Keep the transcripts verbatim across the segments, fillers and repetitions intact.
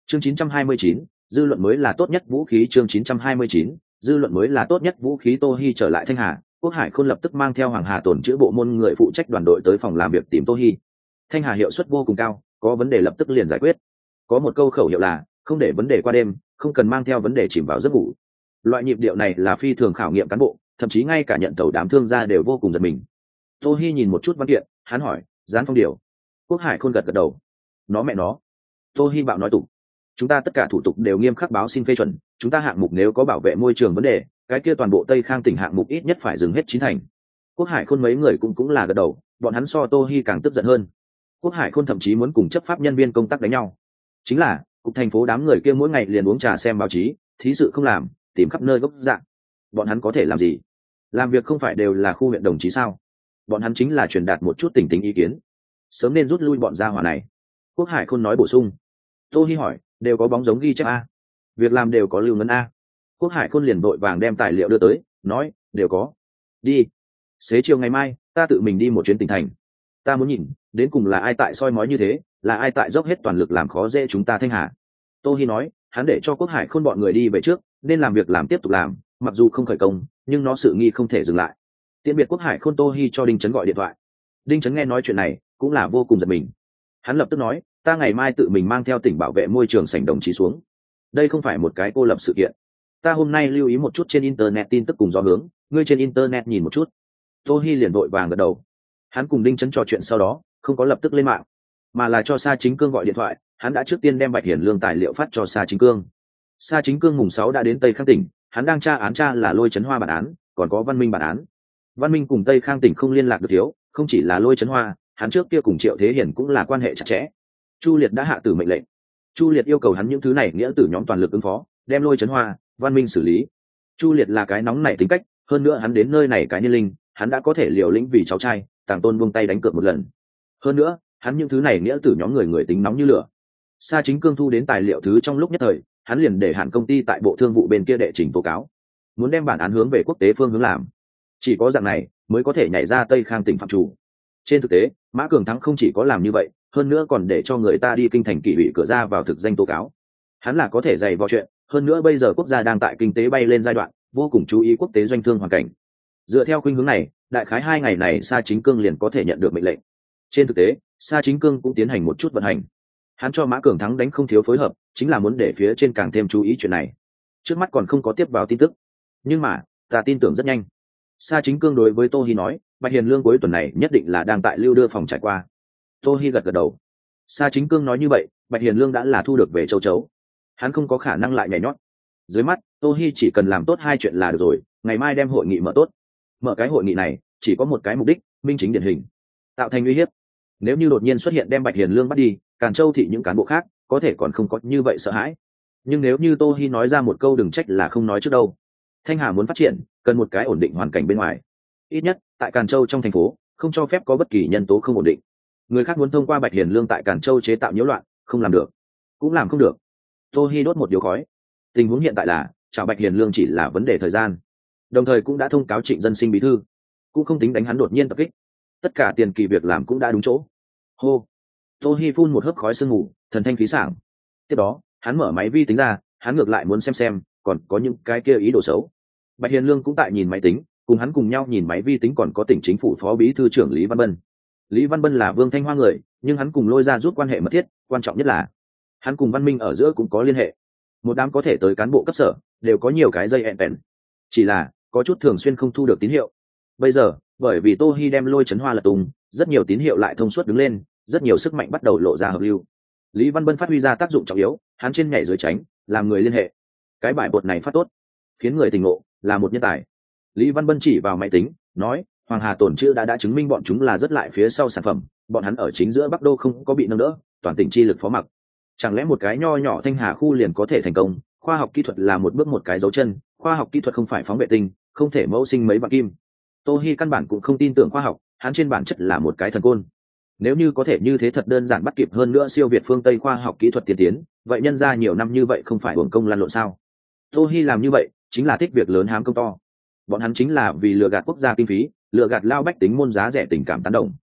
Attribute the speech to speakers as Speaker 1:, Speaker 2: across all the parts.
Speaker 1: chương chín trăm hai mươi chín, dư luận mới là tốt nhất vũ khí. Chương chín trăm hai mươi chín, dư luận mới là tốt nhất vũ khí. Tô Hi trở lại Thanh Hà, Quốc Hải Khôn lập tức mang theo Hoàng Hà tổn chữa bộ môn người phụ trách đoàn đội tới phòng làm việc tìm Tô Hi. Thanh Hà hiệu suất vô cùng cao, có vấn đề lập tức liền giải quyết. Có một câu khẩu hiệu là không để vấn đề qua đêm, không cần mang theo vấn đề chìm vào giấc ngủ. Loại nhịp điệu này là phi thường khảo nghiệm cán bộ, thậm chí ngay cả nhận tàu đám thương gia đều vô cùng giật mình. Tô Hi nhìn một chút văn kiện, hắn hỏi, dán phong điều. Quốc Hải Khôn gật gật đầu. Nó mẹ nó. Tô Hi bạo nói tục. Chúng ta tất cả thủ tục đều nghiêm khắc báo xin phê chuẩn, chúng ta hạng mục nếu có bảo vệ môi trường vấn đề, cái kia toàn bộ Tây Khang tỉnh hạng mục ít nhất phải dừng hết chín thành. Quốc Hải Khôn mấy người cũng cũng là gật đầu, bọn hắn so Tô Hi càng tức giận hơn. Quốc Hải Khôn thậm chí muốn cùng chấp pháp nhân viên công tác đánh nhau. Chính là, cục thành phố đám người kia mỗi ngày liền uống trà xem báo chí, thí sự không làm, tìm khắp nơi gốc dạng. Bọn hắn có thể làm gì? Làm việc không phải đều là khu huyện đồng chí sao? Bọn hắn chính là truyền đạt một chút tình tính ý kiến, sớm nên rút lui bọn gia hỏa này. Quốc Hải Khôn nói bổ sung. Tô Hi hỏi, đều có bóng giống ghi chép a? Việc làm đều có lưu ngấn a? Quốc Hải Khôn liền vội vàng đem tài liệu đưa tới, nói, đều có. Đi. Xế chiều ngày mai, ta tự mình đi một chuyến tỉnh thành. Ta muốn nhìn, đến cùng là ai tại soi mói như thế, là ai tại dốc hết toàn lực làm khó dễ chúng ta Thanh Hà. Tô Hi nói, hắn để cho Quốc Hải Khôn bọn người đi về trước, nên làm việc làm tiếp tục làm, mặc dù không khởi công, nhưng nó sự nghi không thể dừng lại. Tiễn biệt Quốc Hải Khôn, Tô Hi cho Đinh Chấn gọi điện thoại. Đinh Chấn nghe nói chuyện này, cũng là vô cùng giật mình. Hắn lập tức nói, ta ngày mai tự mình mang theo tỉnh bảo vệ môi trường sảnh đồng chí xuống. Đây không phải một cái cô lập sự kiện. Ta hôm nay lưu ý một chút trên internet tin tức cùng gió hướng, ngươi trên internet nhìn một chút. Tô Hi liền vội vàng gật đầu. Hắn cùng Đinh Chấn trò chuyện sau đó, không có lập tức lên mạng, mà là cho Sa Chính Cương gọi điện thoại. Hắn đã trước tiên đem Bạch Hiển Lương tài liệu phát cho Sa Chính Cương. Sa Chính Cương mùng sáu đã đến Tây Khang tỉnh, hắn đang tra án tra là Lôi Chấn Hoa bản án, còn có Văn Minh bản án. Văn Minh cùng Tây Khang tỉnh không liên lạc được thiếu, không chỉ là Lôi Chấn Hoa, hắn trước kia cùng Triệu Thế Hiển cũng là quan hệ chặt chẽ. Chu Liệt đã hạ tử mệnh lệnh. Chu Liệt yêu cầu hắn những thứ này nghĩa tử nhóm toàn lực ứng phó, đem Lôi Chấn Hoa, Văn Minh xử lý. Chu Liệt là cái nóng nảy tính cách, hơn nữa hắn đến nơi này cái niên linh, hắn đã có thể liều lĩnh vì cháu trai, Tàng Tôn buông tay đánh cược một lần. Hơn nữa, hắn những thứ này nghĩa tử nhóm người người tính nóng như lửa. Sa Chính Cương thu đến tài liệu thứ trong lúc nhất thời, hắn liền để hạn công ty tại Bộ Thương vụ bên kia đệ trình tố cáo, muốn đem bản án hướng về quốc tế phương hướng làm. Chỉ có dạng này mới có thể nhảy ra Tây Khang tỉnh phạm chủ. Trên thực tế, Mã Cường Thắng không chỉ có làm như vậy, hơn nữa còn để cho người ta đi kinh thành kỷ ủy cửa ra vào thực danh tố cáo. Hắn là có thể dày vào chuyện, hơn nữa bây giờ quốc gia đang tại kinh tế bay lên giai đoạn, vô cùng chú ý quốc tế doanh thương hoàn cảnh. Dựa theo khuynh hướng này, đại khái hai ngày này Sa Chính Cương liền có thể nhận được mệnh lệnh. Trên thực tế, Sa Chính Cương cũng tiến hành một chút vận hành. Hắn cho Mã Cường Thắng đánh không thiếu phối hợp, chính là muốn để phía trên càng thêm chú ý chuyện này. Trước mắt còn không có tiếp vào tin tức, nhưng mà ta tin tưởng rất nhanh. Sa Chính Cương đối với Tô Hi nói, Bạch Hiền Lương cuối tuần này nhất định là đang tại lưu đưa phòng trải qua. Tô Hi gật gật đầu. Sa Chính Cương nói như vậy, Bạch Hiền Lương đã là thu được về châu chấu, hắn không có khả năng lại nhảy nhót. Dưới mắt, Tô Hi chỉ cần làm tốt hai chuyện là được rồi, ngày mai đem hội nghị mở tốt. Mở cái hội nghị này chỉ có một cái mục đích, minh chính điển hình, tạo thành uy hiếp. Nếu như đột nhiên xuất hiện đem Bạch Hiền Lương bắt đi, Càn Châu thị những cán bộ khác có thể còn không có như vậy sợ hãi. Nhưng nếu như Tô Hi nói ra một câu đừng trách là không nói trước đâu. Thanh Hà muốn phát triển, cần một cái ổn định hoàn cảnh bên ngoài. Ít nhất, tại Càn Châu trong thành phố, không cho phép có bất kỳ nhân tố không ổn định. Người khác muốn thông qua Bạch Hiền Lương tại Càn Châu chế tạo nhiễu loạn, không làm được, cũng làm không được. Tô Hi đốt một điếu khói. Tình huống hiện tại là, chào Bạch Hiền Lương chỉ là vấn đề thời gian. Đồng thời cũng đã thông cáo Trịnh Dân Sinh bí thư, cũng không tính đánh hắn đột nhiên tập kích. Tất cả tiền kỳ việc làm cũng đã đúng chỗ. Hô. Tô Hi phun một hớp khói sương mù, thần thanh khí sảng. Tiếp đó, hắn mở máy vi tính ra, hắn ngược lại muốn xem xem, còn có những cái kia ý đồ xấu. Bạch Hiền Lương cũng tại nhìn máy tính, cùng hắn cùng nhau nhìn máy vi tính còn có tỉnh chính phủ phó bí thư trưởng Lý Văn Bân. Lý Văn Bân là Vương Thanh Hoa người, nhưng hắn cùng Lôi ra rút quan hệ mật thiết, quan trọng nhất là hắn cùng Văn Minh ở giữa cũng có liên hệ. Một đám có thể tới cán bộ cấp sở, đều có nhiều cái dây ẹn ẹn. Chỉ là có chút thường xuyên không thu được tín hiệu. Bây giờ, bởi vì Tô Hi đem Lôi Chấn Hoa lật tung, rất nhiều tín hiệu lại thông suốt đứng lên, rất nhiều sức mạnh bắt đầu lộ ra hợp lưu. Lý Văn Bân phát huy ra tác dụng trọng yếu, hắn trên nhảy dưới tránh, làm người liên hệ. Cái bài bột này phát tốt, khiến người tỉnh ngộ, là một nhân tài. Lý Văn Bân chỉ vào máy tính, nói, Hoàng Hà tổn chữ đã đã chứng minh bọn chúng là rất lại phía sau sản phẩm, bọn hắn ở chính giữa Bắc Đô không có bị nâng đỡ, toàn tỉnh chi lực phó mặc. Chẳng lẽ một cái nho nhỏ Thanh Hà khu liền có thể thành công? Khoa học kỹ thuật là một bước một cái dấu chân, khoa học kỹ thuật không phải phóng vệ tinh, không thể mẫu sinh mấy bạc kim. Tô Hi căn bản cũng không tin tưởng khoa học, hắn trên bản chất là một cái thần côn. Nếu như có thể như thế thật đơn giản bắt kịp hơn nữa siêu việt phương Tây khoa học kỹ thuật tiên tiến, vậy nhân ra nhiều năm như vậy không phải uổng công lăn lộn sao? Tô Hi làm như vậy, chính là thích việc lớn hám công to. Bọn hắn chính là vì lừa gạt quốc gia kinh phí, lừa gạt lao bách tính môn giá rẻ tình cảm tán đồng.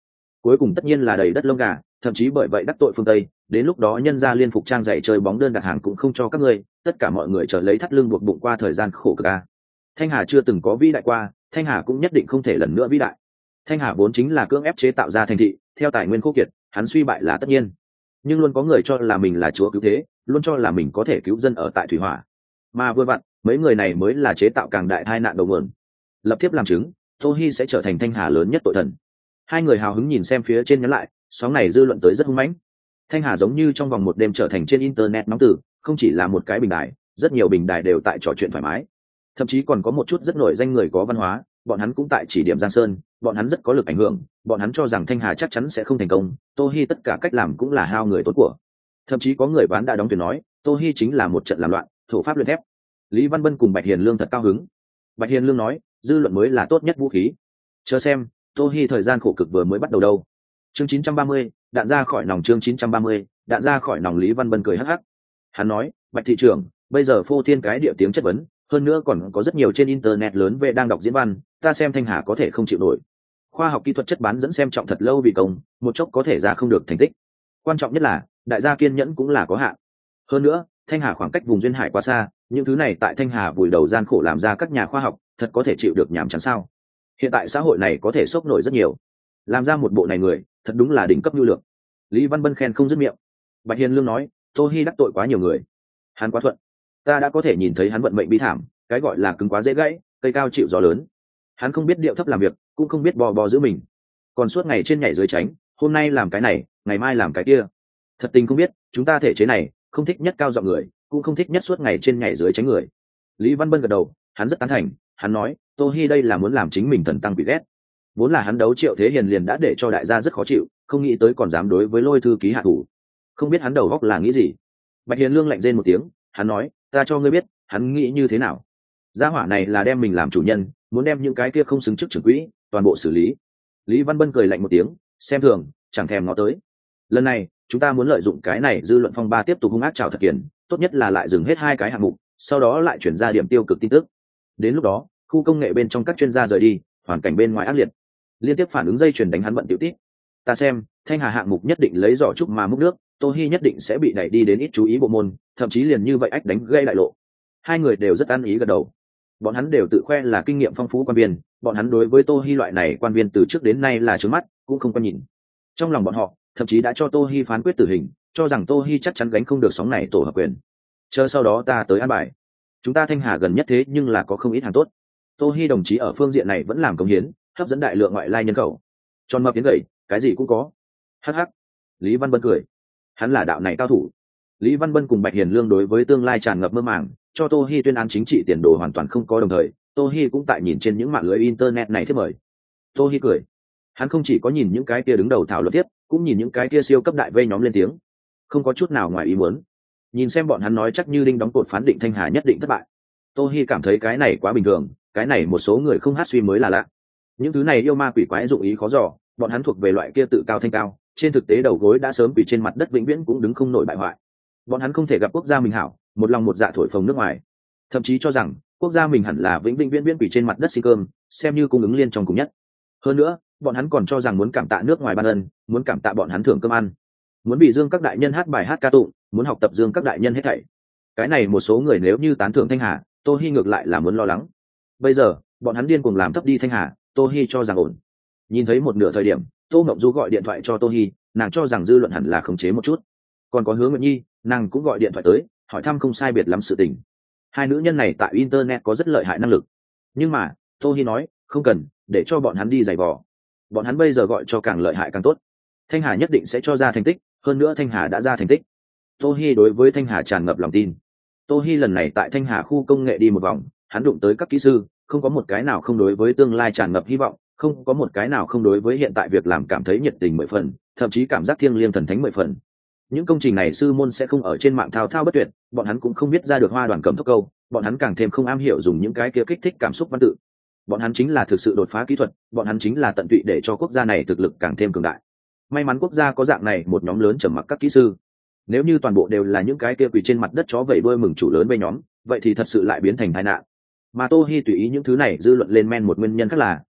Speaker 1: cuối cùng tất nhiên là đầy đất lông gà, thậm chí bởi vậy đắc tội phương Tây, đến lúc đó nhân ra liên phục trang giày chơi bóng đơn đặt hàng cũng không cho các ngươi, tất cả mọi người chờ lấy thắt lưng buộc bụng qua thời gian khổ cực a. Thanh Hà chưa từng có vĩ đại qua, Thanh Hà cũng nhất định không thể lần nữa vĩ đại. Thanh Hà vốn chính là cưỡng ép chế tạo ra thành thị, theo tài nguyên khô kiệt, hắn suy bại là tất nhiên. Nhưng luôn có người cho là mình là chúa cứu thế, luôn cho là mình có thể cứu dân ở tại thủy hỏa. Mà vừa vặn, mấy người này mới là chế tạo càng đại tai nạn đầu nguồn. Lập tiếp làm chứng, Tô Hi sẽ trở thành Thanh Hà lớn nhất tội thần. Hai người hào hứng nhìn xem phía trên nhắn lại, sóng này dư luận tới rất hung mãnh. Thanh Hà giống như trong vòng một đêm trở thành trên internet nóng tử, không chỉ là một cái bình đài, rất nhiều bình đài đều tại trò chuyện thoải mái. Thậm chí còn có một chút rất nổi danh người có văn hóa, bọn hắn cũng tại chỉ điểm Giang Sơn, bọn hắn rất có lực ảnh hưởng, bọn hắn cho rằng Thanh Hà chắc chắn sẽ không thành công, Tô Hi tất cả cách làm cũng là hao người tốt của. Thậm chí có người bán đã đóng tiền nói, Tô Hi chính là một trận làm loạn, thổ pháp luyện thép. Lý Văn Bân cùng Bạch Hiền Lương thật cao hứng. Bạch Hiền Lương nói, dư luận mới là tốt nhất vũ khí. Chờ xem, Tô Hi thời gian khổ cực vừa mới bắt đầu đâu. Chương chín trăm ba mươi, đạn ra khỏi nòng chương chín trăm ba mươi, đạn ra khỏi nòng. Lý Văn Bân cười hắc hắc. Hắn nói, Bạch thị trưởng, bây giờ phô thiên cái địa tiếng chất vấn, hơn nữa còn có rất nhiều trên internet lớn về đang đọc diễn văn, ta xem Thanh Hà có thể không chịu nổi. Khoa học kỹ thuật chất bán dẫn xem trọng thật lâu vì công, một chốc có thể ra không được thành tích. Quan trọng nhất là, đại gia kiên nhẫn cũng là có hạn. Hơn nữa, Thanh Hà khoảng cách vùng duyên hải quá xa, những thứ này tại Thanh Hà vùi đầu gian khổ làm ra các nhà khoa học, thật có thể chịu được nhàm chán sao? Hiện tại xã hội này có thể sốc nổi rất nhiều, làm ra một bộ này người, thật đúng là đỉnh cấp nhu lược. Lý Văn Bân khen không dứt miệng. Bạch Hiền Lương nói, Tô Hi đắc tội quá nhiều người, hắn quá thuận, ta đã có thể nhìn thấy hắn vận mệnh bi thảm, cái gọi là cứng quá dễ gãy, cây cao chịu gió lớn. Hắn không biết điệu thấp làm việc, cũng không biết bò bò giữ mình, còn suốt ngày trên nhảy dưới tránh, hôm nay làm cái này, ngày mai làm cái kia. Thật tình không biết, chúng ta thể chế này, không thích nhất cao giọng người, cũng không thích nhất suốt ngày trên nhảy dưới tránh người. Lý Văn Bân gật đầu, hắn rất tán thành, hắn nói, Tô Hi đây là muốn làm chính mình thần tăng bị ghét. Vốn là hắn đấu Triệu Thế Hiền liền đã để cho đại gia rất khó chịu, không nghĩ tới còn dám đối với Lôi thư ký hạ thủ. Không biết hắn đầu óc là nghĩ gì. Bạch Hiền Lương lạnh rên một tiếng, hắn nói, ta cho ngươi biết, hắn nghĩ như thế nào. Gia hỏa này là đem mình làm chủ nhân, muốn đem những cái kia không xứng chức trưởng quỹ toàn bộ xử lý. Lý Văn Bân cười lạnh một tiếng, xem thường, chẳng thèm ngó tới. Lần này, chúng ta muốn lợi dụng cái này dư luận phong ba tiếp tục hung ác chào thật kiển, tốt nhất là lại dừng hết hai cái hạng mục, sau đó lại chuyển ra điểm tiêu cực tin tức. Đến lúc đó, khu công nghệ bên trong các chuyên gia rời đi, hoàn cảnh bên ngoài ác liệt. Liên tiếp phản ứng dây chuyền đánh hắn bận tiểu tít. Ta xem, Thanh Hà hạng mục nhất định lấy giỏ trúc mà múc nước, Tô Hi nhất định sẽ bị đẩy đi đến ít chú ý bộ môn, thậm chí liền như vậy ách đánh gây đại lộ. Hai người đều rất ăn ý gật đầu. Bọn hắn đều tự khoe là kinh nghiệm phong phú quan viên, bọn hắn đối với Tô Hi loại này quan viên từ trước đến nay là trướng mắt, cũng không quan nhìn. Trong lòng bọn họ, thậm chí đã cho Tô Hi phán quyết tử hình, cho rằng Tô Hi chắc chắn gánh không được sóng này tổ hợp quyền. Chờ sau đó ta tới an bài. Chúng ta Thanh Hà gần nhất thế nhưng là có không ít hàng tốt. Tô Hi đồng chí ở phương diện này vẫn làm công hiến, hấp dẫn đại lượng ngoại lai nhân khẩu. Tròn mập tiến gầy, cái gì cũng có. Hắc hắc. Lý Văn Bân cười. Hắn là đạo này cao thủ. Lý Văn Bân cùng Bạch Hiền Lương đối với tương lai tràn ngập mơ màng, cho Tô Hi tuyên án chính trị tiền đồ hoàn toàn không có đồng thời, Tô Hi cũng tại nhìn trên những mạng lưới internet này thiết mời. Tô Hi cười. Hắn không chỉ có nhìn những cái kia đứng đầu thảo luận tiếp, cũng nhìn những cái kia siêu cấp đại vây nhóm lên tiếng. Không có chút nào ngoài ý muốn. Nhìn xem bọn hắn nói chắc như đinh đóng cột phán định Thanh Hà nhất định thất bại. Tô Hi cảm thấy cái này quá bình thường, cái này một số người không hát suy mới là lạ. Những thứ này yêu ma quỷ quái dụng ý khó dò, bọn hắn thuộc về loại kia tự cao thanh cao, trên thực tế đầu gối đã sớm quỳ trên mặt đất vĩnh viễn cũng đứng không nổi bại hoại. Bọn hắn không thể gặp quốc gia mình hảo, một lòng một dạ thổi phồng nước ngoài, thậm chí cho rằng quốc gia mình hẳn là vĩnh vĩnh viễn viễn quỳ trên mặt đất xin cơm, xem như cung ứng liên trong cùng nhất. Hơn nữa, bọn hắn còn cho rằng muốn cảm tạ nước ngoài ban ân, muốn cảm tạ bọn hắn thưởng cơm ăn, muốn bị dương các đại nhân hát bài hát ca tụng, muốn học tập dương các đại nhân hết thảy. Cái này một số người nếu như tán thưởng Thanh Hà, Tô Hi ngược lại là muốn lo lắng. Bây giờ, bọn hắn điên cuồng làm thấp đi Thanh Hà, Tô Hi cho rằng ổn. Nhìn thấy một nửa thời điểm, Tô Mộng Du gọi điện thoại cho Tô Hi, nàng cho rằng dư luận hẳn là khống chế một chút. Còn có Hứa Nguyệt Nhi, nàng cũng gọi điện thoại tới, hỏi thăm không sai biệt lắm sự tình. Hai nữ nhân này tại internet có rất lợi hại năng lực. Nhưng mà, Tô Hi nói, không cần, để cho bọn hắn đi giày vò. Bọn hắn bây giờ gọi cho càng lợi hại càng tốt. Thanh Hà nhất định sẽ cho ra thành tích, hơn nữa Thanh Hà đã ra thành tích. Tô Hi đối với Thanh Hà tràn ngập lòng tin. Tô Hi lần này tại Thanh Hà khu công nghệ đi một vòng, hắn đụng tới các kỹ sư, không có một cái nào không đối với tương lai tràn ngập hy vọng, không có một cái nào không đối với hiện tại việc làm cảm thấy nhiệt tình mười phần, thậm chí cảm giác thiêng liêng thần thánh mười phần. Những công trình này sư môn sẽ không ở trên mạng thao thao bất tuyệt, bọn hắn cũng không biết ra được hoa đoàn cầm thốc câu, bọn hắn càng thêm không am hiểu dùng những cái kia kích thích cảm xúc văn tự. Bọn hắn chính là thực sự đột phá kỹ thuật, bọn hắn chính là tận tụy để cho quốc gia này thực lực càng thêm cường đại. May mắn quốc gia có dạng này một nhóm lớn trầm mặc các kỹ sư. Nếu như toàn bộ đều là những cái kia quỳ trên mặt đất chó vẩy đuôi mừng chủ lớn bên nhóm, vậy thì thật sự lại biến thành tai nạn. Mà Tô Hi tùy ý những thứ này dư luận lên men một nguyên nhân khác là,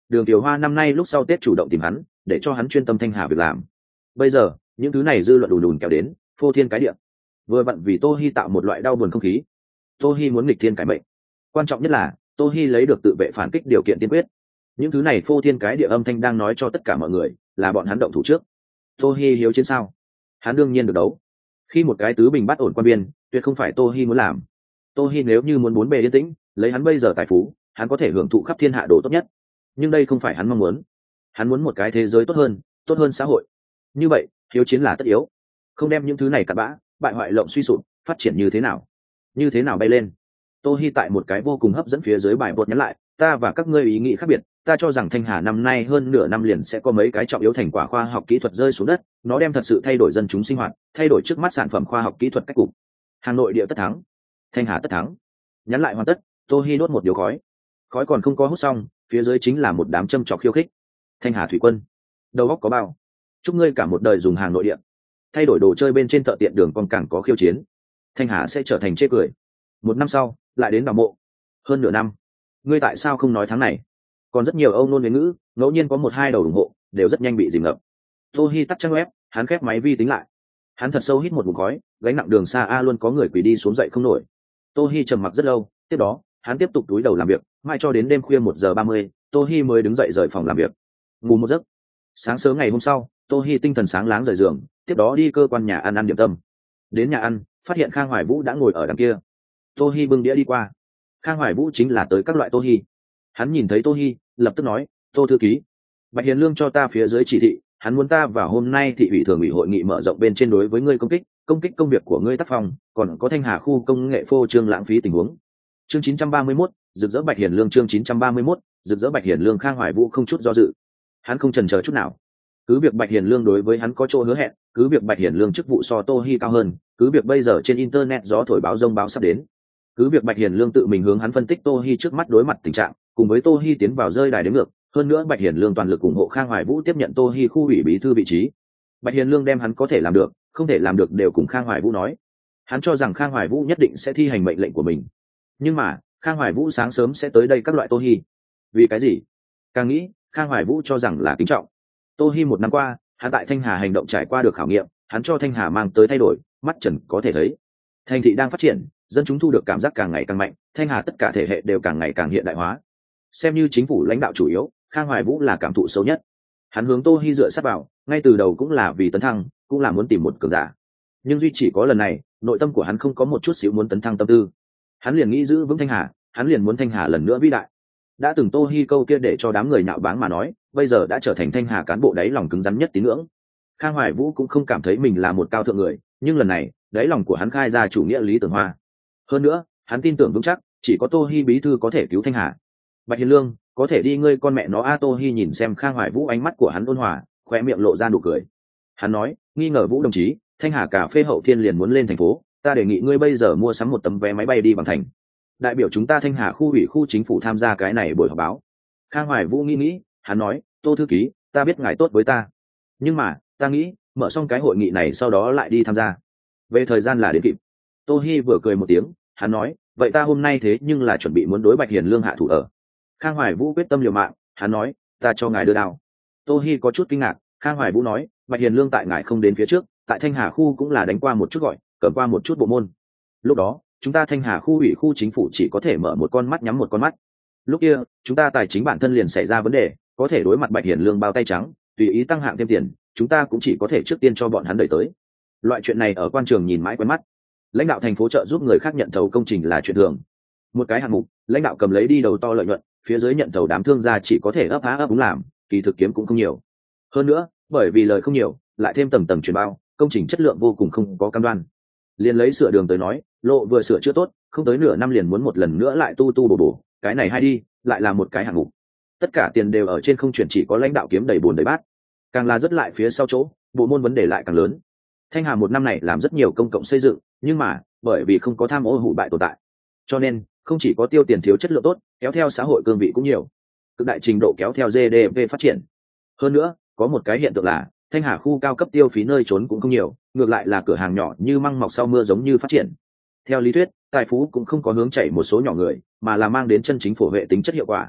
Speaker 1: Đường Tiểu Hoa năm nay lúc sau Tết chủ động tìm hắn để cho hắn chuyên tâm thanh hà việc làm. Bây giờ những thứ này dư luận đùn đùn kéo đến phô thiên cái địa, vừa vặn vì Tô Hi tạo một loại đau buồn không khí. Tô Hi muốn nghịch thiên cải mệnh, quan trọng nhất là Tô Hi lấy được tự vệ phản kích điều kiện tiên quyết. Những thứ này phô thiên cái địa âm thanh đang nói cho tất cả mọi người là bọn hắn động thủ trước. Tô Hi hiếu chiến sao? Hắn đương nhiên được đấu. Khi một cái tứ bình bắt ổn quan biên, tuyệt không phải Tô Hi muốn làm. Tô Hi nếu như muốn bốn bề yên tĩnh, lấy hắn bây giờ tài phú, hắn có thể hưởng thụ khắp thiên hạ đồ tốt nhất. Nhưng đây không phải hắn mong muốn. Hắn muốn một cái thế giới tốt hơn, tốt hơn xã hội. Như vậy, hiếu chiến là tất yếu. Không đem những thứ này cặn bã, bại hoại lộng suy sụp, phát triển như thế nào? Như thế nào bay lên? Tô Hi tại một cái vô cùng hấp dẫn phía dưới bài bột nhắn lại, ta và các ngươi ý nghĩ khác biệt, ta cho rằng Thanh Hà năm nay hơn nửa năm liền sẽ có mấy cái trọng yếu thành quả khoa học kỹ thuật rơi xuống đất, nó đem thật sự thay đổi dân chúng sinh hoạt, thay đổi trước mắt sản phẩm khoa học kỹ thuật cách cục. Hà Nội địa tất thắng, Thanh Hà tất thắng. Nhắn lại hoàn tất, Tô Hi đốt một điếu khói. Khói còn không có hút xong, phía dưới chính là một đám châm chọc khiêu khích. Thanh Hà thủy quân, đầu óc có bao? Chúc ngươi cả một đời dùng hàng nội địa. Thay đổi đồ chơi bên trên thợ tiện đường còn càng có khiêu chiến. Thanh Hà sẽ trở thành chê cười. Một năm sau, lại đến đào mộ. Hơn nửa năm. Ngươi tại sao không nói tháng này? Còn rất nhiều âu nôn huế ngữ, ngẫu nhiên có một hai đầu ủng hộ, đều rất nhanh bị dìm ngập. Tô Hi tắt trang web, hắn khép máy vi tính lại. Hắn thật sâu hít một ngụm khói, gánh nặng đường xa a luôn có người quỳ đi xuống dậy không nổi. Tô Hi trầm mặc rất lâu, tiếp đó, hắn tiếp tục túi đầu làm việc, mãi cho đến đêm khuya một giờ ba mươi, Tô Hi mới đứng dậy rời phòng làm việc. Ngủ một giấc. Sáng sớm ngày hôm sau, Tô Hi tinh thần sáng láng rời giường, tiếp đó đi cơ quan nhà ăn ăn điểm tâm. Đến nhà ăn, phát hiện Khang Hoài Vũ đã ngồi ở đằng kia. Tô Hi bưng đĩa đi qua. Khang Hoài Vũ chính là tới các loại Tô Hi. Hắn nhìn thấy Tô Hi, lập tức nói, Tô thư ký, Bạch Hiền Lương cho ta phía dưới chỉ thị, hắn muốn ta vào hôm nay thị ủy thường ủy hội nghị mở rộng bên trên đối với ngươi công kích, công kích công việc của ngươi tác phòng, còn có Thanh Hà khu công nghệ phô trương lãng phí tình huống. Chương chín trăm ba mươi mốt, rực rỡ Bạch Hiền Lương chương chín trăm ba mươi mốt, rực rỡ Bạch Hiền Lương. Khang Hoài Vũ không chút do dự. Hắn không chần chờ chút nào. Cứ việc Bạch Hiền Lương đối với hắn có chỗ hứa hẹn, cứ việc Bạch Hiền Lương chức vụ so Tô Hi cao hơn, cứ việc bây giờ trên internet gió thổi báo rông báo sắp đến, cứ việc Bạch Hiền Lương tự mình hướng hắn phân tích Tô Hi trước mắt đối mặt tình trạng, cùng với Tô Hi tiến vào rơi đài đến ngược, hơn nữa Bạch Hiền Lương toàn lực ủng hộ Khang Hoài Vũ tiếp nhận Tô Hi khu ủy bí thư vị trí. Bạch Hiền Lương đem hắn có thể làm được, không thể làm được đều cùng Khang Hoài Vũ nói. Hắn cho rằng Khang Hoài Vũ nhất định sẽ thi hành mệnh lệnh của mình. Nhưng mà, Khang Hoài Vũ sáng sớm sẽ tới đây các loại Tô Hi. Vì cái gì? Càng nghĩ, Khang Hoài Vũ cho rằng là kính trọng. Tô Hi một năm qua, hắn tại Thanh Hà hành động trải qua được khảo nghiệm, hắn cho Thanh Hà mang tới thay đổi, mắt trần có thể thấy. Thành thị đang phát triển, dân chúng thu được cảm giác càng ngày càng mạnh, Thanh Hà tất cả thể hệ đều càng ngày càng hiện đại hóa. Xem như chính phủ lãnh đạo chủ yếu, Khang Hoài Vũ là cảm thụ sâu nhất. Hắn hướng Tô Hi dựa sát vào, ngay từ đầu cũng là vì tấn thăng, cũng là muốn tìm một cường giả. Nhưng duy chỉ có lần này, nội tâm của hắn không có một chút xíu muốn tấn thăng tâm tư. Hắn liền nghĩ giữ vững Thanh Hà, hắn liền muốn Thanh Hà lần nữa vĩ đại. Đã từng Tô Hi câu kia để cho đám người nhạo báng mà nói, bây giờ đã trở thành Thanh Hà cán bộ đáy lòng cứng rắn nhất tín ngưỡng. Khang Hoài Vũ cũng không cảm thấy mình là một cao thượng người, nhưng lần này, đáy lòng của hắn khai ra chủ nghĩa lý tưởng hoa. Hơn nữa, hắn tin tưởng vững chắc, chỉ có Tô Hi bí thư có thể cứu Thanh Hà. Bạch Hiền Lương, có thể đi ngươi con mẹ nó a. Tô Hi nhìn xem Khang Hoài Vũ, ánh mắt của hắn ôn hòa, khóe miệng lộ ra nụ cười. Hắn nói, nghi ngờ Vũ đồng chí, Thanh Hà cà phê hậu thiên liền muốn lên thành phố, ta đề nghị ngươi bây giờ mua sắm một tấm vé máy bay đi bằng thành. Đại biểu chúng ta Thanh Hà khu ủy khu chính phủ tham gia cái này buổi họp báo. Khang Hoài Vũ nghĩ nghĩ, hắn nói, Tô thư ký, ta biết ngài tốt với ta, nhưng mà ta nghĩ mở xong cái hội nghị này sau đó lại đi tham gia, về thời gian là đến kịp. Tô Hi vừa cười một tiếng, hắn nói, vậy ta hôm nay thế nhưng là chuẩn bị muốn đối Bạch Hiền Lương hạ thủ ở. Khang Hoài Vũ quyết tâm liều mạng, hắn nói, ta cho ngài đưa đao. Tô Hi có chút kinh ngạc. Khang Hoài Vũ nói, Bạch Hiền Lương tại ngài không đến phía trước, tại Thanh Hà khu cũng là đánh qua một chút gọi, cầm qua một chút bộ môn. Lúc đó chúng ta Thanh Hà khu ủy khu chính phủ chỉ có thể mở một con mắt nhắm một con mắt. Lúc kia chúng ta tài chính bản thân liền xảy ra vấn đề, có thể đối mặt Bạch Hiền Lương bao tay trắng, tùy ý tăng hạng thêm tiền, chúng ta cũng chỉ có thể trước tiên cho bọn hắn đẩy tới. Loại chuyện này ở quan trường nhìn mãi quen mắt. Lãnh đạo thành phố trợ giúp người khác nhận thầu công trình là chuyện thường. Một cái hạng mục, lãnh đạo cầm lấy đi đầu to lợi nhuận, phía dưới nhận thầu đám thương gia chỉ có thể ấp há ấp úng làm, kỳ thực kiếm cũng không nhiều. Hơn nữa, bởi vì lời không nhiều, lại thêm tầng tầng truyền bao, công trình chất lượng vô cùng không có cam đoan. Liền lấy sửa đường tới nói, lộ vừa sửa chữa tốt, không tới nửa năm liền muốn một lần nữa lại tu tu bổ bổ, cái này hay đi, lại là một cái hạng mục. Tất cả tiền đều ở trên không chuyển, chỉ có lãnh đạo kiếm đầy bùn đầy bát. Càng là rất lại phía sau chỗ, bộ môn vấn đề lại càng lớn. Thanh Hà một năm này làm rất nhiều công cộng xây dựng, nhưng mà bởi vì không có tham ô hủ bại tồn tại, cho nên không chỉ có tiêu tiền thiếu chất lượng tốt, kéo theo xã hội cương vị cũng nhiều, cực đại trình độ kéo theo giê đê pê phát triển. Hơn nữa có một cái hiện tượng là Thanh Hà khu cao cấp tiêu phí nơi trốn cũng không nhiều, ngược lại là cửa hàng nhỏ như măng mọc sau mưa giống như phát triển. Theo lý thuyết, tài phú cũng không có hướng chảy một số nhỏ người, mà là mang đến chân chính phổ vệ tính chất hiệu quả.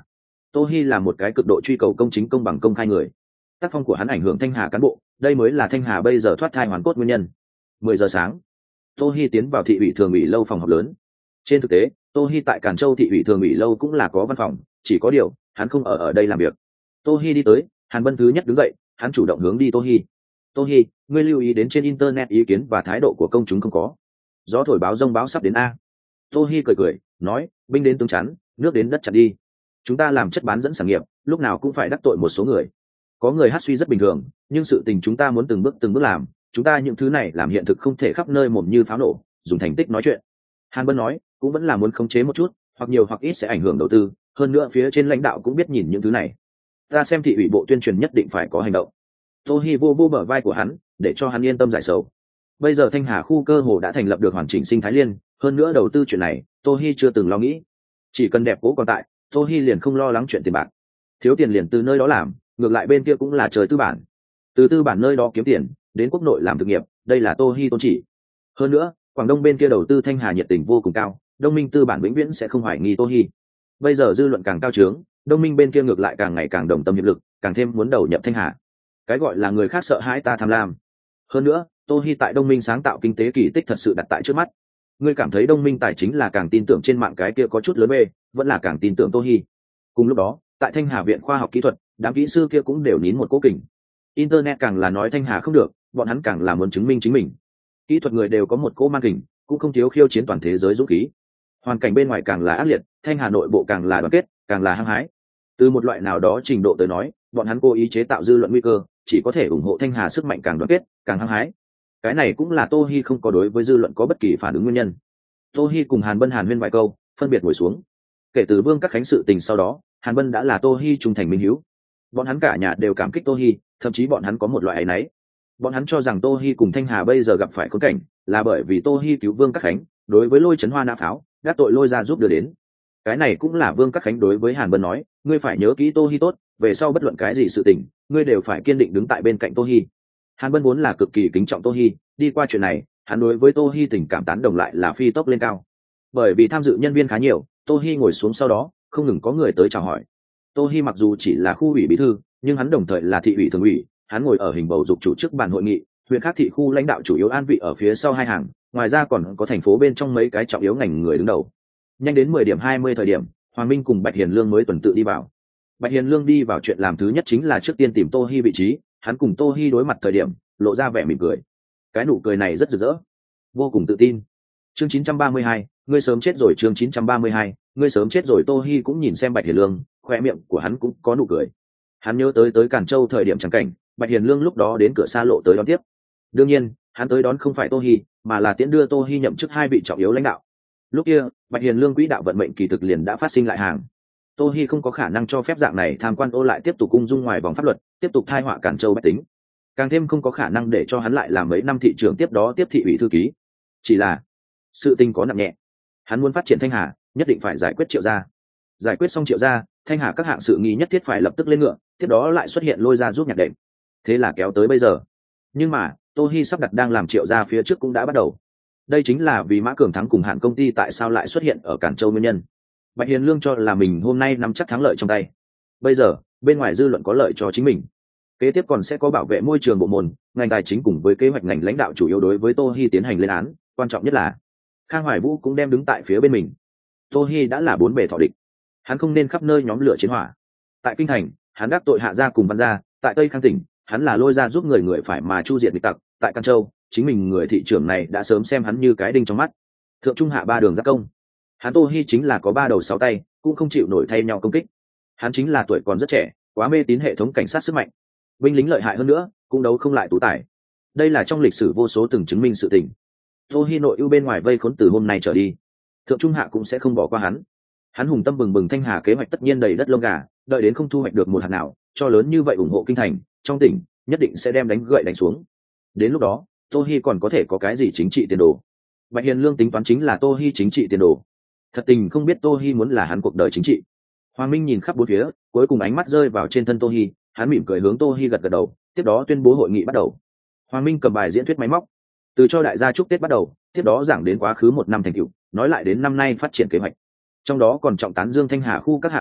Speaker 1: Tô Hi là một cái cực độ truy cầu công chính công bằng công khai người. Tác phong của hắn ảnh hưởng Thanh Hà cán bộ, đây mới là Thanh Hà bây giờ thoát thai hoàn cốt nguyên nhân. Mười giờ sáng, Tô Hi tiến vào thị ủy thường ủy lâu phòng họp lớn. Trên thực tế, Tô Hi tại Càn Châu thị ủy thường ủy lâu cũng là có văn phòng, chỉ có điều, hắn không ở ở đây làm việc. Tô Hi đi tới, Hàn Bân thứ nhất đứng dậy, hắn chủ động hướng đi Tô Hi. Tô Hi, ngươi lưu ý đến trên internet ý kiến và thái độ của công chúng không có. Gió thổi báo rông báo sắp đến a. Tô Hi cười cười, nói, binh đến tướng chắn, nước đến đất chặn đi. Chúng ta làm chất bán dẫn sản nghiệp, lúc nào cũng phải đắc tội một số người. Có người hát suy rất bình thường, nhưng sự tình chúng ta muốn từng bước từng bước làm, chúng ta những thứ này làm hiện thực không thể khắp nơi mồm như pháo nổ, dùng thành tích nói chuyện. Hàn Bân nói, cũng vẫn là muốn khống chế một chút, hoặc nhiều hoặc ít sẽ ảnh hưởng đầu tư, hơn nữa phía trên lãnh đạo cũng biết nhìn những thứ này. Ta xem thị ủy bộ tuyên truyền nhất định phải có hành động. Tô Hi vô vô bờ vai của hắn, để cho hắn yên tâm giải sầu. Bây giờ Thanh Hà khu cơ hồ đã thành lập được hoàn chỉnh sinh thái liên, hơn nữa đầu tư chuyện này, Tô Hi chưa từng lo nghĩ. Chỉ cần đẹp cố còn tại, Tô Hi liền không lo lắng chuyện tiền bạc. Thiếu tiền liền từ nơi đó làm, ngược lại bên kia cũng là trời tư bản. Từ tư bản nơi đó kiếm tiền, đến quốc nội làm thực nghiệp, đây là Tô Hi tôn chỉ. Hơn nữa, Quảng Đông bên kia đầu tư Thanh Hà nhiệt tình vô cùng cao, Đông Minh tư bản vĩnh viễn sẽ không hoài nghi Tô Hi. Bây giờ dư luận càng cao trướng, Đông Minh bên kia ngược lại càng ngày càng đồng tâm hiệp lực, càng thêm muốn đầu nhập Thanh Hà. Cái gọi là người khác sợ hãi ta tham lam. Hơn nữa, Tô Hi tại Đông Minh sáng tạo kinh tế kỳ tích thật sự đặt tại trước mắt. Ngươi cảm thấy Đông Minh tài chính là càng tin tưởng trên mạng cái kia có chút lớn bê, vẫn là càng tin tưởng Tô Hi. Cùng lúc đó, tại Thanh Hà viện khoa học kỹ thuật, đám kỹ sư kia cũng đều nín một cố kình. Internet càng là nói Thanh Hà không được, bọn hắn càng là muốn chứng minh chính mình. Kỹ thuật người đều có một cỗ man kình, cũng không thiếu khiêu chiến toàn thế giới dũng khí. Hoàn cảnh bên ngoài càng là ác liệt, Thanh Hà nội bộ càng là đoàn kết, càng là hăng hái. Từ một loại nào đó trình độ tới nói, bọn hắn cố ý chế tạo dư luận nguy cơ, chỉ có thể ủng hộ Thanh Hà sức mạnh càng đoàn kết, càng hăng hái. Cái này cũng là Tô Hi không có đối với dư luận có bất kỳ phản ứng nguyên nhân. Tô Hi cùng Hàn Bân Hàn huyên vài câu, phân biệt ngồi xuống. Kể từ Vương Các Khánh sự tình sau đó, Hàn Bân đã là Tô Hi trung thành minh hiếu. Bọn hắn cả nhà đều cảm kích Tô Hi, thậm chí bọn hắn có một loại áy náy. Bọn hắn cho rằng Tô Hi cùng Thanh Hà bây giờ gặp phải khốn cảnh, là bởi vì Tô Hi cứu Vương Các Khánh, đối với Lôi Chấn Hoa nã pháo, đắc tội Lôi ra giúp đưa đến. Cái này cũng là Vương Các Khánh đối với Hàn Bân nói, ngươi phải nhớ kỹ Tô Hi tốt, về sau bất luận cái gì sự tình, ngươi đều phải kiên định đứng tại bên cạnh Tô Hi. Hàn Bân vốn là cực kỳ kính trọng Tô Hi, đi qua chuyện này, hắn đối với Tô Hi tình cảm tán đồng lại là phi tốc lên cao. Bởi vì tham dự nhân viên khá nhiều, Tô Hi ngồi xuống sau đó, không ngừng có người tới chào hỏi. Tô Hi mặc dù chỉ là khu ủy bí thư, nhưng hắn đồng thời là thị ủy thường ủy, hắn ngồi ở hình bầu dục chủ chức bàn hội nghị, huyện khác thị khu lãnh đạo chủ yếu an vị ở phía sau hai hàng, ngoài ra còn có thành phố bên trong mấy cái trọng yếu ngành người đứng đầu. Nhanh đến mười điểm hai mươi thời điểm, Hoàng Minh cùng Bạch Hiền Lương mới tuần tự đi vào. Bạch Hiền Lương đi vào chuyện làm thứ nhất chính là trước tiên tìm Tô Hi vị trí, hắn cùng Tô Hi đối mặt thời điểm, lộ ra vẻ mỉm cười. Cái nụ cười này rất rực rỡ, vô cùng tự tin. Chương chín trăm ba mươi hai, ngươi sớm chết rồi. Chương chín trăm ba mươi hai, ngươi sớm chết rồi. Tô Hi cũng nhìn xem Bạch Hiền Lương, khoe miệng của hắn cũng có nụ cười. Hắn nhớ tới tới Càn Châu thời điểm chẳng cảnh, Bạch Hiền Lương lúc đó đến cửa xa lộ tới đón tiếp. Đương nhiên, hắn tới đón không phải Tô Hi, mà là tiễn đưa Tô Hi nhậm chức hai vị trọng yếu lãnh đạo. Lúc kia, Bạch Hiền Lương quỹ đạo vận mệnh kỳ thực liền đã phát sinh lại hàng. Tô Hi không có khả năng cho phép dạng này tham quan ô lại tiếp tục cung dung ngoài vòng pháp luật, tiếp tục thai họa Càn Châu bách tính. Càng thêm không có khả năng để cho hắn lại làm mấy năm thị trưởng tiếp đó tiếp thị ủy thư ký. Chỉ là sự tình có nặng nhẹ, hắn muốn phát triển Thanh Hà, nhất định phải giải quyết Triệu gia. Giải quyết xong Triệu gia, Thanh Hà các hạng sự nghi nhất thiết phải lập tức lên ngựa, tiếp đó lại xuất hiện Lôi ra giúp nhạc đệm. Thế là kéo tới bây giờ. Nhưng mà, Tô Hi sắp đặt đang làm Triệu gia phía trước cũng đã bắt đầu. Đây chính là vì Mã Cường Thắng cùng Hạn công ty tại sao lại xuất hiện ở Càn Châu nguyên nhân. Bạch Hiền Lương cho là mình hôm nay nắm chắc thắng lợi trong tay. Bây giờ, bên ngoài dư luận có lợi cho chính mình. Kế tiếp còn sẽ có bảo vệ môi trường bộ môn, ngành tài chính cùng với kế hoạch ngành lãnh đạo chủ yếu đối với Tô Hi tiến hành lên án, quan trọng nhất là Khang Hoài Vũ cũng đem đứng tại phía bên mình. Tô Hi đã là bốn bề thọ địch, hắn không nên khắp nơi nhóm lửa chiến hỏa. Tại kinh thành, hắn đắc tội Hạ gia cùng Văn gia, tại Tây Khang tỉnh, hắn là Lôi ra giúp người người phải mà chu diệt địch tặc, tại Càn Châu, chính mình người thị trưởng này đã sớm xem hắn như cái đinh trong mắt. Thượng trung hạ ba đường giác công, hắn Tô Hi chính là có ba đầu sáu tay, cũng không chịu nổi thay nhau công kích. Hắn chính là tuổi còn rất trẻ, quá mê tín hệ thống cảnh sát sức mạnh, binh lính lợi hại hơn nữa, cũng đấu không lại tú tài. Đây là trong lịch sử vô số từng chứng minh sự tình. Tô Hi nội ưu bên ngoài vây khốn từ hôm nay trở đi, thượng trung hạ cũng sẽ không bỏ qua hắn. Hắn hùng tâm bừng bừng Thanh Hà kế hoạch tất nhiên đầy đất lông gà, đợi đến không thu hoạch được một hạt nào, cho lớn như vậy ủng hộ kinh thành, trong tỉnh nhất định sẽ đem đánh gậy đánh xuống. Đến lúc đó, Tô Hi còn có thể có cái gì chính trị tiền đồ? Bạch Hiền Lương tính toán chính là Tô Hi chính trị tiền đồ. Thật tình không biết Tô Hi muốn là hắn cuộc đời chính trị. Hoàng Minh nhìn khắp bốn phía, cuối cùng ánh mắt rơi vào trên thân Tô Hi, hắn mỉm cười hướng Tô Hi gật gật đầu, tiếp đó tuyên bố hội nghị bắt đầu. Hoàng Minh cầm bài diễn thuyết máy móc, từ cho đại gia chúc Tết bắt đầu, tiếp đó giảng đến quá khứ một năm thành tựu, nói lại đến năm nay phát triển kế hoạch. Trong đó còn trọng tán dương Thanh Hà khu các hạng thành tích,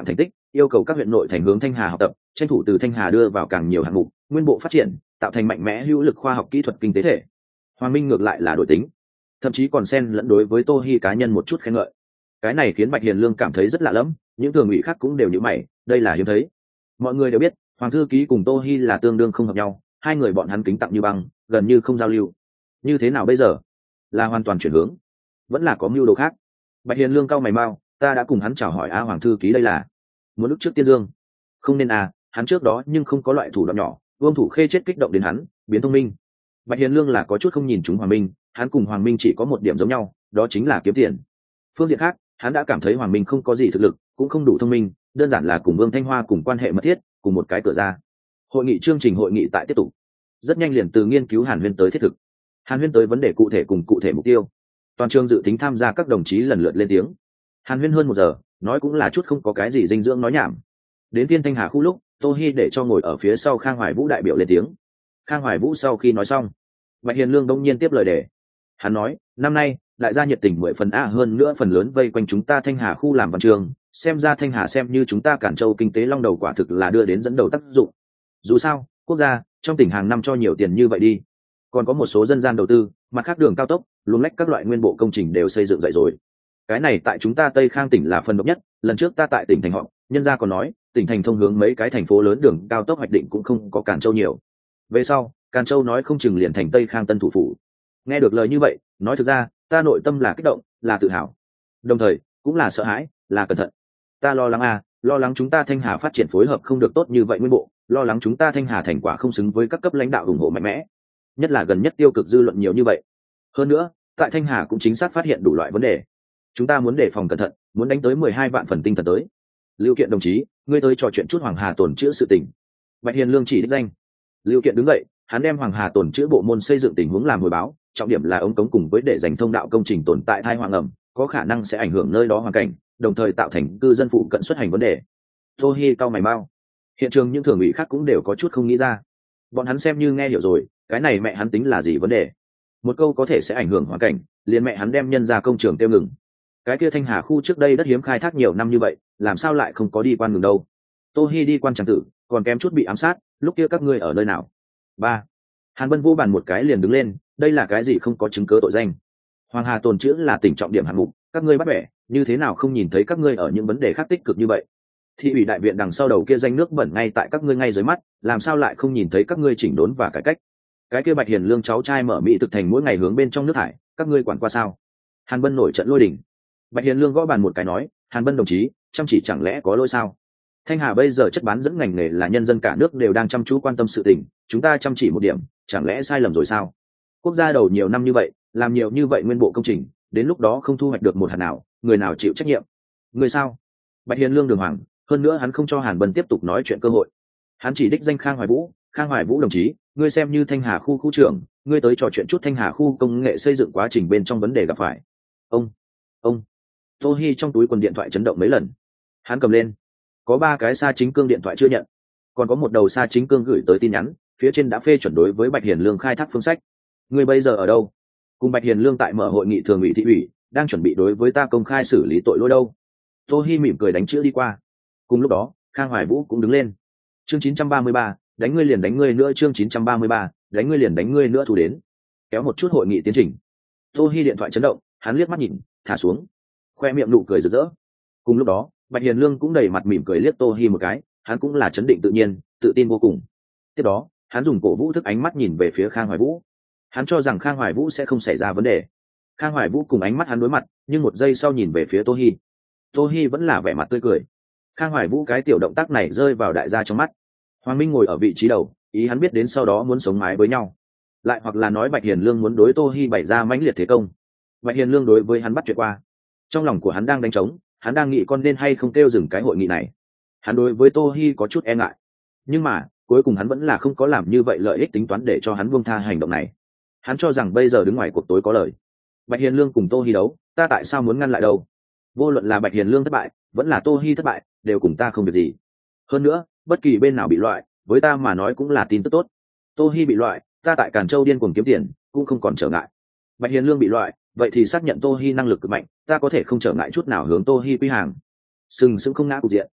Speaker 1: yêu cầu các huyện nội thành hướng Thanh Hà học tập, tranh thủ từ Thanh Hà đưa vào càng nhiều hạng mục, nguyên bộ phát triển, tạo thành mạnh mẽ hữu lực khoa học kỹ thuật kinh tế thể. Hoàng Minh ngược lại là đổi tính, thậm chí còn xen lẫn đối với Tô Hi cá nhân một chút khen ngợi. Cái này khiến Bạch Hiền Lương cảm thấy rất lạ lẫm, những thường ủy khác cũng đều như mày, đây là hiếm thấy. Mọi người đều biết, Hoàng thư ký cùng Tô Hi là tương đương không hợp nhau, hai người bọn hắn kính tặng như băng, gần như không giao lưu. Như thế nào bây giờ? Là hoàn toàn chuyển hướng, vẫn là có mưu đồ khác? Bạch Hiền Lương cau mày mau, ta đã cùng hắn chào hỏi a Hoàng thư ký đây là muốn lúc trước Tiên Dương. Không nên à, hắn trước đó nhưng không có loại thủ đoạn nhỏ, Vương Thủ Khê chết kích động đến hắn, biến thông minh. Bạch Hiền Lương là có chút không nhìn chúng Hoàng Minh, hắn cùng Hoàng Minh chỉ có một điểm giống nhau, đó chính là kiếm tiền. Phương diện khác, hắn đã cảm thấy Hoàng Minh không có gì thực lực, cũng không đủ thông minh, đơn giản là cùng Vương Thanh Hoa cùng quan hệ mật thiết, cùng một cái cửa ra. Hội nghị chương trình hội nghị tại tiếp tục, rất nhanh liền từ nghiên cứu Hàn Huyên tới thiết thực. Hàn Huyên tới vấn đề cụ thể cùng cụ thể mục tiêu. Toàn trường dự tính tham gia các đồng chí lần lượt lên tiếng. Hàn Huyên hơn một giờ, nói cũng là chút không có cái gì dinh dưỡng nói nhảm. Đến viên Thanh Hà khu lúc, Tô Hi để cho ngồi ở phía sau Khang Hoài Vũ đại biểu lên tiếng. Khang Hoài Vũ sau khi nói xong, Bạch Hiền Lương đông nhiên tiếp lời đề. Hắn nói, năm nay đại gia nhiệt tình mười phần a, hơn nữa phần lớn vây quanh chúng ta Thanh Hà khu làm văn trường, xem ra Thanh Hà xem như chúng ta Cản Châu kinh tế long đầu quả thực là đưa đến dẫn đầu tác dụng. Dù sao, quốc gia trong tỉnh hàng năm cho nhiều tiền như vậy đi, còn có một số dân gian đầu tư, mặt khác đường cao tốc, luồng lách các loại nguyên bộ công trình đều xây dựng dậy rồi. Cái này tại chúng ta Tây Khang tỉnh là phần độc nhất, lần trước ta tại tỉnh thành họ, nhân gia còn nói, tỉnh thành thông hướng mấy cái thành phố lớn đường cao tốc hoạch định cũng không có Cản Châu nhiều. Về sau, Càn Châu nói không chừng liền thành Tây Khang tân thủ phủ. Nghe được lời như vậy, nói thực ra, ta nội tâm là kích động, là tự hào, đồng thời cũng là sợ hãi, là cẩn thận. Ta lo lắng à, lo lắng chúng ta Thanh Hà phát triển phối hợp không được tốt như vậy nguyên bộ, lo lắng chúng ta Thanh Hà thành quả không xứng với các cấp lãnh đạo ủng hộ mạnh mẽ. Nhất là gần nhất tiêu cực dư luận nhiều như vậy. Hơn nữa, tại Thanh Hà cũng chính xác phát hiện đủ loại vấn đề. Chúng ta muốn đề phòng cẩn thận, muốn đánh tới mười hai vạn phần tinh thần tới. Lưu Kiện đồng chí, ngươi tới trò chuyện chút Hoàng Hà tổn chữa sự tình. Bạch Hiền Lương chỉ đích danh. Lưu Kiện đứng dậy, hắn đem Hoàng Hà tổn chữa bộ môn xây dựng tình huống làm hồi báo, trọng điểm là ống cống cùng với để dành thông đạo công trình tồn tại thai hoang ẩm, có khả năng sẽ ảnh hưởng nơi đó hoàn cảnh, đồng thời tạo thành cư dân phụ cận xuất hành vấn đề. Tô Hi cau mày mau. Hiện trường những thường ủy khác cũng đều có chút không nghĩ ra. Bọn hắn xem như nghe hiểu rồi, cái này mẹ hắn tính là gì vấn đề? Một câu có thể sẽ ảnh hưởng hoàn cảnh, liền mẹ hắn đem nhân ra công trường tiêu ngừng. Cái kia Thanh Hà khu trước đây đất hiếm khai thác nhiều năm như vậy, làm sao lại không có đi quan ngừng đâu? Tô Hi đi quan tràng tử, còn kém chút bị ám sát, lúc kia các ngươi ở nơi nào? Ba. Hàn Bân vô bàn một cái liền đứng lên, đây là cái gì không có chứng cứ tội danh? Hoàng Hà tồn chữ là tỉnh trọng điểm hạng mục, các ngươi bắt bẻ, như thế nào không nhìn thấy các ngươi ở những vấn đề khác tích cực như vậy? Thị ủy đại viện đằng sau đầu kia danh nước bẩn ngay tại các ngươi ngay dưới mắt, làm sao lại không nhìn thấy các ngươi chỉnh đốn và cải cách? Cái kia Bạch Hiền Lương cháu trai mở mỹ thực thành mỗi ngày hướng bên trong nước thải, các ngươi quản qua sao? Hàn Bân nổi trận lôi đình. Bạch Hiền Lương gõ bàn một cái nói, Hàn Bân đồng chí, chăm chỉ chẳng lẽ có lỗi sao? Thanh Hà bây giờ chất bán dẫn ngành nghề là nhân dân cả nước đều đang chăm chú quan tâm sự tình, chúng ta chăm chỉ một điểm, chẳng lẽ sai lầm rồi sao? Quốc gia đầu nhiều năm như vậy, làm nhiều như vậy nguyên bộ công trình, đến lúc đó không thu hoạch được một hạt nào, người nào chịu trách nhiệm? Người sao? Bạch Hiền Lương đường hoàng, hơn nữa hắn không cho Hàn Bân tiếp tục nói chuyện cơ hội. Hắn chỉ đích danh Khang Hoài Vũ, Khang Hoài Vũ đồng chí, ngươi xem như Thanh Hà khu khu trưởng, ngươi tới trò chuyện chút Thanh Hà khu công nghệ xây dựng quá trình bên trong vấn đề gặp phải. Ông, ông, Tô Hi trong túi quần điện thoại chấn động mấy lần. Hắn cầm lên, có ba cái Sa Chính Cương điện thoại chưa nhận, còn có một đầu Sa Chính Cương gửi tới tin nhắn, phía trên đã phê chuẩn đối với Bạch Hiền Lương khai thác phương sách. Ngươi bây giờ ở đâu? Cùng Bạch Hiền Lương tại mở hội nghị thường ủy thị ủy, đang chuẩn bị đối với ta công khai xử lý tội lỗi đâu? Tô Hi mỉm cười đánh chữ đi qua. Cùng lúc đó, Khang Hoài Vũ cũng đứng lên. Chương chín trăm ba mươi ba, đánh ngươi liền đánh ngươi nữa, chương chín trăm ba mươi ba, đánh ngươi liền đánh ngươi nữa, thu đến. Kéo một chút hội nghị tiến trình. Tô Hi điện thoại chấn động, hắn liếc mắt nhìn, thả xuống, khoe miệng nụ cười rực rỡ. Cùng lúc đó, Bạch Hiền Lương cũng đầy mặt mỉm cười liếc Tô Hi một cái, hắn cũng là chấn định tự nhiên, tự tin vô cùng. Tiếp đó, hắn dùng cổ vũ thức ánh mắt nhìn về phía Khang Hoài Vũ. Hắn cho rằng Khang Hoài Vũ sẽ không xảy ra vấn đề. Khang Hoài Vũ cùng ánh mắt hắn đối mặt, nhưng một giây sau nhìn về phía Tô Hi. Tô Hi vẫn là vẻ mặt tươi cười. Khang Hoài Vũ cái tiểu động tác này rơi vào đại gia trong mắt. Hoàng Minh ngồi ở vị trí đầu, ý hắn biết đến sau đó muốn sống mái với nhau, lại hoặc là nói Bạch Hiền Lương muốn đối Tô Hi bày ra mãnh liệt thế công. Bạch Hiền Lương đối với hắn bắt chuyện qua, trong lòng của hắn đang đánh trống, hắn đang nghĩ con nên hay không kêu dừng cái hội nghị này. Hắn đối với Tô Hi có chút e ngại, nhưng mà cuối cùng hắn vẫn là không có làm như vậy, lợi ích tính toán để cho hắn buông tha hành động này. Hắn cho rằng bây giờ đứng ngoài cuộc tối có lời. Bạch Hiền Lương cùng Tô Hi đấu, ta tại sao muốn ngăn lại đâu? Vô luận là Bạch Hiền Lương thất bại, vẫn là Tô Hi thất bại, đều cùng ta không việc gì. Hơn nữa, bất kỳ bên nào bị loại, với ta mà nói cũng là tin tức tốt. Tô Hi bị loại, ta tại Càn Châu điên cuồng kiếm tiền, cũng không còn trở ngại. Bạch Hiền Lương bị loại, vậy thì xác nhận Tô Hi năng lực cực mạnh, ta có thể không trở ngại chút nào hướng Tô Hi quy hàng. Sừng sững không ngã cục diện.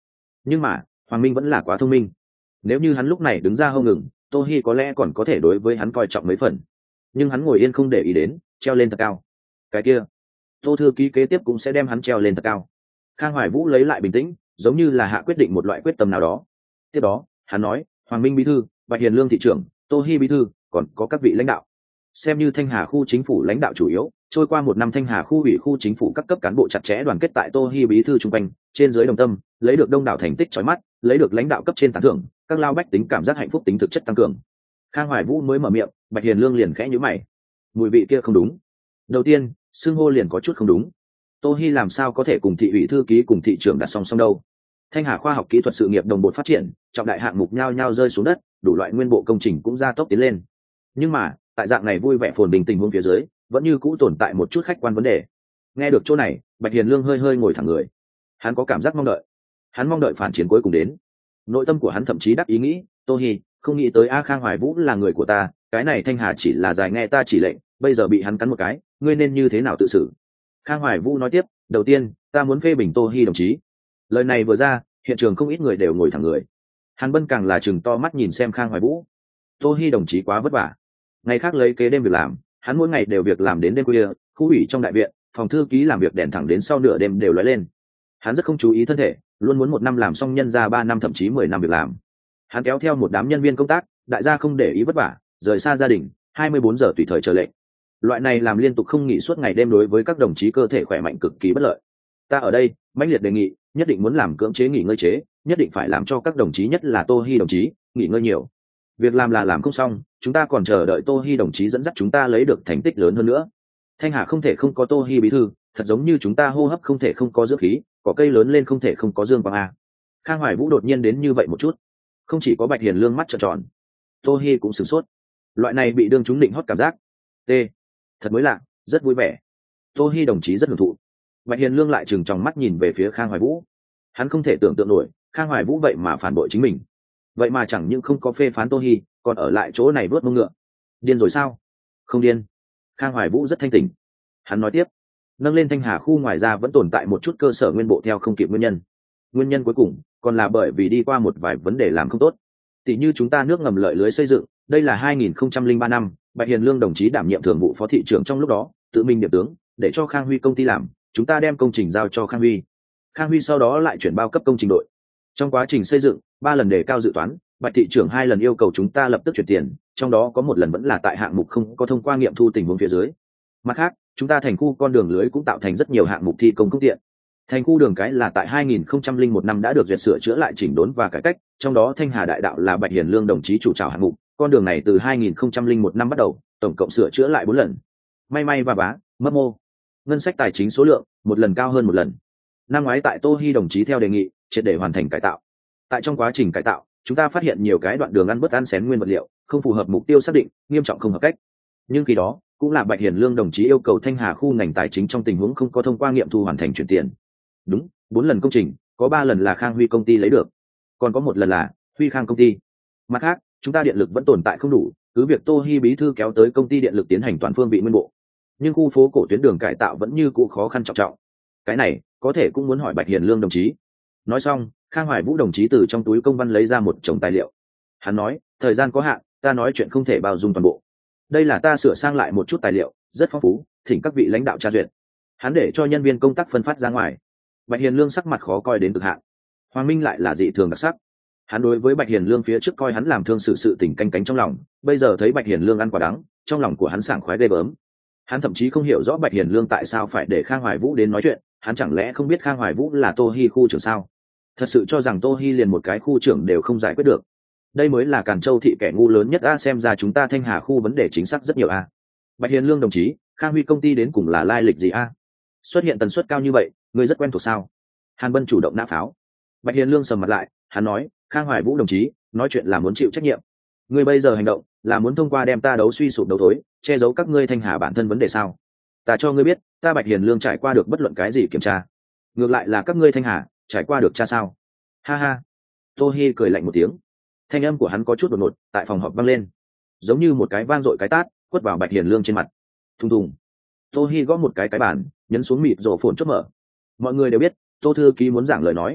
Speaker 1: Nhưng mà Hoàng Minh vẫn là quá thông minh, nếu như hắn lúc này đứng ra hông ngừng, tô hi có lẽ còn có thể đối với hắn coi trọng mấy phần, nhưng hắn ngồi yên không để ý đến, treo lên thật cao. Cái kia tô thư ký kế tiếp cũng sẽ đem hắn treo lên thật cao. Khang Hoài Vũ lấy lại bình tĩnh, giống như là hạ quyết định một loại quyết tâm nào đó. Tiếp đó hắn nói, Hoàng Minh bí thư, Bạch Hiền Lương thị trưởng, Tô Hi bí thư, còn có các vị lãnh đạo, xem như Thanh Hà khu chính phủ lãnh đạo chủ yếu. Trôi qua một năm, Thanh Hà khu ủy khu chính phủ các cấp cán bộ chặt chẽ đoàn kết tại Tô Hi bí thư trung quanh, trên dưới đồng tâm, lấy được đông đảo thành tích chói mắt, lấy được lãnh đạo cấp trên tán thưởng, các lao bách tính cảm giác hạnh phúc tính thực chất tăng cường. Khang Hoài Vũ mới mở miệng, Bạch Hiền Lương liền khẽ nhíu mày. Mùi vị kia không đúng. Đầu tiên, xưng hô liền có chút không đúng. Tô Hi làm sao có thể cùng thị ủy thư ký cùng thị trưởng đặt song song đâu? Thanh Hà khoa học kỹ thuật sự nghiệp đồng bộ phát triển, trọng đại hạng mục nhao nhao rơi xuống đất, đủ loại nguyên bộ công trình cũng gia tốc tiến lên. Nhưng mà, tại dạng này vui vẻ phồn bình tình huống phía dưới, vẫn như cũ tồn tại một chút khách quan vấn đề. Nghe được chỗ này, Bạch Hiền Lương hơi hơi ngồi thẳng người. Hắn có cảm giác mong đợi. Hắn mong đợi phản chiến cuối cùng đến. Nội tâm của hắn thậm chí đắc ý nghĩ, Tô Hi, không nghĩ tới A Khang Hoài Vũ là người của ta, cái này Thanh Hà chỉ là dài nghe ta chỉ lệnh, bây giờ bị hắn cắn một cái, ngươi nên như thế nào tự xử? Khang Hoài Vũ nói tiếp, đầu tiên, ta muốn phê bình Tô Hi đồng chí. Lời này vừa ra, hiện trường không ít người đều ngồi thẳng người. Hàn Bân càng là chừng to mắt nhìn xem Khang Hoài Vũ. Tô Hi đồng chí quá vất vả, ngày khác lấy kế đêm việc làm, hắn mỗi ngày đều việc làm đến đêm khuya, khu ủy trong đại viện, phòng thư ký làm việc đèn thẳng đến sau nửa đêm đều lóe lên. Hắn rất không chú ý thân thể, luôn muốn một năm làm xong nhân ra ba năm thậm chí mười năm việc làm. Hắn kéo theo một đám nhân viên công tác, đại gia không để ý vất vả, rời xa gia đình, hai mươi bốn giờ tùy thời chờ lệnh. Loại này làm liên tục không nghỉ suốt ngày đêm đối với các đồng chí cơ thể khỏe mạnh cực kỳ bất lợi. Ta ở đây mãnh liệt đề nghị, nhất định muốn làm cưỡng chế nghỉ ngơi chế, nhất định phải làm cho các đồng chí, nhất là Tô Hi đồng chí, nghỉ ngơi nhiều. Việc làm là làm không xong, chúng ta còn chờ đợi Tô Hi đồng chí dẫn dắt chúng ta lấy được thành tích lớn hơn nữa. Thanh Hà không thể không có Tô Hi bí thư, thật giống như chúng ta hô hấp không thể không có dưỡng khí, có cây lớn lên không thể không có dương quang a. Khang Hoài Vũ đột nhiên đến như vậy một chút, không chỉ có Bạch Hiền Lương mắt trợn tròn, Tô Hi cũng sửng sốt. Loại này bị đương chúng định hót cảm giác, t, thật mới lạ, rất vui vẻ. Tô Hi đồng chí rất hưởng thụ. Bạch Hiền Lương lại trừng tròng mắt nhìn về phía Khang Hoài Vũ. Hắn không thể tưởng tượng nổi, Khang Hoài Vũ vậy mà phản bội chính mình, vậy mà chẳng những không có phê phán Tô Hi, còn ở lại chỗ này vớt mông ngựa. Điên rồi sao? Không điên. Khang Hoài Vũ rất thanh tỉnh. Hắn nói tiếp, nâng lên Thanh Hà khu ngoài ra vẫn tồn tại một chút cơ sở nguyên bộ theo không kịp nguyên nhân. Nguyên nhân cuối cùng còn là bởi vì đi qua một vài vấn đề làm không tốt. Tỷ như chúng ta nước ngầm lợi lưới xây dựng, đây là hai nghìn không trăm lẻ ba năm, Bạch Hiền Lương đồng chí đảm nhiệm thường vụ phó thị trưởng trong lúc đó, tự mình điểm tướng, để cho Khang Huy công ty làm, chúng ta đem công trình giao cho Khang Huy. Khang Huy sau đó lại chuyển bao cấp công trình đội. Trong quá trình xây dựng, ba lần đề cao dự toán, Bạch thị trưởng hai lần yêu cầu chúng ta lập tức chuyển tiền, trong đó có một lần vẫn là tại hạng mục không có thông qua nghiệm thu tình huống phía dưới. Mặt khác, chúng ta thành khu con đường lưới cũng tạo thành rất nhiều hạng mục thi công không tiện. Thành khu đường cái là tại hai nghìn không trăm lẻ một năm đã được duyệt sửa chữa lại chỉnh đốn và cải cách, trong đó Thanh Hà đại đạo là Bạch Hiền Lương đồng chí chủ trào hạng mục, con đường này từ hai nghìn không trăm lẻ một năm bắt đầu, tổng cộng sửa chữa lại bốn lần. May may và bá, mất mô. Ngân sách tài chính số lượng, một lần cao hơn một lần. Năm ngoái tại Tô Hi đồng chí theo đề nghị, triệt để hoàn thành cải tạo. Tại trong quá trình cải tạo, chúng ta phát hiện nhiều cái đoạn đường ăn bớt ăn xén nguyên vật liệu, không phù hợp mục tiêu xác định, nghiêm trọng không hợp cách. Nhưng khi đó, cũng là Bạch Hiền Lương đồng chí yêu cầu Thanh Hà khu ngành tài chính trong tình huống không có thông qua nghiệm thu hoàn thành chuyển tiền. Đúng, bốn lần công trình, có ba lần là Khang Huy công ty lấy được, còn có một lần là Huy Khang công ty. Mặt khác, chúng ta điện lực vẫn tồn tại không đủ, cứ việc Tô Hi bí thư kéo tới công ty điện lực tiến hành toàn phương vị nguyên bộ, nhưng khu phố cổ tuyến đường cải tạo vẫn như cũ khó khăn trọng trọng. Cái này có thể cũng muốn hỏi Bạch Hiền Lương đồng chí. Nói xong, Khang Hoài Vũ đồng chí từ trong túi công văn lấy ra một chồng tài liệu. Hắn nói, thời gian có hạn, ta nói chuyện không thể bao dung toàn bộ. Đây là ta sửa sang lại một chút tài liệu, rất phong phú, thỉnh các vị lãnh đạo tra duyệt. Hắn để cho nhân viên công tác phân phát ra ngoài. Bạch Hiền Lương sắc mặt khó coi đến cực hạn. Hoàng Minh lại là dị thường đặc sắc. Hắn đối với Bạch Hiền Lương phía trước coi hắn làm thương sự sự tình canh cánh trong lòng, bây giờ thấy Bạch Hiền Lương ăn quả đắng, trong lòng của hắn sảng khoái ghê gớm. Hắn thậm chí không hiểu rõ Bạch Hiền Lương tại sao phải để Khang Hoài Vũ đến nói chuyện, hắn chẳng lẽ không biết Khang Hoài Vũ là Tô Hi khu trưởng sao? Thật sự cho rằng Tô Hi liền một cái khu trưởng đều không giải quyết được. Đây mới là Càn Châu thị kẻ ngu lớn nhất a, xem ra chúng ta Thanh Hà khu vấn đề chính xác rất nhiều a. Bạch Hiền Lương đồng chí, Khang Huy công ty đến cùng là lai lịch gì a? Xuất hiện tần suất cao như vậy, người rất quen thuộc sao? Hàn Bân chủ động nã pháo. Bạch Hiền Lương sầm mặt lại, hắn nói, Khang Hoài Vũ đồng chí, nói chuyện là muốn chịu trách nhiệm. Người bây giờ hành động là muốn thông qua đem ta đấu suy sụp đấu thối, che giấu các ngươi Thanh Hà bản thân vấn đề sao? Ta cho ngươi biết, ta Bạch Hiền Lương trải qua được bất luận cái gì kiểm tra. Ngược lại là các ngươi Thanh Hà trải qua được tra sao? Ha ha. Tô Hi cười lạnh một tiếng. Thanh âm của hắn có chút đột ngột, tại phòng họp vang lên, giống như một cái vang dội cái tát quất vào Bạch Hiền Lương trên mặt. Thùng thùng. Tô Hi gõ một cái cái bàn, nhấn xuống mịt rổ phồn chốt mở. Mọi người đều biết, Tô thư ký muốn giảng lời nói.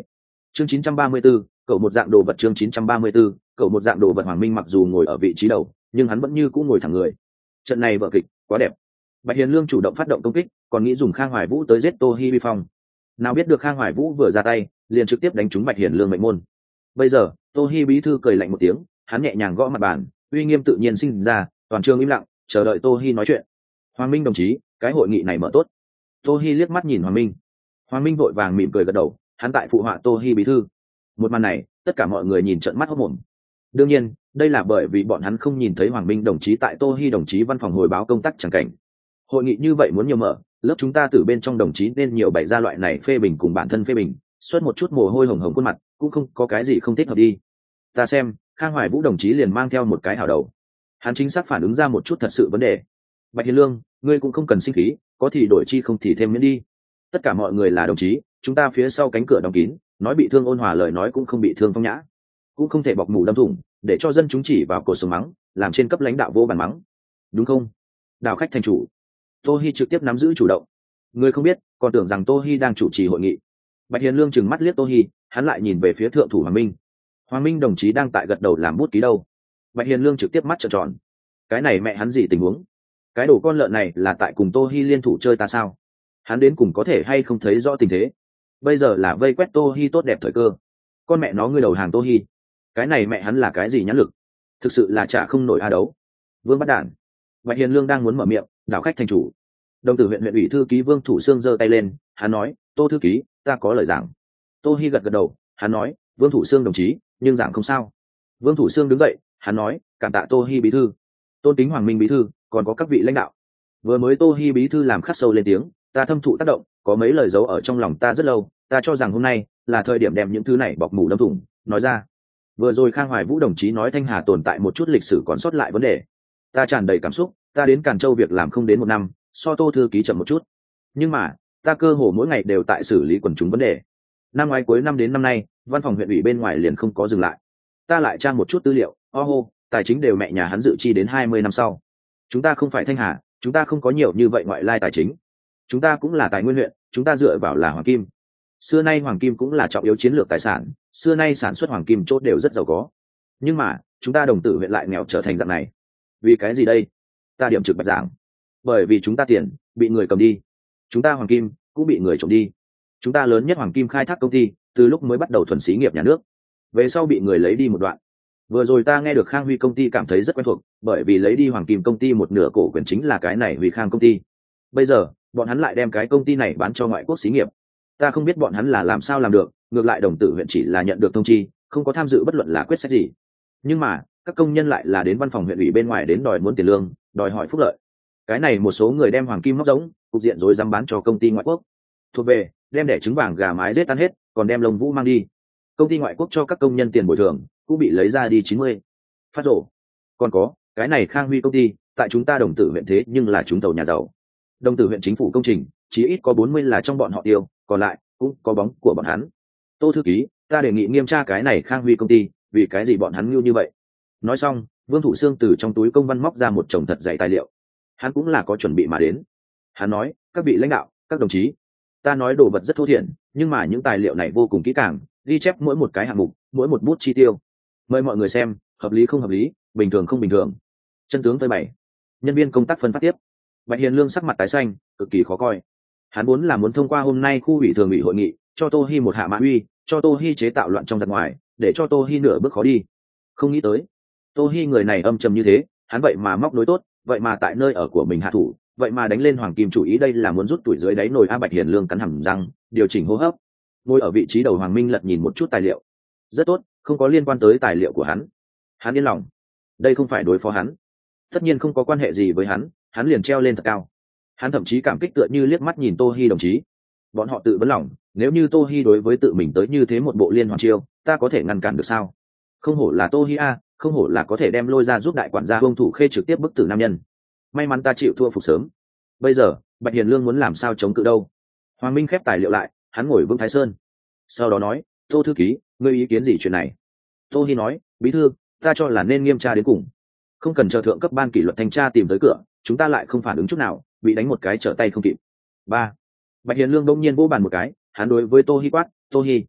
Speaker 1: chương chín trăm ba mươi 934, cậu một dạng đồ vật chương chín trăm ba mươi 934, cậu một dạng đồ vật. Hoàng Minh mặc dù ngồi ở vị trí đầu nhưng hắn vẫn như cũ ngồi thẳng người. Trận này vở kịch quá đẹp. Bạch Hiền Lương chủ động phát động công kích, còn nghĩ dùng Khang Hoài Vũ tới giết Tô Hi Vi Phong. Nào biết được Khang Hoài Vũ vừa ra tay liền trực tiếp đánh trúng Bạch Hiền Lương mệnh môn. Bây giờ Tô Hi bí thư cười lạnh một tiếng, hắn nhẹ nhàng gõ mặt bàn, uy nghiêm tự nhiên sinh ra, toàn trường im lặng chờ đợi Tô Hi nói chuyện. Hoàng Minh đồng chí, cái hội nghị này mở tốt. Tô Hi liếc mắt nhìn Hoàng Minh. Hoàng Minh vội vàng mỉm cười gật đầu, hắn tại phụ họa Tô Hi bí thư. Một màn này tất cả mọi người nhìn trợn mắt hốt mồm. Đương nhiên đây là bởi vì bọn hắn không nhìn thấy Hoàng Minh đồng chí tại Tô Hi đồng chí văn phòng hồi báo công tác chẳng cảnh. Hội nghị như vậy muốn nhiều mở, lớp chúng ta từ bên trong đồng chí nên nhiều bày ra loại này phê bình cùng bản thân phê bình, xuất một chút mồ hôi hồng hồng khuôn mặt cũng không có cái gì không thích hợp đi. Ta xem Khang Hoài Vũ đồng chí liền mang theo một cái hảo đầu, hắn chính xác phản ứng ra một chút thật sự vấn đề. Bạch Hiền Lương, ngươi cũng không cần sinh khí, có thì đổi chi không thì thêm miễn đi. Tất cả mọi người là đồng chí, chúng ta phía sau cánh cửa đóng kín, nói bị thương ôn hòa lời nói cũng không bị thương phong nhã, cũng không thể bọc mù đâm thủng để cho dân chúng chỉ vào cổ sống mắng, làm trên cấp lãnh đạo vô bàn mắng, đúng không? Đào khách thành chủ, Tô Hi trực tiếp nắm giữ chủ động. Người không biết còn tưởng rằng Tô Hi đang chủ trì hội nghị. Bạch Hiền Lương trừng mắt liếc Tô Hi, hắn lại nhìn về phía thượng thủ Hoàng Minh. Hoàng Minh đồng chí đang tại gật đầu làm bút ký đâu. Bạch Hiền Lương trực tiếp mắt trợn tròn. Cái này mẹ hắn gì tình huống? Cái đồ con lợn này là tại cùng Tô Hi liên thủ chơi ta sao? Hắn đến cùng có thể hay không thấy rõ tình thế? Bây giờ là vây quét Tô Hi tốt đẹp thời cơ. Con mẹ nó ngươi đầu hàng Tô Hi. Cái này mẹ hắn là cái gì nhãn lực? Thực sự là chả không nổi a đấu. Vương bắt đản. Bạch Hiền Lương đang muốn mở miệng, đảo khách thành chủ. Đồng tử huyện huyện ủy thư ký Vương Thủ Sương giơ tay lên, hắn nói, Tô thư ký, ta có lời giảng. Tô Hi gật gật đầu, hắn nói, Vương Thủ Sương đồng chí, nhưng giảng không sao. Vương Thủ Sương đứng dậy, hắn nói, cảm tạ Tô Hi bí thư, tôn kính Hoàng Minh bí thư, còn có các vị lãnh đạo. Vừa mới Tô Hi bí thư làm khắc sâu lên tiếng, ta thâm thụ tác động, có mấy lời giấu ở trong lòng ta rất lâu, ta cho rằng hôm nay là thời điểm đem những thứ này bọc mủ đâm thủng, nói ra. Vừa rồi Khang Hoài Vũ đồng chí nói Thanh Hà tồn tại một chút lịch sử còn sót lại vấn đề, ta tràn đầy cảm xúc, ta đến Càn Châu việc làm không đến một năm, so Tô thư ký chậm một chút, nhưng mà ta cơ hồ mỗi ngày đều tại xử lý quần chúng vấn đề. Năm ngoái cuối năm đến năm nay, văn phòng huyện ủy bên ngoài liền không có dừng lại. Ta lại tra một chút tư liệu, oh hô, tài chính đều mẹ nhà hắn dự chi đến hai mươi năm sau. Chúng ta không phải Thanh Hà, chúng ta không có nhiều như vậy ngoại lai tài chính. Chúng ta cũng là tài nguyên huyện, chúng ta dựa vào là hoàng kim. Xưa nay hoàng kim cũng là trọng yếu chiến lược tài sản, xưa nay sản xuất hoàng kim chốt đều rất giàu có. Nhưng mà, chúng ta đồng tử huyện lại nghèo trở thành dạng này. Vì cái gì đây? Ta điểm trực bạch giảng. Bởi vì chúng ta tiền bị người cầm đi, chúng ta hoàng kim cũng bị người trộm đi. Chúng ta lớn nhất hoàng kim khai thác công ty từ lúc mới bắt đầu thuần xí nghiệp nhà nước, về sau bị người lấy đi một đoạn. Vừa rồi ta nghe được Khang Huy công ty cảm thấy rất quen thuộc, bởi vì lấy đi hoàng kim công ty một nửa cổ quyền chính là cái này Huy Khang công ty. Bây giờ bọn hắn lại đem cái công ty này bán cho ngoại quốc xí nghiệp. Ta không biết bọn hắn là làm sao làm được, ngược lại đồng tử huyện chỉ là nhận được thông chi, không có tham dự bất luận là quyết sách gì. Nhưng mà các công nhân lại là đến văn phòng huyện ủy bên ngoài đến đòi muốn tiền lương, đòi hỏi phúc lợi. Cái này một số người đem hoàng kim móc giống, cục diện rồi dám bán cho công ty ngoại quốc. Thuộc về đem đẻ trứng vàng gà mái rết tan hết, còn đem lông vũ mang đi. Công ty ngoại quốc cho các công nhân tiền bồi thường cũng bị lấy ra đi chín mươi. Phát rổ. Còn có cái này Khang Huy công ty tại chúng ta đồng tử huyện thế nhưng là chúng tàu nhà giàu. Đồng tử huyện chính phủ công trình chỉ ít có bốn mươi là trong bọn họ tiêu, còn lại cũng có bóng của bọn hắn. Tô thư ký, ta đề nghị nghiêm tra cái này Khang Huy công ty, vì cái gì bọn hắn ngu như vậy? Nói xong, Vương Thủ Sương từ trong túi công văn móc ra một chồng thật dày tài liệu. Hắn cũng là có chuẩn bị mà đến. Hắn nói, các vị lãnh đạo, các đồng chí, ta nói đồ vật rất thô thiển, nhưng mà những tài liệu này vô cùng kỹ càng, ghi chép mỗi một cái hạng mục, mỗi một bút chi tiêu. Mời mọi người xem, hợp lý không hợp lý, bình thường không bình thường. Chân tướng phơi bày. Nhân viên công tác phân phát tiếp. Bạch Hiền Lương sắc mặt tái xanh, cực kỳ khó coi. Hắn muốn là muốn thông qua hôm nay khu ủy thường ủy hội nghị, cho Tô Hi một hạ mã uy, cho Tô Hi chế tạo loạn trong giặc ngoài, để cho Tô Hi nửa bước khó đi. Không nghĩ tới, Tô Hi người này âm trầm như thế, hắn vậy mà móc nối tốt, vậy mà tại nơi ở của mình hạ thủ, vậy mà đánh lên hoàng kim chủ ý, đây là muốn rút tuổi dưới đáy nồi a. Bạch Hiền Lương cắn hàm răng, điều chỉnh hô hấp. Ngồi ở vị trí đầu Hoàng Minh lật nhìn một chút tài liệu. Rất tốt, không có liên quan tới tài liệu của hắn. Hắn yên lòng. Đây không phải đối phó hắn, tất nhiên không có quan hệ gì với hắn, hắn liền treo lên thật cao. Hắn thậm chí cảm kích tựa như liếc mắt nhìn Tô Hi đồng chí. Bọn họ tự vấn lòng, nếu như Tô Hi đối với tự mình tới như thế một bộ liên hoàn chiêu, ta có thể ngăn cản được sao? Không hổ là Tô Hi a, không hổ là có thể đem lôi ra giúp đại quản gia Vương Thủ Khê trực tiếp bức tử nam nhân. May mắn ta chịu thua phục sớm. Bây giờ Bạch Hiền Lương muốn làm sao chống cự đâu? Hoàng Minh khép tài liệu lại, hắn ngồi vững Thái Sơn, sau đó nói, Tô thư ký, ngươi ý kiến gì chuyện này? Tô Hi nói, bí thư, ta cho là nên nghiêm tra đến cùng, không cần chờ thượng cấp ban kỷ luật thanh tra tìm tới cửa, chúng ta lại không phản ứng chút nào, bị đánh một cái trở tay không kịp. Ba. Bạch Hiền Lương đông nhiên vỗ bàn một cái, hắn đối với Tô Hi quát, Tô Hi,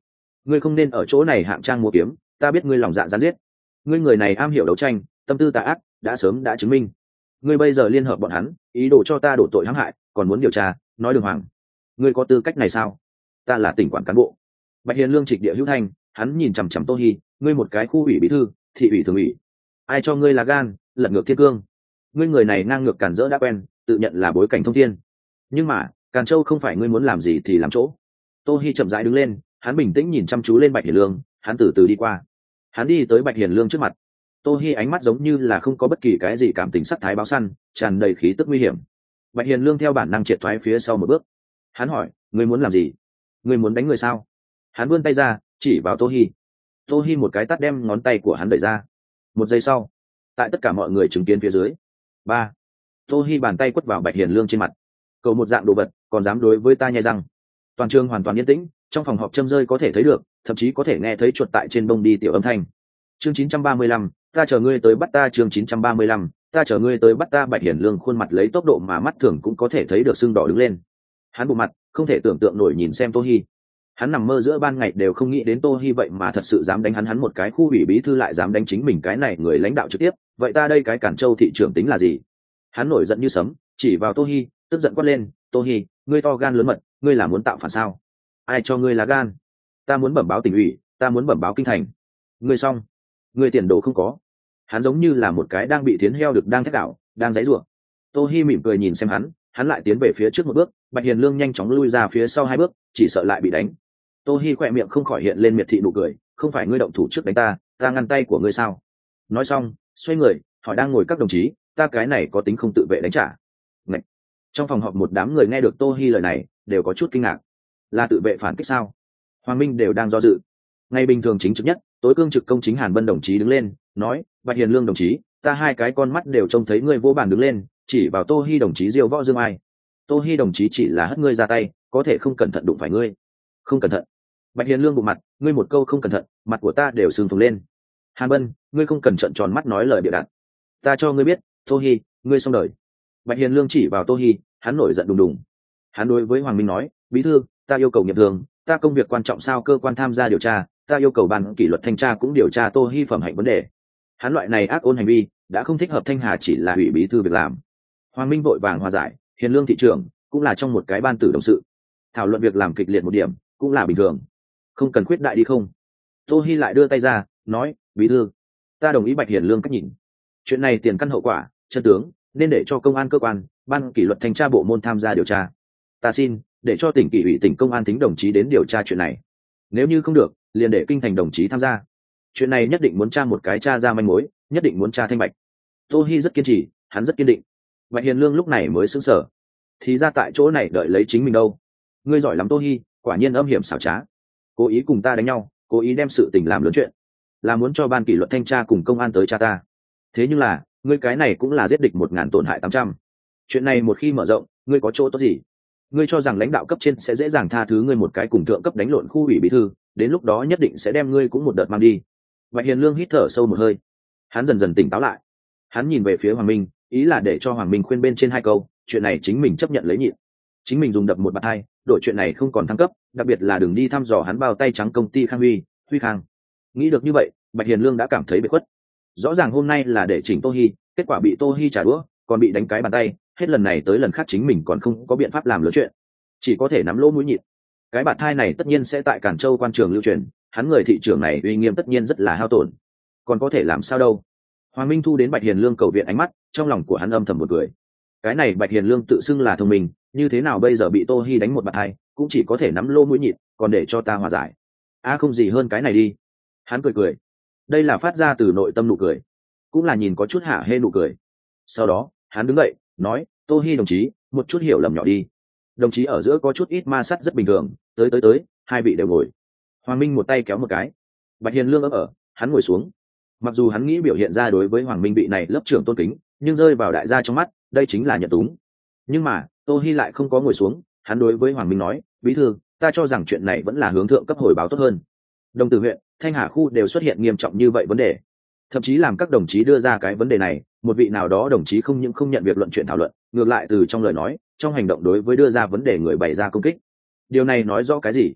Speaker 1: ngươi không nên ở chỗ này hạng trang mua kiếm, ta biết ngươi lòng dạ gián giết, ngươi người này am hiểu đấu tranh, tâm tư tà ác đã sớm đã chứng minh. Ngươi bây giờ liên hợp bọn hắn, ý đồ cho ta đổ tội hãm hại, còn muốn điều tra, nói đường hoàng, ngươi có tư cách này sao? Ta là tỉnh quản cán bộ. Bạch Hiền Lương trịch địa hữu thanh, hắn nhìn chằm chằm Tô Hi, ngươi một cái khu ủy bí thư, thị ủy thường ủy, ai cho ngươi là gan lật ngược thiên cương? Ngươi người này ngang ngược cản rỡ đã quen, tự nhận là bối cảnh thông thiên, nhưng mà Càn Châu không phải ngươi muốn làm gì thì làm chỗ. Tô Hi chậm rãi đứng lên, hắn bình tĩnh nhìn chăm chú lên Bạch Hiền Lương, hắn từ từ đi qua, hắn đi tới Bạch Hiền Lương trước mặt. Tô Hi ánh mắt giống như là không có bất kỳ cái gì cảm tình sắc thái báo săn, tràn đầy khí tức nguy hiểm. Bạch Hiền Lương theo bản năng triệt thoái phía sau một bước. Hắn hỏi, ngươi muốn làm gì? Ngươi muốn đánh người sao? Hắn vươn tay ra, chỉ vào Tô Hi. Tô Hi một cái tát đem ngón tay của hắn đẩy ra. Một giây sau, tại tất cả mọi người chứng kiến phía dưới, ba, Tô Hi bàn tay quất vào Bạch Hiền Lương trên mặt. Cậu một dạng đồ vật, còn dám đối với ta nhai răng? Toàn trường hoàn toàn yên tĩnh, trong phòng họp châm rơi có thể thấy được, thậm chí có thể nghe thấy chuột tại trên bông đi tiểu âm thanh. Chương chín trăm ba mươi lăm, ta chờ ngươi tới bắt ta. Chương chín trăm ba mươi lăm, ta chờ ngươi tới bắt ta. Bạch Hiển Lương khuôn mặt lấy tốc độ mà mắt thường cũng có thể thấy được sưng đỏ đứng lên. Hắn bộ mặt không thể tưởng tượng nổi nhìn xem Tô Hi. Hắn nằm mơ giữa ban ngày đều không nghĩ đến Tô Hi vậy mà thật sự dám đánh hắn, hắn một cái khu ủy bí thư lại dám đánh chính mình cái này người lãnh đạo trực tiếp, vậy ta đây cái Cản Châu thị trưởng tính là gì? Hắn nổi giận như sấm, chỉ vào Tô Hi, tức giận quát lên, Tô Hi, ngươi to gan lớn mật, ngươi là muốn tạo phản sao? Ai cho ngươi là gan? Ta muốn bẩm báo tỉnh ủy, ta muốn bẩm báo kinh thành. Ngươi xong, ngươi tiền đồ không có. Hắn giống như là một cái đang bị thiến heo được đang thét đảo, đang giãy giụa. Tô Hi mỉm cười nhìn xem hắn, hắn lại tiến về phía trước một bước, Bạch Hiền Lương nhanh chóng lui ra phía sau hai bước, chỉ sợ lại bị đánh. Tô Hi khỏe miệng không khỏi hiện lên miệt thị nụ cười, không phải ngươi động thủ trước đánh ta, ta ngăn tay của ngươi sao? Nói xong, xoay người, hỏi đang ngồi các đồng chí, ta cái này có tính không tự vệ đánh trả? Ngậy. Trong phòng họp một đám người nghe được Tô Hi lời này, đều có chút kinh ngạc. Là tự vệ phản kích sao? Hoàng Minh đều đang do dự. Ngày bình thường chính trực nhất, tối cương trực công chính Hàn Bân đồng chí đứng lên, nói, Bạch Hiền Lương đồng chí, ta hai cái con mắt đều trông thấy ngươi vô bàn đứng lên, chỉ vào Tô Hi đồng chí diêu võ dương ai. Tô Hi đồng chí chỉ là hất ngươi ra tay, có thể không cẩn thận đụng phải ngươi. Không cẩn thận. Bạch Hiền Lương bụng mặt, ngươi một câu không cẩn thận, mặt của ta đều sưng phồng lên. Hàn Bân, ngươi không cần trợn tròn mắt nói lời bịa đặt. Ta cho ngươi biết, Tô Hi, ngươi xong đời. Bạch Hiền Lương chỉ vào Tô Hi, hắn nổi giận đùng đùng. Hắn đối với Hoàng Minh nói, bí thư, ta yêu cầu nghiệm thường, ta công việc quan trọng sao cơ quan tham gia điều tra, ta yêu cầu ban kỷ luật thanh tra cũng điều tra Tô Hi phẩm hạnh vấn đề. Hắn loại này ác ôn hành vi đã không thích hợp Thanh Hà chỉ là ủy bí thư việc làm. Hoàng Minh vội vàng hòa giải, Hiền Lương thị trưởng cũng là trong một cái ban tử đồng sự, thảo luận việc làm kịch liệt một điểm cũng là bình thường, không cần khuyết đại đi không? Tô Hi lại đưa tay ra, nói, bí thư, ta đồng ý Bạch Hiền Lương cách nhìn. Chuyện này tiền căn hậu quả, chân tướng nên để cho công an cơ quan, ban kỷ luật thanh tra bộ môn tham gia điều tra. Ta xin để cho tỉnh kỷ ủy tỉnh công an thính đồng chí đến điều tra chuyện này. Nếu như không được, liền để kinh thành đồng chí tham gia. Chuyện này nhất định muốn tra một cái tra ra manh mối, nhất định muốn tra thanh bạch. Tô Hi rất kiên trì, hắn rất kiên định. Bạch Hiền Lương lúc này mới sững sờ. Thì ra tại chỗ này đợi lấy chính mình đâu. Ngươi giỏi lắm Tô Hi, quả nhiên âm hiểm xảo trá. Cố ý cùng ta đánh nhau, cố ý đem sự tình làm lớn chuyện, là muốn cho ban kỷ luật thanh tra cùng công an tới tra ta. Thế nhưng là, ngươi cái này cũng là giết địch một ngàn tổn hại tám trăm. Chuyện này một khi mở rộng, ngươi có chỗ tốt gì? Ngươi cho rằng lãnh đạo cấp trên sẽ dễ dàng tha thứ ngươi một cái cùng thượng cấp đánh lộn khu ủy bí thư, đến lúc đó nhất định sẽ đem ngươi cũng một đợt mang đi. Bạch Hiền Lương hít thở sâu một hơi, hắn dần dần tỉnh táo lại. Hắn nhìn về phía Hoàng Minh, ý là để cho Hoàng Minh khuyên bên trên hai câu, chuyện này chính mình chấp nhận lấy nhịn, chính mình dùng đập một bạt hai, đổi chuyện này không còn thăng cấp, đặc biệt là đừng đi thăm dò hắn bao tay trắng công ty Khang Huy, Huy Khang. Nghĩ được như vậy, Bạch Hiền Lương đã cảm thấy bế khuất. Rõ ràng hôm nay là để chỉnh Tô Hi, kết quả bị Tô Hi trả đũa, còn bị đánh cái bàn tay, hết lần này tới lần khác chính mình còn không có biện pháp làm lớn chuyện, chỉ có thể nắm lỗ mũi nhịn. Cái bạt thai này tất nhiên sẽ tại Cản Châu quan trường lưu truyền, hắn người thị trưởng này uy nghiêm tất nhiên rất là hao tổn, còn có thể làm sao đâu. Hoàng Minh thu đến Bạch Hiền Lương cầu viện ánh mắt, trong lòng của hắn âm thầm một cười. Cái này Bạch Hiền Lương tự xưng là thông minh, như thế nào bây giờ bị Tô Hi đánh một bạt hai, cũng chỉ có thể nắm lỗ mũi nhịn, còn để cho ta hòa giải. A à, không gì hơn cái này đi. Hắn cười cười, đây là phát ra từ nội tâm nụ cười, cũng là nhìn có chút hả hê nụ cười. Sau đó hắn đứng dậy, nói, Tô Hi đồng chí, một chút hiểu lầm nhỏ đi. Đồng chí ở giữa có chút ít ma sát rất bình thường, tới tới tới, hai vị đều ngồi. Hoàng Minh một tay kéo một cái. Bạch Hiền Lương ấp ở, hắn ngồi xuống. Mặc dù hắn nghĩ biểu hiện ra đối với Hoàng Minh vị này lớp trưởng tôn kính, nhưng rơi vào đại gia trong mắt, đây chính là nhận túng. Nhưng mà Tô Hi lại không có ngồi xuống, hắn đối với Hoàng Minh nói, bí thư, ta cho rằng chuyện này vẫn là hướng thượng cấp hồi báo tốt hơn. Đồng Tử huyện, Thanh Hà khu đều xuất hiện nghiêm trọng như vậy vấn đề, thậm chí làm các đồng chí đưa ra cái vấn đề này, một vị nào đó đồng chí không những không nhận việc luận chuyện thảo luận, ngược lại từ trong lời nói, trong hành động đối với đưa ra vấn đề người bày ra công kích. Điều này nói rõ cái gì?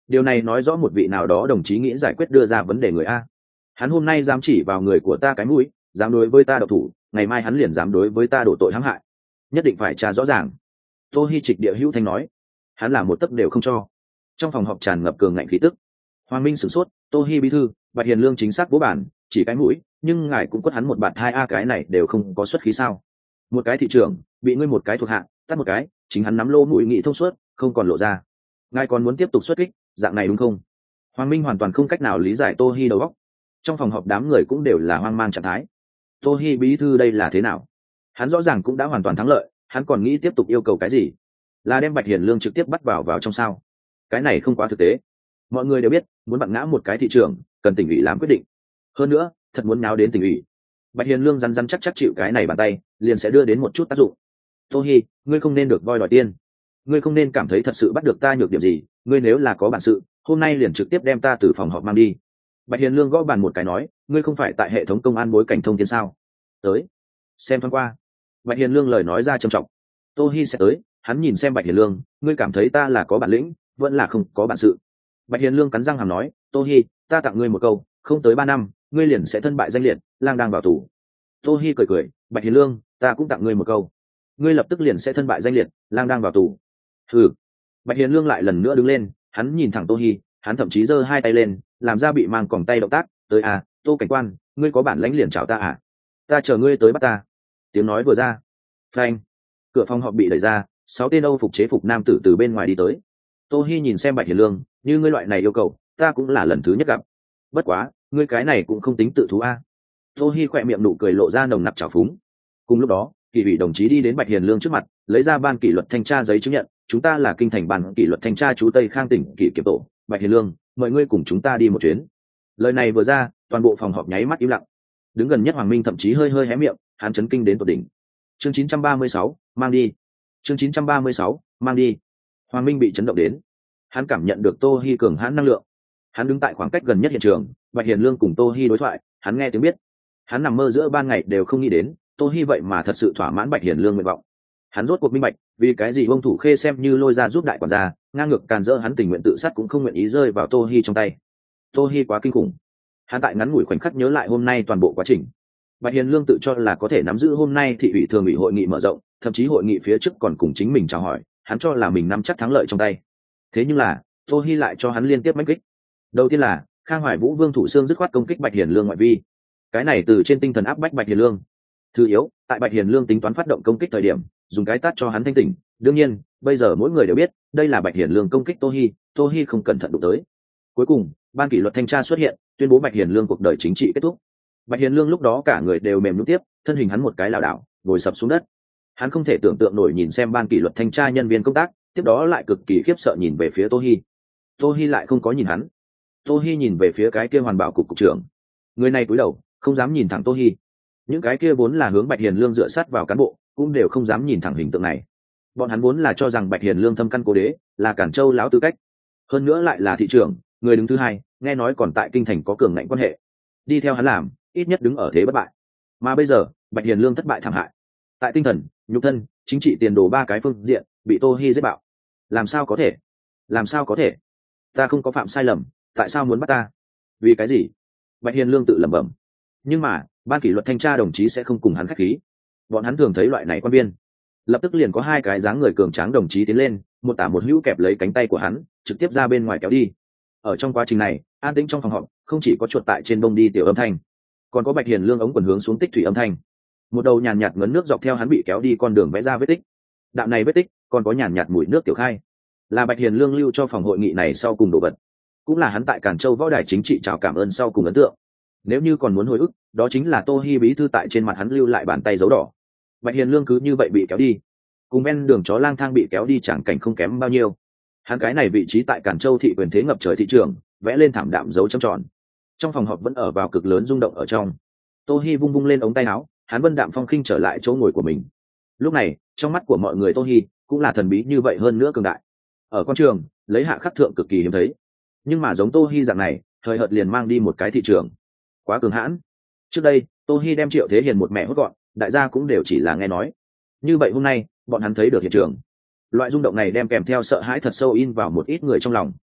Speaker 1: điều này nói rõ một vị nào đó đồng chí nghĩ giải quyết đưa ra vấn đề người a. Hắn hôm nay dám chỉ vào người của ta cái mũi, dám đối với ta độc thủ, ngày mai hắn liền dám đối với ta đổ tội hãm hại, nhất định phải tra rõ ràng. Tô Hi trịch địa hữu thanh nói. Hắn là một tấc đều không cho. Trong phòng họp tràn ngập cường ngạnh khí tức. Hoàng Minh sửng sốt. Tô Hi bí thư, Bạch Hiền Lương chính xác bố bản, chỉ cái mũi, nhưng ngài cũng quất hắn một bạt hai a, cái này đều không có xuất khí sao? Một cái thị trưởng bị ngươi một cái thuộc hạ tắt một cái, chính hắn nắm lô mũi nghị thông suốt, không còn lộ ra. Ngài còn muốn tiếp tục xuất kích, dạng này đúng không? Hoàng Minh hoàn toàn không cách nào lý giải Tô Hi đầu óc. Trong phòng họp đám người cũng đều là hoang mang trạng thái. Tô Hi bí thư đây là thế nào? Hắn rõ ràng cũng đã hoàn toàn thắng lợi, hắn còn nghĩ tiếp tục yêu cầu cái gì? Là đem Bạch Hiền Lương trực tiếp bắt vào vào trong sao? Cái này không quá thực tế. Mọi người đều biết, muốn vặn ngã một cái thị trưởng, cần tỉnh ủy làm quyết định. Hơn nữa, thật muốn náo đến tỉnh ủy, Bạch Hiền Lương rắn rắn chắc chắc chịu cái này bàn tay, liền sẽ đưa đến một chút tác dụng. Tô Hi, ngươi không nên được voi đòi tiên. Ngươi không nên cảm thấy thật sự bắt được ta nhược điểm gì, ngươi nếu là có bản sự, hôm nay liền trực tiếp đem ta từ phòng họp mang đi. Bạch Hiền Lương gõ bàn một cái nói, ngươi không phải tại hệ thống công an bối cảnh thông tin sao? Tới, xem thoáng qua. Bạch Hiền Lương lời nói ra trầm trọng. Tô Hi sẽ tới, hắn nhìn xem Bạch Hiền Lương, ngươi cảm thấy ta là có bản lĩnh, vẫn là không có bản sự. Bạch Hiền Lương cắn răng hàm nói, Tô Hi, ta tặng ngươi một câu, không tới ba năm, ngươi liền sẽ thân bại danh liệt, lang đang vào tù. Tô Hi cười cười, Bạch Hiền Lương, ta cũng tặng ngươi một câu, ngươi lập tức liền sẽ thân bại danh liệt, lang đang vào tù. Hừ. Bạch Hiền Lương lại lần nữa đứng lên, hắn nhìn thẳng Tô Hi, hắn thậm chí giơ hai tay lên, làm ra bị mang còng tay động tác, tới à, Tô cảnh quan, ngươi có bản lãnh liền chào ta à? Ta chờ ngươi tới bắt ta. Tiếng nói vừa ra, phanh, cửa phòng họp bị đẩy ra, sáu tên Âu phục chế phục nam tử từ bên ngoài đi tới. Tô Hi nhìn xem Bạch Hiền Lương, như ngươi loại này yêu cầu, ta cũng là lần thứ nhất gặp. Bất quá, ngươi cái này cũng không tính tự thú a. Tô Hi khỏe miệng nụ cười lộ ra nồng nặc trào phúng. Cùng lúc đó, kỷ ủy đồng chí đi đến Bạch Hiền Lương trước mặt, lấy ra ban kỷ luật thanh tra giấy chứng nhận, chúng ta là kinh thành ban kỷ luật thanh tra chú Tây Khang tỉnh kỷ kiểm tổ, Bạch Hiền Lương, mời ngươi cùng chúng ta đi một chuyến. Lời này vừa ra, toàn bộ phòng họp nháy mắt im lặng. Đứng gần nhất Hoàng Minh thậm chí hơi hơi hé miệng, hắn chấn kinh đến tột đỉnh. Chương chín trăm ba mươi sáu, mang đi. Chương chín trăm ba mươi sáu, mang đi. Hoàng Minh bị chấn động đến. Hắn cảm nhận được Tô Hi cường hãn năng lượng. Hắn đứng tại khoảng cách gần nhất hiện trường, Bạch Hiền Lương cùng Tô Hi đối thoại, hắn nghe tiếng biết. Hắn nằm mơ giữa ban ngày đều không nghĩ đến, Tô Hi vậy mà thật sự thỏa mãn Bạch Hiền Lương nguyện vọng. Hắn rốt cuộc minh bạch, vì cái gì Vương Thủ Khê xem như lôi ra giúp đại quản gia, ngang ngược càn rỡ hắn tình nguyện tự sát cũng không nguyện ý rơi vào Tô Hi trong tay. Tô Hi quá kinh khủng. Hắn tại ngắn ngủi khoảnh khắc nhớ lại hôm nay toàn bộ quá trình. Bạch Hiền Lương tự cho là có thể nắm giữ hôm nay thị ủy thường ủy hội nghị mở rộng, thậm chí hội nghị phía trước còn cùng chính mình chào hỏi, hắn cho là mình nắm chắc thắng lợi trong tay. Thế nhưng là, Tô Hi lại cho hắn liên tiếp mãnh kích. Đầu tiên là, Khang Hoài Vũ Vương Thủ Sương dứt khoát công kích Bạch Hiền Lương ngoại vi. Cái này từ trên tinh thần áp bách Bạch Hiền Lương. Thứ yếu, tại Bạch Hiền Lương tính toán phát động công kích thời điểm, dùng cái tát cho hắn thanh tỉnh. Đương nhiên, bây giờ mỗi người đều biết, đây là Bạch Hiền Lương công kích Tô Hi, Tô Hi không cẩn thận đụng tới. Cuối cùng, ban kỷ luật thanh tra xuất hiện, tuyên bố Bạch Hiền Lương cuộc đời chính trị kết thúc. Bạch Hiền Lương lúc đó cả người đều mềm nhũn tiếp, thân hình hắn một cái lảo đảo, ngồi sập xuống đất. Hắn không thể tưởng tượng nổi nhìn xem ban kỷ luật thanh tra nhân viên công tác, tiếp đó lại cực kỳ khiếp sợ nhìn về phía Tô Hi. Tô Hi lại không có nhìn hắn. Tô Hi nhìn về phía cái kia hoàn bảo cục cục trưởng. Người này cúi đầu, không dám nhìn thẳng Tô Hi. Những cái kia vốn là hướng Bạch Hiền Lương dựa sát vào cán bộ, cũng đều không dám nhìn thẳng hình tượng này. Bọn hắn vốn là cho rằng Bạch Hiền Lương thâm căn cố đế, là Cản Châu lão tư cách. Hơn nữa lại là thị trưởng, người đứng thứ hai, nghe nói còn tại kinh thành có cường ngạnh quan hệ. Đi theo hắn làm, ít nhất đứng ở thế bất bại. Mà bây giờ, Bạch Hiền Lương thất bại thảm hại. Tại tinh thần, nhục thân, chính trị tiền đồ ba cái phương diện, bị Tô Hi giết bạo. Làm sao có thể? Làm sao có thể? Ta không có phạm sai lầm, tại sao muốn bắt ta? Vì cái gì? Bạch Hiền Lương tự lẩm bẩm. Nhưng mà, ban kỷ luật thanh tra đồng chí sẽ không cùng hắn khách khí. Bọn hắn thường thấy loại này quan viên, lập tức liền có hai cái dáng người cường tráng đồng chí tiến lên, một tả một hữu kẹp lấy cánh tay của hắn, trực tiếp ra bên ngoài kéo đi. Ở trong quá trình này, an tĩnh trong phòng họp, không chỉ có chuột tại trên bông đi tiểu âm thanh, còn có Bạch Hiền Lương ống quần hướng xuống tích thủy âm thanh. Một đầu nhàn nhạt ngấn nước dọc theo hắn bị kéo đi con đường vẽ ra vết tích. Đạo này vết tích còn có nhàn nhạt mùi nước tiểu khai, là Bạch Hiền Lương lưu cho phòng hội nghị này sau cùng đồ vật, cũng là hắn tại Càn Châu võ đài chính trị chào cảm ơn sau cùng ấn tượng. Nếu như còn muốn hồi ức, đó chính là Tô Hi bí thư tại trên mặt hắn lưu lại bàn tay dấu đỏ. Bạch Hiền Lương cứ như vậy bị kéo đi, cùng ven đường chó lang thang bị kéo đi chẳng cảnh không kém bao nhiêu. Hắn cái này vị trí tại Càn Châu thị quyền thế ngập trời thị trường, vẽ lên thảm đạm dấu trầm tròn. Trong phòng họp vẫn ở vào cực lớn rung động ở trong. Tô Hi vung vung lên ống tay áo, hắn vân đạm phong khinh trở lại chỗ ngồi của mình. Lúc này, trong mắt của mọi người Tô Hi cũng là thần bí như vậy hơn nữa cường đại. Ở quan trường, lấy hạ khắc thượng cực kỳ hiếm thấy. Nhưng mà giống Tô Hi dạng này, thời hợt liền mang đi một cái thị trường. Quá cường hãn. Trước đây, Tô Hi đem Triệu Thế Hiền một mẹ hốt gọn, đại gia cũng đều chỉ là nghe nói. Như vậy hôm nay, bọn hắn thấy được hiện trường. Loại rung động này đem kèm theo sợ hãi thật sâu in vào một ít người trong lòng.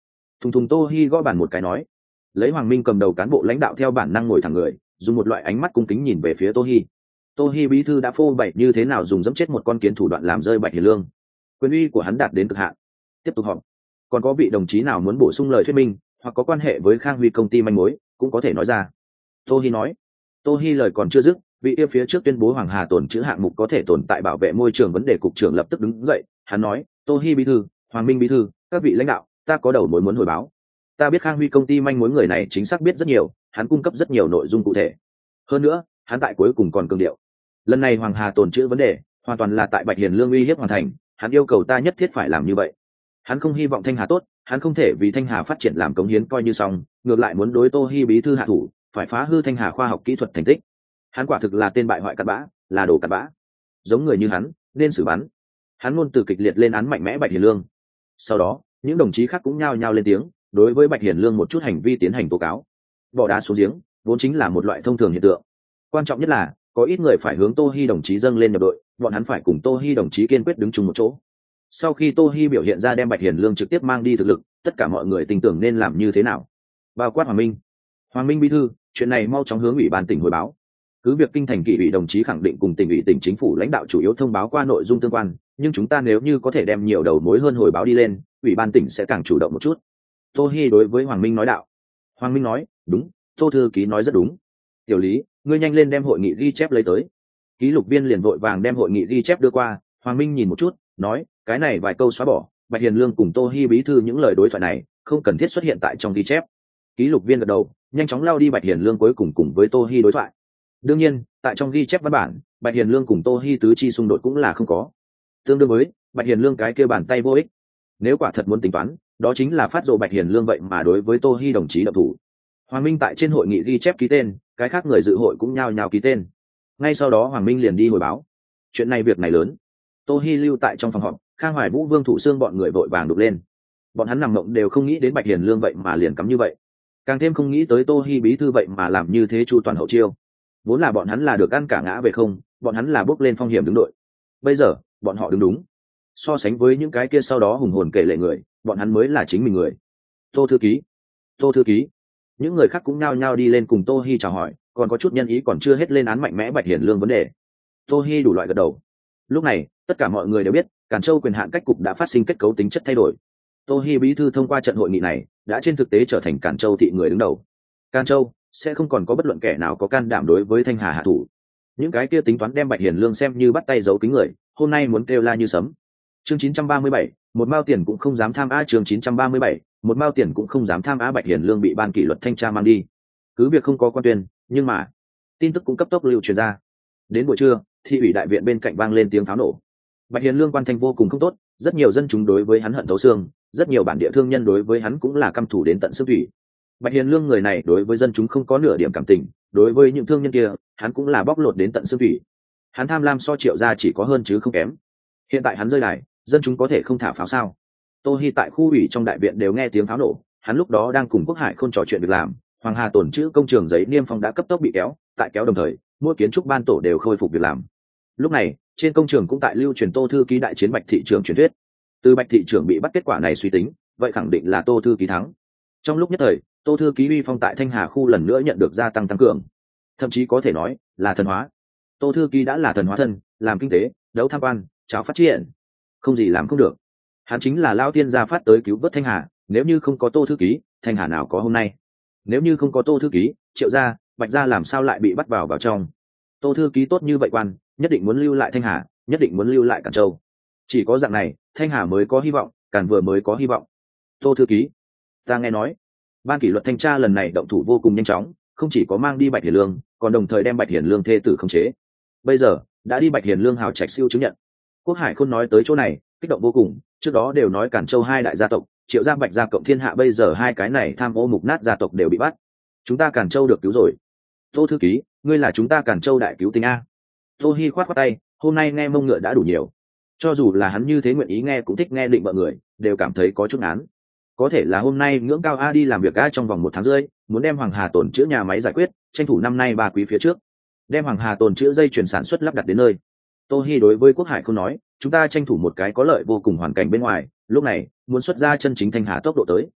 Speaker 1: thùng thùng Tô Hi gõ bàn một cái nói. Lấy Hoàng Minh cầm đầu cán bộ lãnh đạo theo bản năng ngồi thẳng người, dùng một loại ánh mắt cung kính nhìn về phía Tô Hi. Tô Hi bí thư đã phô bày như thế nào dùng dẫm chết một con kiến thủ đoạn làm rơi Bạch Hiền Lương, quyền uy của hắn đạt đến cực hạn. Tiếp tục họp. Còn có vị đồng chí nào muốn bổ sung lời thuyết minh hoặc có quan hệ với Khang Huy công ty manh mối cũng có thể nói ra. Tô Hi nói. Tô Hi lời còn chưa dứt, vị yêu phía trước tuyên bố Hoàng Hà tồn trữ hạng mục có thể tồn tại bảo vệ môi trường vấn đề cục trưởng lập tức đứng dậy, hắn nói: Tô Hi bí thư, Hoàng Minh bí thư, các vị lãnh đạo, ta có đầu mối muốn hồi báo. Ta biết Khang Huy công ty manh mối người này chính xác biết rất nhiều, hắn cung cấp rất nhiều nội dung cụ thể. Hơn nữa, hắn tại cuối cùng còn cường điệu, lần này Hoàng Hà tồn trữ vấn đề hoàn toàn là tại Bạch Hiền Lương uy hiếp hoàn thành, hắn yêu cầu ta nhất thiết phải làm như vậy. Hắn không hy vọng Thanh Hà tốt, hắn không thể vì Thanh Hà phát triển làm cống hiến coi như xong, ngược lại muốn đối Tô Hi bí thư hạ thủ, phải phá hư Thanh Hà khoa học kỹ thuật thành tích. Hắn quả thực là tên bại hoại cặn bã, là đồ cặn bã. Giống người như hắn, nên xử bắn. Hắn luôn từ kịch liệt lên án mạnh mẽ Bạch Hiền Lương. Sau đó, những đồng chí khác cũng nhao nhao lên tiếng, đối với Bạch Hiền Lương một chút hành vi tiến hành tố cáo. Bỏ đá xuống giếng, vốn chính là một loại thông thường hiện tượng. Quan trọng nhất là, có ít người phải hướng Tô Hi đồng chí dâng lên nhập đội, bọn hắn phải cùng Tô Hi đồng chí kiên quyết đứng chung một chỗ. Sau khi Tô Hi biểu hiện ra đem Bạch Hiền Lương trực tiếp mang đi thực lực, tất cả mọi người tin tưởng nên làm như thế nào. Bao quát Hoàng Minh. Hoàng Minh bí thư, chuyện này mau chóng hướng ủy ban tỉnh hồi báo. Cứ việc kinh thành kỷ ủy đồng chí khẳng định cùng tỉnh ủy tỉnh chính phủ lãnh đạo chủ yếu thông báo qua nội dung tương quan, nhưng chúng ta nếu như có thể đem nhiều đầu mối hơn hồi báo đi lên, ủy ban tỉnh sẽ càng chủ động một chút. Tô Hi đối với Hoàng Minh nói đạo. Hoàng Minh nói, đúng, Tô thư ký nói rất đúng. Tiểu Lý, ngươi nhanh lên đem hội nghị ghi chép lấy tới. Ký lục viên liền vội vàng đem hội nghị ghi chép đưa qua. Hoàng Minh nhìn một chút, nói, cái này vài câu xóa bỏ, Bạch Hiền Lương cùng Tô Hi bí thư những lời đối thoại này không cần thiết xuất hiện tại trong ghi chép. Ký lục viên gật đầu, nhanh chóng lao đi Bạch Hiền Lương cuối cùng cùng với Tô Hi đối thoại. Đương nhiên, tại trong ghi chép văn bản, Bạch Hiền Lương cùng Tô Hi tứ chi xung đột cũng là không có. Tương đương với Bạch Hiền Lương cái kia bàn tay vô ích. Nếu quả thật muốn tính toán, đó chính là phát dụ Bạch Hiền Lương vậy mà đối với Tô Hi đồng chí động thủ. Hoàng Minh tại trên hội nghị ghi chép ký tên, cái khác người dự hội cũng nhao nhao ký tên. Ngay sau đó Hoàng Minh liền đi hồi báo. Chuyện này việc này lớn. Tô Hi lưu tại trong phòng họp, Khang Hoài Vũ, Vương Thụ Sương bọn người vội vàng đục lên. Bọn hắn nằm mộng đều không nghĩ đến Bạch Hiền Lương vậy mà liền cắm như vậy. Càng thêm không nghĩ tới Tô Hi bí thư vậy mà làm như thế chu toàn hậu chiêu. Vốn là bọn hắn là được ăn cả ngã về không, bọn hắn là bước lên phong hiểm đứng đội. Bây giờ, bọn họ đứng đúng. So sánh với những cái kia sau đó hùng hồn kể lệ người, bọn hắn mới là chính mình người. Tô thư ký, Tô thư ký. Những người khác cũng nhao nhao đi lên cùng Tô Hi chào hỏi, còn có chút nhân ý còn chưa hết lên án mạnh mẽ Bạch Hiền Lương vấn đề. Tô Hi đủ loại gật đầu. Lúc này, tất cả mọi người đều biết, Càn Châu quyền hạn cách cục đã phát sinh kết cấu tính chất thay đổi. Tô Hi bí thư thông qua trận hội nghị này, đã trên thực tế trở thành Càn Châu thị người đứng đầu. Càn Châu sẽ không còn có bất luận kẻ nào có can đảm đối với Thanh Hà hạ thủ. Những cái kia tính toán đem Bạch Hiền Lương xem như bắt tay giấu kính người, hôm nay muốn kêu la như sấm. Chương chín trăm ba mươi bảy, một mao tiền cũng không dám tham á. Chương chín trăm ba mươi bảy, một mao tiền cũng không dám tham á. Bạch Hiền Lương bị ban kỷ luật thanh tra mang đi. Cứ việc không có quan tuyên, nhưng mà tin tức cũng cấp tốc lưu truyền ra. Đến buổi trưa, thị ủy đại viện bên cạnh vang lên tiếng pháo nổ. Bạch Hiền Lương quan thanh vô cùng không tốt, rất nhiều dân chúng đối với hắn hận thấu xương, rất nhiều bản địa thương nhân đối với hắn cũng là căm thù đến tận xương thủy. Bạch Hiền Lương người này đối với dân chúng không có nửa điểm cảm tình, đối với những thương nhân kia, hắn cũng là bóc lột đến tận xương thủy. Hắn tham lam so Triệu gia chỉ có hơn chứ không kém. Hiện tại hắn rơi đài, dân chúng có thể không thả pháo sao? Tô Hi tại khu ủy trong đại viện đều nghe tiếng pháo nổ, hắn lúc đó đang cùng Quốc Hải Khôn trò chuyện việc làm, Hoàng Hà tổn chữ công trường giấy niêm phong đã cấp tốc bị kéo, tại kéo đồng thời, mỗi kiến trúc ban tổ đều khôi phục việc làm. Lúc này, trên công trường cũng tại lưu truyền Tô thư ký đại chiến Bạch thị trưởng truyền thuyết. Từ Bạch thị trưởng bị bắt kết quả này suy tính, vậy khẳng định là Tô thư ký thắng. Trong lúc nhất thời, Tô thư ký uy phong tại Thanh Hà khu lần nữa nhận được gia tăng tăng cường, thậm chí có thể nói là thần hóa. Tô thư ký đã là thần hóa thân, làm kinh tế, đấu tham quan, cháo phát triển, không gì làm không được. Hắn chính là lao tiên gia phát tới cứu vớt Thanh Hà, nếu như không có Tô thư ký, Thanh Hà nào có hôm nay? Nếu như không có Tô thư ký, Triệu gia, Bạch gia làm sao lại bị bắt vào vào trong? Tô thư ký tốt như vậy quan, nhất định muốn lưu lại Thanh Hà, nhất định muốn lưu lại Càn Châu. Chỉ có dạng này, Thanh Hà mới có hy vọng, Càn vừa mới có hy vọng. Tô thư ký, ta nghe nói, ban kỷ luật thanh tra lần này động thủ vô cùng nhanh chóng, không chỉ có mang đi Bạch Hiền Lương, còn đồng thời đem Bạch Hiền Lương thê tử khống chế. Bây giờ đã đi Bạch Hiền Lương hào trạch siêu chứng nhận. Quốc Hải Khôn nói tới chỗ này, kích động vô cùng. Trước đó đều nói Càn Châu hai đại gia tộc, Triệu gia, Bạch gia cộng Thiên Hạ, bây giờ hai cái này tham ô mục nát gia tộc đều bị bắt. Chúng ta Càn Châu được cứu rồi. Tô thư ký, ngươi là chúng ta Càn Châu đại cứu tinh a. Tô Hi khoát khoát tay, hôm nay nghe mông ngựa đã đủ nhiều. Cho dù là hắn như thế nguyện ý nghe cũng thích nghe định bợ người, đều cảm thấy có chút án. Có thể là hôm nay ngưỡng cao a đi làm việc a trong vòng một tháng rưỡi, muốn đem Hoàng Hà tổn chữa nhà máy giải quyết, tranh thủ năm nay ba quý phía trước, đem Hoàng Hà tồn chữa dây chuyển sản xuất lắp đặt đến nơi. Tô Hi đối với Quốc Hải không nói, chúng ta tranh thủ một cái có lợi vô cùng hoàn cảnh bên ngoài, lúc này muốn xuất ra chân chính Thanh Hà tốc độ tới.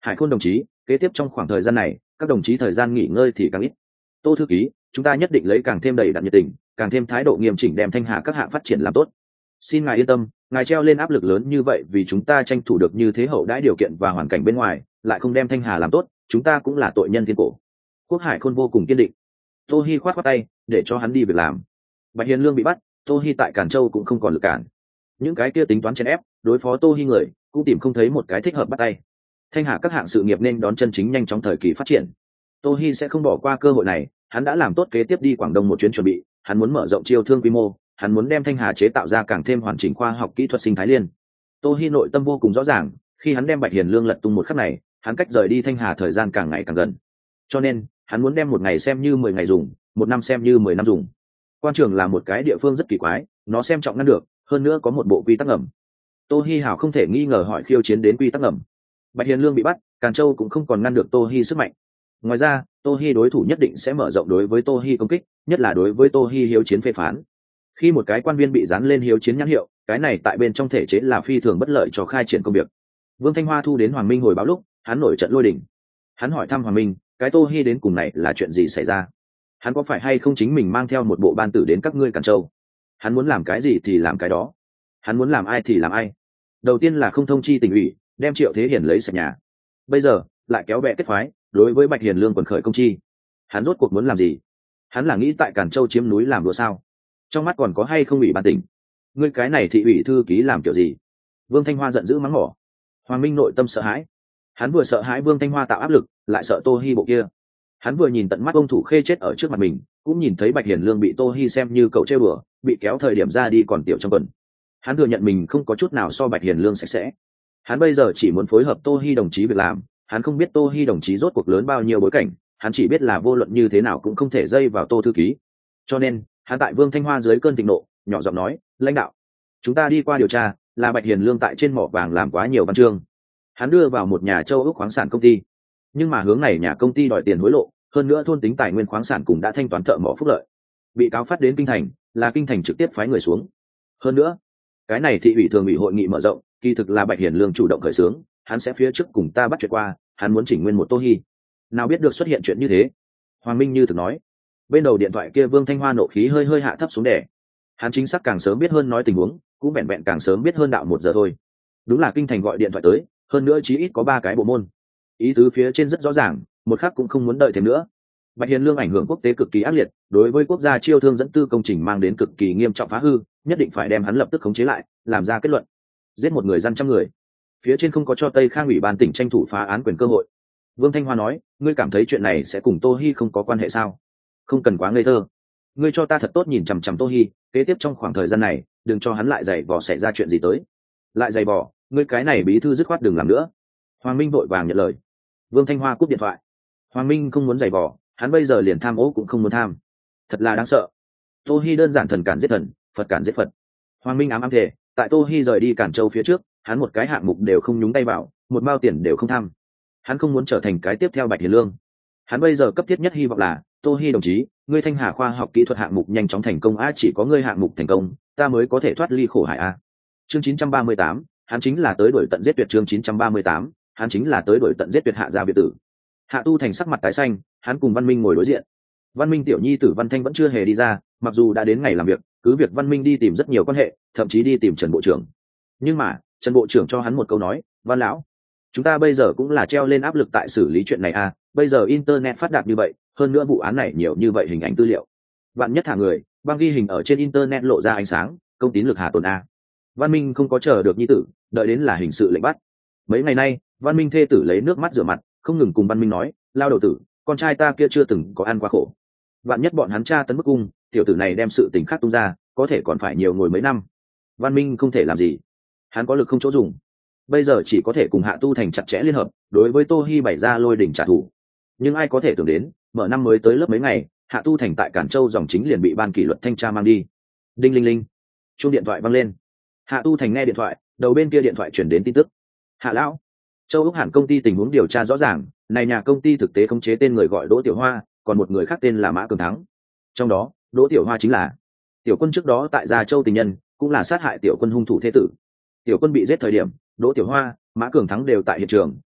Speaker 1: Hải Khôn đồng chí, kế tiếp trong khoảng thời gian này các đồng chí thời gian nghỉ ngơi thì càng ít. Tô thư ký, chúng ta nhất định lấy càng thêm đầy đặn nhiệt tình, càng thêm thái độ nghiêm chỉnh đem Thanh Hà các hạng phát triển làm tốt. Xin ngài yên tâm, ngài treo lên áp lực lớn như vậy vì chúng ta tranh thủ được như thế hậu đãi điều kiện và hoàn cảnh bên ngoài, lại không đem Thanh Hà làm tốt, chúng ta cũng là tội nhân thiên cổ. Quốc Hải Khôn vô cùng kiên định. Tô Hi khoát khoát tay để cho hắn đi việc làm. Bạch Hiền Lương bị bắt, Tô Hi tại Cản Châu cũng không còn lực cản. Những cái kia tính toán chèn ép đối phó Tô Hi người cũng tìm không thấy một cái thích hợp bắt tay. Thanh Hà các hạng sự nghiệp nên đón chân chính nhanh trong thời kỳ phát triển. Tô Hi sẽ không bỏ qua cơ hội này, hắn đã làm tốt kế tiếp đi Quảng Đông một chuyến chuẩn bị, hắn muốn mở rộng chiêu thương quy mô, hắn muốn đem Thanh Hà chế tạo ra càng thêm hoàn chỉnh khoa học kỹ thuật sinh thái liên. Tô Hi nội tâm vô cùng rõ ràng, khi hắn đem Bạch Hiền Lương lật tung một khắc này, hắn cách rời đi Thanh Hà thời gian càng ngày càng gần. Cho nên, hắn muốn đem một ngày xem như mười ngày dùng, một năm xem như mười năm dùng. Quan trường là một cái địa phương rất kỳ quái, nó xem trọng ngăn được, hơn nữa có một bộ quy tắc ngầm. Tô Hi hảo không thể nghi ngờ hỏi khiêu chiến đến quy tắc ngầm. Bạch Hiền Lương bị bắt, Càn Châu cũng không còn ngăn được Tô Hi sức mạnh. Ngoài ra, Tô Hi đối thủ nhất định sẽ mở rộng đối với Tô Hi công kích, nhất là đối với Tô Hi hiếu chiến phê phán. Khi một cái quan viên bị dán lên hiếu chiến nhãn hiệu, cái này tại bên trong thể chế là phi thường bất lợi cho khai triển công việc. Vương Thanh Hoa thu đến Hoàng Minh hồi báo lúc, hắn nổi trận lôi đình. Hắn hỏi thăm Hoàng Minh, cái Tô Hi đến cùng này là chuyện gì xảy ra? Hắn có phải hay không chính mình mang theo một bộ ban tử đến các ngươi Càn Châu? Hắn muốn làm cái gì thì làm cái đó, hắn muốn làm ai thì làm ai. Đầu tiên là không thông chi tỉnh ủy, đem Triệu Thế Hiển lấy sạch nhà. Bây giờ lại kéo bè kết phái, đối với Bạch Hiền Lương quần khởi công chi. Hắn rốt cuộc muốn làm gì? Hắn là nghĩ tại Càn Châu chiếm núi làm đùa sao? Trong mắt còn có hay không ủy ban tỉnh? Ngươi cái này thị ủy thư ký làm kiểu gì? Vương Thanh Hoa giận dữ mắng mỏ. Hoàng Minh nội tâm sợ hãi. Hắn vừa sợ hãi Vương Thanh Hoa tạo áp lực, lại sợ Tô Hi bộ kia. Hắn vừa nhìn tận mắt ông thủ khê chết ở trước mặt mình, cũng nhìn thấy Bạch Hiền Lương bị Tô Hi xem như cậu chơi bừa, bị kéo thời điểm ra đi còn tiểu trong quần. Hắn thừa nhận mình không có chút nào so Bạch Hiền Lương sạch sẽ. Hắn bây giờ chỉ muốn phối hợp Tô Hi đồng chí việc làm, hắn không biết Tô Hi đồng chí rốt cuộc lớn bao nhiêu bối cảnh, hắn chỉ biết là vô luận như thế nào cũng không thể dây vào Tô thư ký. Cho nên, hắn tại Vương Thanh Hoa dưới cơn thịnh nộ, nhỏ giọng nói, lãnh đạo, chúng ta đi qua điều tra, là Bạch Hiền Lương tại trên mỏ vàng làm quá nhiều văn chương. Hắn đưa vào một nhà châu ốc khoáng sản công ty, nhưng mà hướng này nhà công ty đòi tiền hối lộ, hơn nữa thôn tính tài nguyên khoáng sản cũng đã thanh toán thợ mỏ phúc lợi. Bị cáo phát đến kinh thành, là kinh thành trực tiếp phái người xuống. Hơn nữa, cái này thị ủy thường ủy hội nghị mở rộng, kỳ thực là Bạch Hiền Lương chủ động khởi xướng, hắn sẽ phía trước cùng ta bắt chuyện qua, hắn muốn chỉnh nguyên một Tô Hi. Nào biết được xuất hiện chuyện như thế. Hoàng Minh như thực nói. Bên đầu điện thoại kia Vương Thanh Hoa nộ khí hơi hơi hạ thấp xuống đè. Hắn chính xác càng sớm biết hơn nói tình huống, cũng vẹn vẹn càng sớm biết hơn đạo một giờ thôi. Đúng là kinh thành gọi điện thoại tới, hơn nữa chí ít có ba cái bộ môn. Ý tứ phía trên rất rõ ràng, một khắc cũng không muốn đợi thêm nữa. Bạch Hiền Lương ảnh hưởng quốc tế cực kỳ ác liệt, đối với quốc gia chiêu thương dẫn tư công trình mang đến cực kỳ nghiêm trọng phá hư, nhất định phải đem hắn lập tức khống chế lại, làm ra kết luận. Giết một người dân trăm người. Phía trên không có cho Tây Khang ủy ban tỉnh tranh thủ phá án quyền cơ hội. Vương Thanh Hoa nói, ngươi cảm thấy chuyện này sẽ cùng Tô Hi không có quan hệ sao? Không cần quá ngây thơ. Ngươi cho ta thật tốt nhìn chằm chằm Tô Hi, kế tiếp trong khoảng thời gian này, đừng cho hắn lại giày vò xảy ra chuyện gì tới. Lại giày vò, ngươi cái này bí thư dứt khoát đừng làm nữa. Hoàng Minh vội vàng nhận lời. Vương Thanh Hoa cúp điện thoại. Hoàng Minh không muốn giày vò, hắn bây giờ liền tham ô cũng không muốn tham. Thật là đáng sợ. Tô Hi đơn giản thần cản giết thần, Phật cản giết Phật. Hoàng Minh ám ám thề, tại Tô Hi rời đi Cản Châu phía trước, hắn một cái hạng mục đều không nhúng tay vào, một mao tiền đều không tham. Hắn không muốn trở thành cái tiếp theo Bạch Hiền Lương. Hắn bây giờ cấp thiết nhất hy vọng là, Tô Hi đồng chí, ngươi Thanh Hà khoa học kỹ thuật hạng mục nhanh chóng thành công a, chỉ có ngươi hạng mục thành công, ta mới có thể thoát ly khổ hải a. Chương chín trăm ba mươi tám, hắn chính là tới đuổi tận giết tuyệt. Chương chín trăm ba mươi tám, hắn chính là tới đuổi tận giết tuyệt. Hạ gia biệt tử. Hạ Tu Thành sắc mặt tái xanh, hắn cùng Văn Minh ngồi đối diện. Văn Minh tiểu nhi tử Văn Thanh vẫn chưa hề đi ra, mặc dù đã đến ngày làm việc, cứ việc Văn Minh đi tìm rất nhiều quan hệ, thậm chí đi tìm Trần bộ trưởng. Nhưng mà, Trần bộ trưởng cho hắn một câu nói, Văn lão, chúng ta bây giờ cũng là treo lên áp lực tại xử lý chuyện này à, bây giờ internet phát đạt như vậy, hơn nữa vụ án này nhiều như vậy hình ảnh tư liệu. Bạn nhất thả người, băng ghi hình ở trên internet lộ ra ánh sáng, công tín lực hà tồn a. Văn Minh không có chờ được nhi tử, đợi đến là hình sự lệnh bắt. Mấy ngày nay, Văn Minh thê tử lấy nước mắt rửa mặt, không ngừng cùng Văn Minh nói, lao đầu tử, con trai ta kia chưa từng có ăn quá khổ. Bạn nhất bọn hắn tra tấn bức cung, tiểu tử này đem sự tình khác tung ra, có thể còn phải nhiều ngồi mấy năm. Văn Minh không thể làm gì, hắn có lực không chỗ dùng, bây giờ chỉ có thể cùng Hạ Tu Thành chặt chẽ liên hợp, đối với Tô Hi bày ra lôi đỉnh trả thù. Nhưng ai có thể tưởng đến, mở năm mới tới lớp mấy ngày, Hạ Tu Thành tại Cản Châu dòng chính liền bị ban kỷ luật thanh tra mang đi. Đinh linh linh, chuông điện thoại vang lên. Hạ Tu Thành nghe điện thoại, đầu bên kia điện thoại chuyển đến tin tức. Hạ lão, Châu Úc Hàn công ty tình huống điều tra rõ ràng, này nhà công ty thực tế khống chế tên người gọi Đỗ Tiểu Hoa, còn một người khác tên là Mã Cường Thắng. Trong đó, Đỗ Tiểu Hoa chính là Tiểu Quân trước đó tại Gia Châu tình nhân, cũng là sát hại Tiểu Quân hung thủ thế tử. Tiểu Quân bị giết thời điểm, Đỗ Tiểu Hoa, Mã Cường Thắng đều tại hiện trường,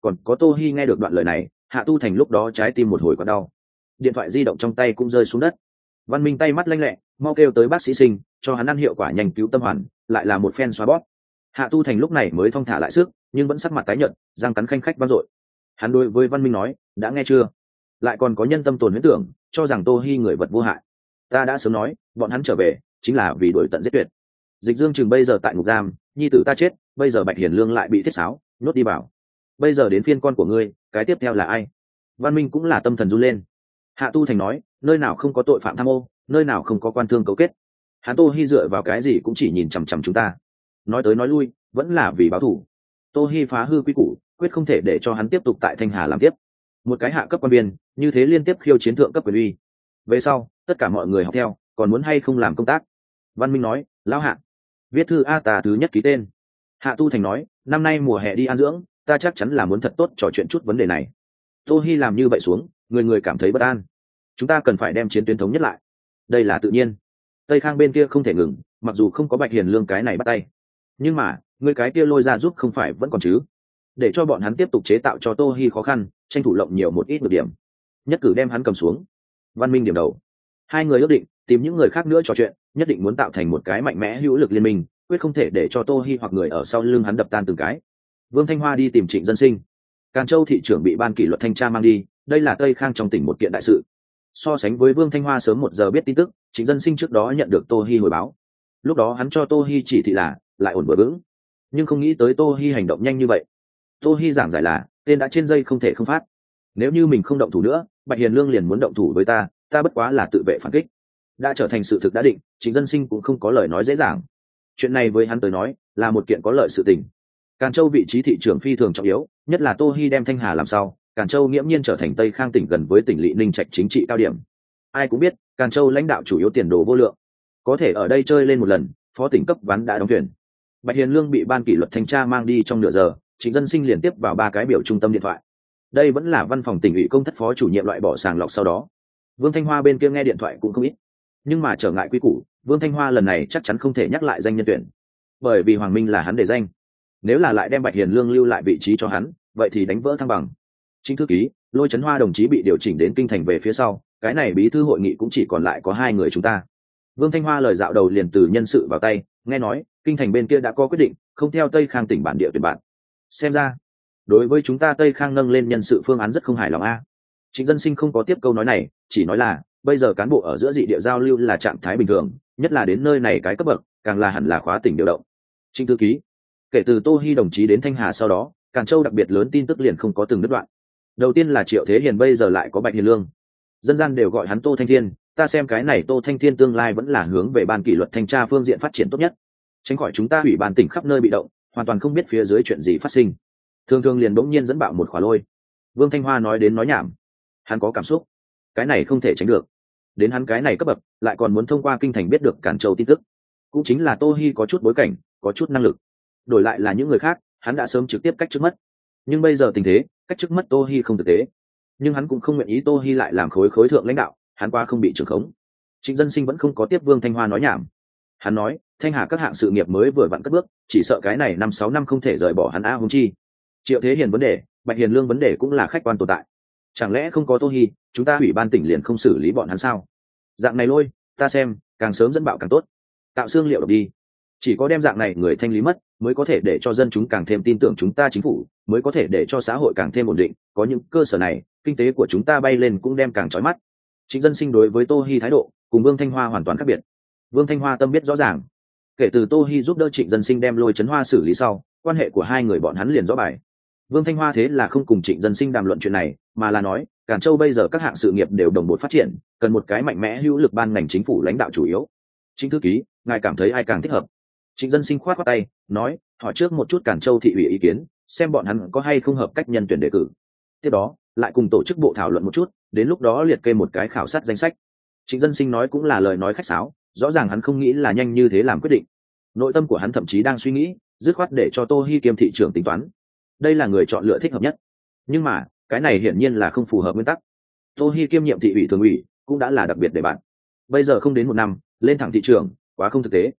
Speaker 1: còn có Tô Hi nghe được đoạn lời này, Hạ Tu Thành lúc đó trái tim một hồi quặn đau, điện thoại di động trong tay cũng rơi xuống đất. Văn Minh tay mắt lanh lẹ, mau kêu tới bác sĩ Sinh cho hắn ăn hiệu quả nhanh cứu tâm hoàn, lại là một phen xoa bóp. Hạ Tu Thành lúc này mới thong thả lại sức, nhưng vẫn sắc mặt tái nhợt, răng cắn khanh khách vang dội. Hắn đối với Văn Minh nói, đã nghe chưa? Lại còn có nhân tâm tồn huyễn tưởng, cho rằng Tô Hi người vật vô hại. Ta đã sớm nói, bọn hắn trở về chính là vì đuổi tận giết tuyệt. Dịch Dương Trừng bây giờ tại ngục giam, nhi tử ta chết, bây giờ Bạch Hiền Lương lại bị thiết sáo, nhốt đi vào. Bây giờ đến phiên con của ngươi, cái tiếp theo là ai? Văn Minh cũng là tâm thần run lên. Hạ Tu Thành nói, nơi nào không có tội phạm tham ô, nơi nào không có quan thương cấu kết. Hắn Tô Hi dựa vào cái gì cũng chỉ nhìn chằm chằm chúng ta. Nói tới nói lui, vẫn là vì báo thù. Tô Hi phá hư quy củ, quyết không thể để cho hắn tiếp tục tại Thanh Hà làm tiếp. Một cái hạ cấp quan viên, như thế liên tiếp khiêu chiến thượng cấp quyền uy. Về sau, tất cả mọi người học theo, còn muốn hay không làm công tác? Văn Minh nói, lão Hạ, viết thư a tà thứ nhất ký tên. Hạ Tu Thành nói, năm nay mùa hè đi an dưỡng, ta chắc chắn là muốn thật tốt trò chuyện chút vấn đề này. Tô Hi làm như vậy xuống, người người cảm thấy bất an. Chúng ta cần phải đem chiến tuyến thống nhất lại, đây là tự nhiên. Tây Khang bên kia không thể ngừng, mặc dù không có Bạch Hiền Lương cái này bắt tay, nhưng mà người cái kia lôi ra giúp không phải vẫn còn chứ? Để cho bọn hắn tiếp tục chế tạo cho Tô Hi khó khăn, tranh thủ lộng nhiều một ít nhược điểm, nhất cử đem hắn cầm xuống. Văn Minh điểm đầu. Hai người ước định tìm những người khác nữa trò chuyện, nhất định muốn tạo thành một cái mạnh mẽ hữu lực liên minh, quyết không thể để cho Tô Hi hoặc người ở sau lưng hắn đập tan từng cái. Vương Thanh Hoa đi tìm Trịnh Dân Sinh. Càn Châu thị trưởng bị ban kỷ luật thanh tra mang đi, đây là Tây Khang trong tỉnh một kiện đại sự. So sánh với Vương Thanh Hoa sớm một giờ biết tin tức, Trịnh Dân Sinh trước đó nhận được Tô Hi hồi báo. Lúc đó hắn cho Tô Hi chỉ thị là lại ổn vừa vững, nhưng không nghĩ tới Tô Hi hành động nhanh như vậy. Tô Hi giảng giải là tên đã trên dây không thể không phát, nếu như mình không động thủ nữa, Bạch Hiền Lương liền muốn động thủ với ta, ta bất quá là tự vệ phản kích. Đã trở thành sự thực đã định, Trịnh Dân Sinh cũng không có lời nói dễ dàng. Chuyện này với hắn tới nói là một kiện có lợi sự tình. Càn Châu vị trí thị trường phi thường trọng yếu, nhất là Tô Hi đem Thanh Hà làm sao, Càn Châu nghiễm nhiên trở thành Tây Khang tỉnh gần với tỉnh Lỵ Ninh Trạch chính trị cao điểm. Ai cũng biết, Càn Châu lãnh đạo chủ yếu tiền đồ vô lượng, có thể ở đây chơi lên một lần, phó tỉnh cấp ván đã đóng thuyền. Bạch Hiền Lương bị ban kỷ luật thanh tra mang đi trong nửa giờ, Trịnh Dân Sinh liền tiếp vào ba cái biểu trung tâm điện thoại. Đây vẫn là văn phòng tỉnh ủy công thất phó chủ nhiệm loại bỏ sàng lọc sau đó. Vương Thanh Hoa bên kia nghe điện thoại cũng không ít, nhưng mà trở ngại quy củ, Vương Thanh Hoa lần này chắc chắn không thể nhắc lại danh nhân tuyển, bởi vì Hoàng Minh là hắn để danh. Nếu là lại đem Bạch Hiền Lương lưu lại vị trí cho hắn, vậy thì đánh vỡ thăng bằng. Chính thư ký Lôi Chấn Hoa đồng chí bị điều chỉnh đến kinh thành về phía sau, cái này bí thư hội nghị cũng chỉ còn lại có hai người chúng ta. Vương Thanh Hoa lời dạo đầu liền từ nhân sự vào tay, nghe nói kinh thành bên kia đã có quyết định, không theo Tây Khang tỉnh bản địa tuyển bạn. Xem ra đối với chúng ta Tây Khang nâng lên nhân sự phương án rất không hài lòng a. Trịnh Dân Sinh không có tiếp câu nói này, chỉ nói là bây giờ cán bộ ở giữa dị địa giao lưu là trạng thái bình thường, nhất là đến nơi này cái cấp bậc, càng là hẳn là khóa tỉnh điều động. Trịnh thư ký, kể từ Tô Hi đồng chí đến Thanh Hà sau đó, Càn Châu đặc biệt lớn tin tức liền không có từng đứt đoạn. Đầu tiên là Triệu Thế Hiền, bây giờ lại có Bạch Hiền Lương, dân gian đều gọi hắn Tô Thanh Thiên. Ta xem cái này Tô Thanh Thiên tương lai vẫn là hướng về ban kỷ luật thanh tra phương diện phát triển tốt nhất, tránh khỏi chúng ta ủy ban tỉnh khắp nơi bị động, hoàn toàn không biết phía dưới chuyện gì phát sinh, thường thường liền bỗng nhiên dẫn bạo một khóa lôi. Vương Thanh Hoa nói đến nói nhảm, hắn có cảm xúc, cái này không thể tránh được. Đến hắn cái này cấp bậc, lại còn muốn thông qua kinh thành biết được Càn Châu tin tức, cũng chính là Tô Hi có chút bối cảnh, có chút năng lực. Đổi lại là những người khác, hắn đã sớm trực tiếp cách chức mất. Nhưng bây giờ tình thế, cách chức mất Tô Hi không thực tế. Nhưng hắn cũng không nguyện ý Tô Hi lại làm khối khối thượng lãnh đạo, hắn qua không bị trưởng khống. Trịnh Dân Sinh vẫn không có tiếp Vương Thanh Hoa nói nhảm. Hắn nói, Thanh Hà các hạng sự nghiệp mới vừa vặn cất bước, chỉ sợ cái này năm sáu năm không thể rời bỏ hắn a huống chi. Triệu Thế Hiền vấn đề, Bạch Hiền Lương vấn đề cũng là khách quan tồn tại. Chẳng lẽ không có Tô Hi, chúng ta ủy ban tỉnh liền không xử lý bọn hắn sao? Dạng này lôi, ta xem, càng sớm dẫn bạo càng tốt. Tạo xương liệu độc đi. Chỉ có đem dạng này người thanh lý mất, mới có thể để cho dân chúng càng thêm tin tưởng chúng ta chính phủ, mới có thể để cho xã hội càng thêm ổn định, có những cơ sở này, kinh tế của chúng ta bay lên cũng đem càng chói mắt. Trịnh Dân Sinh đối với Tô Hi thái độ, cùng Vương Thanh Hoa hoàn toàn khác biệt. Vương Thanh Hoa tâm biết rõ ràng, kể từ Tô Hi giúp đỡ Trịnh Dân Sinh đem Lôi Chấn Hoa xử lý sau, quan hệ của hai người bọn hắn liền rõ bài. Vương Thanh Hoa thế là không cùng Trịnh Dân Sinh đàm luận chuyện này, mà là nói, Càn Châu bây giờ các hạng sự nghiệp đều đồng bộ phát triển, cần một cái mạnh mẽ hữu lực ban ngành chính phủ lãnh đạo chủ yếu. Trịnh thư ký, ngài cảm thấy ai càng thích hợp? Trịnh Dân Sinh khoát khoát tay, nói, hỏi trước một chút Càn Châu thị ủy ý kiến, xem bọn hắn có hay không hợp cách nhân tuyển đề cử. Tiếp đó, lại cùng tổ chức bộ thảo luận một chút, đến lúc đó liệt kê một cái khảo sát danh sách. Trịnh Dân Sinh nói cũng là lời nói khách sáo, rõ ràng hắn không nghĩ là nhanh như thế làm quyết định. Nội tâm của hắn thậm chí đang suy nghĩ, dứt khoát để cho Tô Hi kiêm thị trưởng tính toán. Đây là người chọn lựa thích hợp nhất. Nhưng mà, cái này hiển nhiên là không phù hợp nguyên tắc. Tô Hi kiêm nhiệm thị ủy thường ủy, cũng đã là đặc biệt để bạn. Bây giờ không đến một năm, lên thẳng thị trưởng, quá không thực tế.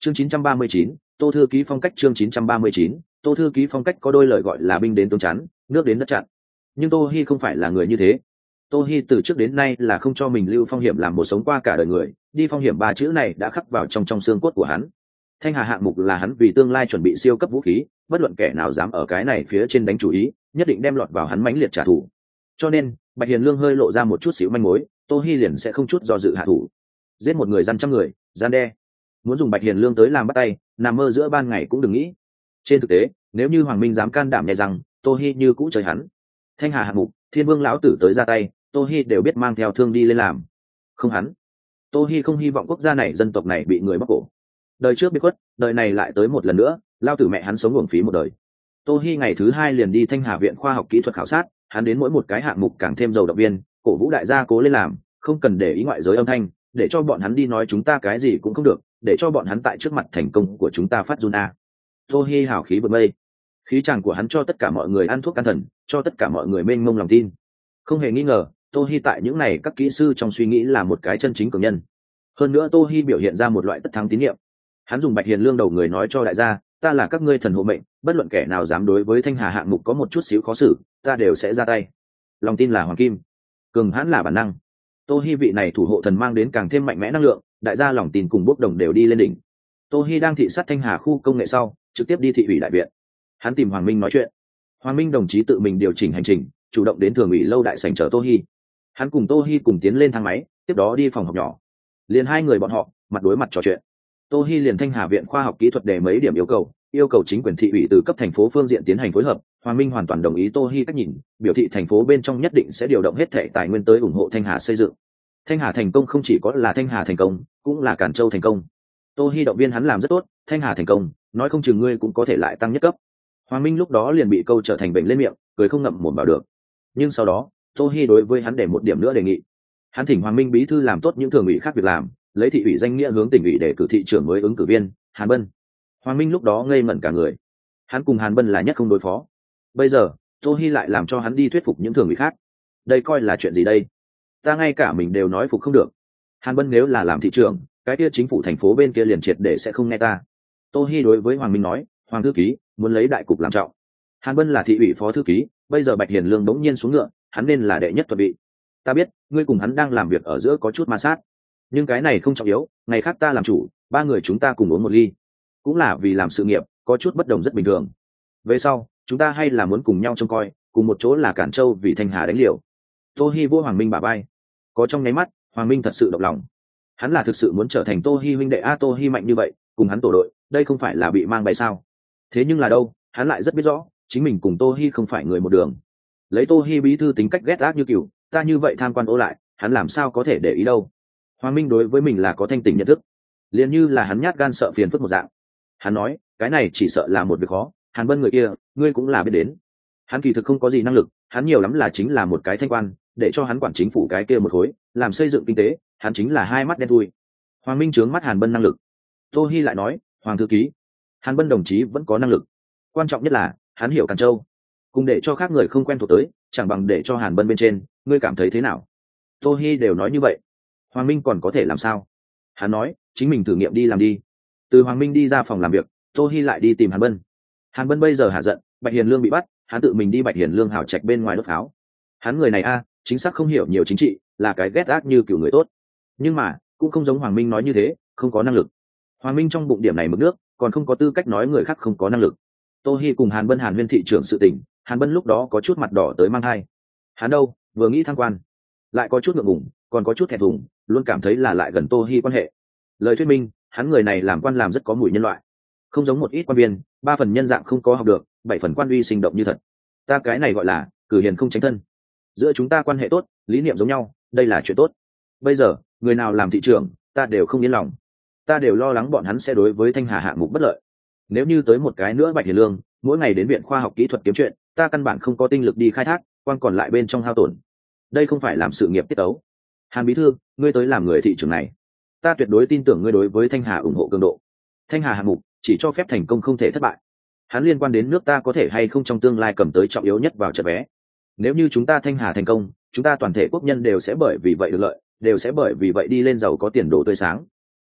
Speaker 1: chương chín trăm ba mươi chín, Tô thư ký phong cách. Chương chín trăm ba mươi chín, Tô thư ký phong cách có đôi lời gọi là binh đến tướng chắn, nước đến đất chặn. Nhưng Tô Hi không phải là người như thế. Tô Hi từ trước đến nay là không cho mình lưu phong hiểm làm một sống qua cả đời người, đi phong hiểm ba chữ này đã khắc vào trong trong xương cốt của hắn. Thanh Hà hạng mục là hắn vì tương lai chuẩn bị siêu cấp vũ khí, bất luận kẻ nào dám ở cái này phía trên đánh chủ ý, nhất định đem lọt vào hắn mãnh liệt trả thù. Cho nên, Bạch Hiền Lương hơi lộ ra một chút xíu manh mối, Tô Hi liền sẽ không chút do dự hạ thủ. Giết một người gian trăm người, gian đe. Muốn dùng Bạch Hiền Lương tới làm bắt tay, nằm mơ giữa ban ngày cũng đừng nghĩ. Trên thực tế, nếu như Hoàng Minh dám can đảm nhẹ rằng, Tô Hi như cũ chơi hắn. Thanh Hà hạng mục, Thiên Vương lão tử tới ra tay, Tô Hi đều biết mang theo thương đi lên làm. Không hắn, Tô Hi không hy vọng quốc gia này dân tộc này bị người bóc cổ. Đời trước biết khuất, đời này lại tới một lần nữa, lao tử mẹ hắn sống uổng phí một đời. Tô Hi ngày thứ hai liền đi Thanh Hà viện khoa học kỹ thuật khảo sát, hắn đến mỗi một cái hạng mục càng thêm giàu động viên, cổ vũ đại gia cố lên làm, không cần để ý ngoại giới âm thanh, để cho bọn hắn đi nói chúng ta cái gì cũng không được, để cho bọn hắn tại trước mặt thành công của chúng ta phát run a. Tô Hi hào khí vượt mây, khí tràng của hắn cho tất cả mọi người ăn thuốc can thần, cho tất cả mọi người mênh mông lòng tin. Không hề nghi ngờ, Tô Hi tại những này các kỹ sư trong suy nghĩ là một cái chân chính cường nhân. Hơn nữa Tô Hi biểu hiện ra một loại tất thắng tín nhiệm. Hắn dùng Bạch Hiền Lương đầu người nói cho đại gia, ta là các ngươi thần hộ mệnh, bất luận kẻ nào dám đối với Thanh Hà hạng mục có một chút xíu khó xử, ta đều sẽ ra tay. Lòng tin là hoàng kim, cường hãn là bản năng. Tô Hi vị này thủ hộ thần mang đến càng thêm mạnh mẽ năng lượng, đại gia lòng tin cùng bốc đồng đều đi lên đỉnh. Tô Hi đang thị sát Thanh Hà khu công nghệ sau, trực tiếp đi thị ủy đại viện. Hắn tìm Hoàng Minh nói chuyện. Hoàng Minh đồng chí tự mình điều chỉnh hành trình, chủ động đến thường ủy lâu đại sảnh chờ Tô Hi. Hắn cùng Tô Hi cùng tiến lên thang máy, tiếp đó đi phòng họp nhỏ. Liền hai người bọn họ mặt đối mặt trò chuyện. Tô Hi liền Thanh Hà viện khoa học kỹ thuật đề mấy điểm yêu cầu, yêu cầu chính quyền thị ủy từ cấp thành phố phương diện tiến hành phối hợp. Hoàng Minh hoàn toàn đồng ý Tô Hi cách nhìn, biểu thị thành phố bên trong nhất định sẽ điều động hết thảy tài nguyên tới ủng hộ Thanh Hà xây dựng. Thanh Hà thành công không chỉ có là Thanh Hà thành công, cũng là Cản Châu thành công. Tô Hi động viên hắn làm rất tốt, Thanh Hà thành công, nói không chừng ngươi cũng có thể lại tăng nhất cấp. Hoàng Minh lúc đó liền bị câu trở thành bệnh lên miệng, cười không ngậm mồm bảo được. Nhưng sau đó, Tô Hi đối với hắn để một điểm nữa đề nghị. Hắn thỉnh Hoàng Minh bí thư làm tốt những thường ủy khác việc làm, lấy thị ủy danh nghĩa hướng tỉnh ủy để cử thị trưởng mới ứng cử viên Hàn Bân. Hoàng Minh lúc đó ngây ngẩn cả người. Hắn cùng Hàn Bân là nhất không đối phó. Bây giờ, Tô Hi lại làm cho hắn đi thuyết phục những thường ủy khác. Đây coi là chuyện gì đây? Ta ngay cả mình đều nói phục không được. Hàn Bân nếu là làm thị trưởng, cái kia chính phủ thành phố bên kia liền triệt để sẽ không nghe ta. Tô Hi đối với Hoàng Minh nói, Hoàng thư ký muốn lấy đại cục làm trọng. Hàn Bân là thị ủy phó thư ký, bây giờ Bạch Hiền Lương đống nhiên xuống ngựa, hắn nên là đệ nhất thuận vị. Ta biết, ngươi cùng hắn đang làm việc ở giữa có chút ma sát, nhưng cái này không trọng yếu, ngày khác ta làm chủ, ba người chúng ta cùng uống một ly, cũng là vì làm sự nghiệp, có chút bất đồng rất bình thường. Về sau, chúng ta hay là muốn cùng nhau trông coi, cùng một chỗ là Cản Châu vì Thanh Hà đánh liều. Tô Hi vô Hoàng Minh bả vai, có trong nháy mắt, Hoàng Minh thật sự động lòng. Hắn là thực sự muốn trở thành Tô Hi huynh đệ a, Tô Hi mạnh như vậy, cùng hắn tổ đội, đây không phải là bị mang bay sao? Thế nhưng là đâu, hắn lại rất biết rõ, chính mình cùng Tô Hi không phải người một đường. Lấy Tô Hi bí thư tính cách ghét ác như cừu, ta như vậy tham quan ô lại, hắn làm sao có thể để ý đâu. Hoàng Minh đối với mình là có thanh tỉnh nhận thức, liền như là hắn nhát gan sợ phiền phức một dạng. Hắn nói, cái này chỉ sợ là một việc khó, Hàn Bân người kia, ngươi cũng là biết đến. Hắn kỳ thực không có gì năng lực, hắn nhiều lắm là chính là một cái thanh quan, để cho hắn quản chính phủ cái kia một khối, làm xây dựng kinh tế, hắn chính là hai mắt đen thui. Hoàng Minh trướng mắt Hàn Bân năng lực. Tô Hi lại nói, Hoàng thư ký, Hàn Bân đồng chí vẫn có năng lực, quan trọng nhất là hắn hiểu Càn Châu, cùng để cho khác người không quen thuộc tới, chẳng bằng để cho Hàn Bân bên trên, ngươi cảm thấy thế nào? Tô Hi đều nói như vậy, Hoàng Minh còn có thể làm sao? Hắn nói, chính mình thử nghiệm đi làm đi. Từ Hoàng Minh đi ra phòng làm việc, Tô Hi lại đi tìm Hàn Bân. Hàn Bân bây giờ hạ giận, Bạch Hiền Lương bị bắt, hắn tự mình đi Bạch Hiền Lương hào trạch bên ngoài đốt pháo. Hắn người này a, chính xác không hiểu nhiều chính trị, là cái ghét ác như kiểu người tốt. Nhưng mà, cũng không giống Hoàng Minh nói như thế, không có năng lực. Hoàng Minh trong bụng điểm này mực nước, còn không có tư cách nói người khác không có năng lực. Tô Hi cùng Hàn Bân Hàn Huyên thị trưởng sự tình, Hàn Bân lúc đó có chút mặt đỏ tới mang hai. Hắn đâu, vừa nghĩ thăng quan, lại có chút ngượng ngùng, còn có chút thẹn thùng, luôn cảm thấy là lại gần Tô Hi quan hệ. Lời thuyết minh, hắn người này làm quan làm rất có mùi nhân loại, không giống một ít quan viên, ba phần nhân dạng không có học được, bảy phần quan uy sinh động như thật. Ta cái này gọi là cử hiền không tránh thân. Giữa chúng ta quan hệ tốt, lý niệm giống nhau, đây là chuyện tốt. Bây giờ, người nào làm thị trưởng, ta đều không yên lòng. Ta đều lo lắng bọn hắn sẽ đối với Thanh Hà hạng mục bất lợi. Nếu như tới một cái nữa Bạch Hiền Lương, mỗi ngày đến viện khoa học kỹ thuật kiếm chuyện, ta căn bản không có tinh lực đi khai thác, quan còn lại bên trong hao tổn. Đây không phải làm sự nghiệp tiết tấu. Hàn bí thư, ngươi tới làm người thị trưởng này, ta tuyệt đối tin tưởng ngươi đối với Thanh Hà ủng hộ cường độ. Thanh Hà hạng mục chỉ cho phép thành công không thể thất bại. Hắn liên quan đến nước ta có thể hay không trong tương lai cầm tới trọng yếu nhất vào trận vé. Nếu như chúng ta Thanh Hà thành công, chúng ta toàn thể quốc nhân đều sẽ bởi vì vậy được lợi, đều sẽ bởi vì vậy đi lên giàu có tiền đồ tươi sáng.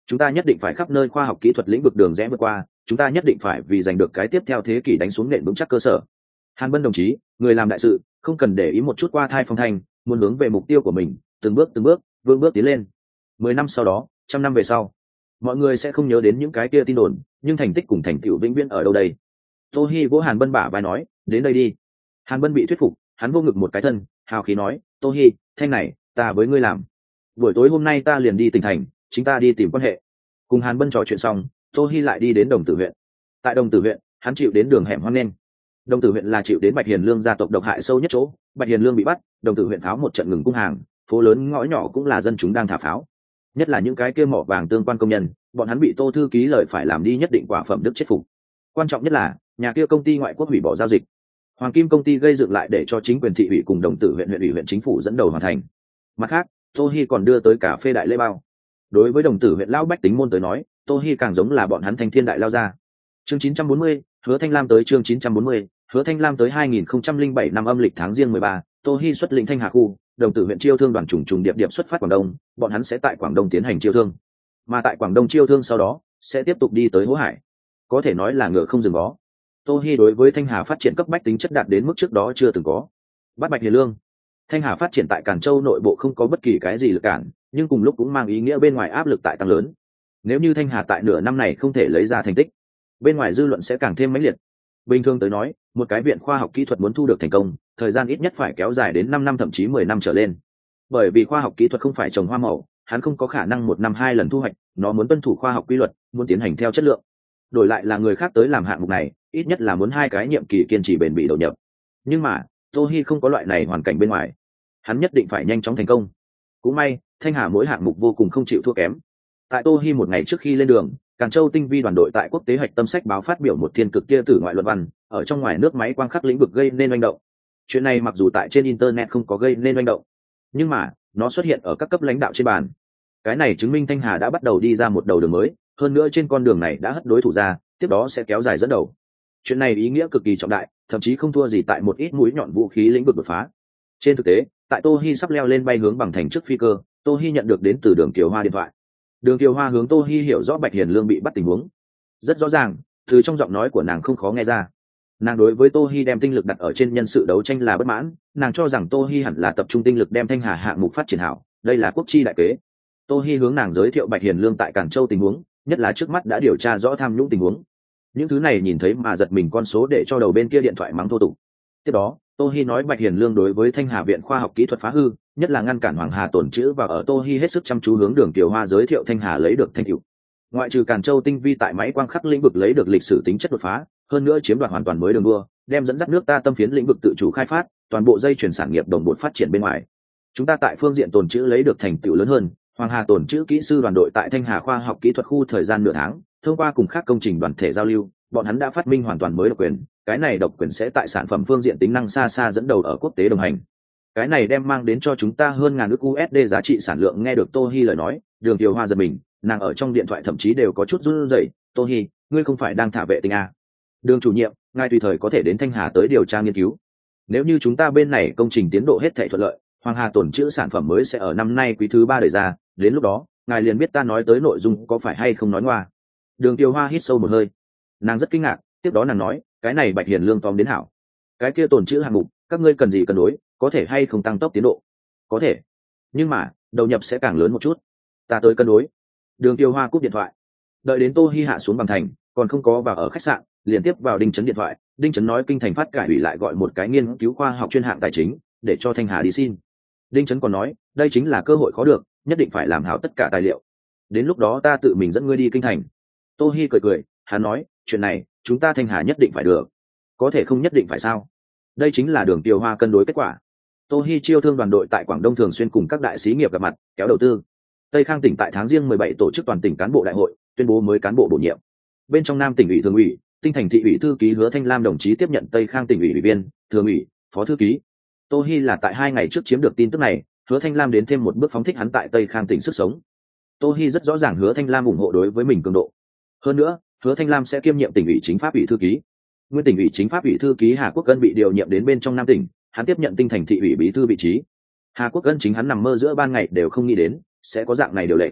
Speaker 1: chúng ta nhất định phải khắp nơi khoa học kỹ thuật lĩnh vực đường rẽ vượt qua, chúng ta nhất định phải vì giành được cái tiếp theo thế kỷ đánh xuống nền vững chắc cơ sở. Hàn Bân đồng chí, người làm đại sự không cần để ý một chút qua thai phong thanh, muốn hướng về mục tiêu của mình, từng bước từng bước vững bước tiến lên. Mười năm sau đó, trăm năm về sau, mọi người sẽ không nhớ đến những cái kia tin đồn, nhưng thành tích cùng thành tựu vĩnh viễn ở đâu đây? Tô Hi vỗ Hàn Bân bả vai nói, đến đây đi. Hàn Bân bị thuyết phục, hắn vô ngực một cái thân, hào khí nói, Tô Hi, thanh này, ta với ngươi làm. Buổi tối hôm nay ta liền đi tỉnh thành, chính ta đi tìm quan hệ. Cùng Hàn Bân trò chuyện xong, Tô Hi lại đi đến Đồng Tử huyện. Tại Đồng Tử huyện, hắn chịu đến đường hẻm hoang nên. Đồng Tử huyện là chịu đến Bạch Hiền Lương gia tộc độc hại sâu nhất chỗ, Bạch Hiền Lương bị bắt, Đồng Tử huyện pháo một trận ngừng cung hàng, phố lớn ngõ nhỏ cũng là dân chúng đang thả pháo. Nhất là những cái kia mỏ vàng tương quan công nhân, bọn hắn bị Tô thư ký lời phải làm đi nhất định quả phẩm đức chết phục. Quan trọng nhất là, nhà kia công ty ngoại quốc hủy bỏ giao dịch. Hoàng Kim công ty gây dựng lại để cho chính quyền thị ủy cùng Đồng Tử huyện huyện ủy huyện chính phủ dẫn đầu hoàn thành. Mặt khác, Tô Hi còn đưa tới cà phê đại lễ bao. Đối với Đồng Tử huyện lão bách tính môn tới nói, Tô Hi càng giống là bọn hắn thanh thiên đại lao ra. Chương chín trăm bốn mươi, Hứa Thanh Lam tới chương chín trăm bốn mươi, Hứa Thanh Lam tới hai nghìn không trăm lẻ bảy năm âm lịch tháng Giêng mười ba, Tô Hi xuất lĩnh Thanh Hà khu, Đồng Tử huyện chiêu thương đoàn trùng trùng điệp điệp xuất phát Quảng Đông, bọn hắn sẽ tại Quảng Đông tiến hành chiêu thương. Mà tại Quảng Đông chiêu thương sau đó, sẽ tiếp tục đi tới Hố Hải. Có thể nói là ngựa không dừng bó. Tô Hi đối với Thanh Hà phát triển cấp bách tính chất đạt đến mức trước đó chưa từng có. Bắt Bạch Hiền Lương. Thanh Hà phát triển tại Càn Châu nội bộ không có bất kỳ cái gì lực cản, nhưng cùng lúc cũng mang ý nghĩa bên ngoài áp lực tại tăng lớn. Nếu như Thanh Hà tại nửa năm này không thể lấy ra thành tích, bên ngoài dư luận sẽ càng thêm mãnh liệt. Bình thường tới nói, một cái viện khoa học kỹ thuật muốn thu được thành công, thời gian ít nhất phải kéo dài đến năm năm thậm chí mười năm trở lên. Bởi vì khoa học kỹ thuật không phải trồng hoa màu, hắn không có khả năng một năm hai lần thu hoạch, nó muốn tuân thủ khoa học quy luật, muốn tiến hành theo chất lượng. Đổi lại là người khác tới làm hạng mục này, ít nhất là muốn hai cái nhiệm kỳ kiên trì bền bỉ đầu nhập. Nhưng mà, Tô Hi không có loại này hoàn cảnh bên ngoài, hắn nhất định phải nhanh chóng thành công. Cũng may, Thanh Hà mỗi hạng mục vô cùng không chịu thua kém. Tại Tô Hi một ngày trước khi lên đường, Càn Châu tinh vi đoàn đội tại quốc tế hạch tâm sách báo phát biểu một thiên cực kia tử ngoại luận văn, ở trong ngoài nước máy quang khắc lĩnh vực gây nên oanh động. Chuyện này mặc dù tại trên internet không có gây nên oanh động, nhưng mà nó xuất hiện ở các cấp lãnh đạo trên bàn. Cái này chứng minh Thanh Hà đã bắt đầu đi ra một đầu đường mới, hơn nữa trên con đường này đã hất đối thủ ra, tiếp đó sẽ kéo dài dẫn đầu. Chuyện này ý nghĩa cực kỳ trọng đại, thậm chí không thua gì tại một ít mũi nhọn vũ khí lĩnh vực đột phá. Trên thực tế, tại Tô Hi sắp leo lên bay hướng bằng thành trước phi cơ, Tô Hi nhận được đến từ Đường Kiều Hoa điện thoại. Đường Kiều Hoa hướng Tô Hi hiểu rõ Bạch Hiền Lương bị bắt tình huống. Rất rõ ràng, từ trong giọng nói của nàng không khó nghe ra. Nàng đối với Tô Hi đem tinh lực đặt ở trên nhân sự đấu tranh là bất mãn, nàng cho rằng Tô Hi hẳn là tập trung tinh lực đem Thanh Hà hạng mục phát triển hảo, đây là quốc chi đại kế. Tô Hi hướng nàng giới thiệu Bạch Hiền Lương tại Càn Châu tình huống, nhất là trước mắt đã điều tra rõ tham nhũng tình huống. Những thứ này nhìn thấy mà giật mình con số để cho đầu bên kia điện thoại mắng thô tục. Tiếp đó, Tô Hi nói Bạch Hiền Lương đối với Thanh Hà viện khoa học kỹ thuật phá hư, nhất là ngăn cản Hoàng Hà tổn trữ, và ở Tô Hi hết sức chăm chú hướng Đường Kiều Hoa giới thiệu Thanh Hà lấy được thành tựu. Ngoại trừ Càn Châu tinh vi tại máy quang khắc lĩnh vực lấy được lịch sử tính chất đột phá, hơn nữa chiếm đoạt hoàn toàn mới đường đua, đem dẫn dắt nước ta tâm phiến lĩnh vực tự chủ khai phát, toàn bộ dây chuyển sản nghiệp đồng bộ phát triển bên ngoài. Chúng ta tại phương diện tồn trữ lấy được thành tựu lớn hơn, Hoàng Hà tồn trữ kỹ sư đoàn đội tại Thanh Hà khoa học kỹ thuật khu thời gian nửa tháng, thông qua cùng các công trình đoàn thể giao lưu, bọn hắn đã phát minh hoàn toàn mới độc quyền, cái này độc quyền sẽ tại sản phẩm phương diện tính năng xa xa dẫn đầu ở quốc tế đồng hành. Cái này đem mang đến cho chúng ta hơn ngàn ức u ét đê giá trị sản lượng. Nghe được Tô Hi lời nói, Đường Kiều Hoa giật mình, nàng ở trong điện thoại thậm chí đều có chút run rẩy. Tô Hi, ngươi không phải đang thả vệ tinh à? Đường chủ nhiệm, ngài tùy thời có thể đến Thanh Hà tới điều tra nghiên cứu. Nếu như chúng ta bên này công trình tiến độ hết thảy thuận lợi, Hoàng Hà tồn trữ sản phẩm mới sẽ ở năm nay quý thứ ba đẩy ra, đến lúc đó, ngài liền biết ta nói tới nội dung có phải hay không nói ngoa. Đường Kiều Hoa hít sâu một hơi, nàng rất kinh ngạc, tiếp đó nàng nói, cái này Bạch Hiền Lương tóm đến hảo, cái kia tồn trữ hạng mục, các ngươi cần gì cân đối, có thể hay không tăng tốc tiến độ? Có thể, nhưng mà đầu nhập sẽ càng lớn một chút, ta tới cân đối. Đường Kiều Hoa cúp điện thoại, đợi đến Tô Hi hạ xuống bằng thành, còn không có vào ở khách sạn, liền tiếp vào Đinh Chấn điện thoại. Đinh Chấn nói kinh thành phát cải ủy lại gọi một cái nghiên cứu khoa học chuyên hạng tài chính để cho Thanh Hà đi xin. Đinh Chấn còn nói, đây chính là cơ hội khó được, nhất định phải làm hảo tất cả tài liệu, đến lúc đó ta tự mình dẫn ngươi đi kinh thành. Tô Hi cười cười, hắn nói, chuyện này chúng ta Thanh Hà nhất định phải được. Có thể không nhất định phải sao? Đây chính là Đường Kiều Hoa cân đối kết quả. Tô Hi chiêu thương đoàn đội tại Quảng Đông thường xuyên cùng các đại xí nghiệp gặp mặt, kéo đầu tư. Tây Khang tỉnh tại tháng Giêng mười bảy tổ chức toàn tỉnh cán bộ đại hội, tuyên bố mới cán bộ bổ nhiệm. Bên trong Nam tỉnh ủy thường ủy, Tinh Thành thị ủy thư ký Hứa Thanh Lam đồng chí tiếp nhận Tây Khang tỉnh ủy ủy viên, thường ủy, phó thư ký. Tô Hi là tại hai ngày trước chiếm được tin tức này, Hứa Thanh Lam đến thêm một bước phóng thích hắn tại Tây Khang tỉnh sức sống. Tô Hi rất rõ ràng Hứa Thanh Lam ủng hộ đối với mình cường độ. Hơn nữa, Hứa Thanh Lam sẽ kiêm nhiệm tỉnh ủy chính pháp ủy thư ký. Nguyên tỉnh ủy chính pháp ủy thư ký Hà Quốc Ân bị điều nhiệm đến bên trong Nam tỉnh, hắn tiếp nhận Tinh Thành thị ủy bí thư vị trí. Hà Quốc Ân chính hắn nằm mơ giữa ban ngày đều không nghĩ đến sẽ có dạng này điều lệnh.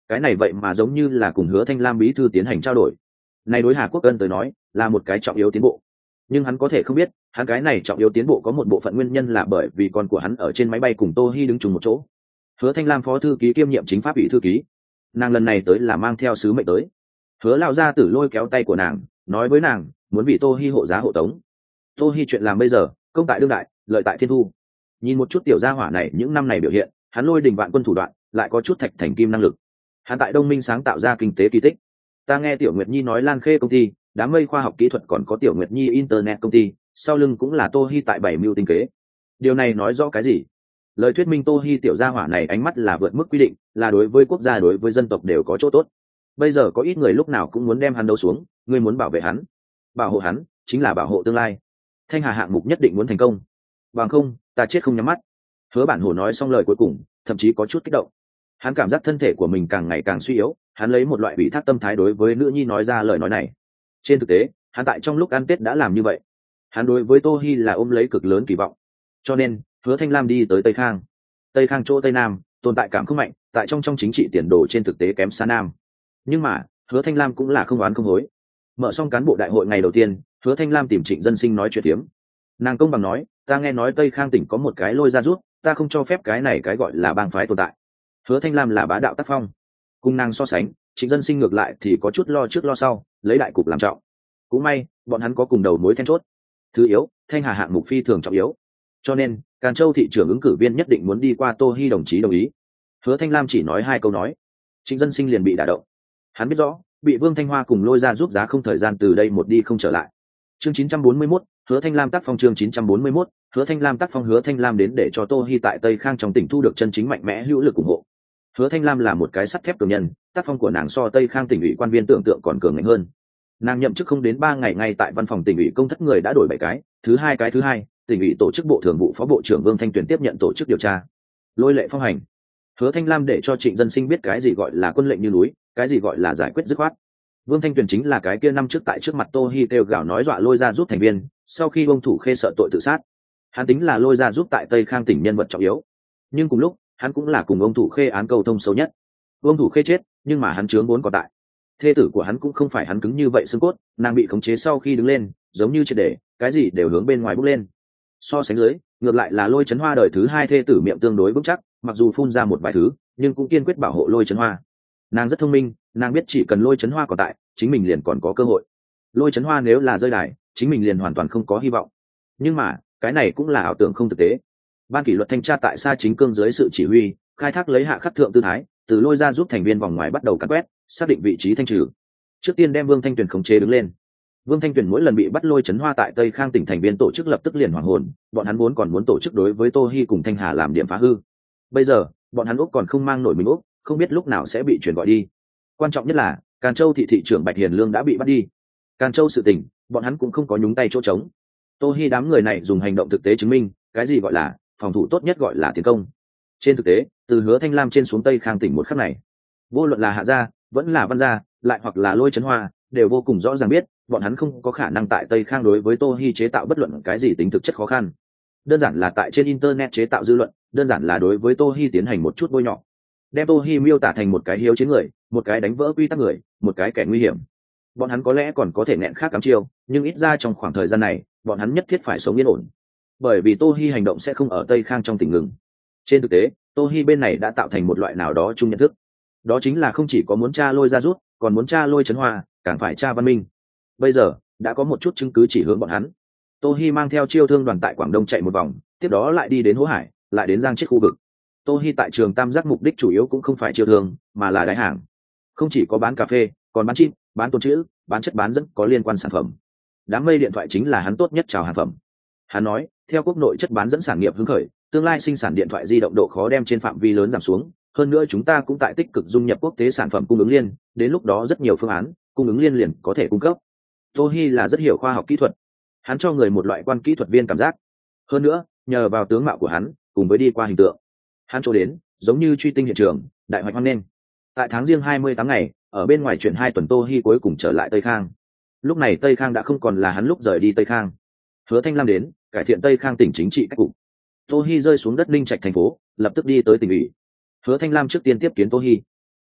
Speaker 1: cái này vậy mà giống như là cùng Hứa Thanh Lam bí thư tiến hành trao đổi. Này đối Hà Quốc Ân tới nói là một cái trọng yếu tiến bộ, nhưng hắn có thể không biết, hắn cái này trọng yếu tiến bộ có một bộ phận nguyên nhân là bởi vì con của hắn ở trên máy bay cùng Tô Hi đứng chung một chỗ. Hứa Thanh Lam phó thư ký kiêm nhiệm chính pháp ủy thư ký, nàng lần này tới là mang theo sứ mệnh tới. Hứa lão gia tử lôi kéo tay của nàng, nói với nàng, muốn vì Tô Hi hộ giá hộ tống. Tô Hi chuyện làm bây giờ, công tại đương đại, lợi tại thiên thu. Nhìn một chút tiểu gia hỏa này những năm này biểu hiện, hắn lôi đình vạn quân thủ đoạn, lại có chút thạch thành kim năng lực. Hắn tại Đông Minh sáng tạo ra kinh tế kỳ tích. Ta nghe Tiểu Nguyệt Nhi nói Lan Khê công ty, đám mây khoa học kỹ thuật còn có Tiểu Nguyệt Nhi internet công ty, sau lưng cũng là Tô Hi tại bảy mưu tinh kế. Điều này nói rõ cái gì? Lời thuyết minh Tô Hi tiểu gia hỏa này ánh mắt là vượt mức quy định, là đối với quốc gia đối với dân tộc đều có chỗ tốt. Bây giờ có ít người lúc nào cũng muốn đem hắn đấu xuống, ngươi muốn bảo vệ hắn, bảo hộ hắn chính là bảo hộ tương lai. Thanh Hà hạng mục nhất định muốn thành công, bằng không ta chết không nhắm mắt. Hứa Bản Hổ nói xong lời cuối cùng, thậm chí có chút kích động. Hắn cảm giác thân thể của mình càng ngày càng suy yếu, hắn lấy một loại ủy thác tâm thái đối với nữ nhi nói ra lời nói này. Trên thực tế, hắn tại trong lúc ăn Tết đã làm như vậy. Hắn đối với Tô Hi là ôm lấy cực lớn kỳ vọng, cho nên Hứa Thanh Lam đi tới Tây Khang. Tây Khang chỗ Tây Nam tồn tại cảm không mạnh, tại trong trong chính trị tiền đồ trên thực tế kém xa Nam. Nhưng mà Hứa Thanh Lam cũng là không oán không hối. Mở xong cán bộ đại hội ngày đầu tiên, Hứa Thanh Lam tìm Trịnh Dân Sinh nói chuyện tiếm. Nàng công bằng nói, ta nghe nói Tây Khang tỉnh có một cái lôi ra rút, ta không cho phép cái này cái gọi là bang phái tồn tại. Hứa Thanh Lam là bá đạo tác phong, cùng nàng so sánh, Trịnh Dân Sinh ngược lại thì có chút lo trước lo sau, lấy đại cục làm trọng. Cũng may bọn hắn có cùng đầu mối then chốt. Thứ yếu, Thanh Hà hạng mục phi thường trọng yếu, cho nên Càn Châu thị trưởng ứng cử viên nhất định muốn đi qua Tô Hi đồng chí đồng ý. Hứa Thanh Lam chỉ nói hai câu nói, Trịnh Dân Sinh liền bị đả động. Hắn biết rõ bị Vương Thanh Hoa cùng lôi ra giúp giá không thời gian từ đây một đi không trở lại. Chương chín trăm bốn mươi mốt, Hứa Thanh Lam tác phong. Chương chín trăm bốn mươi mốt, Hứa Thanh Lam tác phong. Hứa Thanh Lam đến để cho Tô Hi tại Tây Khang trong tỉnh thu được chân chính mạnh mẽ hữu lực ủng hộ. Hứa Thanh Lam là một cái sắt thép cường nhân, tác phong của nàng so Tây Khang tỉnh ủy quan viên tưởng tượng còn cường ngạnh hơn. Nàng nhậm chức không đến ba ngày, ngay tại văn phòng tỉnh ủy công thất người đã đổi bảy cái, thứ hai cái thứ hai, tỉnh ủy tổ chức bộ thường vụ phó bộ trưởng Vương Thanh Tuyền tiếp nhận tổ chức điều tra. Lôi lệ phong hành. Hứa Thanh Lam để cho Trịnh Dân Sinh biết cái gì gọi là quân lệnh như núi, cái gì gọi là giải quyết dứt khoát. Vương Thanh Tuyền chính là cái kia năm trước tại trước mặt Tô Hi kêu gào nói dọa lôi ra giúp thành viên, sau khi ông thủ khê sợ tội tự sát. Hắn tính là lôi ra giúp tại Tây Khang tỉnh nhân vật trọng yếu, nhưng cùng lúc hắn cũng là cùng ông thủ khê án cầu thông sâu nhất. Ông thủ khê chết, nhưng mà hắn chướng vốn còn tại. Thê tử của hắn cũng không phải hắn cứng như vậy xương cốt, nàng bị khống chế sau khi đứng lên, giống như triệt để, cái gì đều hướng bên ngoài bốc lên. So sánh dưới, ngược lại là Lôi Chấn Hoa đời thứ hai thê tử miệng tương đối vững chắc, mặc dù phun ra một vài thứ, nhưng cũng kiên quyết bảo hộ Lôi Chấn Hoa. Nàng rất thông minh, nàng biết chỉ cần Lôi Chấn Hoa còn tại, chính mình liền còn có cơ hội. Lôi Chấn Hoa nếu là rơi đài, chính mình liền hoàn toàn không có hy vọng. Nhưng mà, cái này cũng là ảo tưởng không thực tế. Ban kỷ luật thanh tra tại Sa Chính Cương dưới sự chỉ huy, khai thác lấy hạ khắc thượng tư thái, từ lôi ra giúp thành viên vòng ngoài bắt đầu cắt quét, xác định vị trí thanh trừ. Trước tiên đem Vương Thanh Tuyền khống chế đứng lên. Vương Thanh Tuyền mỗi lần bị bắt Lôi Chấn Hoa tại Tây Khang tỉnh thành viên tổ chức lập tức liền hoảng hồn, bọn hắn muốn còn muốn tổ chức đối với Tô Hi cùng Thanh Hà làm điểm phá hư. Bây giờ, bọn hắn Úc còn không mang nổi mình Úc, không biết lúc nào sẽ bị chuyển gọi đi. Quan trọng nhất là, Càn Châu thị thị trưởng Bạch Hiền Lương đã bị bắt đi. Càn Châu sự tình, bọn hắn cũng không có nhúng tay chỗ trống. Tô Hi đám người này dùng hành động thực tế chứng minh, cái gì gọi là phòng thủ tốt nhất gọi là tiến công. Trên thực tế, từ Hứa Thanh Lam trên xuống Tây Khang tỉnh một khắc này, vô luận là Hạ gia, vẫn là Văn gia, lại hoặc là Lôi Chấn Hoa, đều vô cùng rõ ràng biết, bọn hắn không có khả năng tại Tây Khang đối với Tô Hi chế tạo bất luận cái gì tính thực chất khó khăn. Đơn giản là tại trên internet chế tạo dư luận, đơn giản là đối với Tô Hi tiến hành một chút bôi nhọ. Đem Tô Hi miêu tả thành một cái hiếu chiến người, một cái đánh vỡ quy tắc người, một cái kẻ nguy hiểm. Bọn hắn có lẽ còn có thể nghẹn khác cắm chiêu, nhưng ít ra trong khoảng thời gian này, bọn hắn nhất thiết phải sống yên ổn. Bởi vì Tô Hi hành động sẽ không ở Tây Khang trong tỉnh ngừng. Trên thực tế, Tô Hi bên này đã tạo thành một loại nào đó chung nhận thức. Đó chính là không chỉ có muốn tra Lôi ra rút, còn muốn tra Lôi Chấn Hoa, càng phải tra Văn Minh. Bây giờ, đã có một chút chứng cứ chỉ hướng bọn hắn. Tô Hi mang theo chiêu thương đoàn tại Quảng Đông chạy một vòng, tiếp đó lại đi đến Hố Hải, lại đến Giang Chiết khu vực. Tô Hi tại Trường Tam Giác mục đích chủ yếu cũng không phải chiêu thương, mà là đái hàng. Không chỉ có bán cà phê, còn bán chip, bán tồn trữ, bán chất bán dẫn có liên quan sản phẩm. Đám mây điện thoại chính là hắn tốt nhất chào hàng phẩm. Hắn nói, theo quốc nội chất bán dẫn sản nghiệp hứng khởi, tương lai sinh sản điện thoại di động độ khó đem trên phạm vi lớn giảm xuống. Hơn nữa chúng ta cũng tại tích cực dung nhập quốc tế sản phẩm cung ứng liên, đến lúc đó rất nhiều phương án cung ứng liên liền có thể cung cấp. Tô Hi là rất hiểu khoa học kỹ thuật, hắn cho người một loại quan kỹ thuật viên cảm giác. Hơn nữa, nhờ vào tướng mạo của hắn, cùng với đi qua hình tượng, hắn chỗ đến giống như truy tinh hiện trường, đại hoạch hoan nên. Tại tháng riêng hai mươi tháng ngày, ở bên ngoài chuyển hai tuần Tô Hi cuối cùng trở lại Tây Khang. Lúc này Tây Khang đã không còn là hắn lúc rời đi Tây Khang. Hứa Thanh Lam đến, cải thiện Tây Khang tỉnh chính trị cách cục. Tô Hi rơi xuống đất Ninh Trạch thành phố, lập tức đi tới tỉnh ủy. Hứa Thanh Lam trước tiên tiếp kiến Tô Hi.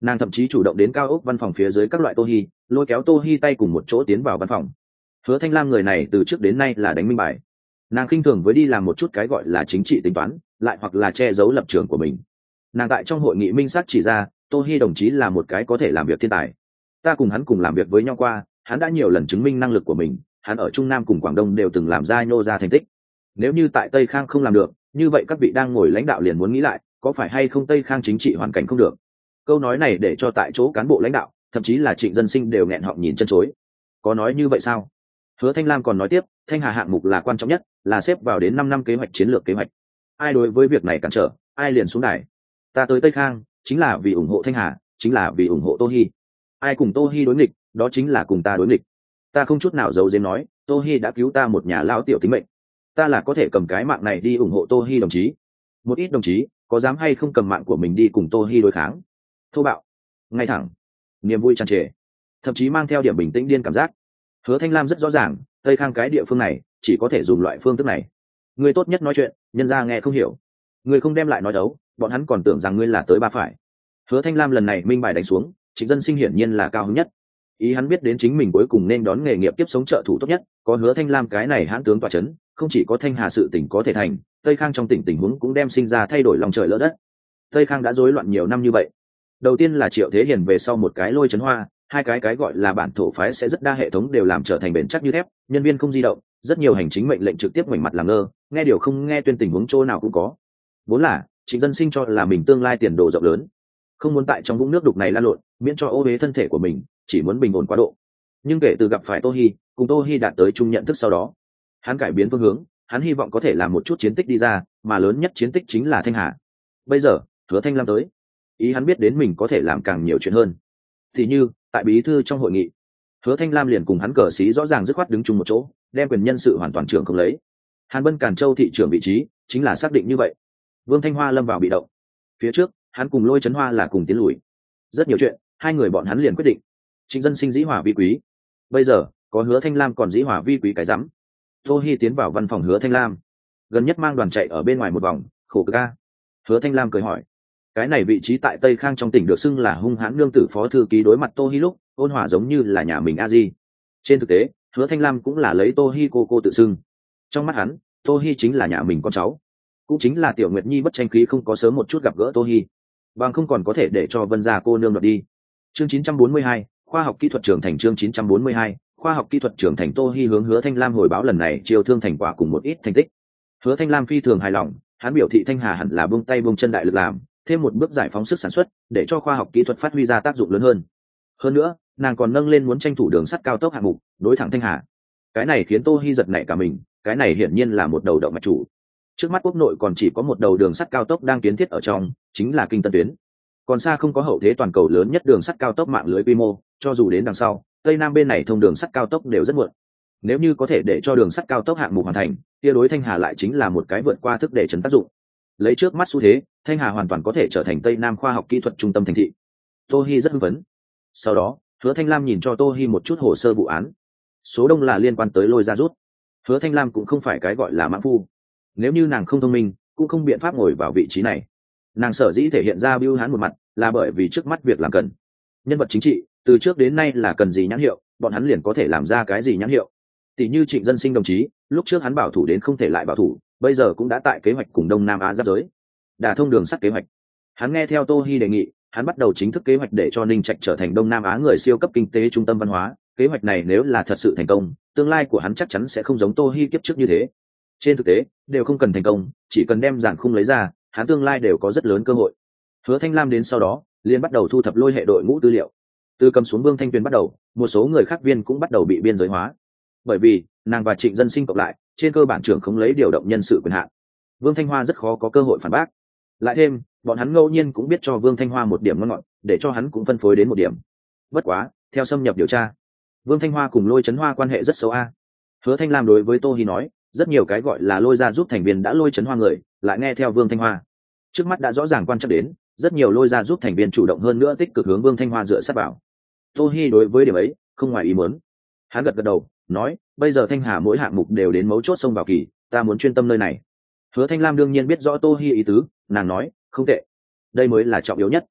Speaker 1: Nàng thậm chí chủ động đến cao ốc văn phòng phía dưới các loại tô hi, lôi kéo tô hi tay cùng một chỗ tiến vào văn phòng. Hứa Thanh Lam người này từ trước đến nay là đánh minh bài. Nàng khinh thường với đi làm một chút cái gọi là chính trị tính toán, lại hoặc là che giấu lập trường của mình. Nàng tại trong hội nghị minh xác chỉ ra, tô hi đồng chí là một cái có thể làm việc thiên tài. Ta cùng hắn cùng làm việc với nhau qua, hắn đã nhiều lần chứng minh năng lực của mình, hắn ở Trung Nam cùng Quảng Đông đều từng làm ra nhô ra thành tích. Nếu như tại Tây Khang không làm được, như vậy các vị đang ngồi lãnh đạo liền muốn nghĩ lại, có phải hay không Tây Khang chính trị hoàn cảnh không được. Câu nói này để cho tại chỗ cán bộ lãnh đạo, thậm chí là Trịnh Dân Sinh đều nghẹn họng nhìn chân chối. Có nói như vậy sao? Hứa Thanh Lam còn nói tiếp, Thanh Hà hạng mục là quan trọng nhất, là xếp vào đến năm năm kế hoạch chiến lược kế hoạch. Ai đối với việc này cản trở, ai liền xuống đài. Ta tới Tây Khang chính là vì ủng hộ Thanh Hà, chính là vì ủng hộ Tô Hi. Ai cùng Tô Hi đối nghịch, đó chính là cùng ta đối nghịch. Ta không chút nào giấu giếm nói, Tô Hi đã cứu ta một nhà lão tiểu tính mệnh. Ta là có thể cầm cái mạng này đi ủng hộ Tô Hi đồng chí. Một ít đồng chí, có dám hay không cầm mạng của mình đi cùng Tô Hi đối kháng? Thô bạo, ngay thẳng, niềm vui tràn trề, thậm chí mang theo điểm bình tĩnh điên cảm giác. Hứa Thanh Lam rất rõ ràng, Tây Khang cái địa phương này chỉ có thể dùng loại phương thức này. Người tốt nhất nói chuyện, nhân ra nghe không hiểu. Người không đem lại nói đấu, bọn hắn còn tưởng rằng ngươi là tới ba phải. Hứa Thanh Lam lần này minh bài đánh xuống, Trịnh Dân Sinh hiển nhiên là cao hứng nhất. Ý hắn biết đến chính mình cuối cùng nên đón nghề nghiệp tiếp sống trợ thủ tốt nhất, có Hứa Thanh Lam cái này hãn tướng tọa chấn, không chỉ có Thanh Hà sự tỉnh có thể thành, Tây Khang trong tỉnh tình huống cũng đem sinh ra thay đổi lòng trời lỡ đất. Tây Khang đã rối loạn nhiều năm như vậy. Đầu tiên là Triệu Thế Hiền về sau một cái lôi chấn hoa, hai cái cái gọi là bản thổ phái sẽ rất đa hệ thống đều làm trở thành bền chắc như thép, nhân viên không di động, rất nhiều hành chính mệnh lệnh trực tiếp ngoảnh mặt làm ngơ, nghe điều không nghe tuyên tình huống chỗ nào cũng có. Vốn là Trịnh Dân Sinh cho là mình tương lai tiền đồ rộng lớn, không muốn tại trong vũng nước đục này lan lộn, miễn cho ô uế thân thể của mình, chỉ muốn bình ổn quá độ. Nhưng kể từ gặp phải Tô Hi, cùng Tô Hi đạt tới chung nhận thức sau đó, hắn cải biến phương hướng, hắn hy vọng có thể làm một chút chiến tích đi ra, mà lớn nhất chiến tích chính là Thanh Hà. Bây giờ Hứa Thanh Lam tới, ý hắn biết đến mình có thể làm càng nhiều chuyện hơn. Thì như tại bí thư trong hội nghị, Hứa Thanh Lam liền cùng hắn cờ xí rõ ràng dứt khoát đứng chung một chỗ, đem quyền nhân sự hoàn toàn trưởng không lấy. Hàn Bân Càn Châu thị trưởng vị trí chính là xác định như vậy. Vương Thanh Hoa lâm vào bị động. Phía trước hắn cùng Lôi Chấn Hoa là cùng tiến lùi, rất nhiều chuyện hai người bọn hắn liền quyết định. Trịnh Dân Sinh dĩ hòa vi quý, bây giờ có Hứa Thanh Lam còn dĩ hòa vi quý cái rắm. Tô Hi tiến vào văn phòng Hứa Thanh Lam, gần nhất mang đoàn chạy ở bên ngoài một vòng, khổ cực a. Hứa Thanh Lam cười hỏi, cái này vị trí tại Tây Khang trong tỉnh được xưng là hung hãn nương tử phó thư ký, đối mặt Tô Hi lúc ôn hòa giống như là nhà mình a di. Trên thực tế Hứa Thanh Lam cũng là lấy Tô Hi cô cô tự xưng, trong mắt hắn Tô Hi chính là nhà mình con cháu, cũng chính là Tiểu Nguyệt Nhi bất tranh khí không có sớm một chút gặp gỡ Tô Hi, bằng không còn có thể để cho Vân gia cô nương đoạt đi. Chương chín trăm bốn mươi hai, khoa học kỹ thuật trưởng thành. Chương chín trăm bốn mươi hai, khoa học kỹ thuật trưởng thành. Tô Hi hướng Hứa Thanh Lam hồi báo lần này chiêu thương thành quả cùng một ít thành tích. Hứa Thanh Lam phi thường hài lòng, hắn biểu thị Thanh Hà hẳn là buông tay buông chân đại lực làm, thêm một bước giải phóng sức sản xuất, để cho khoa học kỹ thuật phát huy ra tác dụng lớn hơn. Hơn nữa, nàng còn nâng lên muốn tranh thủ đường sắt cao tốc hạng mục, đối thẳng Thanh Hà. Cái này khiến Tô Hi giật nảy cả mình, cái này hiển nhiên là một đầu động mạch chủ. Trước mắt quốc nội còn chỉ có một đầu đường sắt cao tốc đang kiến thiết ở trong, chính là Kinh Tân tuyến. Còn xa không có hậu thế toàn cầu lớn nhất đường sắt cao tốc mạng lưới quy mô, cho dù đến đằng sau, Tây Nam bên này thông đường sắt cao tốc đều rất muộn. Nếu như có thể để cho đường sắt cao tốc hạng mục hoàn thành, kia đối Thanh Hà lại chính là một cái vượt qua thức để trấn tác dụng. Lấy trước mắt xu thế, Thanh Hà hoàn toàn có thể trở thành Tây Nam khoa học kỹ thuật trung tâm thành thị. Tô Hi rất hưng phấn. Sau đó Hứa Thanh Lam nhìn cho Tô Hi một chút hồ sơ vụ án, số đông là liên quan tới Lôi Gia rút. Hứa Thanh Lam cũng không phải cái gọi là mãng phu, nếu như nàng không thông minh cũng không biện pháp ngồi vào vị trí này. Nàng sở dĩ thể hiện ra bưu hán một mặt là bởi vì trước mắt việc làm cần. Nhân vật chính trị từ trước đến nay là cần gì nhãn hiệu, bọn hắn liền có thể làm ra cái gì nhãn hiệu. Tỷ như Trịnh Dân Sinh đồng chí, lúc trước hắn bảo thủ đến không thể lại bảo thủ, bây giờ cũng đã tại kế hoạch cùng Đông Nam Á giáp giới, đả thông đường sắt kế hoạch. Hắn nghe theo Tô Hi đề nghị, hắn bắt đầu chính thức kế hoạch để cho Ninh Trạch trở thành Đông Nam Á người siêu cấp kinh tế trung tâm văn hóa. Kế hoạch này nếu là thật sự thành công, tương lai của hắn chắc chắn sẽ không giống Tô Hi kiếp trước như thế. Trên thực tế đều không cần thành công, chỉ cần đem giản khung lấy ra, hắn tương lai đều có rất lớn cơ hội. Hứa Thanh Lam đến sau đó liền bắt đầu thu thập Lôi hệ đội ngũ tư liệu. Từ cầm xuống Vương Thanh Tuyền bắt đầu, một số người khác viên cũng bắt đầu bị biên giới hóa, bởi vì nàng và Trịnh Dân Sinh cộng lại trên cơ bản trưởng không lấy điều động nhân sự quyền hạn. Vương Thanh Hoa rất khó có cơ hội phản bác. Lại thêm bọn hắn ngẫu nhiên cũng biết cho Vương Thanh Hoa một điểm ngon ngọt, để cho hắn cũng phân phối đến một điểm. Bất quá theo xâm nhập điều tra, Vương Thanh Hoa cùng Lôi Chấn Hoa quan hệ rất xấu a. Hứa Thanh Lam đối với Tô Hi nói, rất nhiều cái gọi là Lôi Gia giúp thành viên đã Lôi Chấn Hoa người lại nghe theo Vương Thanh Hoa. Trước mắt đã rõ ràng quan chắc đến, rất nhiều Lôi Gia giúp thành viên chủ động hơn nữa tích cực hướng Vương Thanh Hoa dựa sát vào. Tô Hi đối với điểm ấy không ngoài ý muốn, hắn gật gật đầu nói, bây giờ Thanh Hà mỗi hạng mục đều đến mấu chốt sông vào kỳ, ta muốn chuyên tâm nơi này. Hứa Thanh Lam đương nhiên biết rõ Tô Hi ý tứ, nàng nói, không tệ, đây mới là trọng yếu nhất.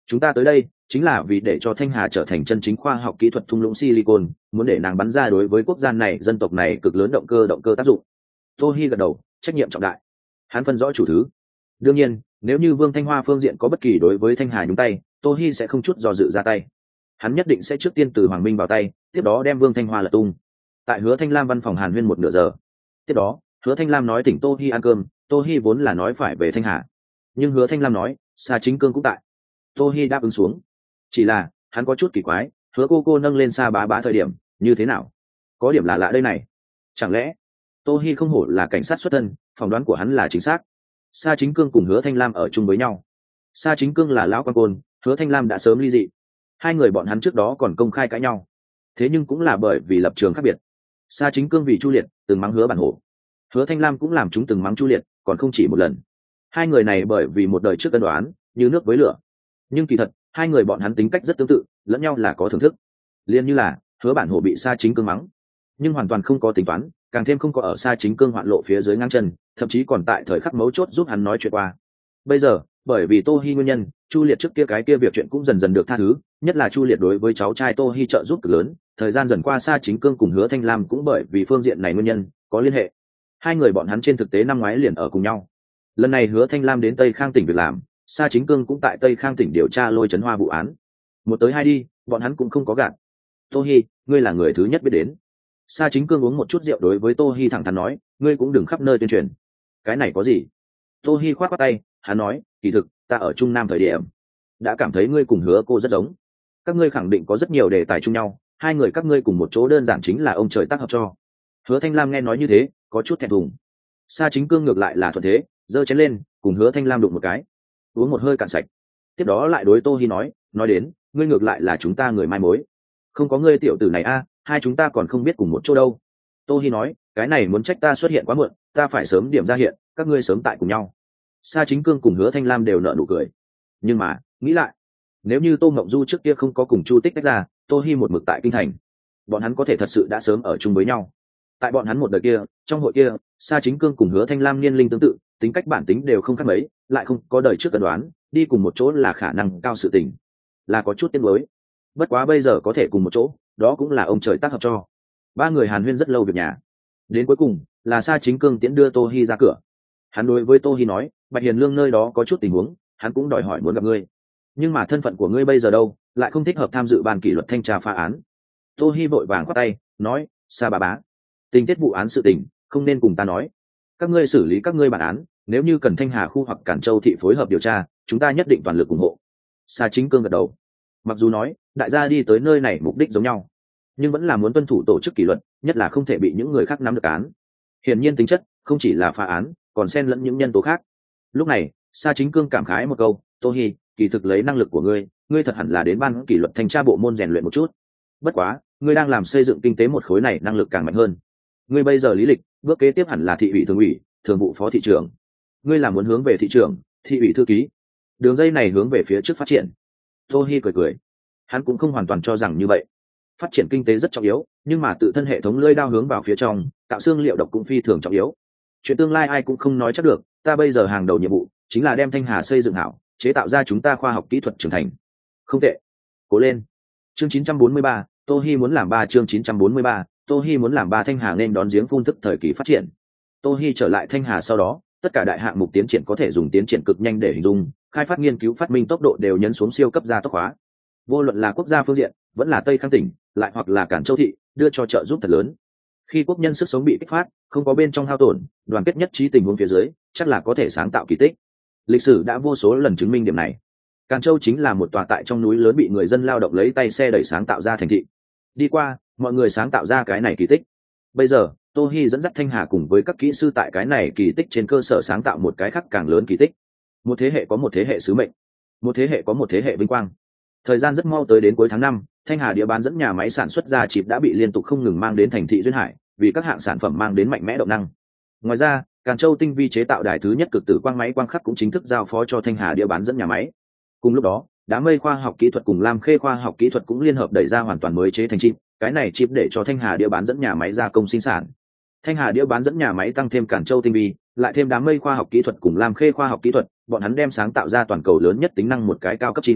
Speaker 1: chúng ta tới đây chính là vì để cho thanh hà trở thành chân chính khoa học kỹ thuật thung lũng silicon, muốn để nàng bắn ra đối với quốc gia này dân tộc này cực lớn động cơ động cơ tác dụng. Tô Hi gật đầu, trách nhiệm trọng đại. Hắn phân rõ chủ thứ. Đương nhiên, nếu như Vương Thanh Hoa phương diện có bất kỳ đối với Thanh Hà nhúng tay, Tô Hi sẽ không chút do dự ra tay. Hắn nhất định sẽ trước tiên từ Hoàng Minh vào tay, tiếp đó đem Vương Thanh Hoa lật tung. Tại Hứa Thanh Lam văn phòng hàn huyên một nửa giờ. Tiếp đó, Hứa Thanh Lam nói tỉnh Tô Hi ăn cơm, Tô Hi vốn là nói phải về Thanh Hà, nhưng Hứa Thanh Lam nói Sa Chính Cương cũng tại. Tô Hi đáp ứng xuống. Chỉ là hắn có chút kỳ quái, Hứa cô cô nâng lên Sa bá bá thời điểm như thế nào, có điểm lạ lạ đây này. Chẳng lẽ Tô Hi không hổ là cảnh sát xuất thân, phỏng đoán của hắn là chính xác. Sa Chính Cương cùng Hứa Thanh Lam ở chung với nhau. Sa Chính Cương là lão quan côn, Hứa Thanh Lam đã sớm ly dị. Hai người bọn hắn trước đó còn công khai cãi nhau, thế nhưng cũng là bởi vì lập trường khác biệt. Sa Chính Cương vì Chu Liệt từng mắng Hứa Bản Hổ, Hứa Thanh Lam cũng làm chúng từng mắng Chu Liệt, còn không chỉ một lần. Hai người này bởi vì một đời trước cân đoán như nước với lửa, nhưng kỳ thật hai người bọn hắn tính cách rất tương tự, lẫn nhau là có thưởng thức. Liên như là Hứa Bản Hổ bị Sa Chính Cương mắng, nhưng hoàn toàn không có tính toán, càng thêm không có ở Sa Chính Cương hoạn lộ phía dưới ngang chân, thậm chí còn tại thời khắc mấu chốt giúp hắn nói chuyện qua. Bây giờ bởi vì Tô Hi nguyên nhân, Chu Liệt trước kia cái kia việc chuyện cũng dần dần được tha thứ, nhất là Chu Liệt đối với cháu trai Tô Hi trợ giúp cực lớn. Thời gian dần qua, Sa Chính Cương cùng Hứa Thanh Lam cũng bởi vì phương diện này nguyên nhân có liên hệ. Hai người bọn hắn trên thực tế năm ngoái liền ở cùng nhau. Lần này Hứa Thanh Lam đến Tây Khang tỉnh việc làm, Sa Chính Cương cũng tại Tây Khang tỉnh điều tra Lôi Trấn Hoa vụ án. Một tới hai đi, bọn hắn cũng không có gạt. Tô Hi, ngươi là người thứ nhất biết đến. Sa Chính Cương uống một chút rượu đối với Tô Hi thẳng thắn nói, ngươi cũng đừng khắp nơi tuyên truyền. Cái này có gì? Tô Hi khoát khoát tay, hắn nói, kỳ thực ta ở Trung Nam thời điểm đã cảm thấy ngươi cùng Hứa cô rất giống. Các ngươi khẳng định có rất nhiều đề tài chung nhau, hai người các ngươi cùng một chỗ đơn giản chính là ông trời tác hợp cho. Hứa Thanh Lam nghe nói như thế, có chút thẹn thùng. Sa Chính Cương ngược lại là thuận thế, giơ chén lên, cùng Hứa Thanh Lam đụng một cái, uống một hơi cạn sạch. Tiếp đó lại đối Tô Hi nói, nói đến, ngươi ngược lại là chúng ta người mai mối. Không có ngươi tiểu tử này a, hai chúng ta còn không biết cùng một chỗ đâu. Tô Hi nói, cái này muốn trách ta xuất hiện quá muộn, ta phải sớm điểm ra hiện, các ngươi sớm tại cùng nhau. Sa Chính Cương cùng Hứa Thanh Lam đều nở nụ cười. Nhưng mà nghĩ lại, nếu như Tô Ngọc Du trước kia không có cùng Chu Tích tách ra, Tô Hi một mực tại kinh thành, bọn hắn có thể thật sự đã sớm ở chung với nhau. Tại bọn hắn một đời kia, trong hội kia, Sa Chính Cương cùng Hứa Thanh Lam niên linh tương tự, tính cách bản tính đều không khác mấy, lại không có đời trước cân đoán, đi cùng một chỗ là khả năng cao sự tình, là có chút tiếc nuối. Bất quá bây giờ có thể cùng một chỗ, đó cũng là ông trời tác hợp cho. Ba người hàn huyên rất lâu việc nhà, đến cuối cùng là Sa Chính Cương tiễn đưa Tô Hi ra cửa. Hắn đối với Tô Hi nói, Bạch Hiền Lương nơi đó có chút tình huống, hắn cũng đòi hỏi muốn gặp ngươi, nhưng mà thân phận của ngươi bây giờ đâu, lại không thích hợp tham dự ban kỷ luật thanh tra phá án. Tô Hi vội vàng khoát tay, nói, Sa bà bá, tình tiết vụ án sự tình không nên cùng ta nói, các ngươi xử lý các ngươi bản án, nếu như cần Thanh Hà khu hoặc Cản Châu thị phối hợp điều tra, chúng ta nhất định toàn lực ủng hộ. Sa Chính Cương gật đầu. Mặc dù nói đại gia đi tới nơi này mục đích giống nhau, nhưng vẫn là muốn tuân thủ tổ chức kỷ luật, nhất là không thể bị những người khác nắm được án. Hiển nhiên tính chất không chỉ là phá án, còn xen lẫn những nhân tố khác. Lúc này Sa Chính Cương cảm khái một câu, Tô Hi, kỳ thực lấy năng lực của ngươi, ngươi thật hẳn là đến ban kỷ luật thanh tra bộ môn rèn luyện một chút. Bất quá ngươi đang làm xây dựng kinh tế một khối này năng lực càng mạnh hơn. Ngươi bây giờ lý lịch, bước kế tiếp hẳn là thị ủy thường ủy, thường vụ phó thị trưởng. Ngươi là muốn hướng về thị trưởng, thị ủy thư ký, đường dây này hướng về phía trước phát triển. Tô Hi cười cười, hắn cũng không hoàn toàn cho rằng như vậy. Phát triển kinh tế rất trọng yếu, nhưng mà tự thân hệ thống lưỡi đao hướng vào phía trong, tạo xương liệu độc cũng phi thường trọng yếu. Chuyện tương lai ai cũng không nói chắc được, ta bây giờ hàng đầu nhiệm vụ chính là đem Thanh Hà xây dựng hảo, chế tạo ra chúng ta khoa học kỹ thuật trưởng thành. Không tệ, cố lên. Chương chín trăm bốn mươi ba, Tô Hi muốn làm ba chương chín trăm bốn mươi ba, Tô Hi muốn làm ba Thanh Hà nên đón giếng phun thức thời kỳ phát triển. Tô Hi trở lại Thanh Hà sau đó, tất cả đại hạng mục tiến triển có thể dùng tiến triển cực nhanh để hình dung, khai phát nghiên cứu phát minh tốc độ đều nhấn xuống siêu cấp gia tốc hóa. Vô luận là quốc gia phương diện, vẫn là Tây Khang tỉnh, lại hoặc là Cản Châu thị, đưa cho trợ giúp thật lớn. Khi quốc nhân sức sống bị kích phát, không có bên trong hao tổn, đoàn kết nhất trí tình huống phía dưới, chắc là có thể sáng tạo kỳ tích. Lịch sử đã vô số lần chứng minh điểm này. Càn Châu chính là một tòa tại trong núi lớn bị người dân lao động lấy tay xe đẩy sáng tạo ra thành thị. Đi qua, mọi người sáng tạo ra cái này kỳ tích. Bây giờ, Tô Hi dẫn dắt Thanh Hà cùng với các kỹ sư tại cái này kỳ tích trên cơ sở sáng tạo một cái khác càng lớn kỳ tích. Một thế hệ có một thế hệ sứ mệnh, một thế hệ có một thế hệ vinh quang. Thời gian rất mau tới đến cuối tháng năm, Thanh Hà địa bán dẫn nhà máy sản xuất ra chip đã bị liên tục không ngừng mang đến thành thị duyên hải, vì các hạng sản phẩm mang đến mạnh mẽ động năng. Ngoài ra, Càn Châu tinh vi chế tạo đài thứ nhất cực tử quang máy quang khắc cũng chính thức giao phó cho Thanh Hà địa bán dẫn nhà máy. Cùng lúc đó, Đám Mây khoa học kỹ thuật cùng Lam Khê khoa học kỹ thuật cũng liên hợp đẩy ra hoàn toàn mới chế thành chip, cái này chip để cho Thanh Hà địa bán dẫn nhà máy gia công sinh sản. Thanh Hà địa bán dẫn nhà máy tăng thêm Càn Châu tinh vi, lại thêm Đám Mây khoa học kỹ thuật cùng Lam Khê khoa học kỹ thuật, bọn hắn đem sáng tạo ra toàn cầu lớn nhất tính năng một cái cao cấp chip.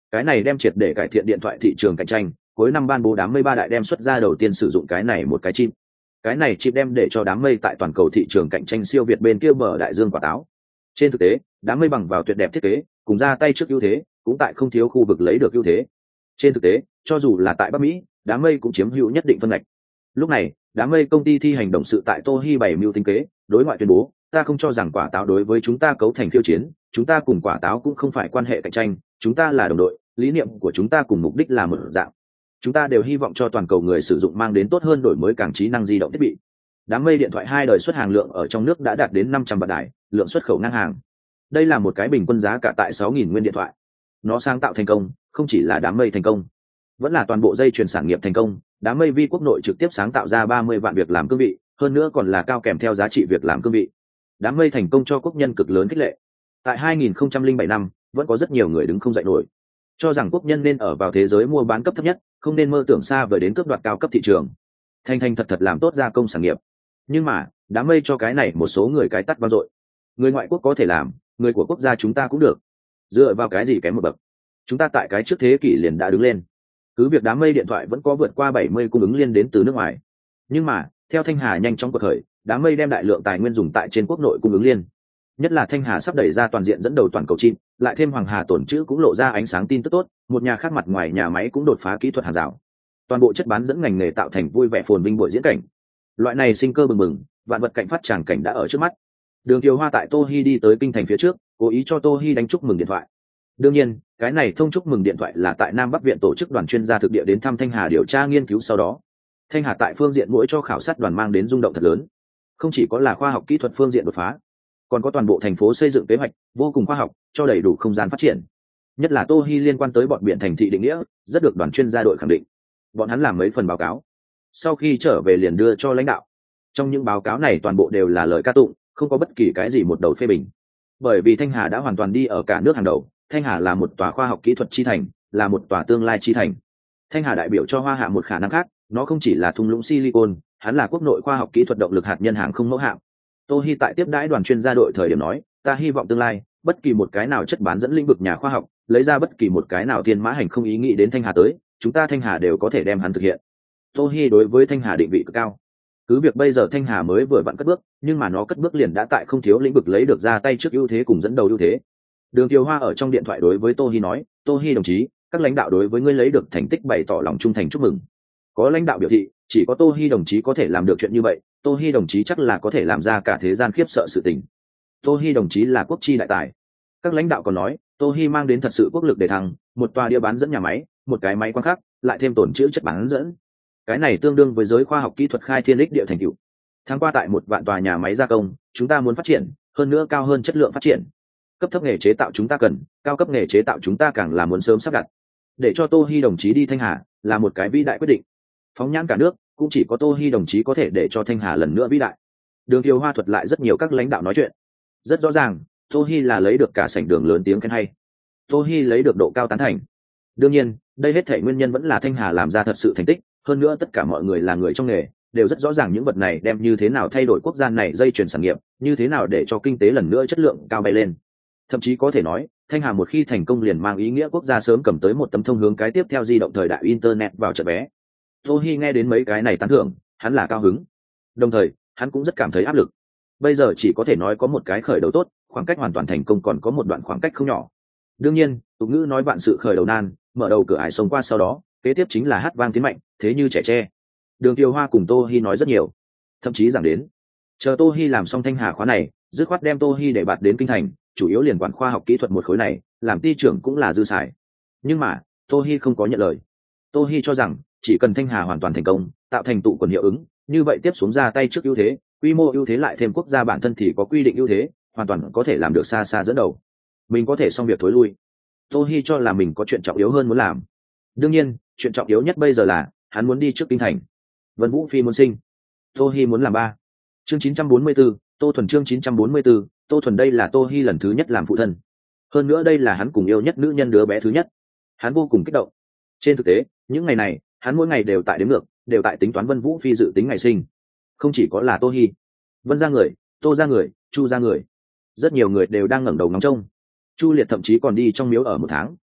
Speaker 1: Cái này đem triệt để cải thiện điện thoại thị trường cạnh tranh, cuối năm ban bố đám mây ba đại đem xuất ra đầu tiên sử dụng cái này một cái chip. Cái này chip đem để cho đám mây tại toàn cầu thị trường cạnh tranh siêu việt bên kia bờ đại dương quả táo. Trên thực tế, đám mây bằng vào tuyệt đẹp thiết kế, cùng ra tay trước ưu thế, cũng tại không thiếu khu vực lấy được ưu thế. Trên thực tế, cho dù là tại Bắc Mỹ, đám mây cũng chiếm hữu nhất định phân ngạch. Lúc này, đám mây công ty thi hành động sự tại Tô Hi bảy mưu tính kế, đối ngoại tuyên bố, ta không cho rằng quả táo đối với chúng ta cấu thành khiêu chiến, chúng ta cùng quả táo cũng không phải quan hệ cạnh tranh, chúng ta là đồng đội, lý niệm của chúng ta cùng mục đích là một dạng. Chúng ta đều hy vọng cho toàn cầu người sử dụng mang đến tốt hơn đổi mới càng trí năng di động thiết bị. Đám mây điện thoại hai đời xuất hàng lượng ở trong nước đã đạt đến năm trăm vạn đài, lượng xuất khẩu ngang hàng. Đây là một cái bình quân giá cả tại sáu nghìn nguyên điện thoại. Nó sáng tạo thành công, không chỉ là đám mây thành công, vẫn là toàn bộ dây chuyền sản nghiệp thành công. Đám mây vi quốc nội trực tiếp sáng tạo ra ba mươi vạn việc làm cương vị, hơn nữa còn là cao kèm theo giá trị việc làm cương vị. Đám mây thành công cho quốc nhân cực lớn khích lệ. Tại hai nghìn không trăm lẻ bảy năm, vẫn có rất nhiều người đứng không dậy nổi, cho rằng quốc nhân nên ở vào thế giới mua bán cấp thấp nhất, không nên mơ tưởng xa vời đến cướp đoạt cao cấp thị trường, thành thành thật thật làm tốt gia công sản nghiệp. Nhưng mà đám mây cho cái này một số người cái tắt vang dội. Người ngoại quốc có thể làm, người của quốc gia chúng ta cũng được. Dựa vào cái gì kém một bậc? Chúng ta tại cái trước thế kỷ liền đã đứng lên. Cứ việc đám mây điện thoại vẫn có vượt qua bảy mươi cung ứng liên đến từ nước ngoài, nhưng mà theo Thanh Hà nhanh chóng quật khởi, đám mây đem đại lượng tài nguyên dùng tại trên quốc nội cung ứng liên. Nhất là Thanh Hà sắp đẩy ra toàn diện dẫn đầu toàn cầu chim, lại thêm Hoàng Hà tổn chữ cũng lộ ra ánh sáng tin tức tốt, một nhà khác mặt ngoài nhà máy cũng đột phá kỹ thuật hàng rào. Toàn bộ chất bán dẫn ngành nghề tạo thành vui vẻ phồn vinh buổi diễn cảnh. Loại này sinh cơ bừng bừng, vạn vật cảnh phát tràng cảnh đã ở trước mắt. Đường Kiều Hoa tại Tô Hi đi tới kinh thành phía trước, cố ý cho Tô Hi đánh chúc mừng điện thoại. Đương nhiên, cái này thông chúc mừng điện thoại là tại Nam Bắc viện tổ chức đoàn chuyên gia thực địa đến thăm Thanh Hà điều tra nghiên cứu sau đó. Thanh Hà tại phương diện mỗi cho khảo sát đoàn mang đến rung động thật lớn. Không chỉ có là khoa học kỹ thuật phương diện đột phá, còn có toàn bộ thành phố xây dựng kế hoạch vô cùng khoa học, cho đầy đủ không gian phát triển. Nhất là Tô Hi liên quan tới bọn biển thành thị định nghĩa, rất được đoàn chuyên gia đội khẳng định. Bọn hắn làm mấy phần báo cáo, sau khi trở về liền đưa cho lãnh đạo. Trong những báo cáo này toàn bộ đều là lời ca tụng, không có bất kỳ cái gì một đầu phê bình. Bởi vì Thanh Hà đã hoàn toàn đi ở cả nước hàng đầu, Thanh Hà là một tòa khoa học kỹ thuật chi thành, là một tòa tương lai chi thành. Thanh Hà đại biểu cho Hoa Hạ một khả năng khác, nó không chỉ là thung lũng silicon, hắn là quốc nội khoa học kỹ thuật động lực hạt nhân hàng không mẫu hạm. Tô Hi tại tiếp đãi đoàn chuyên gia đội thời điểm nói, ta hy vọng tương lai, bất kỳ một cái nào chất bán dẫn lĩnh vực nhà khoa học, lấy ra bất kỳ một cái nào thiên mã hành không ý nghĩ đến Thanh Hà tới, chúng ta Thanh Hà đều có thể đem hắn thực hiện. Tô Hi đối với Thanh Hà định vị cực cao. Cứ việc bây giờ Thanh Hà mới vừa vặn cất bước, nhưng mà nó cất bước liền đã tại không thiếu lĩnh vực lấy được ra tay trước ưu thế cùng dẫn đầu ưu thế. Đường Kiều Hoa ở trong điện thoại đối với Tô Hi nói, Tô Hi đồng chí, các lãnh đạo đối với ngươi lấy được thành tích bày tỏ lòng trung thành chúc mừng. Có lãnh đạo biểu thị, chỉ có Tô Hi đồng chí có thể làm được chuyện như vậy, Tô Hi đồng chí chắc là có thể làm ra cả thế gian khiếp sợ sự tình. Tô Hi đồng chí là quốc chi đại tài. Các lãnh đạo còn nói, Tô Hi mang đến thật sự quốc lực để thăng, một tòa địa bán dẫn nhà máy, một cái máy quan khắc, lại thêm tổn trữ chất bán dẫn. Cái này tương đương với giới khoa học kỹ thuật khai thiên đích địa thành tựu. Tháng qua tại một vạn tòa nhà máy gia công, chúng ta muốn phát triển, hơn nữa cao hơn chất lượng phát triển. Cấp thấp nghề chế tạo chúng ta cần, cao cấp nghề chế tạo chúng ta càng là muốn sớm sắp đặt. Để cho Tô Hi đồng chí đi Thanh Hà là một cái vĩ đại quyết định. Phóng nhãn cả nước, cũng chỉ có Tô Hi đồng chí có thể để cho Thanh Hà lần nữa vĩ đại. Đường Kiều Hoa thuật lại rất nhiều các lãnh đạo nói chuyện. Rất rõ ràng, Tô Hi là lấy được cả sảnh đường lớn tiếng khen hay. Tô Hi lấy được độ cao tán thành. Đương nhiên, đây hết thảy nguyên nhân vẫn là Thanh Hà làm ra thật sự thành tích, hơn nữa tất cả mọi người là người trong nghề, đều rất rõ ràng những vật này đem như thế nào thay đổi quốc gia này dây chuyền sản nghiệp, như thế nào để cho kinh tế lần nữa chất lượng cao bay lên. Thậm chí có thể nói, Thanh Hà một khi thành công liền mang ý nghĩa quốc gia sớm cầm tới một tấm thông hướng cái tiếp theo di động thời đại internet vào trận vé. Tô Hi nghe đến mấy cái này tán thưởng, hắn là cao hứng. Đồng thời, hắn cũng rất cảm thấy áp lực. Bây giờ chỉ có thể nói có một cái khởi đầu tốt, khoảng cách hoàn toàn thành công còn có một đoạn khoảng cách không nhỏ. Đương nhiên, tục ngữ nói vạn sự khởi đầu nan, mở đầu cửa ải sống qua sau đó, kế tiếp chính là hát vang tiến mạnh, thế như trẻ tre. Đường Kiều Hoa cùng Tô Hi nói rất nhiều, thậm chí giảng đến, chờ Tô Hi làm xong Thanh Hà khóa này, dứt khoát đem Tô Hi để bạt đến kinh thành, chủ yếu liền quản khoa học kỹ thuật một khối này, làm ty trưởng cũng là dư xài. Nhưng mà, Tô Hi không có nhận lời. Tô Hi cho rằng, chỉ cần Thanh Hà hoàn toàn thành công, tạo thành tụ quần hiệu ứng, như vậy tiếp xuống ra tay trước ưu thế, quy mô ưu thế lại thêm quốc gia bản thân thì có quy định ưu thế, hoàn toàn có thể làm được xa xa dẫn đầu. Mình có thể xong việc thối lui. Tô Hi cho là mình có chuyện trọng yếu hơn muốn làm. Đương nhiên, chuyện trọng yếu nhất bây giờ là hắn muốn đi trước kinh thành. Vân Vũ Phi muốn sinh, Tô Hi muốn làm ba. Chương chín trăm bốn mươi tư, Tô Thuần chương chín trăm bốn mươi tư, Tô Thuần đây là Tô Hi lần thứ nhất làm phụ thân. Hơn nữa đây là hắn cùng yêu nhất nữ nhân đứa bé thứ nhất. Hắn vô cùng kích động. Trên thực tế, những ngày này, hắn mỗi ngày đều tại đếm ngược, đều tại tính toán Vân Vũ Phi dự tính ngày sinh. Không chỉ có là Tô Hi, Vân gia người, Tô gia người, Chu gia người, rất nhiều người đều đang ngẩng đầu ngóng trông. Chu Liệt thậm chí còn đi trong miếu ở một tháng,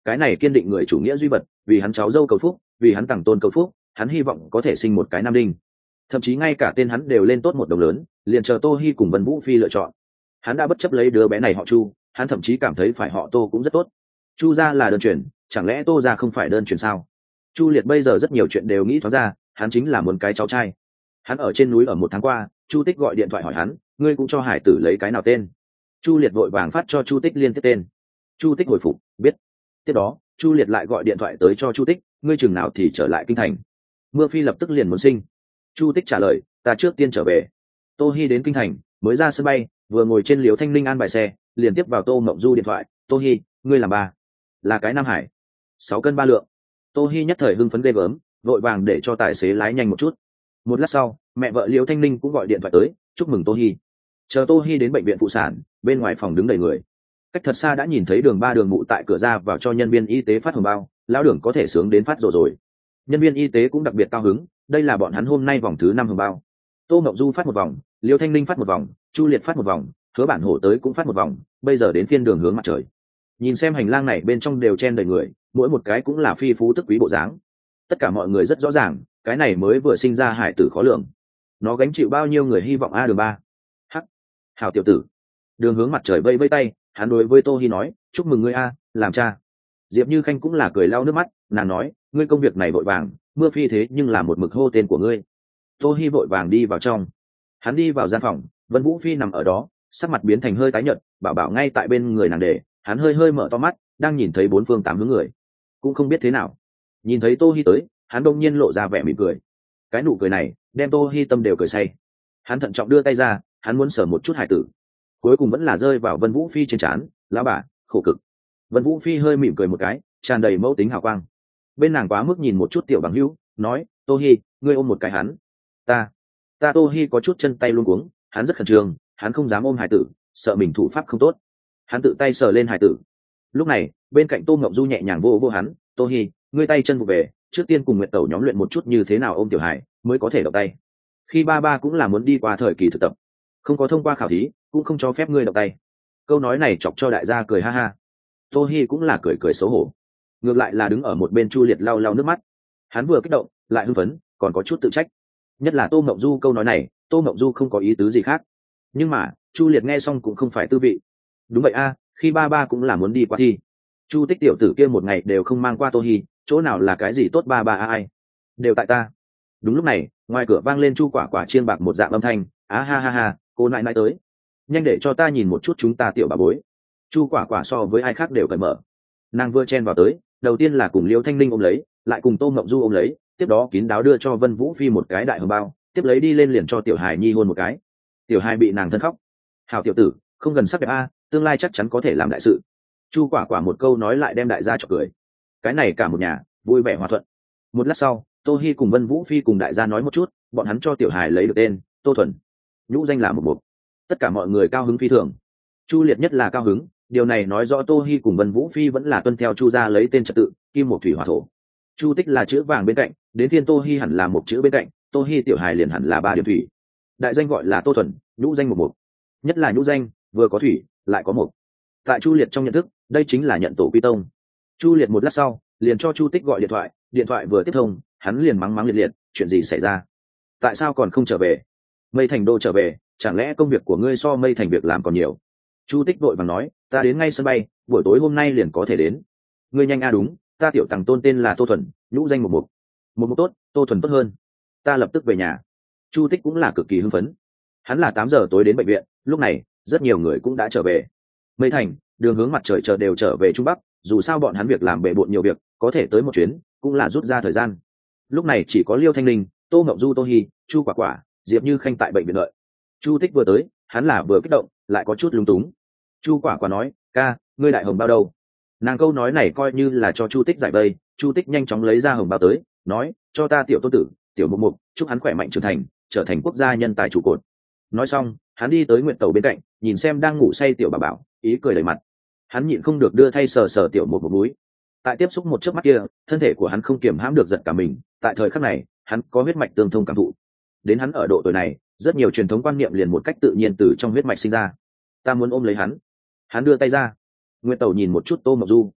Speaker 1: cái này kiên định người chủ nghĩa duy vật, vì hắn cháu dâu cầu phúc, vì hắn tặng tôn cầu phúc, hắn hy vọng có thể sinh một cái nam đinh. Thậm chí ngay cả tên hắn đều lên tốt một đồng lớn, liền chờ Tô Hi cùng Vân Vũ Phi lựa chọn. Hắn đã bất chấp lấy đứa bé này họ Chu, hắn thậm chí cảm thấy phải họ Tô cũng rất tốt. Chu gia là đơn truyền, chẳng lẽ Tô gia không phải đơn truyền sao? Chu Liệt bây giờ rất nhiều chuyện đều nghĩ thoáng ra, hắn chính là muốn cái cháu trai. Hắn ở trên núi ở một tháng qua, Chu Tích gọi điện thoại hỏi hắn, ngươi cũng cho hải tử lấy cái nào tên? Chu Liệt vội vàng phát cho Chu Tích liên tiếp tên. Chu Tích hồi phục, biết. Tiếp đó, Chu Liệt lại gọi điện thoại tới cho Chu Tích, ngươi chừng nào thì trở lại kinh thành? Mưa Phi lập tức liền muốn sinh. Chu Tích trả lời, ta trước tiên trở về. Tô Hi đến kinh thành, mới ra sân bay, vừa ngồi trên liều thanh linh an bài xe, liền tiếp vào Tô Mộng Du điện thoại, Tô Hi, ngươi làm ba, là cái Nam Hải, sáu cân ba lượng. Tô Hi nhất thời hưng phấn ghê gớm, vội vàng để cho tài xế lái nhanh một chút. Một lát sau, mẹ vợ liều thanh linh cũng gọi điện thoại tới, chúc mừng Tô Hi. Chờ Tô Hi đến bệnh viện phụ sản, bên ngoài phòng đứng đầy người. Cách thật xa đã nhìn thấy Đường Ba Đường Mụ tại cửa ra vào cho nhân viên y tế phát hồng bao, lão Đường có thể sướng đến phát rồi rồi. Nhân viên y tế cũng đặc biệt cao hứng, đây là bọn hắn hôm nay vòng thứ năm hồng bao. Tô Mộng Du phát một vòng, Liêu Thanh Linh phát một vòng, Chu Liệt phát một vòng, Hứa Bản Hổ tới cũng phát một vòng, bây giờ đến phiên Đường Hướng Mặt Trời. Nhìn xem hành lang này bên trong đều chen đầy người, mỗi một cái cũng là phi phú tức quý bộ dáng. Tất cả mọi người rất rõ ràng, cái này mới vừa sinh ra hải tử khó lường. Nó gánh chịu bao nhiêu người hy vọng a Đường Ba. Hắc, hảo tiểu tử. Đường Hướng Mặt Trời vây vây tay, hắn đối với Tô Hi nói, chúc mừng ngươi a, làm cha. Diệp Như Khanh cũng là cười lau nước mắt, nàng nói, ngươi công việc này vội vàng, Mưa Phi thế nhưng là một mực hô tên của ngươi. Tô Hi vội vàng đi vào trong. Hắn đi vào gian phòng, Vân Vũ Phi nằm ở đó, sắc mặt biến thành hơi tái nhợt, bảo bảo ngay tại bên người nàng để, hắn hơi hơi mở to mắt, đang nhìn thấy bốn phương tám hướng người, cũng không biết thế nào. Nhìn thấy Tô Hi tới, hắn đột nhiên lộ ra vẻ mỉm cười. Cái nụ cười này, đem Tô Hi tâm đều cười say. Hắn thận trọng đưa tay ra, hắn muốn sờ một chút hải tử, cuối cùng vẫn là rơi vào Vân Vũ Phi trên trán, lão bà, khổ cực. Vân Vũ Phi hơi mỉm cười một cái, tràn đầy mẫu tính hào quang. Bên nàng quá mức nhìn một chút tiểu bằng hữu, nói, Tô Hi, ngươi ôm một cái hắn. Ta, ta Tô Hi có chút chân tay luống cuống, hắn rất khẩn trương, hắn không dám ôm hải tử, sợ mình thủ pháp không tốt. Hắn tự tay sờ lên hải tử. Lúc này, bên cạnh Tô Ngọc Du nhẹ nhàng vô vô hắn, Tô Hi, ngươi tay chân vụ về, trước tiên cùng Nguyệt Tẩu nhóm luyện một chút như thế nào ôm tiểu hải, mới có thể động tay. Khi ba ba cũng là muốn đi qua thời kỳ thực tập, không có thông qua khảo thí, cũng không cho phép ngươi động tay. Câu nói này chọc cho đại gia cười ha ha. Tô Hi cũng là cười cười xấu hổ. Ngược lại là đứng ở một bên Chu Liệt lau lau nước mắt. Hắn vừa kích động, lại hưng phấn, còn có chút tự trách. Nhất là Tô Ngọc Du câu nói này, Tô Ngọc Du không có ý tứ gì khác. Nhưng mà, Chu Liệt nghe xong cũng không phải tư vị. Đúng vậy a, khi ba ba cũng là muốn đi qua thi. Chu Tích tiểu tử kia một ngày đều không mang qua Tô Hi, chỗ nào là cái gì tốt ba ba a ai. Đều tại ta. Đúng lúc này, ngoài cửa vang lên Chu Quả Quả chiên bạc một dạng âm thanh, á ha ha ha, cô nại nại tới. Nhanh để cho ta nhìn một chút chúng ta tiểu bà bối. Chu Quả Quả so với ai khác đều cởi mở. Nàng vừa chen vào tới, đầu tiên là cùng Liêu Thanh Linh ôm lấy, lại cùng Tô Ngọc Du ôm lấy, tiếp đó kín đáo đưa cho Vân Vũ Phi một cái đại hồng bao, tiếp lấy đi lên liền cho tiểu hài nhi hôn một cái. Tiểu hài bị nàng thân khóc. Hảo tiểu tử, không gần sắc đẹp a, tương lai chắc chắn có thể làm đại sự. Chu Quả Quả một câu nói lại đem đại gia chọc cười. Cái này cả một nhà vui vẻ hòa thuận. Một lát sau, Tô Hi cùng Vân Vũ Phi cùng đại gia nói một chút, bọn hắn cho tiểu hài lấy được tên Tô Thuần, nhũ danh là một mục. Tất cả mọi người cao hứng phi thường. Chu Liệt nhất là cao hứng, điều này nói rõ Tô Hi cùng Vân Vũ Phi vẫn là tuân theo Chu gia lấy tên trật tự, kim một thủy hỏa thổ. Chu Tích là chữ vàng bên cạnh, đến phiên Tô Hi hẳn là một chữ bên cạnh, Tô Hi tiểu hài liền hẳn là ba điểm thủy. Đại danh gọi là Tô Thuần, nhũ danh một mục. Nhất là nhũ danh, vừa có thủy, lại có mục. Tại Chu Liệt trong nhận thức, đây chính là nhận tổ quy tông. Chu Liệt một lát sau, liền cho Chu Tích gọi điện thoại, điện thoại vừa tiếp thông, hắn liền mắng mắng liệt liệt, chuyện gì xảy ra? Tại sao còn không trở về? Mây Thành Đô trở về, chẳng lẽ công việc của ngươi so Mây Thành việc làm còn nhiều? Chu Tích vội vàng nói, ta đến ngay sân bay, buổi tối hôm nay liền có thể đến. Ngươi nhanh a đúng, ta tiểu tằng tôn tên là Tô Thuần, nhũ danh một mục. Một mục tốt, Tô Thuần tốt hơn. Ta lập tức về nhà. Chu Tích cũng là cực kỳ hưng phấn. Hắn là tám giờ tối đến bệnh viện, lúc này rất nhiều người cũng đã trở về. Mây Thành, Đường Hướng Mặt Trời chờ đều trở về Trung Bắc, dù sao bọn hắn việc làm bề bộn nhiều việc, có thể tới một chuyến, cũng là rút ra thời gian. Lúc này chỉ có Liêu Thanh Linh, Tô Ngọc Du, Tô Hi, Chu Quả Quả, Diệp Như Khanh tại bệnh viện đợi. Chu Tích vừa tới, hắn là vừa kích động, lại có chút lúng túng. Chu Quả Quả nói, ca, ngươi đại hồng bao đâu? Nàng câu nói này coi như là cho Chu Tích giải vây. Chu Tích nhanh chóng lấy ra hồng bao tới, nói, cho ta tiểu tôn tử, tiểu mục mục, chúc hắn khỏe mạnh trưởng thành, trở thành quốc gia nhân tài trụ cột. Nói xong, hắn đi tới Nguyệt Tẩu bên cạnh, nhìn xem đang ngủ say tiểu bà bảo, ý cười đầy mặt. Hắn nhịn không được đưa thay sờ sờ tiểu mục mục núi. Tại tiếp xúc một chớp mắt kia, thân thể của hắn không kiềm hãm được giật cả mình. Tại thời khắc này, hắn có huyết mạch tương thông cảm thụ. Đến hắn ở độ tuổi này, rất nhiều truyền thống quan niệm liền một cách tự nhiên từ trong huyết mạch sinh ra. Ta muốn ôm lấy hắn. Hắn đưa tay ra. Nguyệt Tẩu nhìn một chút Tô Ngọc Du.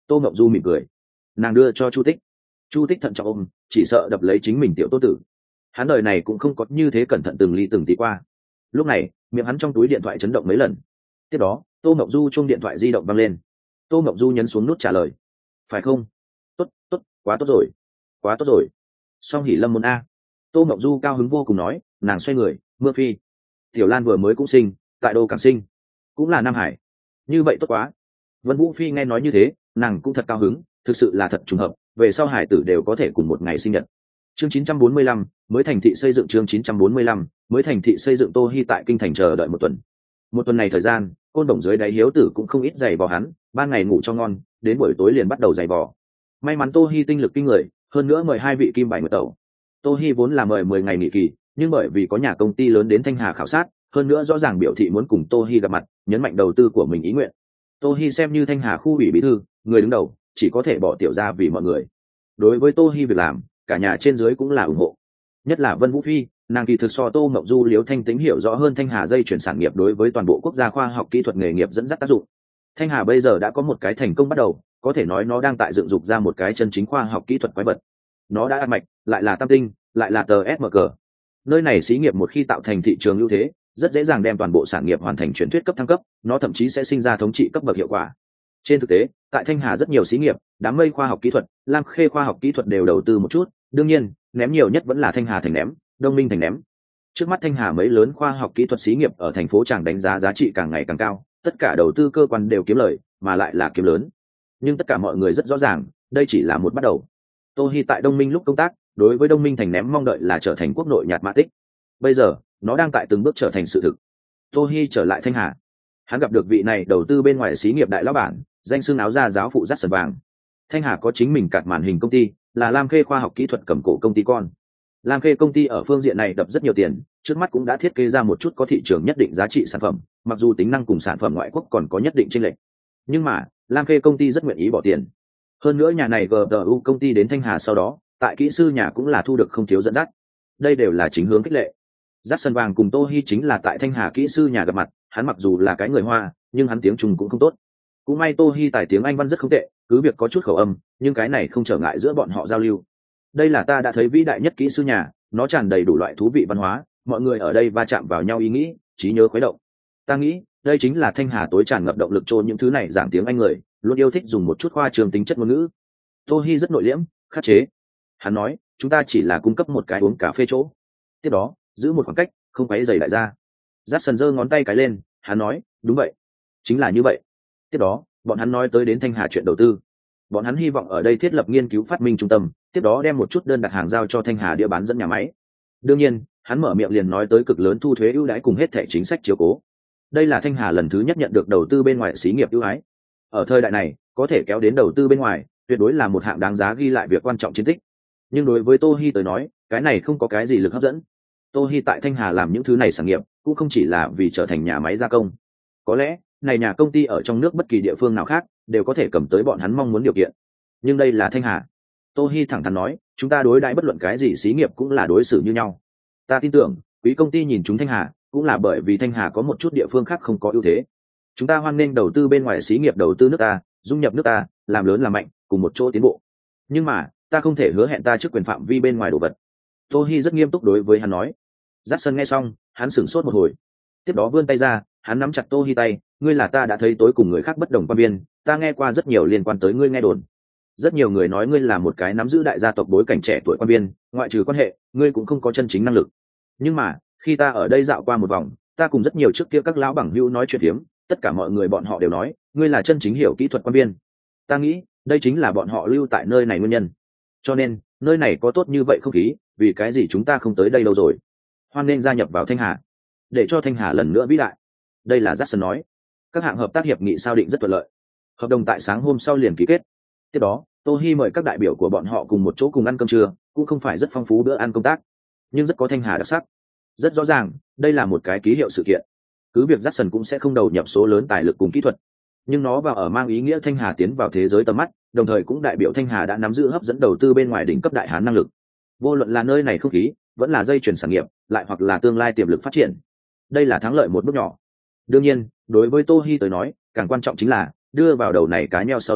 Speaker 1: Tô Ngọc Du mỉm cười, nàng đưa cho Chu Tích. Chu Tích thận trọng ôm, chỉ sợ đập lấy chính mình tiểu Tô tử. Hắn đời này cũng không có như thế cẩn thận từng ly từng tí qua. Lúc này miệng hắn trong túi điện thoại chấn động mấy lần. Tiếp đó Tô Ngọc Du chuông điện thoại di động vang lên. Tô Ngọc Du nhấn xuống nút trả lời. Phải không? Tốt tốt, quá tốt rồi, quá tốt rồi. Song hỉ lâm môn a. Tô Ngọc Du cao hứng vô cùng nói. Nàng xoay người, mưa phi. Tiểu Lan vừa mới cũng sinh, tại đô càng sinh, cũng là Nam Hải. Như vậy tốt quá. Vân Vũ Phi nghe nói như thế, nàng cũng thật cao hứng, thực sự là thật trùng hợp, về sau hải tử đều có thể cùng một ngày sinh nhật. Chương chín trăm bốn mươi lăm, mới thành thị xây dựng chương chín trăm bốn mươi lăm, mới thành thị xây dựng. Tô Hi tại kinh thành chờ đợi một tuần. Một tuần này thời gian, côn đồng dưới đáy hiếu tử cũng không ít giày vò hắn, ban ngày ngủ cho ngon, đến buổi tối liền bắt đầu giày vò. May mắn Tô Hi tinh lực kinh người, hơn nữa mời hai vị kim bài nguyệt tẩu. Tô Hi vốn là mời mười ngày nghỉ kỳ, nhưng bởi vì có nhà công ty lớn đến Thanh Hà khảo sát, hơn nữa rõ ràng biểu thị muốn cùng Tô Hi gặp mặt, nhấn mạnh đầu tư của mình ý nguyện. Tô Hi xem như Thanh Hà khu ủy bí thư, người đứng đầu, chỉ có thể bỏ tiểu ra vì mọi người. Đối với Tô Hi việc làm, cả nhà trên dưới cũng là ủng hộ. Nhất là Vân Vũ Phi, nàng kỳ thực so Tô Ngọc Du Liễu Thanh Tính hiểu rõ hơn Thanh Hà dây chuyển sản nghiệp đối với toàn bộ quốc gia khoa học kỹ thuật nghề nghiệp dẫn dắt tác dụng. Thanh Hà bây giờ đã có một cái thành công bắt đầu, có thể nói nó đang tại dựng dục ra một cái chân chính khoa học kỹ thuật quái vật. Nó đã ăn mạch, lại là tam tinh, lại là tờ ét em xê. Nơi này xí nghiệp một khi tạo thành thị trường ưu thế, rất dễ dàng đem toàn bộ sản nghiệp hoàn thành truyền thuyết cấp thăng cấp, nó thậm chí sẽ sinh ra thống trị cấp bậc hiệu quả. Trên thực tế, tại Thanh Hà rất nhiều xí nghiệp, đám mây khoa học kỹ thuật, Lam Khê khoa học kỹ thuật đều đầu tư một chút, đương nhiên, ném nhiều nhất vẫn là Thanh Hà thành ném, Đông Minh thành ném. Trước mắt Thanh Hà mấy lớn khoa học kỹ thuật xí nghiệp ở thành phố Tràng đánh giá giá trị càng ngày càng cao, tất cả đầu tư cơ quan đều kiếm lời, mà lại là kiếm lớn. Nhưng tất cả mọi người rất rõ ràng, đây chỉ là một bắt đầu. Tô Hi tại Đông Minh lúc công tác, đối với Đông Minh thành ném mong đợi là trở thành quốc nội nhạt mã tích. Bây giờ, nó đang tại từng bước trở thành sự thực. Tô Hi trở lại Thanh Hà, hắn gặp được vị này đầu tư bên ngoài xí nghiệp đại lão bản, danh xưng áo da giáo phụ dắt sần vàng. Thanh Hà có chính mình cạt màn hình công ty, là Lam Khê khoa học kỹ thuật cầm cổ công ty con. Lam Khê công ty ở phương diện này đập rất nhiều tiền, trước mắt cũng đã thiết kế ra một chút có thị trường nhất định giá trị sản phẩm, mặc dù tính năng cùng sản phẩm ngoại quốc còn có nhất định chênh lệch. Nhưng mà, Lam Khê công ty rất nguyện ý bỏ tiền. Hơn nữa nhà này giê đê u công ty đến Thanh Hà sau đó, tại kỹ sư nhà cũng là thu được không thiếu dẫn dắt. Đây đều là chính hướng khích lệ. Dắt sân vàng cùng Tô Hi chính là tại Thanh Hà kỹ sư nhà gặp mặt, hắn mặc dù là cái người Hoa, nhưng hắn tiếng Trung cũng không tốt. Cũng may Tô Hi tài tiếng Anh văn rất không tệ, cứ việc có chút khẩu âm, nhưng cái này không trở ngại giữa bọn họ giao lưu. Đây là ta đã thấy vĩ đại nhất kỹ sư nhà, nó tràn đầy đủ loại thú vị văn hóa, mọi người ở đây va chạm vào nhau ý nghĩ, trí nhớ khuấy động. Ta nghĩ, đây chính là Thanh Hà tối tràn ngập động lực trôn những thứ này giảng tiếng Anh người, luôn yêu thích dùng một chút khoa trường tính chất ngôn ngữ. Tô Hi rất nội liễm, khắc chế. Hắn nói, chúng ta chỉ là cung cấp một cái uống cà phê chỗ. Tiếp đó, giữ một khoảng cách, không quấy rầy đại gia. Jackson giơ ngón tay cái lên, hắn nói, đúng vậy, chính là như vậy. Tiếp đó, bọn hắn nói tới đến Thanh Hà chuyện đầu tư. Bọn hắn hy vọng ở đây thiết lập nghiên cứu phát minh trung tâm, tiếp đó đem một chút đơn đặt hàng giao cho Thanh Hà địa bán dẫn nhà máy. Đương nhiên, hắn mở miệng liền nói tới cực lớn thu thuế ưu đãi cùng hết thẻ chính sách chiếu cố. Đây là Thanh Hà lần thứ nhất nhận được đầu tư bên ngoài xí nghiệp ưu ái. Ở thời đại này, có thể kéo đến đầu tư bên ngoài, tuyệt đối là một hạng đáng giá ghi lại việc quan trọng chiến tích. Nhưng đối với Tô Hi tới nói, cái này không có cái gì lực hấp dẫn. Tô Hi tại Thanh Hà làm những thứ này sản nghiệp, cũng không chỉ là vì trở thành nhà máy gia công. Có lẽ, này nhà công ty ở trong nước bất kỳ địa phương nào khác, đều có thể cầm tới bọn hắn mong muốn điều kiện. Nhưng đây là Thanh Hà. Tô Hi thẳng thắn nói, chúng ta đối đãi bất luận cái gì xí nghiệp cũng là đối xử như nhau. Ta tin tưởng, quý công ty nhìn chúng Thanh Hà, cũng là bởi vì Thanh Hà có một chút địa phương khác không có ưu thế. Chúng ta hoan nghênh đầu tư bên ngoài xí nghiệp đầu tư nước ta, dung nhập nước ta, làm lớn làm mạnh, cùng một chỗ tiến bộ. Nhưng mà, ta không thể hứa hẹn ta trước quyền phạm vi bên ngoài đồ vật. Tô Hi rất nghiêm túc đối với hắn nói. Jackson nghe xong, hắn sửng sốt một hồi. Tiếp đó vươn tay ra, hắn nắm chặt Tô Hi tay, ngươi là ta đã thấy tối cùng người khác bất đồng quan viên, ta nghe qua rất nhiều liên quan tới ngươi nghe đồn. Rất nhiều người nói ngươi là một cái nắm giữ đại gia tộc bối cảnh trẻ tuổi quan viên, ngoại trừ quan hệ, ngươi cũng không có chân chính năng lực. Nhưng mà, khi ta ở đây dạo qua một vòng, ta cùng rất nhiều trước kia các lão bằng hữu nói chuyện phiếm, tất cả mọi người bọn họ đều nói, ngươi là chân chính hiểu kỹ thuật quan viên. Ta nghĩ, đây chính là bọn họ lưu tại nơi này nguyên nhân. Cho nên, nơi này có tốt như vậy không khí, vì cái gì chúng ta không tới đây lâu rồi? Hoan nên gia nhập vào Thanh Hà, để cho Thanh Hà lần nữa vĩ đại. Đây là Jackson nói. Các hạng hợp tác hiệp nghị sao định rất thuận lợi. Hợp đồng tại sáng hôm sau liền ký kết. Tiếp đó, Tô Hi mời các đại biểu của bọn họ cùng một chỗ cùng ăn cơm trưa, cũng không phải rất phong phú bữa ăn công tác, nhưng rất có Thanh Hà đặc sắc. Rất rõ ràng, đây là một cái ký hiệu sự kiện. Cứ việc Jackson cũng sẽ không đầu nhập số lớn tài lực cùng kỹ thuật, nhưng nó vào ở mang ý nghĩa Thanh Hà tiến vào thế giới tầm mắt, đồng thời cũng đại biểu Thanh Hà đã nắm giữ hấp dẫn đầu tư bên ngoài đỉnh cấp đại hán năng lực. Vô luận là nơi này không khí, vẫn là dây chuyển sản nghiệp, lại hoặc là tương lai tiềm lực phát triển. Đây là thắng lợi một bước nhỏ. Đương nhiên, đối với Tô Hi tới nói, càng quan trọng chính là đưa vào đầu này cái neo sau đó,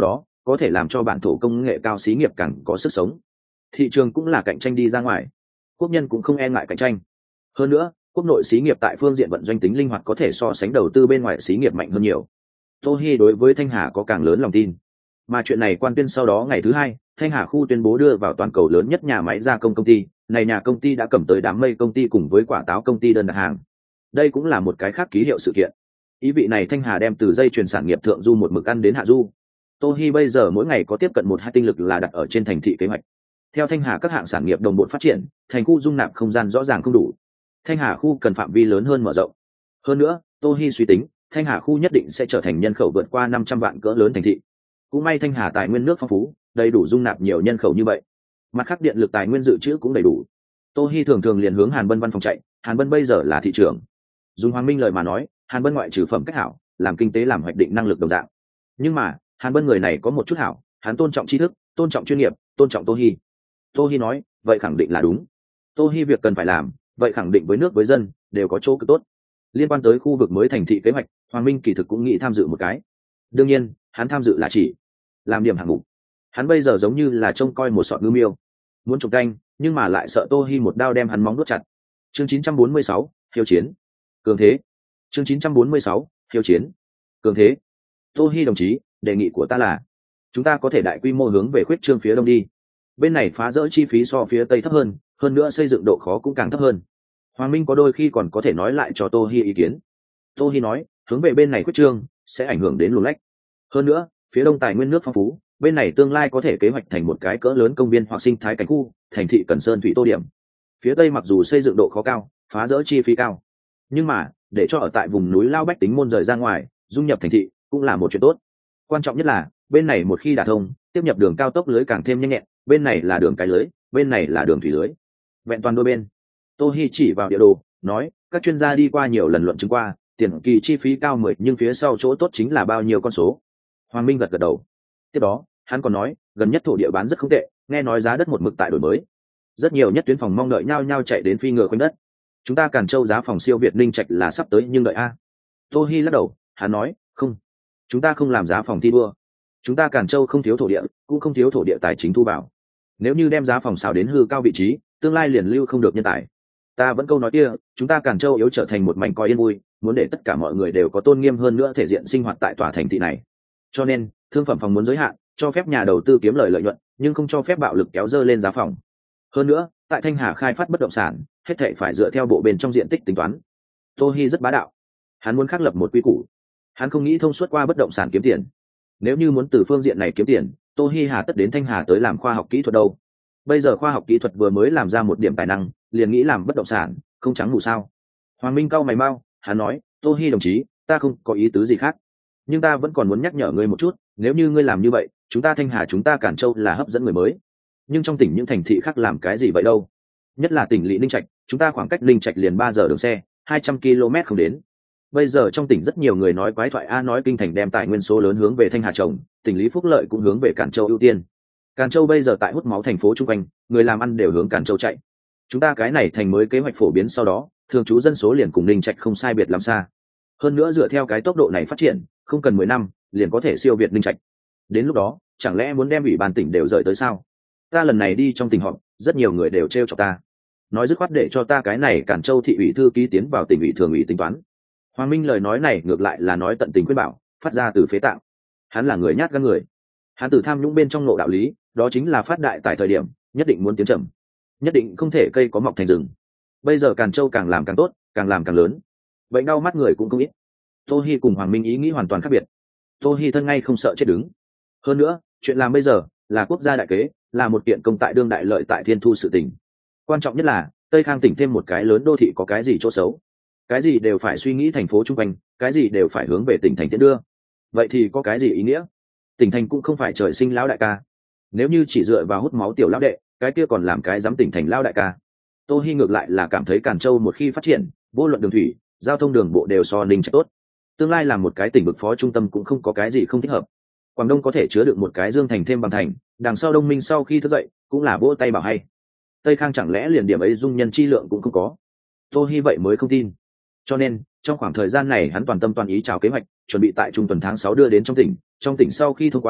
Speaker 1: có thể làm cho bản thổ công nghệ cao xí nghiệp càng có sức sống. Thị trường cũng là cạnh tranh đi ra ngoài, quốc nhân cũng không e ngại cạnh tranh. Hơn nữa, quốc nội xí nghiệp tại phương diện vận doanh tính linh hoạt có thể so sánh đầu tư bên ngoài xí nghiệp mạnh hơn nhiều. Tô Hi đối với Thanh Hà có càng lớn lòng tin. Mà chuyện này quan tuyên sau đó ngày thứ hai, Thanh Hà khu tuyên bố đưa vào toàn cầu lớn nhất nhà máy gia công công ty, này nhà công ty đã cầm tới đám mây công ty cùng với quả táo công ty đơn đặt hàng. Đây cũng là một cái khác ký hiệu sự kiện. Ý vị này Thanh Hà đem từ dây chuyền sản nghiệp thượng du một mực ăn đến hạ du. Tô Hi bây giờ mỗi ngày có tiếp cận một hai tinh lực là đặt ở trên thành thị kế hoạch. Theo Thanh Hà các hạng sản nghiệp đồng bộ phát triển, thành khu dung nạp không gian rõ ràng không đủ. Thanh Hà khu cần phạm vi lớn hơn mở rộng. Hơn nữa, Tô Hi suy tính, Thanh Hà khu nhất định sẽ trở thành nhân khẩu vượt qua năm trăm vạn cỡ lớn thành thị. Cũng may Thanh Hà tài nguyên nước phong phú, đầy đủ dung nạp nhiều nhân khẩu như vậy. Mặt khác điện lực tài nguyên dự trữ cũng đầy đủ. Tô Hi thường thường liền hướng Hàn Bân văn phòng chạy, Hàn Bân bây giờ là thị trưởng. Dùng Hoàng Minh lời mà nói, Hàn Bân ngoại trừ phẩm cách hảo, làm kinh tế làm hoạch định năng lực đồng dạng. Nhưng mà, Hàn Bân người này có một chút hảo, hắn tôn trọng tri thức, tôn trọng chuyên nghiệp, tôn trọng Tô Hi. Tô Hi nói, vậy khẳng định là đúng. Tô Hi việc cần phải làm, vậy khẳng định với nước với dân đều có chỗ cực tốt. Liên quan tới khu vực mới thành thị kế hoạch, Hoàng Minh kỳ thực cũng nghĩ tham dự một cái. Đương nhiên, hắn tham dự là chỉ làm điểm hạng mục. Hắn bây giờ giống như là trông coi một sọt ngư miêu, muốn trộm canh, nhưng mà lại sợ Tô Hi một đao đem hắn móng đốt chặt. Chương chín trăm bốn mươi sáu, hiếu chiến. Cường thế. Chương chín trăm bốn mươi sáu, hiếu chiến. Cường thế. Tô Hi đồng chí, đề nghị của ta là, chúng ta có thể đại quy mô hướng về khuyết trương phía đông đi. Bên này phá rỡ chi phí so phía tây thấp hơn, hơn nữa xây dựng độ khó cũng càng thấp hơn. Hoàng Minh có đôi khi còn có thể nói lại cho Tô Hi ý kiến. Tô Hi nói, hướng về bên này khuyết trương sẽ ảnh hưởng đến luồng lách. Hơn nữa, phía đông tài nguyên nước phong phú, bên này tương lai có thể kế hoạch thành một cái cỡ lớn công viên hoặc sinh thái cảnh khu, thành thị Cần Sơn thủy tô điểm. Phía tây mặc dù xây dựng độ khó cao, phá rỡ chi phí cao, nhưng mà để cho ở tại vùng núi lao bách tính môn rời ra ngoài, dung nhập thành thị cũng là một chuyện tốt. Quan trọng nhất là bên này một khi đả thông, tiếp nhập đường cao tốc lưới càng thêm nhanh nhẹn, bên này là đường cái lưới, bên này là đường thủy lưới, vẹn toàn đôi bên. Tô Hi chỉ vào địa đồ, nói, các chuyên gia đi qua nhiều lần luận chứng qua, tiền kỳ chi phí cao mười nhưng phía sau chỗ tốt chính là bao nhiêu con số. Hoàng Minh gật gật đầu. Tiếp đó, hắn còn nói, gần nhất thổ địa bán rất không tệ, nghe nói giá đất một mực tại đổi mới. Rất nhiều nhất tuyến phòng mong đợi nhau nhau chạy đến phi ngựa quanh đất. Chúng ta Càn Châu giá phòng siêu Việt Ninh Trạch là sắp tới nhưng đợi a. Tô Hi lắc đầu, hắn nói, không, chúng ta không làm giá phòng thi đua. Chúng ta Càn Châu không thiếu thổ địa, cũng không thiếu thổ địa tài chính thu vào. Nếu như đem giá phòng xào đến hư cao vị trí, tương lai liền lưu không được nhân tài. Ta vẫn câu nói kia, chúng ta Càn Châu yếu trở thành một mảnh coi yên vui, muốn để tất cả mọi người đều có tôn nghiêm hơn nữa thể diện sinh hoạt tại tòa thành thị này. Cho nên, thương phẩm phòng muốn giới hạn, cho phép nhà đầu tư kiếm lời lợi nhuận, nhưng không cho phép bạo lực kéo dơ lên giá phòng. Hơn nữa, tại Thanh Hà khai phát bất động sản, hết thảy phải dựa theo bộ bên trong diện tích tính toán. Tô Hi rất bá đạo, hắn muốn khắc lập một quy củ. Hắn không nghĩ thông suốt qua bất động sản kiếm tiền. Nếu như muốn từ phương diện này kiếm tiền, Tô Hi hà tất đến Thanh Hà tới làm khoa học kỹ thuật đâu. Bây giờ khoa học kỹ thuật vừa mới làm ra một điểm tài năng, liền nghĩ làm bất động sản, không trắng mù sao? Hoàng Minh cau mày mau, hắn nói, Tô Hi đồng chí, ta không có ý tứ gì khác, nhưng ta vẫn còn muốn nhắc nhở ngươi một chút, nếu như ngươi làm như vậy, chúng ta Thanh Hà chúng ta Càn Châu là hấp dẫn người mới, nhưng trong tỉnh những thành thị khác làm cái gì vậy đâu? Nhất là tỉnh lỵ Ninh Trạch, chúng ta khoảng cách Ninh Trạch liền ba giờ đường xe, hai trăm ki lô mét không đến. Bây giờ trong tỉnh rất nhiều người nói quái thoại a, nói kinh thành đem tài nguyên số lớn hướng về Thanh Hà trồng, tỉnh Lý Phúc Lợi cũng hướng về Càn Châu ưu tiên. Càn Châu bây giờ tại hút máu thành phố chung quanh, người làm ăn đều hướng Càn Châu chạy. Chúng ta cái này thành mới kế hoạch phổ biến sau đó, thường trú dân số liền cùng Ninh Trạch không sai biệt lắm xa. Hơn nữa dựa theo cái tốc độ này phát triển, không cần mười năm, liền có thể siêu việt Ninh Trạch. Đến lúc đó, chẳng lẽ muốn đem ủy ban tỉnh đều rời tới sao? Ta lần này đi trong tỉnh họp, rất nhiều người đều trêu chọc ta, nói dứt khoát để cho ta cái này Càn Châu thị ủy thư ký tiến vào tỉnh ủy thường ủy tính toán. Hoàng Minh lời nói này ngược lại là nói tận tình khuyên bảo, phát ra từ phế tạng. Hắn là người nhát gan người, hắn từ tham nhũng bên trong ngộ đạo lý, đó chính là phát đại tại thời điểm nhất định muốn tiến chậm, nhất định không thể cây có mọc thành rừng. Bây giờ Càn Châu càng làm càng tốt, càng làm càng lớn, bệnh đau mắt người cũng không ít. Tô Hi cùng Hoàng Minh ý nghĩ hoàn toàn khác biệt. Tô Hi thân ngay không sợ chết đứng. Hơn nữa, chuyện làm bây giờ là quốc gia đại kế, là một kiện công tại đương đại lợi tại thiên thu sự tình. Quan trọng nhất là Tây Khang tỉnh thêm một cái lớn đô thị có cái gì chỗ xấu? Cái gì đều phải suy nghĩ thành phố chung quanh, cái gì đều phải hướng về tỉnh thành tiến đưa. Vậy thì có cái gì ý nghĩa? Tỉnh thành cũng không phải trời sinh lão đại ca. Nếu như chỉ dựa vào hút máu tiểu lão đệ, cái kia còn làm cái dám tỉnh thành lão đại ca. Tô Hi ngược lại là cảm thấy Càn Châu một khi phát triển, vô luận đường thủy, giao thông đường bộ đều so Ninh Trạch tốt. Tương lai làm một cái tỉnh vực phó trung tâm cũng không có cái gì không thích hợp. Quảng Đông có thể chứa được một cái Dương Thành thêm bằng thành, đằng sau Đông Minh sau khi thức dậy cũng là vỗ tay bảo hay. Tây Khang chẳng lẽ liền điểm ấy dung nhân chi lượng cũng không có? Tô Hi vậy mới không tin. Cho nên trong khoảng thời gian này hắn toàn tâm toàn ý chào kế hoạch, chuẩn bị tại trung tuần tháng sáu đưa đến trong tỉnh. Trong tỉnh sau khi thông qua,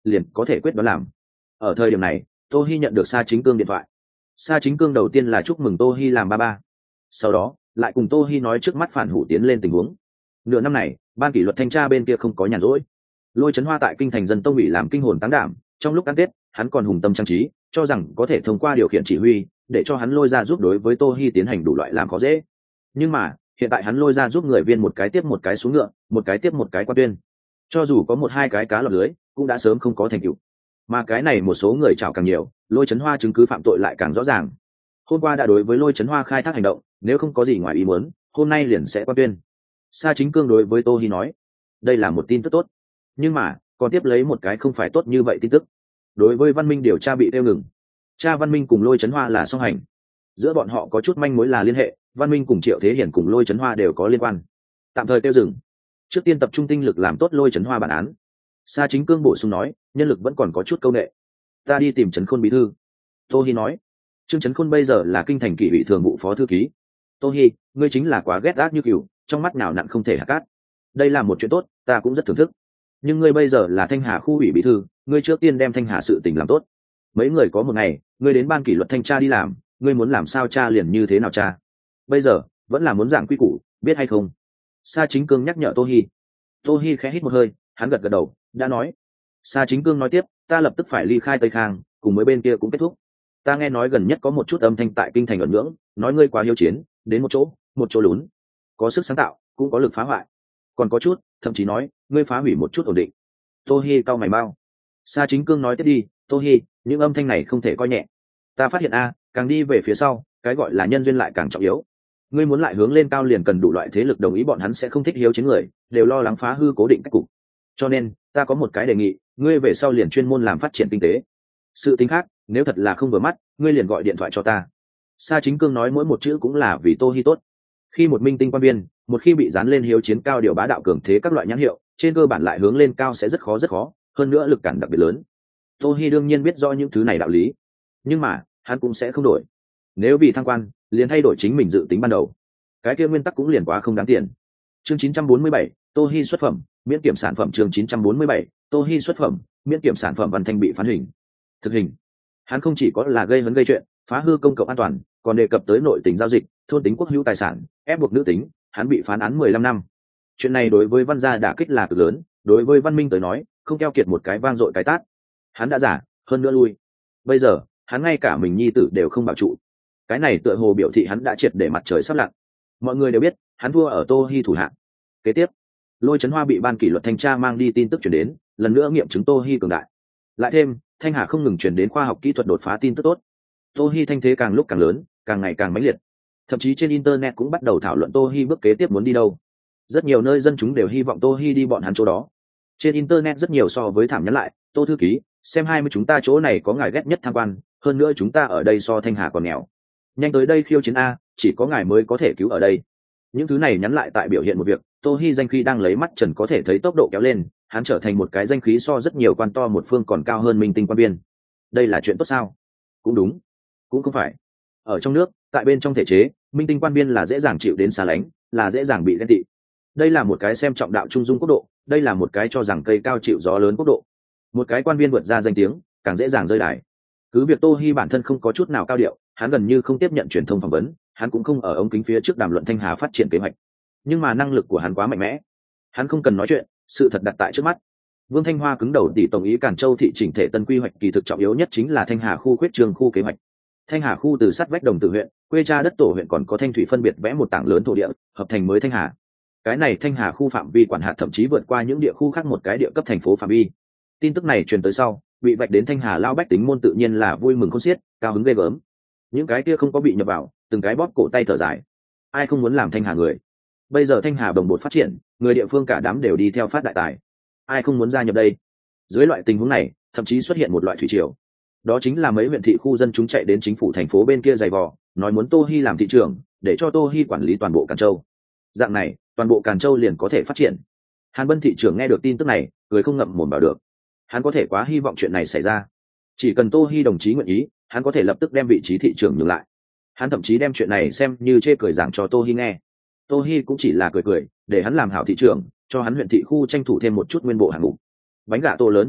Speaker 1: liền có thể quyết đoán làm. Ở thời điểm này, Tô Hi nhận được Sa Chính Cương điện thoại. Sa Chính Cương đầu tiên là chúc mừng Tô Hi làm ba ba, sau đó lại cùng Tô Hi nói trước mắt phản hủ tiến lên tình huống. Nửa năm này, ban kỷ luật thanh tra bên kia không có nhàn rỗi. Lôi Chấn Hoa tại kinh thành dân tông ủy làm kinh hồn táng đảm, trong lúc ăn tết, hắn còn hùng tâm trang trí, cho rằng có thể thông qua điều khiển chỉ huy, để cho hắn lôi ra giúp đối với Tô Hi tiến hành đủ loại làm khó dễ. Nhưng mà, hiện tại hắn lôi ra giúp người viên một cái tiếp một cái xuống ngựa, một cái tiếp một cái quan tuyên. Cho dù có một hai cái cá lọt lưới, cũng đã sớm không có thành tựu. Mà cái này một số người chảo càng nhiều, Lôi Chấn Hoa chứng cứ phạm tội lại càng rõ ràng. Hôm qua đã đối với Lôi Chấn Hoa khai thác hành động, nếu không có gì ngoài ý muốn, hôm nay liền sẽ quan tuyên. Sa Chính Cương đối với Tô Hi nói, đây là một tin tức tốt, nhưng mà còn tiếp lấy một cái không phải tốt như vậy tin tức. Đối với Văn Minh điều tra bị tiêu ngừng. Cha Văn Minh cùng Lôi Chấn Hoa là song hành, giữa bọn họ có chút manh mối là liên hệ, Văn Minh cùng Triệu Thế Hiển cùng Lôi Chấn Hoa đều có liên quan. Tạm thời tiêu dừng, trước tiên tập trung tinh lực làm tốt Lôi Chấn Hoa bản án. Sa Chính Cương bổ sung nói, nhân lực vẫn còn có chút câu nệ, ta đi tìm Trấn Khôn bí thư. Tô Hi nói, Trương Trấn Khôn bây giờ là kinh thành kỷ ủy thường vụ phó thư ký. Tô Hi, ngươi chính là quá ghét ác như cừu, trong mắt nào nặn không thể hạ cát. Đây là một chuyện tốt, ta cũng rất thưởng thức. Nhưng ngươi bây giờ là Thanh Hà khu ủy bí thư, ngươi trước tiên đem Thanh Hà sự tình làm tốt. Mấy người có một ngày, ngươi đến ban kỷ luật thanh tra đi làm, ngươi muốn làm sao tra liền như thế nào tra. Bây giờ vẫn là muốn giảng quy củ, biết hay không? Sa Chính Cương nhắc nhở Tô Hi. Tô Hi khẽ hít một hơi, hắn gật gật đầu, đã nói. Sa Chính Cương nói tiếp, ta lập tức phải ly khai Tây Khang, cùng với bên kia cũng kết thúc. Ta nghe nói gần nhất có một chút âm thanh tại kinh thành ẩn ngưỡng, nói ngươi quá hiếu chiến, đến một chỗ, một chỗ lún, có sức sáng tạo, cũng có lực phá hoại. Còn có chút, thậm chí nói, ngươi phá hủy một chút ổn định. Tô Hi cau mày mau. Sa Chính Cương nói tiếp đi, Tô Hi, những âm thanh này không thể coi nhẹ. Ta phát hiện a, càng đi về phía sau, cái gọi là nhân duyên lại càng trọng yếu. Ngươi muốn lại hướng lên cao liền cần đủ loại thế lực đồng ý, bọn hắn sẽ không thích hiếu chiến người, đều lo lắng phá hư cố định cách cục. Cho nên, ta có một cái đề nghị, ngươi về sau liền chuyên môn làm phát triển kinh tế. Sự tính khác, nếu thật là không vừa mắt, ngươi liền gọi điện thoại cho ta. Sa Chính Cương nói mỗi một chữ cũng là vì Tô Hi tốt. Khi một minh tinh quan viên, một khi bị dán lên hiếu chiến cao điều bá đạo cường thế các loại nhãn hiệu, trên cơ bản lại hướng lên cao sẽ rất khó rất khó, hơn nữa lực cản đặc biệt lớn. Tô Hi đương nhiên biết rõ những thứ này đạo lý, nhưng mà hắn cũng sẽ không đổi. Nếu vì thăng quan, liền thay đổi chính mình dự tính ban đầu, cái kia nguyên tắc cũng liền quá không đáng tiền. Chương chín trăm bốn mươi bảy, Tô Hi xuất phẩm, miễn kiểm sản phẩm. Chương chín trăm bốn mươi bảy, Tô Hi xuất phẩm, miễn kiểm sản phẩm. Văn Thanh bị phán hình. Thực hình. Hắn không chỉ có là gây hấn gây chuyện, phá hư công cộng an toàn, còn đề cập tới nội tình giao dịch, thôn tính quốc hữu tài sản, ép buộc nữ tính, hắn bị phán án mười lăm năm. Chuyện này đối với Văn gia đả kích là cực lớn, đối với Văn Minh tới nói, không keo kiệt một cái vang dội cái tát. Hắn đã giả, hơn nữa lui. Bây giờ, hắn ngay cả mình nhi tử đều không bảo trụ. Cái này tựa hồ biểu thị hắn đã triệt để mặt trời sắp lặn. Mọi người đều biết, hắn thua ở Tô Hi thủ hạng. Kế tiếp, Lôi Chấn Hoa bị ban kỷ luật thanh tra mang đi tin tức truyền đến, lần nữa nghiệm chứng Tô Hi cường đại. Lại thêm, Thanh Hà không ngừng truyền đến khoa học kỹ thuật đột phá tin tức tốt. Tô Hi thanh thế càng lúc càng lớn, càng ngày càng mãnh liệt. Thậm chí trên internet cũng bắt đầu thảo luận Tô Hi bước kế tiếp muốn đi đâu. Rất nhiều nơi dân chúng đều hy vọng Tô Hi đi bọn hắn chỗ đó. Trên internet rất nhiều so với thảm nhắn lại, Tô thư ký, xem hai mươi chúng ta chỗ này có ngài ghét nhất tham quan, hơn nữa chúng ta ở đây so Thanh Hà còn nghèo. Nhanh tới đây khiêu chiến a, chỉ có ngài mới có thể cứu ở đây. Những thứ này nhắn lại tại biểu hiện một việc, Tô Hi danh khí đang lấy mắt trần có thể thấy tốc độ kéo lên, hắn trở thành một cái danh khí so rất nhiều quan to một phương còn cao hơn minh tinh quan viên. Đây là chuyện tốt sao? Cũng đúng, cũng không phải. Ở trong nước, tại bên trong thể chế, minh tinh quan viên là dễ dàng chịu đến xa lánh, là dễ dàng bị ghen tị. Đây là một cái xem trọng đạo trung dung quốc độ, đây là một cái cho rằng cây cao chịu gió lớn quốc độ. Một cái quan viên vượt ra danh tiếng, càng dễ dàng rơi đài. Cứ việc Tô Hi bản thân không có chút nào cao điệu, hắn gần như không tiếp nhận truyền thông phỏng vấn, hắn cũng không ở ống kính phía trước đàm luận Thanh Hà phát triển kế hoạch. Nhưng mà năng lực của hắn quá mạnh mẽ, hắn không cần nói chuyện, sự thật đặt tại trước mắt. Vương Thanh Hoa cứng đầu tỷ tổng ý Càn Châu thị chỉnh thể tân quy hoạch kỳ thực trọng yếu nhất chính là Thanh Hà khu khuyết trường khu kế hoạch. Thanh Hà khu từ sát vách Đồng Tử huyện, quê cha đất tổ huyện còn có Thanh Thủy phân biệt vẽ một tảng lớn thổ địa, hợp thành mới Thanh Hà. Cái này Thanh Hà khu phạm vi quản hạt thậm chí vượt qua những địa khu khác một cái địa cấp thành phố phạm vi. Tin tức này truyền tới sau, bị vạch đến Thanh Hà lao bách tính môn tự nhiên là vui mừng khôn xiết, cao hứng ghê gớm. Những cái kia không có bị nhập vào, từng cái bóp cổ tay thở dài. Ai không muốn làm Thanh Hà người? Bây giờ Thanh Hà bồng bột phát triển, người địa phương cả đám đều đi theo phát đại tài. Ai không muốn gia nhập đây? Dưới loại tình huống này, thậm chí xuất hiện một loại thủy triều. Đó chính là mấy huyện thị khu dân chúng chạy đến chính phủ thành phố bên kia giày vò, nói muốn Tô Hi làm thị trưởng, để cho Tô Hi quản lý toàn bộ Càn Châu. Dạng này, toàn bộ Càn Châu liền có thể phát triển. Hàn Bân thị trưởng nghe được tin tức này, cười không ngậm mồm bảo được. Hắn có thể quá hy vọng chuyện này xảy ra. Chỉ cần Tô Hi đồng chí nguyện ý, hắn có thể lập tức đem vị trí thị trưởng nhường lại. Hắn thậm chí đem chuyện này xem như chê cười giảng cho Tô Hi nghe. Tô Hi cũng chỉ là cười cười, để hắn làm hảo thị trưởng, cho hắn huyện thị khu tranh thủ thêm một chút nguyên bộ hạng mục. Bánh gà tô lớn như vậy,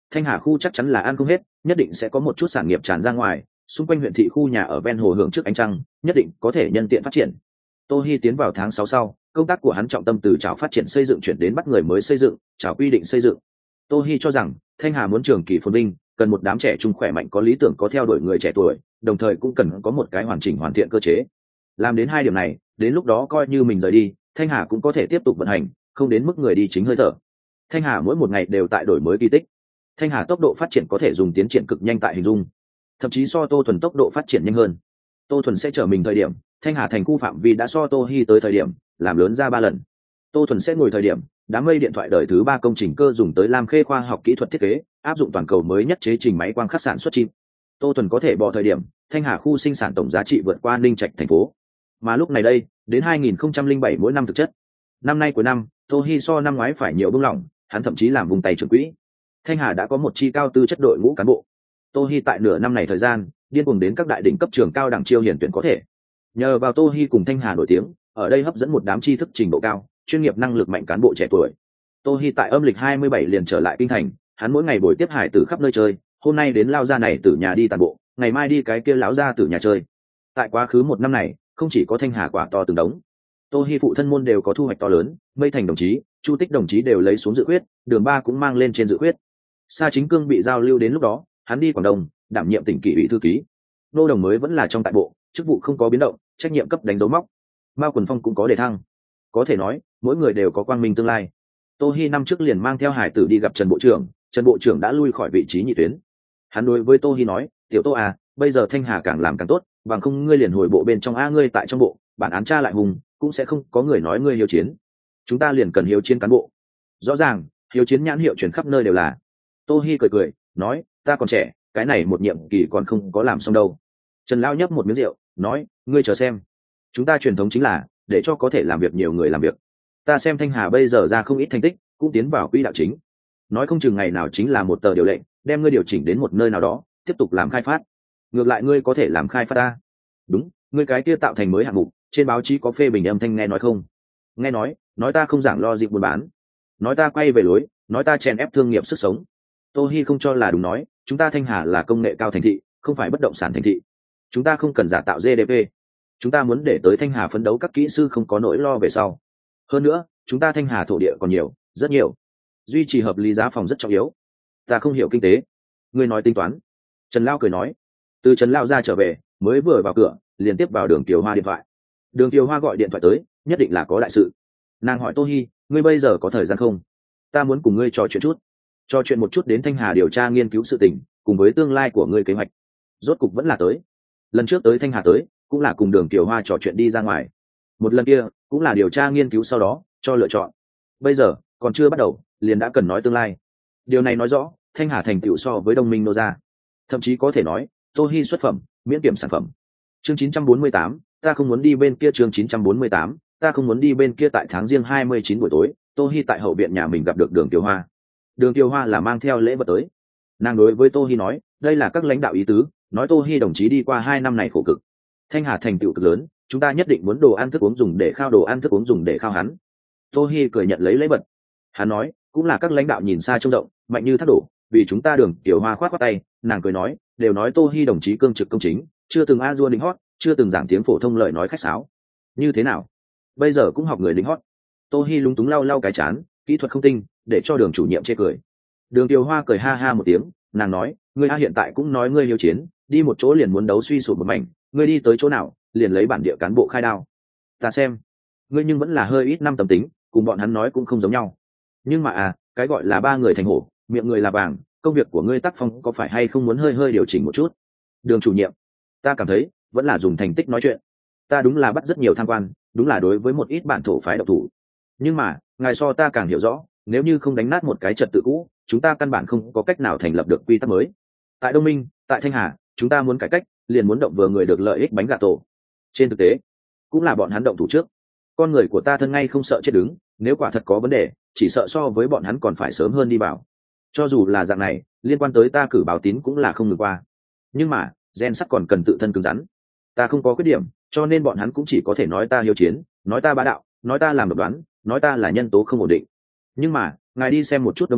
Speaker 1: Thanh Hà khu chắc chắn là ăn không hết, nhất định sẽ có một chút sản nghiệp tràn ra ngoài, xung quanh huyện thị khu nhà ở ven hồ hưởng trước ánh trăng, nhất định có thể nhân tiện phát triển. Tô Hi tiến vào tháng sáu sau, công tác của hắn trọng tâm từ chào phát triển xây dựng chuyển đến bắt người mới xây dựng, chào quy định xây dựng. Tô Hi cho rằng Thanh Hà muốn trường kỳ phồn vinh, cần một đám trẻ trung khỏe mạnh có lý tưởng có theo đuổi người trẻ tuổi, đồng thời cũng cần có một cái hoàn chỉnh hoàn thiện cơ chế. Làm đến hai điểm này, đến lúc đó coi như mình rời đi, Thanh Hà cũng có thể tiếp tục vận hành, không đến mức người đi chính hơi thở. Thanh Hà mỗi một ngày đều tại đổi mới kỳ tích. Thanh Hà tốc độ phát triển có thể dùng tiến triển cực nhanh tại hình dung, thậm chí so Tô Thuần tốc độ phát triển nhanh hơn. Tô Thuần sẽ trở mình thời điểm, Thanh Hà thành khu phạm vi đã so Tô Hi tới thời điểm làm lớn ra ba lần. Tô Thuần sẽ ngồi thời điểm, đám mây điện thoại đời thứ ba công trình cơ dùng tới Lam Khê khoa học kỹ thuật thiết kế, áp dụng toàn cầu mới nhất chế trình máy quang khắc sản xuất chip. Tô Thuần có thể bỏ thời điểm, Thanh Hà khu sinh sản tổng giá trị vượt qua Ninh Trạch thành phố. Mà lúc này đây, đến hai nghìn không trăm lẻ bảy mỗi năm thực chất. Năm nay cuối năm, Tô Hi so năm ngoái phải nhiều bưng lỏng, hắn thậm chí làm vùng tay trưởng quỹ. Thanh Hà đã có một chi cao tư chất đội ngũ cán bộ. Tô Hi tại nửa năm này thời gian, điên cuồng đến các đại đỉnh cấp trường cao đẳng chiêu hiển tuyển có thể. Nhờ vào Tô Hi cùng Thanh Hà nổi tiếng, ở đây hấp dẫn một đám tri thức trình độ cao, chuyên nghiệp năng lực mạnh cán bộ trẻ tuổi. Tô Hi tại âm lịch hai mươi bảy liền trở lại kinh thành, hắn mỗi ngày buổi tiếp hải tử khắp nơi chơi, hôm nay đến lao gia này từ nhà đi tàn bộ, ngày mai đi cái kia lão gia từ nhà chơi. Tại quá khứ một năm này, không chỉ có Thanh Hà quả to từng đống, Tô Hi phụ thân môn đều có thu hoạch to lớn, Mây Thành đồng chí, Chu Tích đồng chí đều lấy xuống dự quyết, Đường Ba cũng mang lên trên dự quyết. Sa Chính Cương bị giao lưu đến lúc đó, hắn đi Quảng Đông, đảm nhiệm tỉnh kỷ ủy thư ký. Nô Đồng mới vẫn là trong tại bộ, chức vụ không có biến động, trách nhiệm cấp đánh dấu mốc. Mao Quần Phong cũng có đề thăng. Có thể nói, mỗi người đều có quang minh tương lai. Tô Hi năm trước liền mang theo hải tử đi gặp Trần bộ trưởng, Trần bộ trưởng đã lui khỏi vị trí nhị tuyến. Hắn đối với Tô Hi nói, "Tiểu Tô à, bây giờ Thanh Hà càng làm càng tốt, bằng không ngươi liền hồi bộ bên trong a ngươi tại trong bộ, bản án tra lại hùng, cũng sẽ không có người nói ngươi hiếu chiến. Chúng ta liền cần hiếu chiến cán bộ." Rõ ràng, hiếu chiến nhãn hiệu truyền khắp nơi đều là. Tô Hi cười cười, nói, "Ta còn trẻ, cái này một nhiệm kỳ còn không có làm xong đâu." Trần lão nhấp một miếng rượu, nói, "Ngươi chờ xem. Chúng ta truyền thống chính là để cho có thể làm việc nhiều người làm việc. Ta xem Thanh Hà bây giờ ra không ít thành tích, cũng tiến vào quỹ đạo chính. Nói không chừng ngày nào chính là một tờ điều lệnh, đem ngươi điều chỉnh đến một nơi nào đó, tiếp tục làm khai phát. Ngược lại ngươi có thể làm khai phát ta." "Đúng, ngươi cái kia tạo thành mới hạng mục, trên báo chí có phê bình âm thanh nghe nói không?" "Nghe nói, nói ta không giảng lo dịp buôn bán, nói ta quay về lối, nói ta chèn ép thương nghiệp sức sống." Tô Hi không cho là đúng nói, "Chúng ta Thanh Hà là công nghệ cao thành thị, không phải bất động sản thành thị. Chúng ta không cần giả tạo giê đê pê. Chúng ta muốn để tới Thanh Hà phấn đấu các kỹ sư không có nỗi lo về sau. Hơn nữa, chúng ta Thanh Hà thổ địa còn nhiều, rất nhiều. Duy trì hợp lý giá phòng rất trọng yếu." "Ta không hiểu kinh tế." "Ngươi nói tính toán." Trần Lao cười nói. Từ Trần Lao ra trở về, mới vừa vào cửa, liền tiếp vào Đường Kiều Hoa điện thoại. Đường Kiều Hoa gọi điện thoại tới, nhất định là có đại sự. Nàng hỏi Tô Hi, "Ngươi bây giờ có thời gian không? Ta muốn cùng ngươi trò chuyện chút." Trò chuyện một chút đến Thanh Hà điều tra nghiên cứu sự tình, cùng với tương lai của ngươi kế hoạch. Rốt cục vẫn là tới. Lần trước tới Thanh Hà tới, cũng là cùng Đường Kiều Hoa trò chuyện đi ra ngoài. Một lần kia, cũng là điều tra nghiên cứu sau đó, cho lựa chọn. Bây giờ, còn chưa bắt đầu, liền đã cần nói tương lai. Điều này nói rõ, Thanh Hà thành tựu so với Đông Minh nô gia. Thậm chí có thể nói, Tô Hi xuất phẩm, miễn kiểm sản phẩm. Chương chín trăm bốn mươi tám, ta không muốn đi bên kia. Chương chín trăm bốn mươi tám, ta không muốn đi bên kia. Tại tháng riêng hai mươi chín buổi tối, Tô Hi tại hậu viện nhà mình gặp được Đường Kiều Hoa. Đường Kiều Hoa là mang theo lễ vật tới. Nàng đối với Tô Hi nói, đây là các lãnh đạo ý tứ, nói Tô Hi đồng chí đi qua hai năm này khổ cực. Thanh Hà thành tựu cực lớn, chúng ta nhất định muốn đồ ăn thức uống dùng để khao đồ ăn thức uống dùng để khao hắn. Tô Hi cười nhận lấy lễ vật. Hắn nói, cũng là các lãnh đạo nhìn xa trông rộng, mạnh như thác đổ, vì chúng ta Đường Kiều Hoa khoát khoát tay, nàng cười nói, đều nói Tô Hi đồng chí cương trực công chính, chưa từng a dua đính hót, chưa từng giảng tiếng phổ thông lời nói khách sáo. Như thế nào? Bây giờ cũng học người đính hót. Tô Hi lúng túng lau lau cái chán, kỹ thuật không tinh, để cho Đường chủ nhiệm chê cười. Đường Kiều Hoa cười ha ha một tiếng, nàng nói, ngươi a hiện tại cũng nói ngươi hiếu chiến, đi một chỗ liền muốn đấu suy sụp một mảnh, ngươi đi tới chỗ nào, liền lấy bản địa cán bộ khai đao. Ta xem, ngươi nhưng vẫn là hơi ít năm tầm tính, cùng bọn hắn nói cũng không giống nhau. Nhưng mà à, cái gọi là ba người thành hổ, miệng người là vàng, công việc của ngươi tác phong có phải hay không muốn hơi hơi điều chỉnh một chút? Đường chủ nhiệm, ta cảm thấy vẫn là dùng thành tích nói chuyện. Ta đúng là bắt rất nhiều tham quan, đúng là đối với một ít bản thổ phái độc thủ. Nhưng mà, ngài so ta càng hiểu rõ, nếu như không đánh nát một cái trật tự cũ, chúng ta căn bản không có cách nào thành lập được quy tắc mới. Tại Đông Minh, tại Thanh Hà, chúng ta muốn cải cách, liền muốn động vừa người được lợi ích bánh gà tổ. Trên thực tế, cũng là bọn hắn động thủ trước. Con người của ta thân ngay không sợ chết đứng, nếu quả thật có vấn đề, chỉ sợ so với bọn hắn còn phải sớm hơn đi vào. Cho dù là dạng này, liên quan tới ta cử báo tín cũng là không ngừng qua. Nhưng mà, gen sắt còn cần tự thân cứng rắn. Ta không có khuyết điểm, cho nên bọn hắn cũng chỉ có thể nói ta hiếu chiến, nói ta bá đạo, nói ta làm độc đoán, nói ta là nhân tố không ổn định. Nhưng mà, ngài đi xem một chút Đông Minh,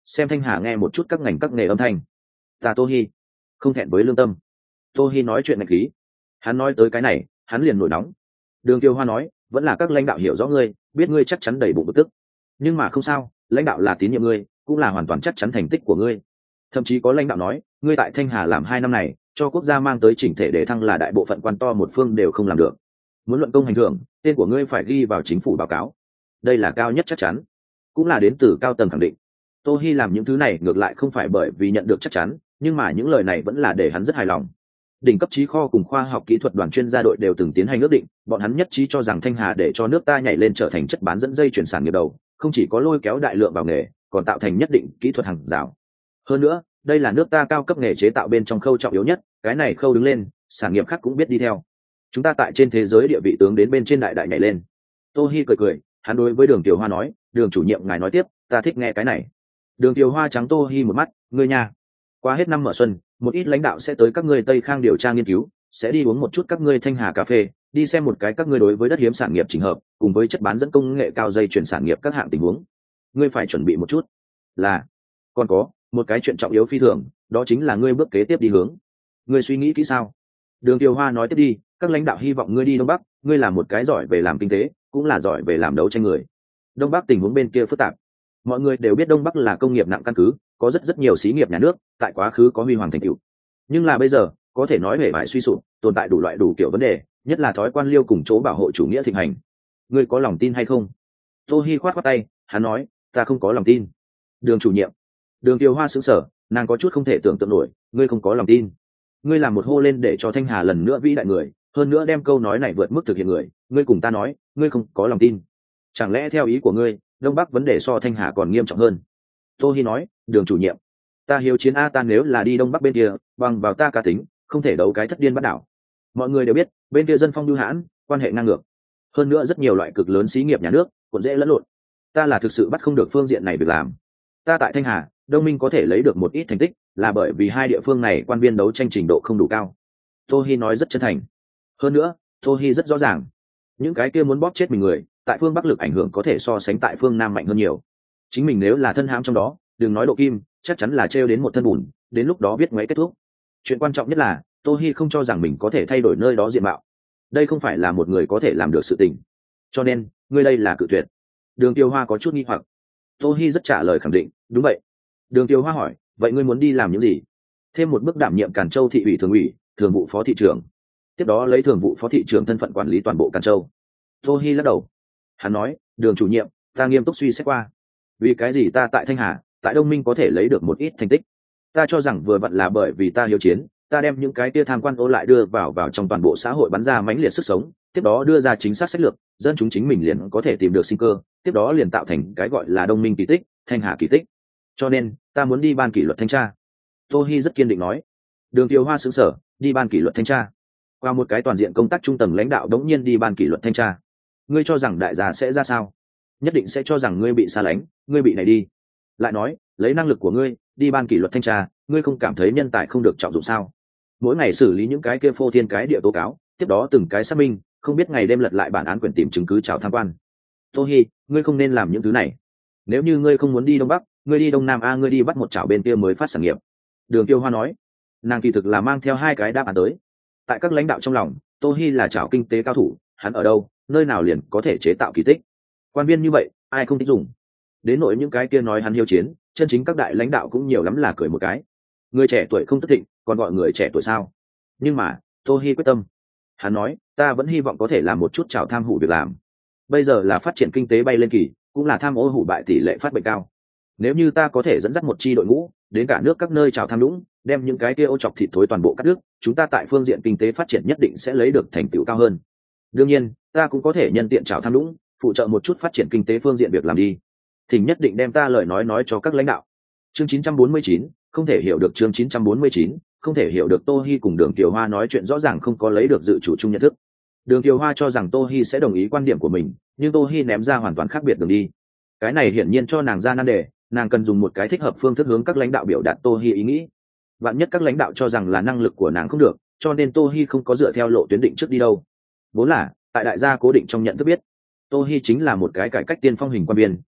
Speaker 1: xem thanh hà nghe một chút các ngành các nghề âm thanh. Ta Tô Hi không thẹn với lương tâm. Tô Hi nói chuyện ngạch khí, hắn nói tới cái này hắn liền nổi nóng. Đường Kiều Hoa nói, vẫn là các lãnh đạo hiểu rõ ngươi, biết ngươi chắc chắn đầy bụng bực tức, nhưng mà không sao, lãnh đạo là tín nhiệm ngươi, cũng là hoàn toàn chắc chắn thành tích của ngươi. Thậm chí có lãnh đạo nói, ngươi tại Thanh Hà làm hai năm này, cho quốc gia mang tới chỉnh thể để thăng là đại bộ phận quan to một phương đều không làm được. Muốn luận công hành thưởng, tên của ngươi phải ghi vào chính phủ báo cáo. Đây là cao nhất chắc chắn, cũng là đến từ cao tầng khẳng định. Tô Hi làm những thứ này ngược lại không phải bởi vì nhận được chắc chắn, nhưng mà những lời này vẫn là để hắn rất hài lòng. Đỉnh cấp trí kho cùng khoa học kỹ thuật đoàn chuyên gia đội đều từng tiến hành ước định, bọn hắn nhất trí cho rằng Thanh Hà để cho nước ta nhảy lên trở thành chất bán dẫn dây chuyển sản nghiệp đầu, không chỉ có lôi kéo đại lượng vào nghề, còn tạo thành nhất định kỹ thuật hàng rào. Hơn nữa, đây là nước ta cao cấp nghề chế tạo bên trong khâu trọng yếu nhất, cái này khâu đứng lên, sản nghiệp khác cũng biết đi theo. Chúng ta tại trên thế giới địa vị tướng đến bên trên đại đại nhảy lên. Tô Hi cười cười, hắn đối với Đường Tiểu Hoa nói, Đường chủ nhiệm ngài nói tiếp, ta thích nghe cái này. Đường Tiểu Hoa trắng Tô Hi một mắt, ngươi nha. Qua hết năm mở xuân, một ít lãnh đạo sẽ tới các ngươi Tây Khang điều tra nghiên cứu, sẽ đi uống một chút các ngươi Thanh Hà cà phê, đi xem một cái các ngươi đối với đất hiếm sản nghiệp chỉnh hợp, cùng với chất bán dẫn công nghệ cao dây chuyển sản nghiệp các hạng tình huống. Ngươi phải chuẩn bị một chút. Là, còn có một cái chuyện trọng yếu phi thường, đó chính là ngươi bước kế tiếp đi hướng. Ngươi suy nghĩ kỹ sao? Đường Kiều Hoa nói tiếp đi, các lãnh đạo hy vọng ngươi đi Đông Bắc, ngươi là một cái giỏi về làm kinh tế, cũng là giỏi về làm đấu tranh người. Đông Bắc tình huống bên kia phức tạp. Mọi người đều biết Đông Bắc là công nghiệp nặng căn cứ, có rất rất nhiều xí nghiệp nhà nước, tại quá khứ có huy hoàng thành tựu. Nhưng là bây giờ, có thể nói bề bại suy sụp, tồn tại đủ loại đủ kiểu vấn đề, nhất là thói quan liêu cùng chỗ bảo hộ chủ nghĩa thịnh hành. Ngươi có lòng tin hay không? Tô Hi khoát khoát tay, hắn nói, ta không có lòng tin. Đường chủ nhiệm. Đường Kiều Hoa sững sờ, nàng có chút không thể tưởng tượng nổi, ngươi không có lòng tin? Ngươi làm một hô lên để cho Thanh Hà lần nữa vĩ đại người, hơn nữa đem câu nói này vượt mức thực hiện người, ngươi cùng ta nói, ngươi không có lòng tin. Chẳng lẽ theo ý của ngươi, Đông Bắc vấn đề so Thanh Hà còn nghiêm trọng hơn? Tô Hi nói, Đường chủ nhiệm, ta hiếu chiến a ta nếu là đi Đông Bắc bên kia, bằng vào ta cá tính, không thể đấu cái thất điên bắt đảo. Mọi người đều biết, bên kia dân phong lưu hãn, quan hệ ngang ngược, hơn nữa rất nhiều loại cực lớn xí nghiệp nhà nước, còn dễ lẫn lộn. Ta là thực sự bắt không được phương diện này việc làm. Ta tại Thanh Hà, Đông Minh có thể lấy được một ít thành tích, là bởi vì hai địa phương này quan viên đấu tranh trình độ không đủ cao. Tô Hi nói rất chân thành. Hơn nữa, Tô Hi rất rõ ràng, những cái kia muốn bóp chết mình người, tại phương Bắc lực ảnh hưởng có thể so sánh tại phương Nam mạnh hơn nhiều. Chính mình nếu là thân hãm trong đó, đừng nói độ kim, chắc chắn là treo đến một thân bùn, đến lúc đó viết ngoáy kết thúc. Chuyện quan trọng nhất là, Tô Hi không cho rằng mình có thể thay đổi nơi đó diện mạo. Đây không phải là một người có thể làm được sự tình. Cho nên, ngươi đây là cự tuyệt. Đường Tiêu Hoa có chút nghi hoặc. Tô Hi rất trả lời khẳng định, đúng vậy. Đường Tiêu Hoa hỏi, vậy ngươi muốn đi làm những gì? Thêm một bước đảm nhiệm Càn Châu thị ủy thường ủy, thường vụ phó thị trưởng. Tiếp đó lấy thường vụ phó thị trưởng thân phận quản lý toàn bộ Càn Châu. Tô Hi lắc đầu. Hắn nói, Đường chủ nhiệm, ta nghiêm túc suy xét qua. Vì cái gì ta tại Thanh Hà, tại Đông Minh có thể lấy được một ít thành tích? Ta cho rằng vừa vặn là bởi vì ta hiếu chiến, ta đem những cái tia tham quan ô lại đưa vào vào trong toàn bộ xã hội bắn ra mãnh liệt sức sống, tiếp đó đưa ra chính xác sách lược, dân chúng chính mình liền có thể tìm được sinh cơ, tiếp đó liền tạo thành cái gọi là Đông Minh kỳ tích, Thanh Hà kỳ tích. Cho nên, ta muốn đi ban kỷ luật thanh tra. Tô Hi rất kiên định nói. Đường Kiều Hoa sững sờ, đi ban kỷ luật thanh tra. Qua một cái toàn diện công tác trung tầng lãnh đạo đống nhiên đi ban kỷ luật thanh tra. Ngươi cho rằng đại gia sẽ ra sao? Nhất định sẽ cho rằng ngươi bị xa lánh, ngươi bị này đi. Lại nói, lấy năng lực của ngươi, đi ban kỷ luật thanh tra, ngươi không cảm thấy nhân tài không được trọng dụng sao? Mỗi ngày xử lý những cái kia phô thiên cái địa tố cáo, tiếp đó từng cái xác minh, không biết ngày đêm lật lại bản án quyển tìm chứng cứ chào tham quan. Tô Hi, ngươi không nên làm những thứ này. Nếu như ngươi không muốn đi Đông Bắc, ngươi đi Đông Nam a, ngươi đi bắt một chảo bên kia mới phát sản nghiệp. Đường Tiêu Hoa nói. Nàng kỳ thực là mang theo hai cái đáp án tới. Tại các lãnh đạo trong lòng, Tô Hi là chảo kinh tế cao thủ, hắn ở đâu, nơi nào liền có thể chế tạo kỳ tích. Quan viên như vậy, ai không thích dùng. Đến nỗi những cái kia nói hắn hiếu chiến, chân chính các đại lãnh đạo cũng nhiều lắm là cười một cái. Người trẻ tuổi không tức thịnh, còn gọi người trẻ tuổi sao? Nhưng mà, Tô Hi quyết tâm. Hắn nói, ta vẫn hy vọng có thể làm một chút chảo tham hủ việc làm. Bây giờ là phát triển kinh tế bay lên kỳ, cũng là tham ô hủ bại tỷ lệ phát bệnh cao. Nếu như ta có thể dẫn dắt một chi đội ngũ, đến cả nước các nơi chảo tham nhũng, đem những cái kia ô chọc thịt thối toàn bộ cắt đứt, chúng ta tại phương diện kinh tế phát triển nhất định sẽ lấy được thành tựu cao hơn. Đương nhiên, ta cũng có thể nhân tiện chảo tham nhũng, phụ trợ một chút phát triển kinh tế phương diện việc làm đi. Thỉnh nhất định đem ta lời nói nói cho các lãnh đạo. Chương chín trăm bốn mươi chín, không thể hiểu được chương chín trăm bốn mươi chín, không thể hiểu được. Tô Hi cùng Đường Kiều Hoa nói chuyện rõ ràng không có lấy được dự chủ chung nhận thức. Đường Kiều Hoa cho rằng Tô Hi sẽ đồng ý quan điểm của mình, nhưng Tô Hi ném ra hoàn toàn khác biệt đường đi. Cái này hiển nhiên cho nàng ra nan đề, nàng cần dùng một cái thích hợp phương thức hướng các lãnh đạo biểu đạt Tô Hi ý nghĩ. Vạn nhất các lãnh đạo cho rằng là năng lực của nàng không được, cho nên Tô Hi không có dựa theo lộ tuyến định trước đi đâu. Vốn là, tại đại gia cố định trong nhận thức biết, Tô Hi chính là một cái cải cách tiên phong hình quan viên,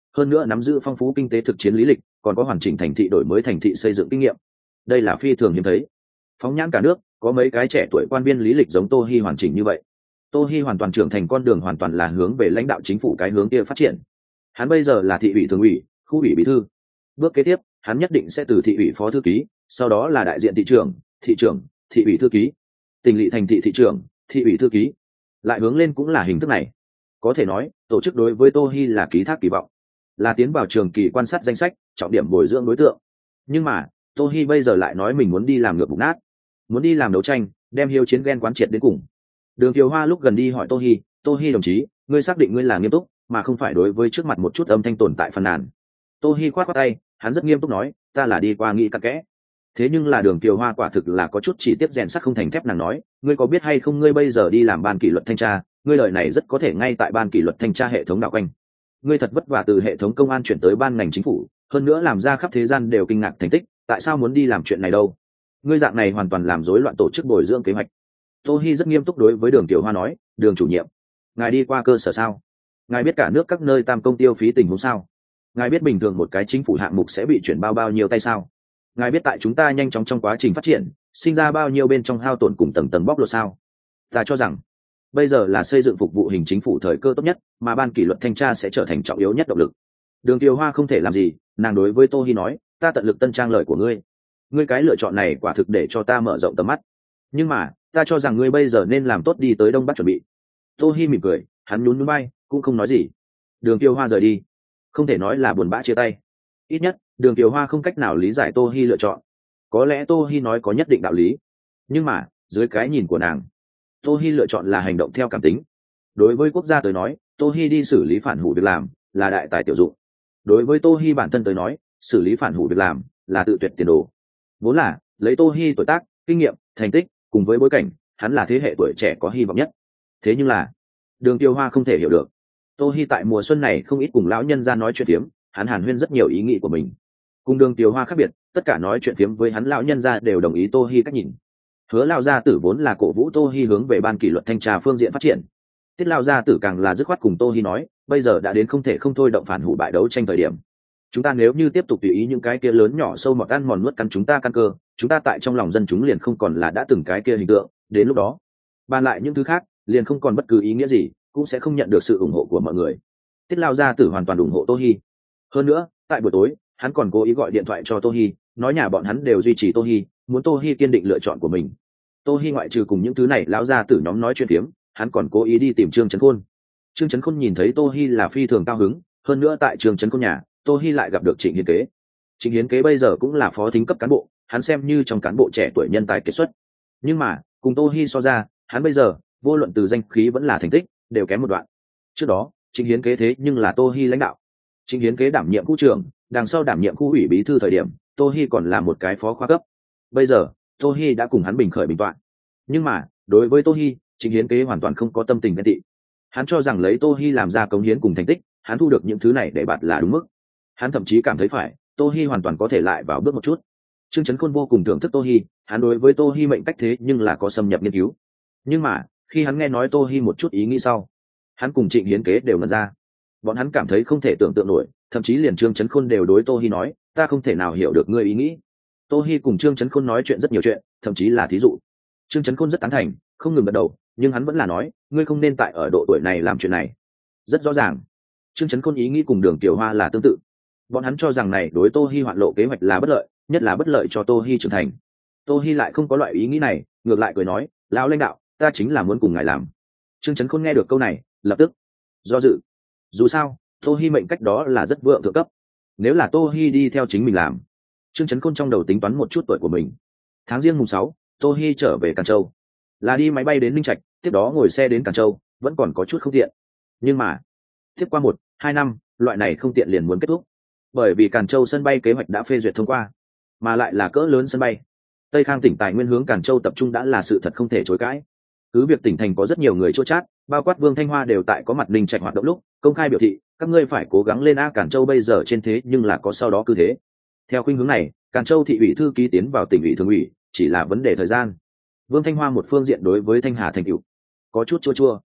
Speaker 1: hơn nữa nắm giữ phong phú kinh tế thực chiến lý lịch, còn có hoàn chỉnh thành thị đổi mới thành thị xây dựng kinh nghiệm. Đây là phi thường hiếm thấy. Phóng nhãn cả nước, có mấy cái trẻ tuổi quan viên lý lịch giống Tô Hi hoàn chỉnh như vậy. Tô Hi hoàn toàn trưởng thành con đường hoàn toàn là hướng về lãnh đạo chính phủ cái hướng kia phát triển. Hắn bây giờ là thị ủy thường ủy, khu ủy bí thư. Bước kế tiếp, hắn nhất định sẽ từ thị ủy phó thư ký, sau đó là đại diện thị trưởng, thị trưởng, thị ủy thư ký, tỉnh lỵ thành thị thị trưởng, thị ủy thư ký. Lại hướng lên cũng là hình thức này. Có thể nói, tổ chức đối với Tô Hi là ký thác kỳ vọng, là tiến vào trường kỳ quan sát danh sách, trọng điểm bồi dưỡng đối tượng. Nhưng mà, Tô Hi bây giờ lại nói mình muốn đi làm ngược mục nát, muốn đi làm đấu tranh, đem hiếu chiến ghen quán triệt đến cùng. Đường Kiều Hoa lúc gần đi hỏi Tô Hi, Tô Hi đồng chí, ngươi xác định ngươi là nghiêm túc, mà không phải đối với trước mặt một chút âm thanh tồn tại phàn nàn. Tô Hi khoát khoát tay, hắn rất nghiêm túc nói, ta là đi qua nghĩ cặn kẽ. Thế nhưng là Đường Kiều Hoa quả thực là có chút chỉ tiếp rèn sắt không thành thép, nàng nói, ngươi có biết hay không, ngươi bây giờ đi làm ban kỷ luật thanh tra, ngươi lời này rất có thể ngay tại ban kỷ luật thanh tra hệ thống đạo quanh. Ngươi thật vất vả từ hệ thống công an chuyển tới ban ngành chính phủ, hơn nữa làm ra khắp thế gian đều kinh ngạc thành tích, tại sao muốn đi làm chuyện này đâu? Ngươi dạng này hoàn toàn làm rối loạn tổ chức bồi dưỡng kế hoạch. Tô Hi rất nghiêm túc đối với Đường Kiều Hoa nói, Đường chủ nhiệm, ngài đi qua cơ sở sao? Ngài biết cả nước các nơi tam công tiêu phí tình huống sao? Ngài biết bình thường một cái chính phủ hạng mục sẽ bị chuyển bao bao nhiêu tay sao? Ngài biết tại chúng ta nhanh chóng trong quá trình phát triển, sinh ra bao nhiêu bên trong hao tổn cùng tầng tầng bóc lột sao? Ta cho rằng, bây giờ là xây dựng phục vụ hình chính phủ thời cơ tốt nhất, mà ban kỷ luật thanh tra sẽ trở thành trọng yếu nhất động lực. Đường Kiều Hoa không thể làm gì, nàng đối với Tô Hi nói, ta tận lực tân trang lời của ngươi. Ngươi cái lựa chọn này quả thực để cho ta mở rộng tầm mắt. Nhưng mà, ta cho rằng ngươi bây giờ nên làm tốt đi tới Đông Bắc chuẩn bị. Tô Hi mỉm cười, hắn nhún nhún vai, cũng không nói gì. Đường Kiều Hoa rời đi, không thể nói là buồn bã chia tay. Ít nhất, Đường Kiều Hoa không cách nào lý giải Tô Hi lựa chọn. Có lẽ Tô Hi nói có nhất định đạo lý, nhưng mà, dưới cái nhìn của nàng, Tô Hi lựa chọn là hành động theo cảm tính. Đối với quốc gia tới nói, Tô Hi đi xử lý phản hủ việc làm là đại tài tiểu dụng. Đối với Tô Hi bản thân tới nói, xử lý phản hủ việc làm là tự tuyệt tiền đồ. Vốn là lấy Tô Hi tuổi tác, kinh nghiệm, thành tích cùng với bối cảnh, hắn là thế hệ tuổi trẻ có hy vọng nhất. Thế nhưng là, Đường Kiều Hoa không thể hiểu được. Tô Hi tại mùa xuân này không ít cùng lão nhân gia nói chuyện phiếm, hắn hàn huyên rất nhiều ý nghĩ của mình. Cùng Đường Kiều Hoa khác biệt, tất cả nói chuyện phiếm với hắn lão nhân gia đều đồng ý Tô Hi cách nhìn. Hứa lão gia tử vốn là cổ vũ Tô Hi hướng về ban kỷ luật thanh tra phương diện phát triển. Tiết lão gia tử càng là dứt khoát cùng Tô Hi nói, bây giờ đã đến không thể không thôi động phản hủ bại đấu tranh thời điểm. Chúng ta nếu như tiếp tục tùy ý những cái kia lớn nhỏ sâu mọt ăn mòn nuốt cắn chúng ta căn cơ, chúng ta tại trong lòng dân chúng liền không còn là đã từng cái kia hình tượng, đến lúc đó, bàn lại những thứ khác, liền không còn bất cứ ý nghĩa gì, cũng sẽ không nhận được sự ủng hộ của mọi người. Tiết lão gia tử hoàn toàn ủng hộ Tô Hi. Hơn nữa, tại buổi tối, hắn còn cố ý gọi điện thoại cho Tô Hi, nói nhà bọn hắn đều duy trì Tô Hi, muốn Tô Hi kiên định lựa chọn của mình. Tô Hi ngoại trừ cùng những thứ này lão gia tử nhóm nói chuyện phiếm, hắn còn cố ý đi tìm Trương Chấn Khôn. Trương Chấn Khôn nhìn thấy Tô Hi là phi thường cao hứng, hơn nữa tại Trương Chấn Khôn nhà, Tô Hi lại gặp được Trịnh Hiến Kế. Trịnh Hiến Kế bây giờ cũng là phó thính cấp cán bộ, hắn xem như trong cán bộ trẻ tuổi nhân tài kiệt xuất. Nhưng mà, cùng Tô Hi so ra, hắn bây giờ, vô luận từ danh khí vẫn là thành tích, đều kém một đoạn. Trước đó, Trịnh Hiến Kế thế nhưng là Tô Hi lãnh đạo. Trịnh Hiến Kế đảm nhiệm khu trưởng, đằng sau đảm nhiệm khu ủy bí thư thời điểm, Tô Hi còn là một cái phó khoa cấp. Bây giờ, Tô Hi đã cùng hắn bình khởi bình tọa. Nhưng mà, đối với Tô Hi, Trịnh Hiến Kế hoàn toàn không có tâm tình ghen tị. Hắn cho rằng lấy Tô Hi làm ra cống hiến cùng thành tích, hắn thu được những thứ này để bạt là đúng mức. Hắn thậm chí cảm thấy phải, Tô Hi hoàn toàn có thể lại vào bước một chút. Trương Chấn Khôn vô cùng thưởng thức Tô Hi, hắn đối với Tô Hi mệnh cách thế nhưng là có xâm nhập nghiên cứu. Nhưng mà, khi hắn nghe nói Tô Hi một chút ý nghĩ sau, hắn cùng Trịnh Hiến Kế đều ngẩn ra. Bọn hắn cảm thấy không thể tưởng tượng nổi, thậm chí liền Trương Chấn Khôn đều đối Tô Hi nói, ta không thể nào hiểu được ngươi ý nghĩ. Tô Hi cùng Trương Chấn Khôn nói chuyện rất nhiều chuyện, thậm chí là thí dụ. Trương Chấn Khôn rất tán thành, không ngừng gật đầu, nhưng hắn vẫn là nói, ngươi không nên tại ở độ tuổi này làm chuyện này. Rất rõ ràng, Trương Chấn Khôn ý nghĩ cùng Đường Kiều Hoa là tương tự. Bọn hắn cho rằng này đối Tô Hi hoạn lộ kế hoạch là bất lợi, nhất là bất lợi cho Tô Hi trưởng thành. Tô Hi lại không có loại ý nghĩ này, ngược lại cười nói, lão lãnh đạo, ta chính là muốn cùng ngài làm. Trương Chấn Khôn nghe được câu này, lập tức do dự. Dù sao, Tô Hi mệnh cách đó là rất vượng thượng cấp. Nếu là Tô Hi đi theo chính mình làm, Trương Chấn Khôn trong đầu tính toán một chút tuổi của mình. Tháng giêng mùng sáu, Tô Hi trở về Càn Châu, là đi máy bay đến Ninh Trạch, tiếp đó ngồi xe đến Càn Châu, vẫn còn có chút không tiện. Nhưng mà, tiếp qua một, hai năm, loại này không tiện liền muốn kết thúc, bởi vì Càn Châu sân bay kế hoạch đã phê duyệt thông qua, mà lại là cỡ lớn sân bay. Tây Khang tỉnh tài nguyên hướng Càn Châu tập trung đã là sự thật không thể chối cãi. Cứ việc tỉnh thành có rất nhiều người chốt chát, bao quát Vương Thanh Hoa đều tại có mặt Ninh Trạch hoạt động lúc công khai biểu thị, các ngươi phải cố gắng lên a. Càn Châu bây giờ trên thế nhưng là có sau đó cứ thế. Theo khuynh hướng này, Càn Châu thị ủy thư ký tiến vào tỉnh ủy thường ủy chỉ là vấn đề thời gian. Vương Thanh Hoa một phương diện đối với Thanh Hà thành tựu có chút chua chua,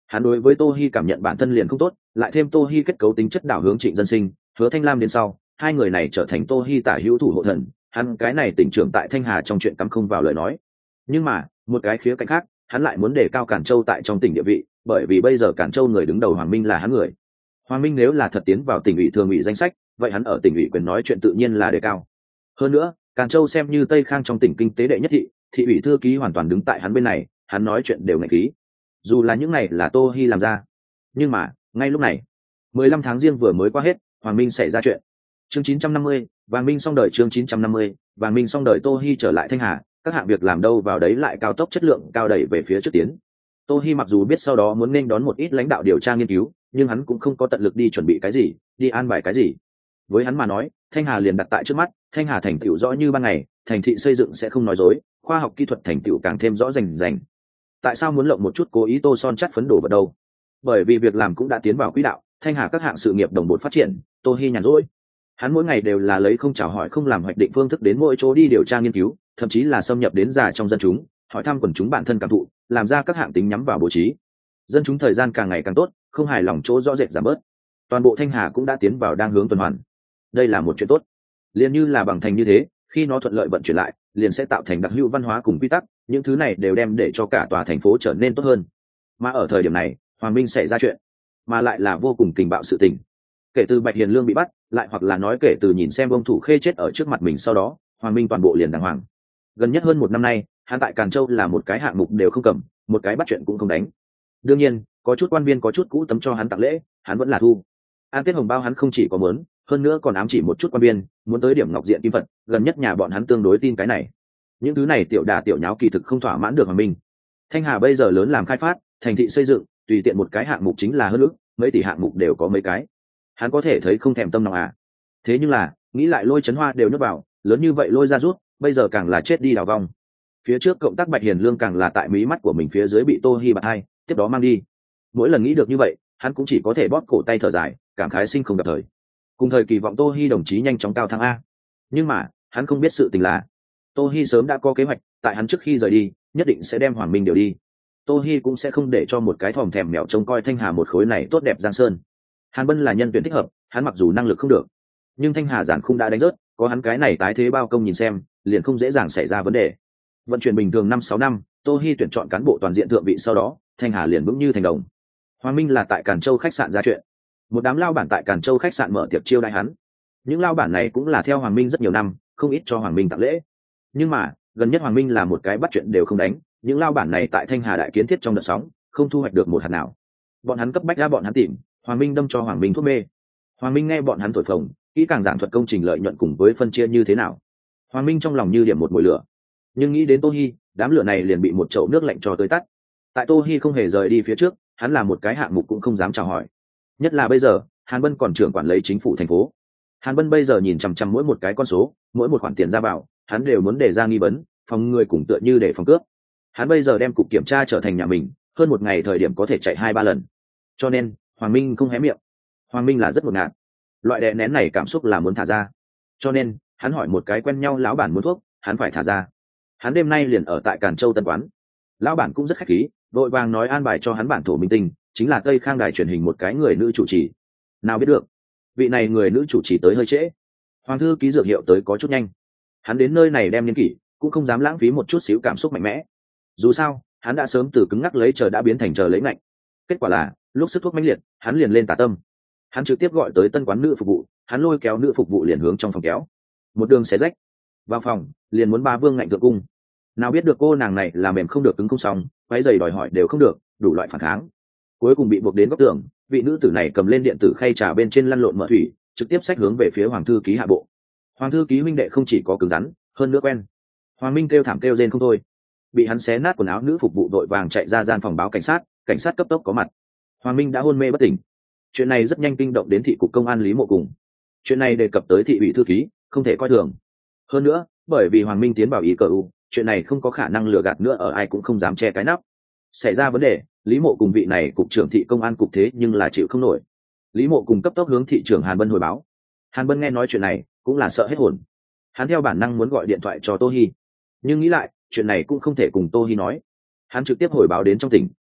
Speaker 1: Hắn đối với Tô Hi cảm nhận bản thân liền không tốt, lại thêm Tô Hi kết cấu tính chất đảo hướng Trịnh Dân Sinh, Hứa Thanh Lam đến sau, hai người này trở thành Tô Hi tả hữu thủ hộ thần, hắn cái này tỉnh trưởng tại Thanh Hà trong chuyện cắm không vào lời nói. Nhưng mà, một cái khía cạnh khác, hắn lại muốn đề cao Cản Châu tại trong tỉnh địa vị, bởi vì bây giờ Cản Châu người đứng đầu Hoàng Minh là hắn người. Hoàng Minh nếu là thật tiến vào tỉnh ủy thường ủy danh sách, vậy hắn ở tỉnh ủy quyền nói chuyện tự nhiên là đề cao. Hơn nữa, Cản Châu xem như Tây Khang trong tỉnh kinh tế đệ nhất thị, thị ủy thư ký hoàn toàn đứng tại hắn bên này, hắn nói chuyện đều ngạch khí. Dù là những này là Tô Hi làm ra, nhưng mà, ngay lúc này, mười lăm tháng riêng vừa mới qua hết, Hoàng Minh xảy ra chuyện. Chương chín trăm năm mươi, Vàng Minh xong đời chương chín trăm năm mươi, Vàng Minh xong đời Tô Hi trở lại Thanh Hà, các hạng việc làm đâu vào đấy lại cao tốc chất lượng cao đẩy về phía trước tiến. Tô Hi mặc dù biết sau đó muốn nên đón một ít lãnh đạo điều tra nghiên cứu, nhưng hắn cũng không có tận lực đi chuẩn bị cái gì, đi an bài cái gì. Với hắn mà nói, Thanh Hà liền đặt tại trước mắt, Thanh Hà thành tựu rõ như ban ngày, thành thị xây dựng sẽ không nói dối, khoa học kỹ thuật thành tựu càng thêm rõ rành rành. Tại sao muốn lộng một chút cố ý tô son chắt phấn đổ vào đâu? Bởi vì việc làm cũng đã tiến vào quỹ đạo, Thanh Hà các hạng sự nghiệp đồng bộ phát triển, Tô Hi nhàn rỗi. Hắn mỗi ngày đều là lấy không chào hỏi không làm hoạch định phương thức đến mỗi chỗ đi điều tra nghiên cứu, thậm chí là xâm nhập đến già trong dân chúng, hỏi thăm quần chúng bản thân cảm thụ, làm ra các hạng tính nhắm vào bố trí. Dân chúng thời gian càng ngày càng tốt, không hài lòng chỗ rõ rệt giảm bớt. Toàn bộ Thanh Hà cũng đã tiến vào đang hướng tuần hoàn. Đây là một chuyện tốt. Liên như là bằng thành như thế, khi nó thuận lợi vận chuyển lại, liền sẽ tạo thành đặc hữu văn hóa cùng quy tắc, những thứ này đều đem để cho cả tòa thành phố trở nên tốt hơn. Mà ở thời điểm này, Hoàng Minh xảy ra chuyện, mà lại là vô cùng kình bạo sự tình. Kể từ Bạch Hiền Lương bị bắt, lại hoặc là nói kể từ nhìn xem ông Thủ Khê chết ở trước mặt mình sau đó, Hoàng Minh toàn bộ liền đàng hoàng. Gần nhất hơn một năm nay, hắn tại Càn Châu là một cái hạng mục đều không cầm, một cái bắt chuyện cũng không đánh. Đương nhiên, có chút quan viên có chút cũ tấm cho hắn tặng lễ, hắn vẫn là thu. An Tết hồng bao hắn không chỉ có muốn, hơn nữa còn ám chỉ một chút quan viên, muốn tới điểm ngọc diện kim vật, gần nhất nhà bọn hắn tương đối tin cái này. Những thứ này tiểu đả tiểu nháo kỳ thực không thỏa mãn được Hoàng Minh. Thanh Hà bây giờ lớn làm khai phát, thành thị xây dựng, tùy tiện một cái hạng mục chính là hơn ức, mấy tỷ hạng mục đều có mấy cái. Hắn có thể thấy không thèm tâm lòng à? Thế nhưng là, nghĩ lại Lôi Chấn Hoa đều nước vào, lớn như vậy Lôi ra rút, bây giờ càng là chết đi đào vong. Phía trước cộng tác Bạch Hiền Lương càng là tại mí mắt của mình phía dưới bị Tô Hi bạt hai, tiếp đó mang đi. Mỗi lần nghĩ được như vậy, hắn cũng chỉ có thể bóp cổ tay thở dài, cảm khái sinh không gặp thời. Cùng thời kỳ vọng Tô Hi đồng chí nhanh chóng cao thăng a. Nhưng mà, hắn không biết sự tình là, Tô Hi sớm đã có kế hoạch, tại hắn trước khi rời đi, nhất định sẽ đem Hoàng Minh điều đi. Tô Hi cũng sẽ không để cho một cái thòm thèm mèo trông coi Thanh Hà một khối này tốt đẹp giang sơn. Hàn Bân là nhân tuyển thích hợp, hắn mặc dù năng lực không được, nhưng Thanh Hà giản khung đã đánh rớt, có hắn cái này tái thế bao công nhìn xem, liền không dễ dàng xảy ra vấn đề. Vận chuyển bình thường năm sáu năm, Tô Hi tuyển chọn cán bộ toàn diện thượng vị sau đó, Thanh Hà liền vững như thành đồng. Hoàng Minh là tại Càn Châu khách sạn ra chuyện, một đám lao bản tại Càn Châu khách sạn mở tiệc chiêu đãi hắn. Những lao bản này cũng là theo Hoàng Minh rất nhiều năm, không ít cho Hoàng Minh tặng lễ. Nhưng mà, gần nhất Hoàng Minh là một cái bắt chuyện đều không đánh, những lao bản này tại Thanh Hà đại kiến thiết trong đợt sóng, không thu hoạch được một hạt nào. Bọn hắn cấp bách ra bọn hắn tìm, Hoàng Minh đâm cho Hoàng Minh thuốc mê. Hoàng Minh nghe bọn hắn thổi phồng, kỹ càng giảng thuật công trình lợi nhuận cùng với phân chia như thế nào. Hoàng Minh trong lòng như điểm một mùi lửa, nhưng nghĩ đến Tô Hi, đám lửa này liền bị một chậu nước lạnh cho tới tắt. Tại Tô Hi không hề rời đi phía trước, hắn là một cái hạng mục cũng không dám chào hỏi. Nhất là bây giờ, Hàn Bân còn trưởng quản lý chính phủ thành phố. Hàn Bân bây giờ nhìn chằm chằm mỗi một cái con số, mỗi một khoản tiền ra vào, hắn đều muốn đề ra nghi vấn, phòng người cùng tựa như để phòng cướp. Hắn bây giờ đem cục kiểm tra trở thành nhà mình, hơn một ngày thời điểm có thể chạy hai ba lần. Cho nên, Hoàng Minh không hé miệng. Hoàng Minh là rất ngột ngạt. Loại đè nén này cảm xúc là muốn thả ra. Cho nên, hắn hỏi một cái quen nhau lão bản muốn thuốc, hắn phải thả ra. Hắn đêm nay liền ở tại Càn Châu Tân Quán. Lão bản cũng rất khách khí, vội vàng nói an bài cho hắn bản thổ minh tinh, chính là Tây Khang đài truyền hình một cái người nữ chủ trì. Nào biết được, vị này người nữ chủ trì tới hơi trễ. Hoàng thư ký dược hiệu tới có chút nhanh. Hắn đến nơi này đem niên kỷ, cũng không dám lãng phí một chút xíu cảm xúc mạnh mẽ. Dù sao, hắn đã sớm từ cứng ngắc lấy chờ đã biến thành chờ lấy ngạnh. Kết quả là, lúc sức thuốc mãnh liệt, hắn liền lên tà tâm. Hắn trực tiếp gọi tới Tân Quán nữ phục vụ, hắn lôi kéo nữ phục vụ liền hướng trong phòng kéo. Một đường xé rách. Vào phòng, liền muốn ba vương ngạnh thượng cung. Nào biết được cô nàng này là mềm không được cứng không xong, váy giày đòi hỏi đều không được, đủ loại phản kháng. Cuối cùng bị buộc đến góc tường, vị nữ tử này cầm lên điện tử khay trà bên trên lăn lộn mở thủy, trực tiếp xách hướng về phía Hoàng thư ký hạ bộ. Hoàng thư ký huynh đệ không chỉ có cứng rắn, hơn nữa quen. Hoàng Minh kêu thảm kêu rên không thôi. Bị hắn xé nát quần áo, nữ phục vụ đội vàng chạy ra gian phòng báo cảnh sát, cảnh sát cấp tốc có mặt. Hoàng Minh đã hôn mê bất tỉnh. Chuyện này rất nhanh kinh động đến thị cục công an Lý Mộ Cùng. Chuyện này đề cập tới thị ủy thư ký, không thể coi thường. Hơn nữa, bởi vì Hoàng Minh tiến vào ý cờ u, chuyện này không có khả năng lừa gạt nữa, ở ai cũng không dám che cái nắp. Xảy ra vấn đề, Lý Mộ Cùng vị này cục trưởng thị công an cục thế nhưng là chịu không nổi. Lý Mộ Cùng cấp tốc hướng thị trưởng Hàn Bân hồi báo. Hàn Bân nghe nói chuyện này, cũng là sợ hết hồn. Hắn theo bản năng muốn gọi điện thoại cho Tô Hi, nhưng nghĩ lại, chuyện này cũng không thể cùng Tô Hi nói. Hắn trực tiếp hồi báo đến trong tỉnh.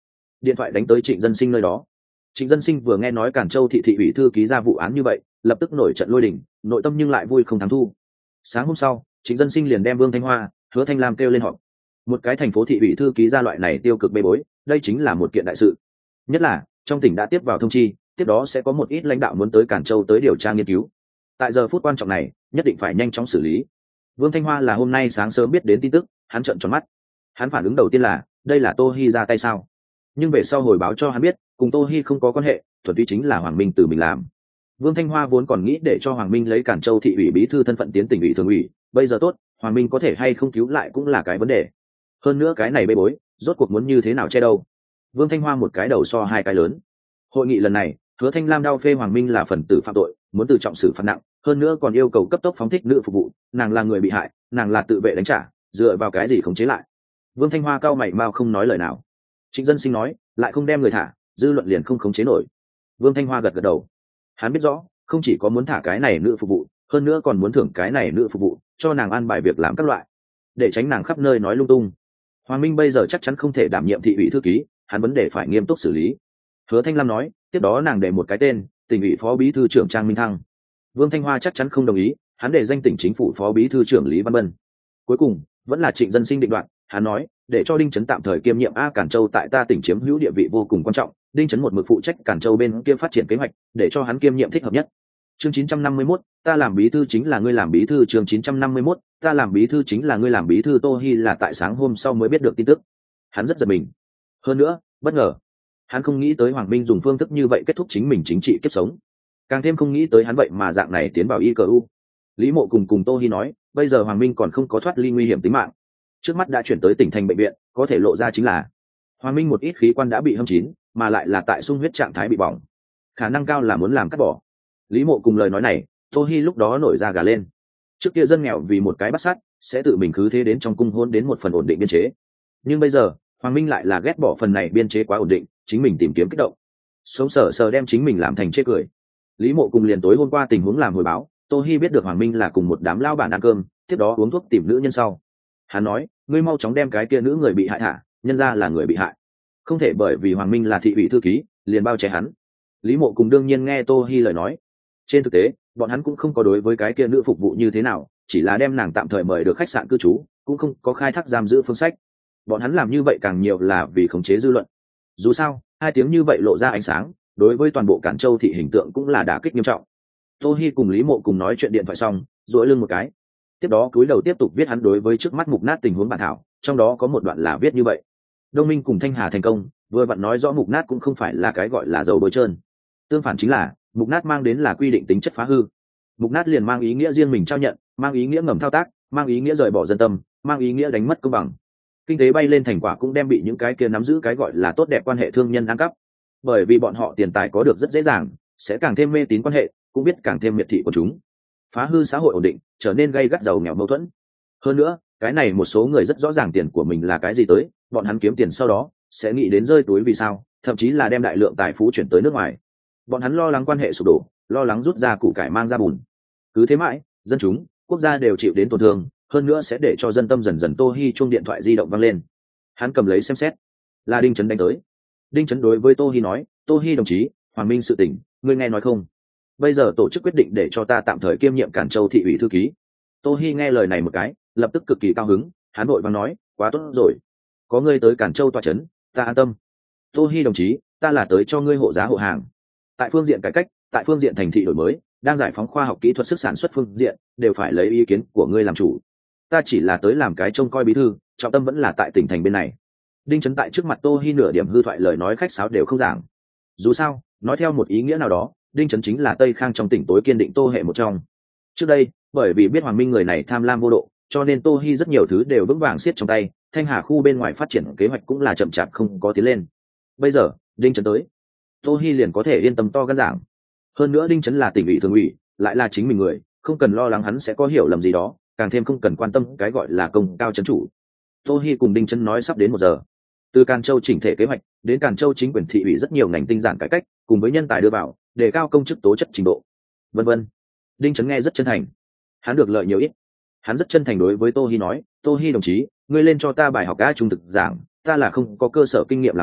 Speaker 1: Điện thoại đánh tới Trịnh Dân Sinh nơi đó. Trịnh Dân Sinh vừa nghe nói Càn Châu thị thị ủy thư ký ra vụ án như vậy, lập tức nổi trận lôi đình, nội tâm nhưng lại vui không thắng thu. Sáng hôm sau, Trịnh Dân Sinh liền đem Vương Thanh Hoa, Hứa Thanh Lam kêu lên họp. Một cái thành phố thị ủy thư ký ra loại này tiêu cực bê bối, đây chính là một kiện đại sự. Nhất là trong tỉnh đã tiếp vào thông chi, tiếp đó sẽ có một ít lãnh đạo muốn tới Càn Châu tới điều tra nghiên cứu. Tại giờ phút quan trọng này, nhất định phải nhanh chóng xử lý. Vương Thanh Hoa là hôm nay sáng sớm biết đến tin tức, hắn trợn tròn mắt. Hắn phản ứng đầu tiên là, đây là Tô Hi ra tay sao? Nhưng về sau hồi báo cho hắn biết, cùng Tô Hi không có quan hệ, thuần túy chính là Hoàng Minh tự mình làm. Vương Thanh Hoa vốn còn nghĩ để cho Hoàng Minh lấy Càn Châu thị ủy bí thư thân phận tiến tỉnh ủy thường ủy, bây giờ tốt, Hoàng Minh có thể hay không cứu lại cũng là cái vấn đề. Hơn nữa cái này bê bối, rốt cuộc muốn như thế nào che đâu? Vương Thanh Hoa một cái đầu so hai cái lớn. Hội nghị lần này, Hứa Thanh Lam đau phê Hoàng Minh là phần tử phạm tội, muốn từ trọng xử phạt nặng, hơn nữa còn yêu cầu cấp tốc phóng thích nữ phục vụ, nàng là người bị hại, nàng là tự vệ đánh trả, dựa vào cái gì khống chế lại? Vương Thanh Hoa cao mày mau không nói lời nào. Trịnh Dân Sinh nói, lại không đem người thả, dư luận liền không khống chế nổi. Vương Thanh Hoa gật gật đầu. Hắn biết rõ, không chỉ có muốn thả cái này nữ phục vụ, hơn nữa còn muốn thưởng cái này nữ phục vụ, cho nàng an bài việc làm các loại, để tránh nàng khắp nơi nói lung tung. Hoàng Minh bây giờ chắc chắn không thể đảm nhiệm thị ủy thư ký, hắn vấn đề phải nghiêm túc xử lý. Hứa Thanh Lam nói, tiếp đó nàng để một cái tên, tỉnh ủy phó bí thư trưởng Trang Minh Thăng. Vương Thanh Hoa chắc chắn không đồng ý, hắn để danh tỉnh chính phủ phó bí thư trưởng Lý Văn Bân. Cuối cùng, vẫn là Trịnh Dân Sinh định đoạt, hắn nói, để cho Đinh Chấn tạm thời kiêm nhiệm A Càn Châu tại ta tỉnh chiếm hữu địa vị vô cùng quan trọng, Đinh Chấn một mực phụ trách Càn Châu bên kia phát triển kế hoạch, để cho hắn kiêm nhiệm thích hợp nhất. Chương chín trăm năm mươi mốt, ta làm bí thư chính là ngươi làm bí thư. Chương chín trăm năm mươi mốt, ta làm bí thư chính là ngươi làm bí thư. Tô Hi là tại sáng hôm sau mới biết được tin tức, hắn rất giật mình. Hơn nữa, bất ngờ, hắn không nghĩ tới Hoàng Minh dùng phương thức như vậy kết thúc chính mình chính trị kiếp sống, càng thêm không nghĩ tới hắn vậy mà dạng này tiến vào i cờ u. Lý Mộ cùng cùng Tô Hi nói, bây giờ Hoàng Minh còn không có thoát ly nguy hiểm tính mạng, trước mắt đã chuyển tới tỉnh thành bệnh viện, có thể lộ ra chính là Hoàng Minh một ít khí quan đã bị hâm chín, mà lại là tại sung huyết trạng thái bị bỏng, khả năng cao là muốn làm cắt bỏ. Lý Mộ cùng lời nói này, Tô Hi lúc đó nổi da gà lên. Trước kia dân nghèo vì một cái bắt sát, sẽ tự mình cứ thế đến trong cung hôn đến một phần ổn định biên chế, nhưng bây giờ Hoàng Minh lại là ghét bỏ phần này biên chế quá ổn định, chính mình tìm kiếm kích động, sống sờ sờ đem chính mình làm thành chê cười. Lý Mộ cùng liền tối hôm qua tình huống làm hồi báo, Tô Hi biết được Hoàng Minh là cùng một đám lao bản ăn cơm, tiếp đó uống thuốc tìm nữ nhân sau. Hắn nói, ngươi mau chóng đem cái kia nữ người bị hại thả, nhân ra là người bị hại, không thể bởi vì Hoàng Minh là thị ủy thư ký liền bao che hắn. Lý Mộ cùng đương nhiên nghe Tô Hi lời nói. Trên thực tế, bọn hắn cũng không có đối với cái kia nữ phục vụ như thế nào, chỉ là đem nàng tạm thời mời được khách sạn cư trú, cũng không có khai thác giam giữ phương sách. Bọn hắn làm như vậy càng nhiều là vì khống chế dư luận. Dù sao, hai tiếng như vậy lộ ra ánh sáng, đối với toàn bộ Càn Châu thị hình tượng cũng là đả kích nghiêm trọng. Tô Hi cùng Lý Mộ cùng nói chuyện điện thoại xong, duỗi lưng một cái, tiếp đó cúi đầu tiếp tục viết hắn đối với trước mắt mục nát tình huống bản thảo, trong đó có một đoạn là viết như vậy: Đông Minh cùng Thanh Hà thành công, vừa vặn nói rõ mục nát cũng không phải là cái gọi là dầu bôi trơn, tương phản chính là mục nát mang đến là quy định tính chất phá hư. Mục nát liền mang ý nghĩa riêng mình trao nhận, mang ý nghĩa ngầm thao tác, mang ý nghĩa rời bỏ dân tâm, mang ý nghĩa đánh mất công bằng. Kinh tế bay lên thành quả cũng đem bị những cái kia nắm giữ cái gọi là tốt đẹp quan hệ thương nhân ăn cắp, bởi vì bọn họ tiền tài có được rất dễ dàng, sẽ càng thêm mê tín quan hệ, cũng biết càng thêm miệt thị của chúng, phá hư xã hội ổn định, trở nên gây gắt giàu nghèo mâu thuẫn. Hơn nữa, cái này một số người rất rõ ràng tiền của mình là cái gì tới, bọn hắn kiếm tiền sau đó sẽ nghĩ đến rơi túi vì sao, thậm chí là đem đại lượng tài phú chuyển tới nước ngoài. Bọn hắn lo lắng quan hệ sụp đổ, lo lắng rút ra củ cải mang ra bùn. Cứ thế mãi, dân chúng, quốc gia đều chịu đến tổn thương, hơn nữa sẽ để cho dân tâm dần dần. Tô Hi chuông điện thoại di động vang lên, hắn cầm lấy xem xét, là Đinh Chấn đánh tới. Đinh Chấn đối với Tô Hi nói, Tô Hi đồng chí, Hoàng Minh sự tình, ngươi nghe nói không? Bây giờ tổ chức quyết định để cho ta tạm thời kiêm nhiệm Càn Châu thị ủy thư ký. Tô Hi nghe lời này một cái, lập tức cực kỳ cao hứng, hắn vội vàng nói, quá tốt rồi, có ngươi tới Càn Châu tọa chấn, ta an tâm. Tô Hi đồng chí, ta là tới cho ngươi hộ giá hộ hàng. Tại phương diện cải cách, tại phương diện thành thị đổi mới, đang giải phóng khoa học kỹ thuật sức sản xuất phương diện, đều phải lấy ý kiến của ngươi làm chủ. Ta chỉ là tới làm cái trông coi bí thư, trọng tâm vẫn là tại tỉnh thành bên này. Đinh Chấn tại trước mặt Tô Hi nửa điểm hư thoại lời nói khách sáo đều không giảng. Dù sao, nói theo một ý nghĩa nào đó, Đinh Chấn chính là Tây Khang trong tỉnh tối kiên định Tô hệ một trong. Trước đây, bởi vì biết Hoàng Minh người này tham lam vô độ, cho nên Tô Hi rất nhiều thứ đều vững vàng siết trong tay, Thanh Hà khu bên ngoài phát triển kế hoạch cũng là chậm chạp không có tiến lên. Bây giờ, Đinh Chấn tới, Tô Hi liền có thể yên tâm to gan giảng. Hơn nữa Đinh Chấn là tỉnh ủy thường ủy, lại là chính mình người, không cần lo lắng hắn sẽ có hiểu lầm gì đó, càng thêm không cần quan tâm cái gọi là công cao chấn chủ. Tô Hi cùng Đinh Chấn nói sắp đến một giờ. Từ Càn Châu chỉnh thể kế hoạch đến Càn Châu chính quyền thị ủy rất nhiều ngành tinh giản cải cách, cùng với nhân tài đưa vào, đề cao công chức tố chất trình độ, vân vân. Đinh Chấn nghe rất chân thành, hắn được lợi nhiều ít. Hắn rất chân thành đối với Tô Hi nói, Tô Hi đồng chí, ngươi lên cho ta bài học đã trung thực giảng, ta là không có cơ sở kinh nghiệm làm việc,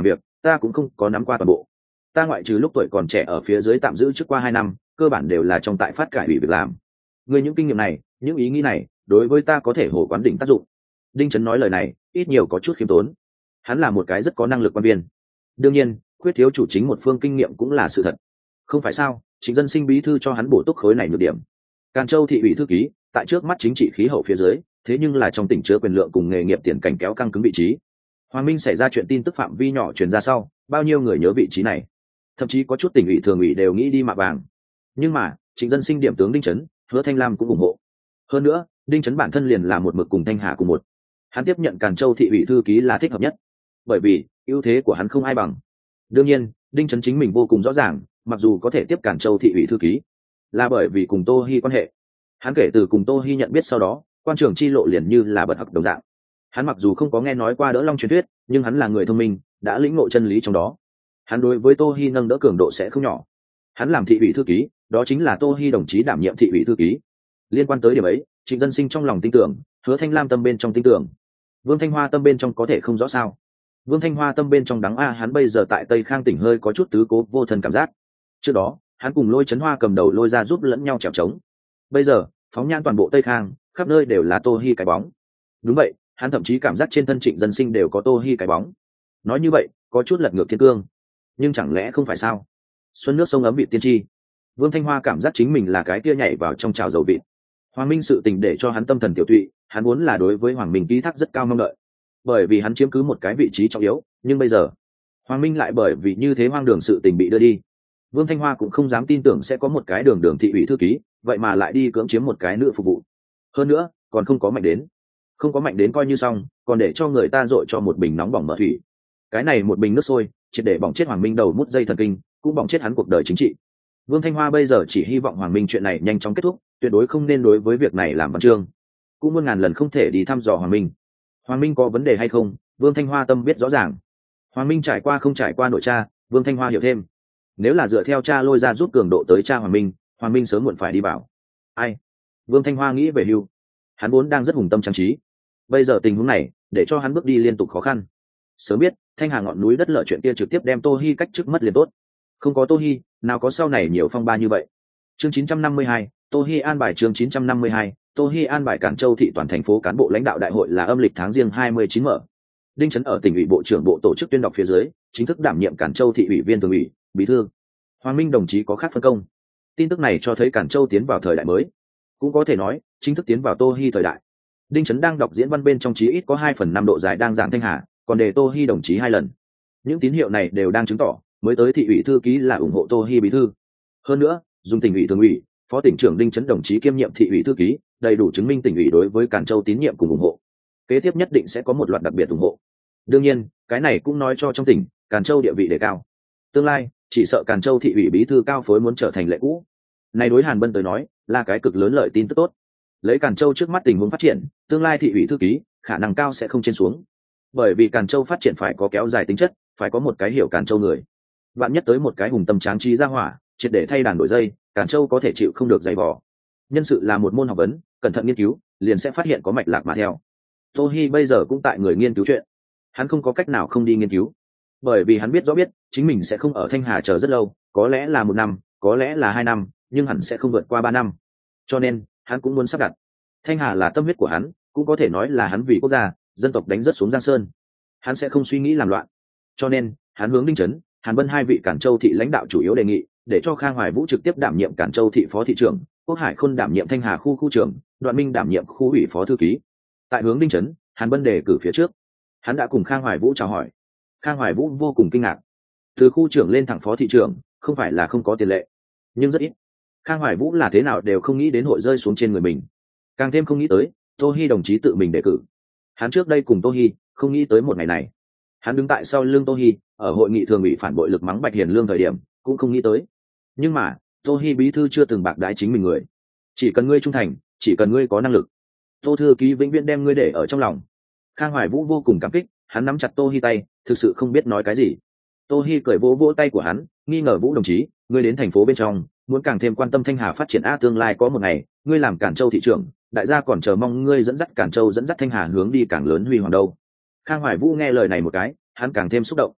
Speaker 1: ta cũng không có nắm qua toàn bộ. Ta ngoại trừ lúc tuổi còn trẻ ở phía dưới tạm giữ trước qua hai năm, cơ bản đều là trong tại phát cải ủy việc làm. Ngươi những kinh nghiệm này, những ý nghĩ này, đối với ta có thể hổ quán đỉnh tác dụng. Đinh Chấn nói lời này, ít nhiều có chút khiêm tốn. Hắn là một cái rất có năng lực quan viên. Đương nhiên, khuyết thiếu chủ chính một phương kinh nghiệm cũng là sự thật. Không phải sao? Trịnh Dân Sinh bí thư cho hắn bổ túc khối này nhược điểm. Càn Châu thị ủy thư ký, tại trước mắt chính trị khí hậu phía dưới, thế nhưng là trong tỉnh chứa quyền lượng cùng nghề nghiệp tiền cảnh kéo căng cứng vị trí. Hoàng Minh xảy ra chuyện tin tức phạm vi nhỏ truyền ra sau, bao nhiêu người nhớ vị trí này, thậm chí có chút tỉnh ủy thường ủy đều nghĩ đi mạ vàng. Nhưng mà Trịnh Dân Sinh điểm tướng Đinh Chấn, Hứa Thanh Lam cũng ủng hộ. Hơn nữa, Đinh Chấn bản thân liền là một mực cùng Thanh Hà cùng một, hắn tiếp nhận Càn Châu thị ủy thư ký là thích hợp nhất, bởi vì ưu thế của hắn không ai bằng. Đương nhiên, Đinh Chấn chính mình vô cùng rõ ràng, mặc dù có thể tiếp Càn Châu thị ủy thư ký, là bởi vì cùng Tô Hi quan hệ. Hắn kể từ cùng Tô Hi nhận biết sau đó, quan trường chi lộ liền như là bật học đồng dạng. Hắn mặc dù không có nghe nói qua đỡ long truyền thuyết, nhưng hắn là người thông minh, đã lĩnh ngộ chân lý trong đó. Hắn đối với Tô Hi nâng đỡ cường độ sẽ không nhỏ. Hắn làm thị ủy thư ký, đó chính là Tô Hi đồng chí đảm nhiệm thị ủy thư ký. Liên quan tới điểm ấy, Trịnh Dân Sinh trong lòng tin tưởng, Hứa Thanh Lam tâm bên trong tin tưởng, Vương Thanh Hoa tâm bên trong có thể không rõ sao. Vương Thanh Hoa tâm bên trong đắng a, hắn bây giờ tại Tây Khang tỉnh hơi có chút tứ cố vô thân cảm giác. Trước đó, hắn cùng Lôi Chấn Hoa cầm đầu lôi ra giúp lẫn nhau chèo trống. Bây giờ, phóng nhan toàn bộ Tây Khang, khắp nơi đều là Tô Hi cái bóng. Đúng vậy, hắn thậm chí cảm giác trên thân Trịnh Dân Sinh đều có Tô Hi cái bóng. Nói như vậy, có chút lật ngược thiên cương. Nhưng chẳng lẽ không phải sao? Xuân nước sông ấm vị tiên tri. Vương Thanh Hoa cảm giác chính mình là cái kia nhảy vào trong chảo dầu vịt. Hoàng Minh sự tình để cho hắn tâm thần tiểu tụy, hắn muốn là đối với Hoàng Minh ký thác rất cao mong đợi, bởi vì hắn chiếm cứ một cái vị trí trọng yếu. Nhưng bây giờ, Hoàng Minh lại bởi vì như thế hoang đường sự tình bị đưa đi. Vương Thanh Hoa cũng không dám tin tưởng sẽ có một cái đường đường thị ủy thư ký, vậy mà lại đi cưỡng chiếm một cái nữ phục vụ. Hơn nữa, còn không có mạnh đến, không có mạnh đến coi như xong, còn để cho người ta dội cho một bình nóng bỏng mở thủy. Cái này một bình nước sôi, triệt để bỏng chết Hoàng Minh đầu mút dây thần kinh, cũng bỏng chết hắn cuộc đời chính trị. Vương Thanh Hoa bây giờ chỉ hy vọng Hoàng Minh chuyện này nhanh chóng kết thúc, tuyệt đối không nên đối với việc này làm văn chương, cũng muôn ngàn lần không thể đi thăm dò Hoàng Minh. Hoàng Minh có vấn đề hay không, Vương Thanh Hoa tâm biết rõ ràng. Hoàng Minh trải qua không trải qua nội tra, Vương Thanh Hoa hiểu thêm. Nếu là dựa theo cha lôi ra giúp cường độ tới cha Hoàng Minh, Hoàng Minh sớm muộn phải đi bảo. Ai? Vương Thanh Hoa nghĩ về hưu, hắn vốn đang rất hùng tâm trang trí. Bây giờ tình huống này, để cho hắn bước đi liên tục khó khăn. Sớm biết, Thanh Hà ngọn núi đất lở chuyện kia trực tiếp đem Tô Hi cách trước mất liền tốt. Không có Tô Hi, nào có sau này nhiều phong ba như vậy. Chương chín trăm năm mươi hai, Tô Hi an bài chương chín trăm năm mươi hai, Tô Hi an bài Cản Châu thị toàn thành phố cán bộ lãnh đạo đại hội là âm lịch tháng Giêng hai mươi chín mở. Đinh Chấn ở tỉnh ủy bộ trưởng bộ tổ chức tuyên đọc phía dưới, chính thức đảm nhiệm Cản Châu thị ủy viên thường ủy, bí thư. Hoàng Minh đồng chí có khác phân công. Tin tức này cho thấy Cản Châu tiến vào thời đại mới, cũng có thể nói chính thức tiến vào Tô Hi thời đại. Đinh Chấn đang đọc diễn văn bên trong chí ít có hai phần năm độ dài đang giảng Thanh Hà, còn đề Tô Hi đồng chí hai lần. Những tín hiệu này đều đang chứng tỏ mới tới thị ủy thư ký là ủng hộ Tô Hi bí thư. Hơn nữa, dùng tỉnh ủy thường ủy, phó tỉnh trưởng Đinh Chấn đồng chí kiêm nhiệm thị ủy thư ký, đầy đủ chứng minh tỉnh ủy đối với Cản Châu tín nhiệm cùng ủng hộ. Kế tiếp nhất định sẽ có một loạt đặc biệt ủng hộ. Đương nhiên, cái này cũng nói cho trong tỉnh Cản Châu địa vị đề cao. Tương lai, chỉ sợ Cản Châu thị ủy bí thư cao phối muốn trở thành lệ cũ. Này đối Hàn Bân tới nói, là cái cực lớn lợi tin tức tốt. Lấy Cản Châu trước mắt tình huống phát triển, tương lai thị ủy thư ký khả năng cao sẽ không trên xuống. Bởi vì Cản Châu phát triển phải có kéo dài tính chất, phải có một cái hiểu Cản Châu người. Vạn nhất tới một cái hùng tâm tráng trí ra hỏa, triệt để thay đàn đổi dây, Cản Châu có thể chịu không được dày vò. Nhân sự là một môn học vấn, cẩn thận nghiên cứu, liền sẽ phát hiện có mạch lạc mà theo. Tô Hi bây giờ cũng tại người nghiên cứu chuyện, hắn không có cách nào không đi nghiên cứu, bởi vì hắn biết rõ biết chính mình sẽ không ở Thanh Hà chờ rất lâu, có lẽ là một năm, có lẽ là hai năm, nhưng hẳn sẽ không vượt qua ba năm. Cho nên hắn cũng muốn sắp đặt. Thanh Hà là tâm huyết của hắn, cũng có thể nói là hắn vì quốc gia, dân tộc đánh rất xuống Giang Sơn. Hắn sẽ không suy nghĩ làm loạn. Cho nên hắn hướng Đinh Chấn, Hàn Bân hai vị Cản Châu thị lãnh đạo chủ yếu đề nghị, để cho Khang Hoài Vũ trực tiếp đảm nhiệm Cản Châu thị phó thị trưởng, Quốc Hải Khôn đảm nhiệm Thanh Hà khu khu trưởng, Đoạn Minh đảm nhiệm khu ủy phó thư ký. Tại hướng Đinh Chấn, Hàn Bân đề cử phía trước, hắn đã cùng Khang Hoài Vũ chào hỏi. Khang Hoài Vũ vô cùng kinh ngạc. Từ khu trưởng lên thẳng phó thị trưởng, không phải là không có tiền lệ, nhưng rất ít. Khang Hoài Vũ là thế nào đều không nghĩ đến hội rơi xuống trên người mình, càng thêm không nghĩ tới Tô Hi đồng chí tự mình đề cử. Hắn trước đây cùng Tô Hi không nghĩ tới một ngày này. Hắn đứng tại sau lưng Tô Hi, ở hội nghị thường ủy phản bội lực mắng Bạch Hiền Lương thời điểm, cũng không nghĩ tới. Nhưng mà, Tô Hi bí thư chưa từng bạc đái chính mình người. Chỉ cần ngươi trung thành, chỉ cần ngươi có năng lực, Tô thư ký vĩnh viễn đem ngươi để ở trong lòng. Khang Hoài Vũ vô cùng cảm kích, hắn nắm chặt Tô Hi tay, thực sự không biết nói cái gì. Tô Hi cười vỗ vỗ tay của hắn, nghi ngờ Vũ đồng chí, ngươi đến thành phố bên trong, muốn càng thêm quan tâm Thanh Hà phát triển a, tương lai có một ngày, ngươi làm Cản Châu thị trưởng, đại gia còn chờ mong ngươi dẫn dắt Cản Châu dẫn dắt Thanh Hà hướng đi càng lớn huy hoàng đâu. Khang Hoài Vũ nghe lời này một cái, hắn càng thêm xúc động.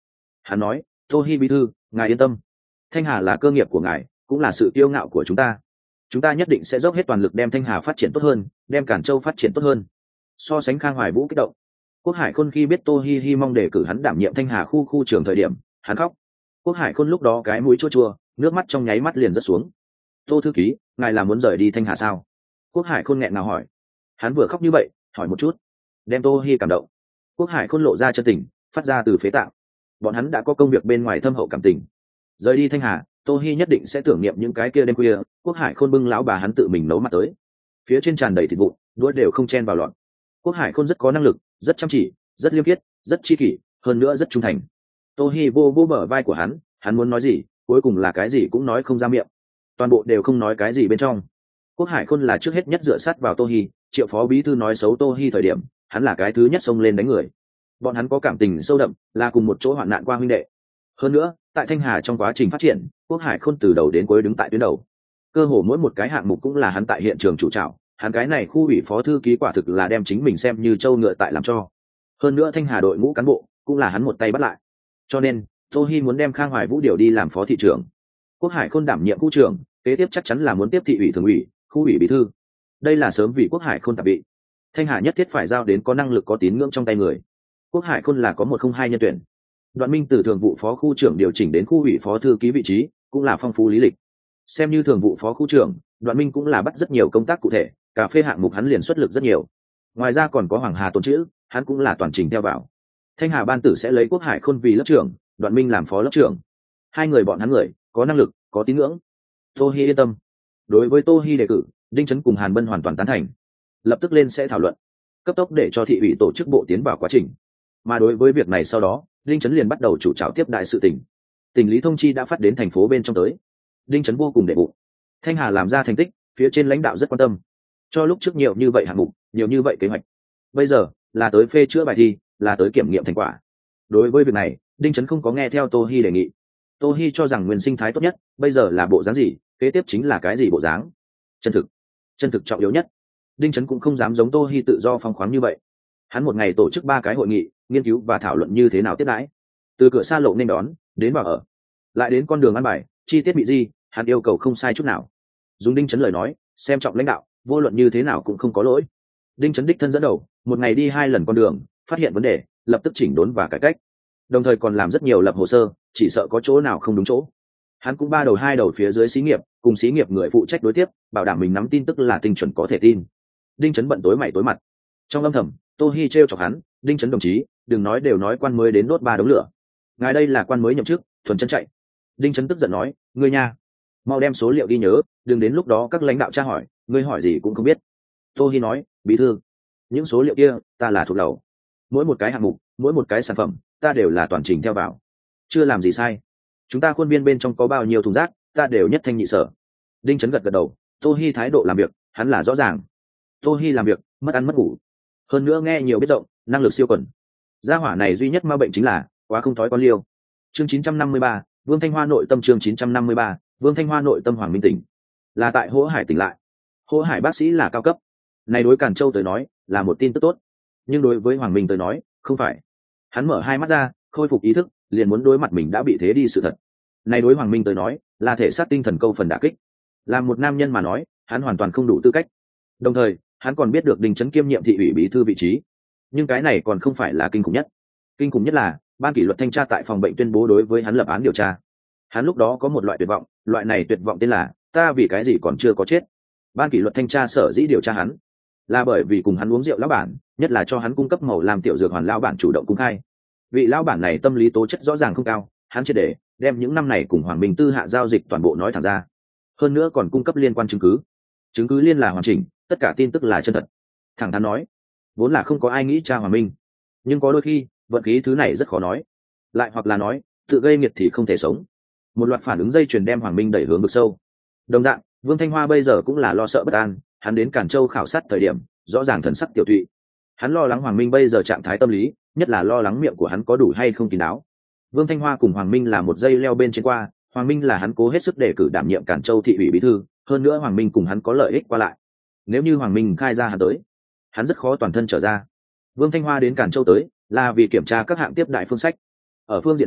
Speaker 1: Hắn nói, tô hi bí thư, ngài yên tâm, thanh hà là cơ nghiệp của ngài, cũng là sự kiêu ngạo của chúng ta. Chúng ta nhất định sẽ dốc hết toàn lực đem thanh hà phát triển tốt hơn, đem cản châu phát triển tốt hơn. So sánh Khang Hoài Vũ kích động. Quốc Hải Khôn khi biết tô hi hi mong đề cử hắn đảm nhiệm thanh hà khu khu trưởng thời điểm, hắn khóc. Quốc Hải Khôn lúc đó cái mũi chua chua, nước mắt trong nháy mắt liền rớt xuống. Tô thư ký, ngài là muốn rời đi thanh hà sao? Quốc Hải Khôn nghẹn ngào hỏi. Hắn vừa khóc như vậy, hỏi một chút, đem tô hi cảm động. Quốc Hải Khôn lộ ra chân tình, phát ra từ phế tạng. Bọn hắn đã có công việc bên ngoài thâm hậu cảm tình. Rời đi thanh hà, tô hi nhất định sẽ tưởng niệm những cái kia đêm khuya. Quốc Hải Khôn bưng lão bà hắn tự mình nấu mặt tới, phía trên tràn đầy thịt vụn, đũa đều không chen vào lọt. Quốc Hải Khôn rất có năng lực, rất chăm chỉ, rất liêm khiết, rất chi kỷ, hơn nữa rất trung thành. Tô hi vô vô bờ vai của hắn, hắn muốn nói gì, cuối cùng là cái gì cũng nói không ra miệng, toàn bộ đều không nói cái gì bên trong. Quốc Hải Khôn là trước hết nhất dựa sát vào tô hi, triệu phó bí thư nói xấu tô hi thời điểm, hắn là cái thứ nhất xông lên đánh người. Bọn hắn có cảm tình sâu đậm, là cùng một chỗ hoạn nạn qua huynh đệ. Hơn nữa, tại thanh hà trong quá trình phát triển, Quốc Hải Khôn từ đầu đến cuối đứng tại tuyến đầu, cơ hồ mỗi một cái hạng mục cũng là hắn tại hiện trường chủ trào. Hắn cái này khu ủy phó thư ký quả thực là đem chính mình xem như trâu ngựa tại làm cho. Hơn nữa thanh hà đội ngũ cán bộ cũng là hắn một tay bắt lại, cho nên tô hi muốn đem Khang Hoài Vũ điều đi làm phó thị trưởng, Quốc Hải Khôn đảm nhiệm khu trưởng, kế tiếp chắc chắn là muốn tiếp thị ủy thường ủy, khu ủy bí thư. Đây là sớm vì Quốc Hải Khôn tạp bị, thanh hà nhất thiết phải giao đến có năng lực có tín ngưỡng trong tay người. Quốc Hải Khôn là có một không hai nhân tuyển. Đoạn Minh từ thường vụ phó khu trưởng điều chỉnh đến khu ủy phó thư ký vị trí, cũng là phong phú lý lịch. Xem như thường vụ phó khu trưởng, Đoạn Minh cũng là bắt rất nhiều công tác cụ thể, cà phê hạng mục hắn liền xuất lực rất nhiều. Ngoài ra còn có Hoàng Hà Tôn chữ, hắn cũng là toàn trình theo vào. Thanh hà ban tử sẽ lấy Quốc Hải Khôn vì lớp trưởng, Đoạn Minh làm phó lớp trưởng. Hai người bọn hắn người có năng lực, có tín ngưỡng. Tô hi yên tâm. Đối với Tô hi đề cử, Đinh Chấn cùng Hàn Bân hoàn toàn tán thành, lập tức lên sẽ thảo luận, cấp tốc để cho thị ủy tổ chức bộ tiến vào quá trình. Mà đối với việc này sau đó, Đinh Chấn liền bắt đầu chủ trào tiếp đại sự tình. Tỉnh lý thông chi đã phát đến thành phố bên trong tới. Đinh Chấn vô cùng đệ bụng. Thanh hà làm ra thành tích, phía trên lãnh đạo rất quan tâm, cho lúc trước nhiều như vậy hạng mục, nhiều như vậy kế hoạch. Bây giờ là tới phê chữa bài thi, là tới kiểm nghiệm thành quả. Đối với việc này, Đinh Chấn không có nghe theo Tô hi đề nghị. Tô hi cho rằng nguyên sinh thái tốt nhất, bây giờ là bộ dáng gì, kế tiếp chính là cái gì bộ dáng. Chân thực, chân thực trọng yếu nhất. Đinh Chấn cũng không dám giống Tô hi tự do phong khoáng như vậy. Hắn một ngày tổ chức ba cái hội nghị, nghiên cứu và thảo luận như thế nào tiếp đãi, từ cửa xa lộ nên đón đến vào ở, lại đến con đường ăn bài, chi tiết bị gì, hắn yêu cầu không sai chút nào. Dùng Đinh Chấn lời nói, xem trọng lãnh đạo, vô luận như thế nào cũng không có lỗi. Đinh Chấn đích thân dẫn đầu, một ngày đi hai lần con đường, phát hiện vấn đề, lập tức chỉnh đốn và cải cách, đồng thời còn làm rất nhiều lập hồ sơ, chỉ sợ có chỗ nào không đúng chỗ. Hắn cũng ba đầu hai đầu phía dưới xí nghiệp, cùng xí nghiệp người phụ trách đối tiếp, bảo đảm mình nắm tin tức là tinh chuẩn có thể tin. Đinh Chấn bận tối mày tối mặt. Trong âm thầm, Tô hi trêu chọc hắn, Đinh Chấn đồng chí, đừng nói đều nói quan mới đến đốt ba đống lửa, ngài đây là quan mới nhậm chức, thuần chân chạy. Đinh Chấn tức giận nói, ngươi nha, mau đem số liệu ghi nhớ, đừng đến lúc đó các lãnh đạo tra hỏi, ngươi hỏi gì cũng không biết. Tô hi nói, bí thư, những số liệu kia ta là thuộc đầu, mỗi một cái hạng mục, mỗi một cái sản phẩm ta đều là toàn trình theo vào, chưa làm gì sai. Chúng ta khuôn viên bên trong có bao nhiêu thùng rác, ta đều nhất thanh nhị sở. Đinh Chấn gật gật đầu. Tô hi thái độ làm việc hắn là rõ ràng. Tô hi làm việc mất ăn mất ngủ, hơn nữa nghe nhiều biết rộng, năng lực siêu quần. Gia hỏa này duy nhất ma bệnh chính là quá không thói con liêu. Chương chín trăm năm mươi ba, Vương Thanh Hoa nội tâm. Chương chín trăm năm mươi ba, Vương Thanh Hoa nội tâm. Hoàng Minh tỉnh là tại Hỗ Hải tỉnh lại. Hỗ Hải bác sĩ là cao cấp, này đối Càn Châu tới nói là một tin tức tốt, nhưng đối với Hoàng Minh tới nói không phải. Hắn mở hai mắt ra, khôi phục ý thức, liền muốn đối mặt mình đã bị thế đi sự thật. Này đối Hoàng Minh tới nói là thể xác tinh thần câu phần đả kích. Là một nam nhân mà nói, hắn hoàn toàn không đủ tư cách. Đồng thời hắn còn biết được Đinh Chấn kiêm nhiệm thị ủy bí thư vị trí, nhưng cái này còn không phải là kinh khủng nhất. Kinh khủng nhất là ban kỷ luật thanh tra tại phòng bệnh tuyên bố đối với hắn lập án điều tra. Hắn lúc đó có một loại tuyệt vọng, loại này tuyệt vọng tên là ta vì cái gì còn chưa có chết. Ban kỷ luật thanh tra sở dĩ điều tra hắn là bởi vì cùng hắn uống rượu lão bản, nhất là cho hắn cung cấp màu làm tiểu dược hoàn lão bản chủ động công khai. Vị lão bản này tâm lý tố chất rõ ràng không cao, hắn triệt để đem những năm này cùng Hoàng Minh Tư hạ giao dịch toàn bộ nói thẳng ra, hơn nữa còn cung cấp liên quan chứng cứ. Chứng cứ liên là hoàn chỉnh, tất cả tin tức là chân thật. Thẳng thắn nói, vốn là không có ai nghĩ tra Hoàng Minh, nhưng có đôi khi vận khí thứ này rất khó nói, lại hoặc là nói tự gây nghiệt thì không thể sống. Một loạt phản ứng dây chuyền đem Hoàng Minh đẩy hướng vực sâu. Đồng dạng, Vương Thanh Hoa bây giờ cũng là lo sợ bất an. Hắn đến Càn Châu khảo sát thời điểm, rõ ràng thần sắc tiểu tụy. Hắn lo lắng Hoàng Minh bây giờ trạng thái tâm lý, nhất là lo lắng miệng của hắn có đủ hay không kín đáo. Vương Thanh Hoa cùng Hoàng Minh là một dây leo bên trên qua, Hoàng Minh là hắn cố hết sức để cử đảm nhiệm Càn Châu thị ủy bí thư, hơn nữa Hoàng Minh cùng hắn có lợi ích qua lại. Nếu như Hoàng Minh khai ra hắn tới, hắn rất khó toàn thân trở ra. Vương Thanh Hoa đến Càn Châu tới là vì kiểm tra các hạng tiếp đại phương sách. Ở phương diện này,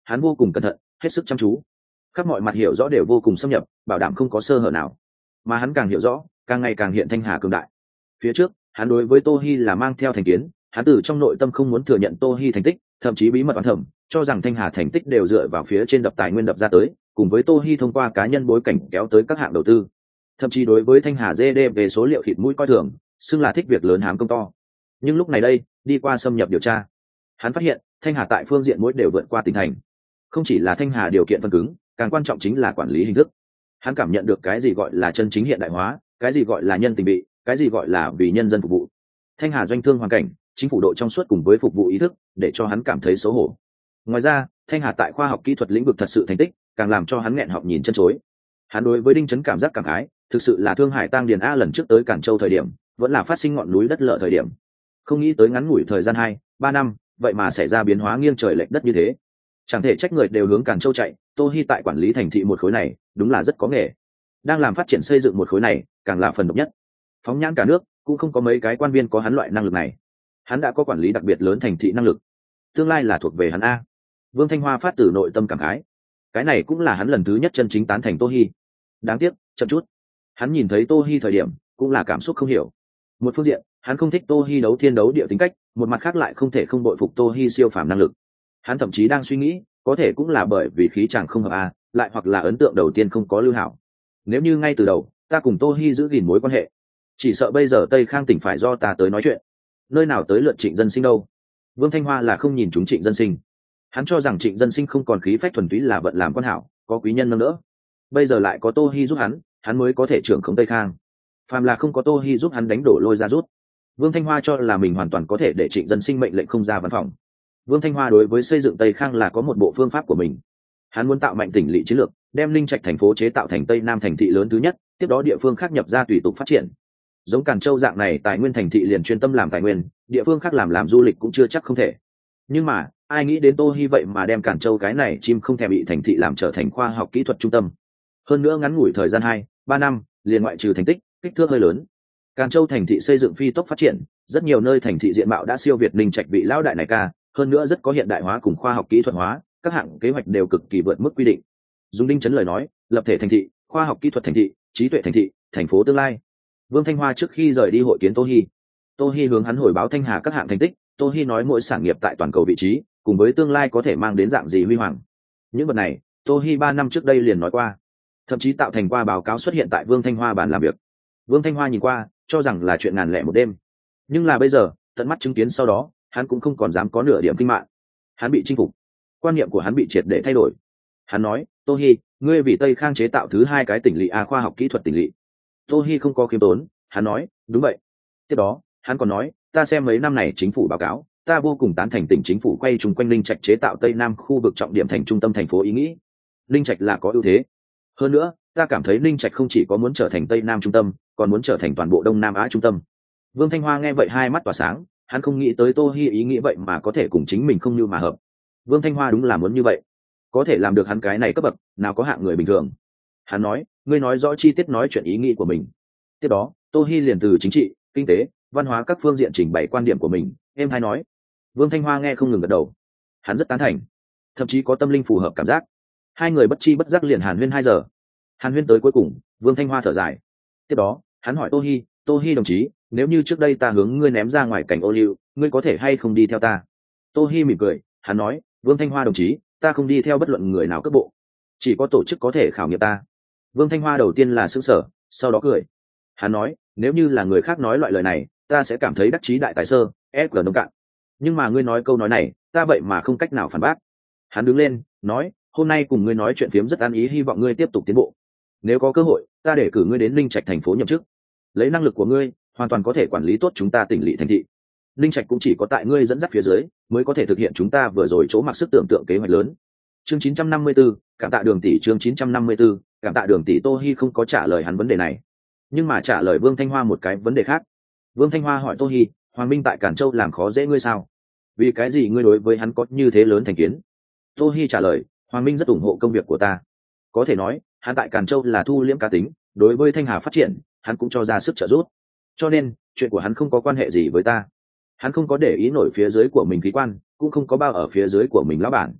Speaker 1: hắn vô cùng cẩn thận, hết sức chăm chú, khắp mọi mặt hiểu rõ đều vô cùng xâm nhập, bảo đảm không có sơ hở nào. Mà hắn càng hiểu rõ, càng ngày càng hiện thanh hà cường đại. Phía trước hắn đối với Tô Hi là mang theo thành kiến, hắn từ trong nội tâm không muốn thừa nhận Tô Hi thành tích, thậm chí bí mật oán thầm cho rằng thanh hà thành tích đều dựa vào phía trên đập tài nguyên đập ra tới, cùng với Tô Hi thông qua cá nhân bối cảnh kéo tới các hạng đầu tư. Thậm chí đối với thanh hà giê đê về số liệu khịt mũi coi thường, xưng là thích việc lớn hám công to. Nhưng lúc này đây, đi qua xâm nhập điều tra, hắn phát hiện thanh hà tại phương diện mỗi đều vượt qua tỉnh thành. Không chỉ là thanh hà điều kiện phân cứng, càng quan trọng chính là quản lý hình thức. Hắn cảm nhận được cái gì gọi là chân chính hiện đại hóa, cái gì gọi là nhân tình bị, cái gì gọi là vì nhân dân phục vụ. Thanh hà doanh thương hoàn cảnh, chính phủ độ trong suốt cùng với phục vụ ý thức, để cho hắn cảm thấy xấu hổ. Ngoài ra, thanh hà tại khoa học kỹ thuật lĩnh vực thật sự thành tích, càng làm cho hắn nghẹn họng nhìn chân chối. Hắn đối với đinh chấn cảm giác cảm khái, thực sự là thương hải tăng điền a, lần trước tới Cản Châu thời điểm, vẫn là phát sinh ngọn núi đất lở thời điểm. Không nghĩ tới ngắn ngủi thời gian hai, ba năm, vậy mà xảy ra biến hóa nghiêng trời lệch đất như thế. Chẳng thể trách người đều hướng Cản Châu chạy, Tô Hi tại quản lý thành thị một khối này, đúng là rất có nghề. Đang làm phát triển xây dựng một khối này, càng là phần độc nhất. Phóng nhãn cả nước, cũng không có mấy cái quan viên có hắn loại năng lực này. Hắn đã có quản lý đặc biệt lớn thành thị năng lực, tương lai là thuộc về hắn a. Vương Thanh Hoa phát từ nội tâm cảm khái. Cái này cũng là hắn lần thứ nhất chân chính tán thành Tô Hi. Đáng tiếc, chậm chút. Hắn nhìn thấy Tô Hi thời điểm, cũng là cảm xúc không hiểu. Một phương diện, hắn không thích Tô Hi đấu thiên đấu địa tính cách, một mặt khác lại không thể không bội phục Tô Hi siêu phàm năng lực. Hắn thậm chí đang suy nghĩ, có thể cũng là bởi vì khí chàng không hợp a, lại hoặc là ấn tượng đầu tiên không có lưu hảo. Nếu như ngay từ đầu, ta cùng Tô Hi giữ gìn mối quan hệ, chỉ sợ bây giờ Tây Khang tỉnh phải do ta tới nói chuyện. Nơi nào tới lượt Trịnh Dân Sinh đâu? Vương Thanh Hoa là không nhìn chúng Trịnh Dân Sinh. Hắn cho rằng Trịnh Dân Sinh không còn khí phách thuần túy là vận làm quan hảo, có quý nhân nâng đỡ. Bây giờ lại có Tô Hi giúp hắn, hắn mới có thể trưởng khống Tây Khang. Phàm là không có Tô Hi giúp hắn đánh đổ lôi ra rút, Vương Thanh Hoa cho là mình hoàn toàn có thể để Trịnh Dân Sinh mệnh lệnh không ra văn phòng. Vương Thanh Hoa đối với xây dựng Tây Khang là có một bộ phương pháp của mình. Hắn muốn tạo mạnh tỉnh lỵ chiến lược, đem Linh Trạch thành phố chế tạo thành Tây Nam thành thị lớn thứ nhất, tiếp đó địa phương khác nhập ra tùy tục phát triển. Giống Càn Châu dạng này tài nguyên thành thị liền chuyên tâm làm tài nguyên, địa phương khác làm làm du lịch cũng chưa chắc không thể. Nhưng mà, ai nghĩ đến Tô Hi vậy mà đem Càn Châu cái này chim không thèm bị thành thị làm trở thành khoa học kỹ thuật trung tâm. Hơn nữa ngắn ngủi thời gian hai, ba năm, liền ngoại trừ thành tích, kích thước hơi lớn. Càn Châu thành thị xây dựng phi tốc phát triển, rất nhiều nơi thành thị diện mạo đã siêu việt Linh Trạch vị lão đại này ca, hơn nữa rất có hiện đại hóa cùng khoa học kỹ thuật hóa, các hạng kế hoạch đều cực kỳ vượt mức quy định. Dùng Đinh Chấn lời nói, lập thể thành thị, khoa học kỹ thuật thành thị, trí tuệ thành thị, thành phố tương lai. Vương Thanh Hoa trước khi rời đi hội kiến Tô Hi, Tô Hi hướng hắn hồi báo Thanh Hà các hạng thành tích. Tô Hi nói mỗi sản nghiệp tại toàn cầu vị trí, cùng với tương lai có thể mang đến dạng gì huy hoàng. Những vật này, Tô Hi ba năm trước đây liền nói qua, thậm chí tạo thành qua báo cáo xuất hiện tại Vương Thanh Hoa bàn làm việc. Vương Thanh Hoa nhìn qua, cho rằng là chuyện ngàn lẻ một đêm. Nhưng là bây giờ, tận mắt chứng kiến sau đó, hắn cũng không còn dám có nửa điểm kinh mạng. Hắn bị chinh phục, quan niệm của hắn bị triệt để thay đổi. Hắn nói, Tô Hi, ngươi vì Tây Khang chế tạo thứ hai cái tỉnh lỵ a khoa học kỹ thuật tỉnh lỵ. Tô Hi không có khiêm tốn, hắn nói, đúng vậy. Tiếp đó, hắn còn nói, ta xem mấy năm này chính phủ báo cáo, ta vô cùng tán thành tỉnh chính phủ quay chung quanh Linh Trạch chế tạo Tây Nam khu vực trọng điểm thành trung tâm thành phố ý nghĩ. Linh Trạch là có ưu thế. Hơn nữa, ta cảm thấy Linh Trạch không chỉ có muốn trở thành Tây Nam trung tâm, còn muốn trở thành toàn bộ Đông Nam Á trung tâm. Vương Thanh Hoa nghe vậy hai mắt tỏa sáng, hắn không nghĩ tới Tô Hi ý nghĩ vậy mà có thể cùng chính mình không như mà hợp. Vương Thanh Hoa đúng là muốn như vậy, có thể làm được hắn cái này cấp bậc, nào có hạng người bình thường. Hắn nói, ngươi nói rõ chi tiết nói chuyện ý nghĩ của mình. Tiếp đó, Tô Hi liền từ chính trị, kinh tế, văn hóa các phương diện trình bày quan điểm của mình. Em hay nói, Vương Thanh Hoa nghe không ngừng gật đầu. Hắn rất tán thành, thậm chí có tâm linh phù hợp cảm giác. Hai người bất chi bất giác liền hàn huyên hai giờ. Hàn huyên tới cuối cùng, Vương Thanh Hoa thở dài. Tiếp đó, hắn hỏi Tô Hi, Tô Hi đồng chí, nếu như trước đây ta hướng ngươi ném ra ngoài cảnh ô liu, ngươi có thể hay không đi theo ta? Tô Hi mỉm cười, hắn nói, Vương Thanh Hoa đồng chí, ta không đi theo bất luận người nào cấp bộ, chỉ có tổ chức có thể khảo nghiệm ta. Vương Thanh Hoa đầu tiên là sững sờ, sau đó cười. Hắn nói, nếu như là người khác nói loại lời này, ta sẽ cảm thấy đắc chí đại tài sơ, ép nông cạn. Nhưng mà ngươi nói câu nói này, ta vậy mà không cách nào phản bác. Hắn đứng lên, nói, hôm nay cùng ngươi nói chuyện phiếm rất an ý, hy vọng ngươi tiếp tục tiến bộ. Nếu có cơ hội, ta để cử ngươi đến Linh Trạch thành phố nhậm chức. Lấy năng lực của ngươi, hoàn toàn có thể quản lý tốt chúng ta tỉnh lỵ thành thị. Linh Trạch cũng chỉ có tại ngươi dẫn dắt phía dưới, mới có thể thực hiện chúng ta vừa rồi chỗ mặc sức tưởng tượng kế hoạch lớn. Chương chín trăm năm mươi tư, cảm tạ Đường tỷ. Chương chín trăm năm mươi tư, cảm tạ Đường tỷ. Tô Hi không có trả lời hắn vấn đề này, nhưng mà trả lời Vương Thanh Hoa một cái vấn đề khác. Vương Thanh Hoa hỏi Tô Hi, Hoàng Minh tại Càn Châu làm khó dễ ngươi sao? Vì cái gì ngươi đối với hắn có như thế lớn thành kiến? Tô Hi trả lời, Hoàng Minh rất ủng hộ công việc của ta. Có thể nói, hắn tại Càn Châu là thu liễm cá tính, đối với Thanh Hà phát triển, hắn cũng cho ra sức trợ giúp. Cho nên, chuyện của hắn không có quan hệ gì với ta. Hắn không có để ý nổi phía dưới của mình khí quan, cũng không có bao ở phía dưới của mình lão bản.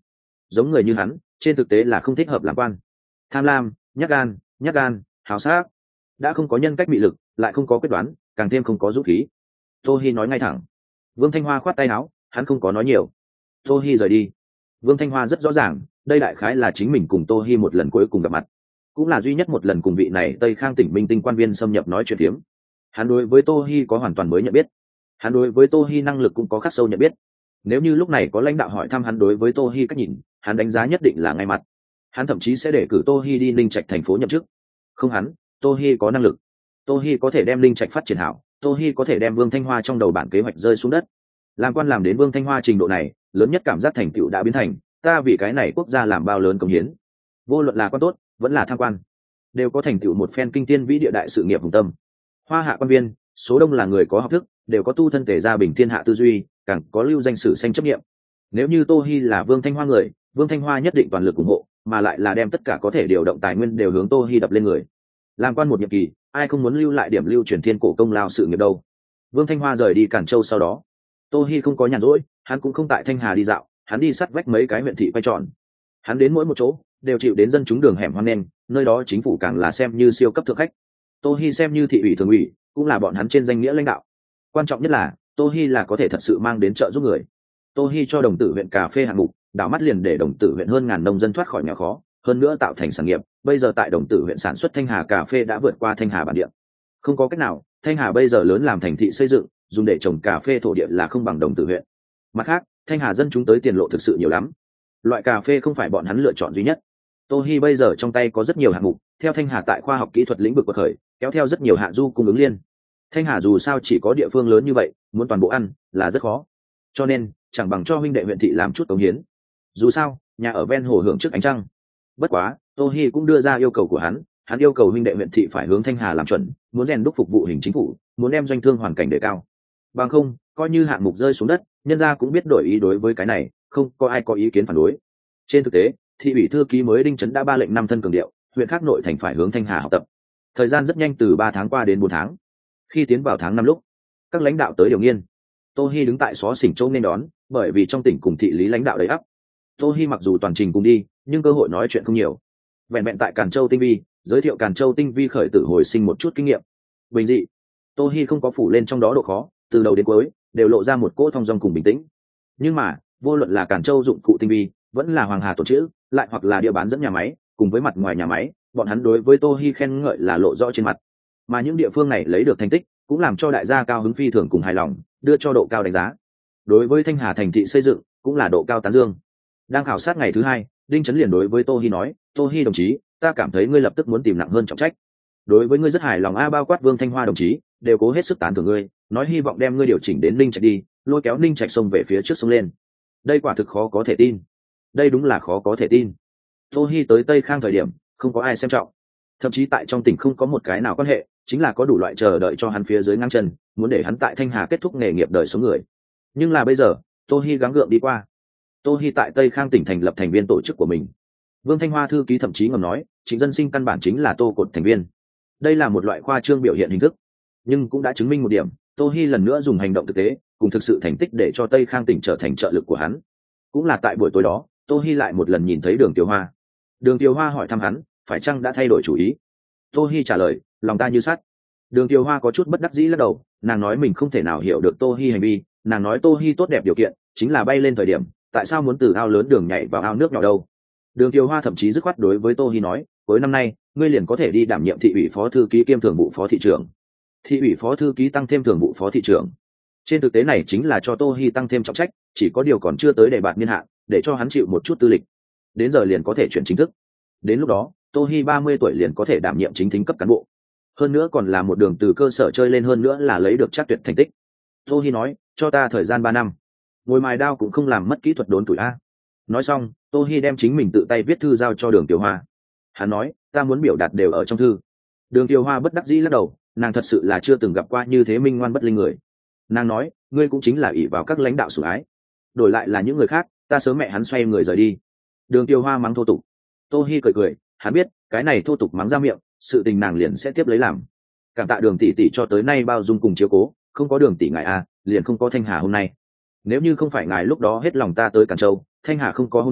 Speaker 1: giống người như hắn trên thực tế là không thích hợp làm quan. Tham lam, nhát gan, nhát gan, hào sát, đã không có nhân cách mị lực, lại không có quyết đoán, càng thêm không có dũng khí. Tô Hi nói ngay thẳng. Vương Thanh Hoa khoát tay áo, hắn không có nói nhiều. Tô Hi rời đi. Vương Thanh Hoa rất rõ ràng, đây đại khái là chính mình cùng Tô Hi một lần cuối cùng gặp mặt, cũng là duy nhất một lần cùng vị này Tây Khang tỉnh minh tinh quan viên xâm nhập nói chuyện phiếm. Hắn đối với Tô Hi có hoàn toàn mới nhận biết, hắn đối với Tô Hi năng lực cũng có khắc sâu nhận biết. Nếu như lúc này có lãnh đạo hỏi thăm hắn đối với Tô Hi cách nhìn, hắn đánh giá nhất định là ngay mặt. Hắn thậm chí sẽ để cử Tô Hi đi Linh Trạch thành phố nhậm chức. Không hắn, Tô Hi có năng lực, Tô Hi có thể đem Linh Trạch phát triển hảo, Tô Hi có thể đem Vương Thanh Hoa trong đầu bản kế hoạch rơi xuống đất. Làm quan làm đến Vương Thanh Hoa trình độ này, lớn nhất cảm giác thành tựu đã biến thành, ta vì cái này quốc gia làm bao lớn công hiến. Vô luận là quan tốt, vẫn là tham quan, đều có thành tựu một phen kinh thiên vĩ địa đại sự nghiệp hùng tâm. Hoa hạ quan viên, số đông là người có học thức, đều có tu thân thể gia bình thiên hạ tư duy, càng có lưu danh sử xanh chấp nghiệm. Nếu như Tô Hi là Vương Thanh Hoa người, Vương Thanh Hoa nhất định toàn lực ủng hộ, mà lại là đem tất cả có thể điều động tài nguyên đều hướng Tô Hi đập lên người. Làm quan một nhiệm kỳ, ai không muốn lưu lại điểm lưu truyền thiên cổ công lao sự nghiệp đâu. Vương Thanh Hoa rời đi Cản Châu sau đó, Tô Hi không có nhàn rỗi, hắn cũng không tại Thanh Hà đi dạo, hắn đi sát vách mấy cái huyện thị quay tròn. Hắn đến mỗi một chỗ, đều chịu đến dân chúng đường hẻm hoan nghênh, nơi đó chính phủ càng là xem như siêu cấp thượng khách. Tô Hi xem như thị ủy thường ủy, cũng là bọn hắn trên danh nghĩa lãnh đạo. Quan trọng nhất là, Tô Hi là có thể thật sự mang đến trợ giúp người. Tô Hi cho Đồng Tử huyện cà phê hạng mục, đảo mắt liền để Đồng Tử huyện hơn ngàn nông dân thoát khỏi nghèo khó, hơn nữa tạo thành sản nghiệp. Bây giờ tại Đồng Tử huyện sản xuất Thanh Hà cà phê đã vượt qua Thanh Hà bản địa. Không có cách nào, Thanh Hà bây giờ lớn làm thành thị xây dựng, dùng để trồng cà phê thổ địa là không bằng Đồng Tử huyện. Mặt khác, Thanh Hà dân chúng tới tiền lộ thực sự nhiều lắm. Loại cà phê không phải bọn hắn lựa chọn duy nhất. Tô Hi bây giờ trong tay có rất nhiều hạng mục, theo Thanh Hà tại khoa học kỹ thuật lĩnh vực bậc khởi, kéo theo rất nhiều hạ du cung ứng liên. Thanh Hà dù sao chỉ có địa phương lớn như vậy, muốn toàn bộ ăn là rất khó. Cho nên, chẳng bằng cho huynh đệ huyện thị làm chút cống hiến. Dù sao, nhà ở ven hồ hưởng trước ánh trăng. Bất quá, Tô Hi cũng đưa ra yêu cầu của hắn, hắn yêu cầu huynh đệ huyện thị phải hướng Thanh Hà làm chuẩn, muốn rèn đúc phục vụ hình chính phủ, muốn đem doanh thương hoàn cảnh đề cao. Bằng không, coi như hạng mục rơi xuống đất, nhân gia cũng biết đổi ý đối với cái này, không có ai có ý kiến phản đối. Trên thực tế, thị ủy thư ký mới Đinh Trấn đã ba lệnh năm thân cường điệu, huyện khác nội thành phải hướng Thanh Hà học tập. Thời gian rất nhanh từ ba tháng qua đến bốn tháng. Khi tiến vào tháng năm lúc, các lãnh đạo tới Điều Nghiên. Tô Hi đứng tại xó xỉnh châu nên đón, bởi vì trong tỉnh cùng thị lý lãnh đạo đầy ắp. Tô Hi mặc dù toàn trình cùng đi, nhưng cơ hội nói chuyện không nhiều. Vẹn vẹn tại Càn Châu Tinh Vi, giới thiệu Càn Châu Tinh Vi khởi tử hồi sinh một chút kinh nghiệm. Bình dị, Tô Hi không có phủ lên trong đó độ khó, từ đầu đến cuối đều lộ ra một cỗ thong dong cùng bình tĩnh. Nhưng mà, vô luận là Càn Châu dụng cụ tinh vi, vẫn là Hoàng Hà tổ chữ, lại hoặc là địa bán dẫn nhà máy, cùng với mặt ngoài nhà máy, bọn hắn đối với Tô Hi khen ngợi là lộ rõ trên mặt. Mà những địa phương này lấy được thành tích, cũng làm cho đại gia cao hứng phi thường cùng hài lòng, đưa cho độ cao đánh giá. Đối với Thanh Hà thành thị xây dựng, cũng là độ cao tán dương. Đang khảo sát ngày thứ hai, Đinh Trấn liền đối với Tô Hi nói, Tô Hi đồng chí, ta cảm thấy ngươi lập tức muốn tìm nặng hơn trọng trách. Đối với ngươi rất hài lòng a, bao quát Vương Thanh Hoa đồng chí đều cố hết sức tán thưởng ngươi, nói hy vọng đem ngươi điều chỉnh đến Ninh Trạch đi, lôi kéo Ninh Trạch sông về phía trước sông lên. Đây quả thực khó có thể tin. Đây đúng là khó có thể tin. Tô Hi tới Tây Khang thời điểm, không có ai xem trọng, thậm chí tại trong tỉnh không có một cái nào quan hệ, chính là có đủ loại chờ đợi cho hắn phía dưới ngang chân, muốn để hắn tại Thanh Hà kết thúc nghề nghiệp đời sống người. Nhưng là bây giờ, Tô Hi gắng gượng đi qua. Tô Hi tại Tây Khang tỉnh thành lập thành viên tổ chức của mình. Vương Thanh Hoa thư ký thậm chí ngầm nói, Trịnh Dân Sinh căn bản chính là Tô Cột thành viên. Đây là một loại khoa trương biểu hiện hình thức, nhưng cũng đã chứng minh một điểm, Tô Hi lần nữa dùng hành động thực tế cùng thực sự thành tích để cho Tây Khang tỉnh trở thành trợ lực của hắn. Cũng là tại buổi tối đó, Tô Hi lại một lần nhìn thấy Đường Tiểu Hoa. Đường Tiểu Hoa hỏi thăm hắn, phải chăng đã thay đổi chủ ý? Tô Hi trả lời, lòng ta như sắt. Đường Tiểu Hoa có chút bất đắc dĩ lắc đầu, nàng nói mình không thể nào hiểu được Tô Hi hành vi, nàng nói Tô Hi tốt đẹp điều kiện, chính là bay lên thời điểm, tại sao muốn từ ao lớn đường nhảy vào ao nước nhỏ đâu? Đường Tiểu Hoa thậm chí dứt khoát đối với Tô Hi nói, cuối năm nay, ngươi liền có thể đi đảm nhiệm thị ủy phó thư ký kiêm thường vụ phó thị trưởng. Thị ủy phó thư ký tăng thêm thường vụ phó thị trưởng. Trên thực tế này chính là cho Tô Hi tăng thêm trọng trách, chỉ có điều còn chưa tới đề bạt niên hạn, để cho hắn chịu một chút tư lịch. Đến giờ liền có thể chuyển chính thức. Đến lúc đó, Tô Hi ba mươi tuổi liền có thể đảm nhiệm chính thính cấp cán bộ. Hơn nữa còn là một đường từ cơ sở chơi lên, hơn nữa là lấy được chắc tuyệt thành tích. Tô Hi nói, cho ta thời gian ba năm. Ngồi mài đao cũng không làm mất kỹ thuật đốn tuổi a. Nói xong, Tô Hi đem chính mình tự tay viết thư giao cho Đường Tiểu Hoa. Hắn nói, ta muốn biểu đạt đều ở trong thư. Đường Tiểu Hoa bất đắc dĩ lắc đầu, nàng thật sự là chưa từng gặp qua như thế minh ngoan bất linh người. Nàng nói, ngươi cũng chính là ỷ vào các lãnh đạo sủng ái, đổi lại là những người khác, ta sớm mẹ hắn xoay người rời đi. Đường Tiểu Hoa mắng thô tục. Tô Hi cười cười, hắn biết, cái này thô tục mắng ra miệng, sự tình nàng liền sẽ tiếp lấy làm. Cảm tạ Đường tỷ tỷ cho tới nay bao dung cùng chiếu cố, không có Đường tỷ ngài a, liền không có Thanh Hà hôm nay. Nếu như không phải ngài lúc đó hết lòng ta tới Càn Châu, Thanh Hà không có hôm nay,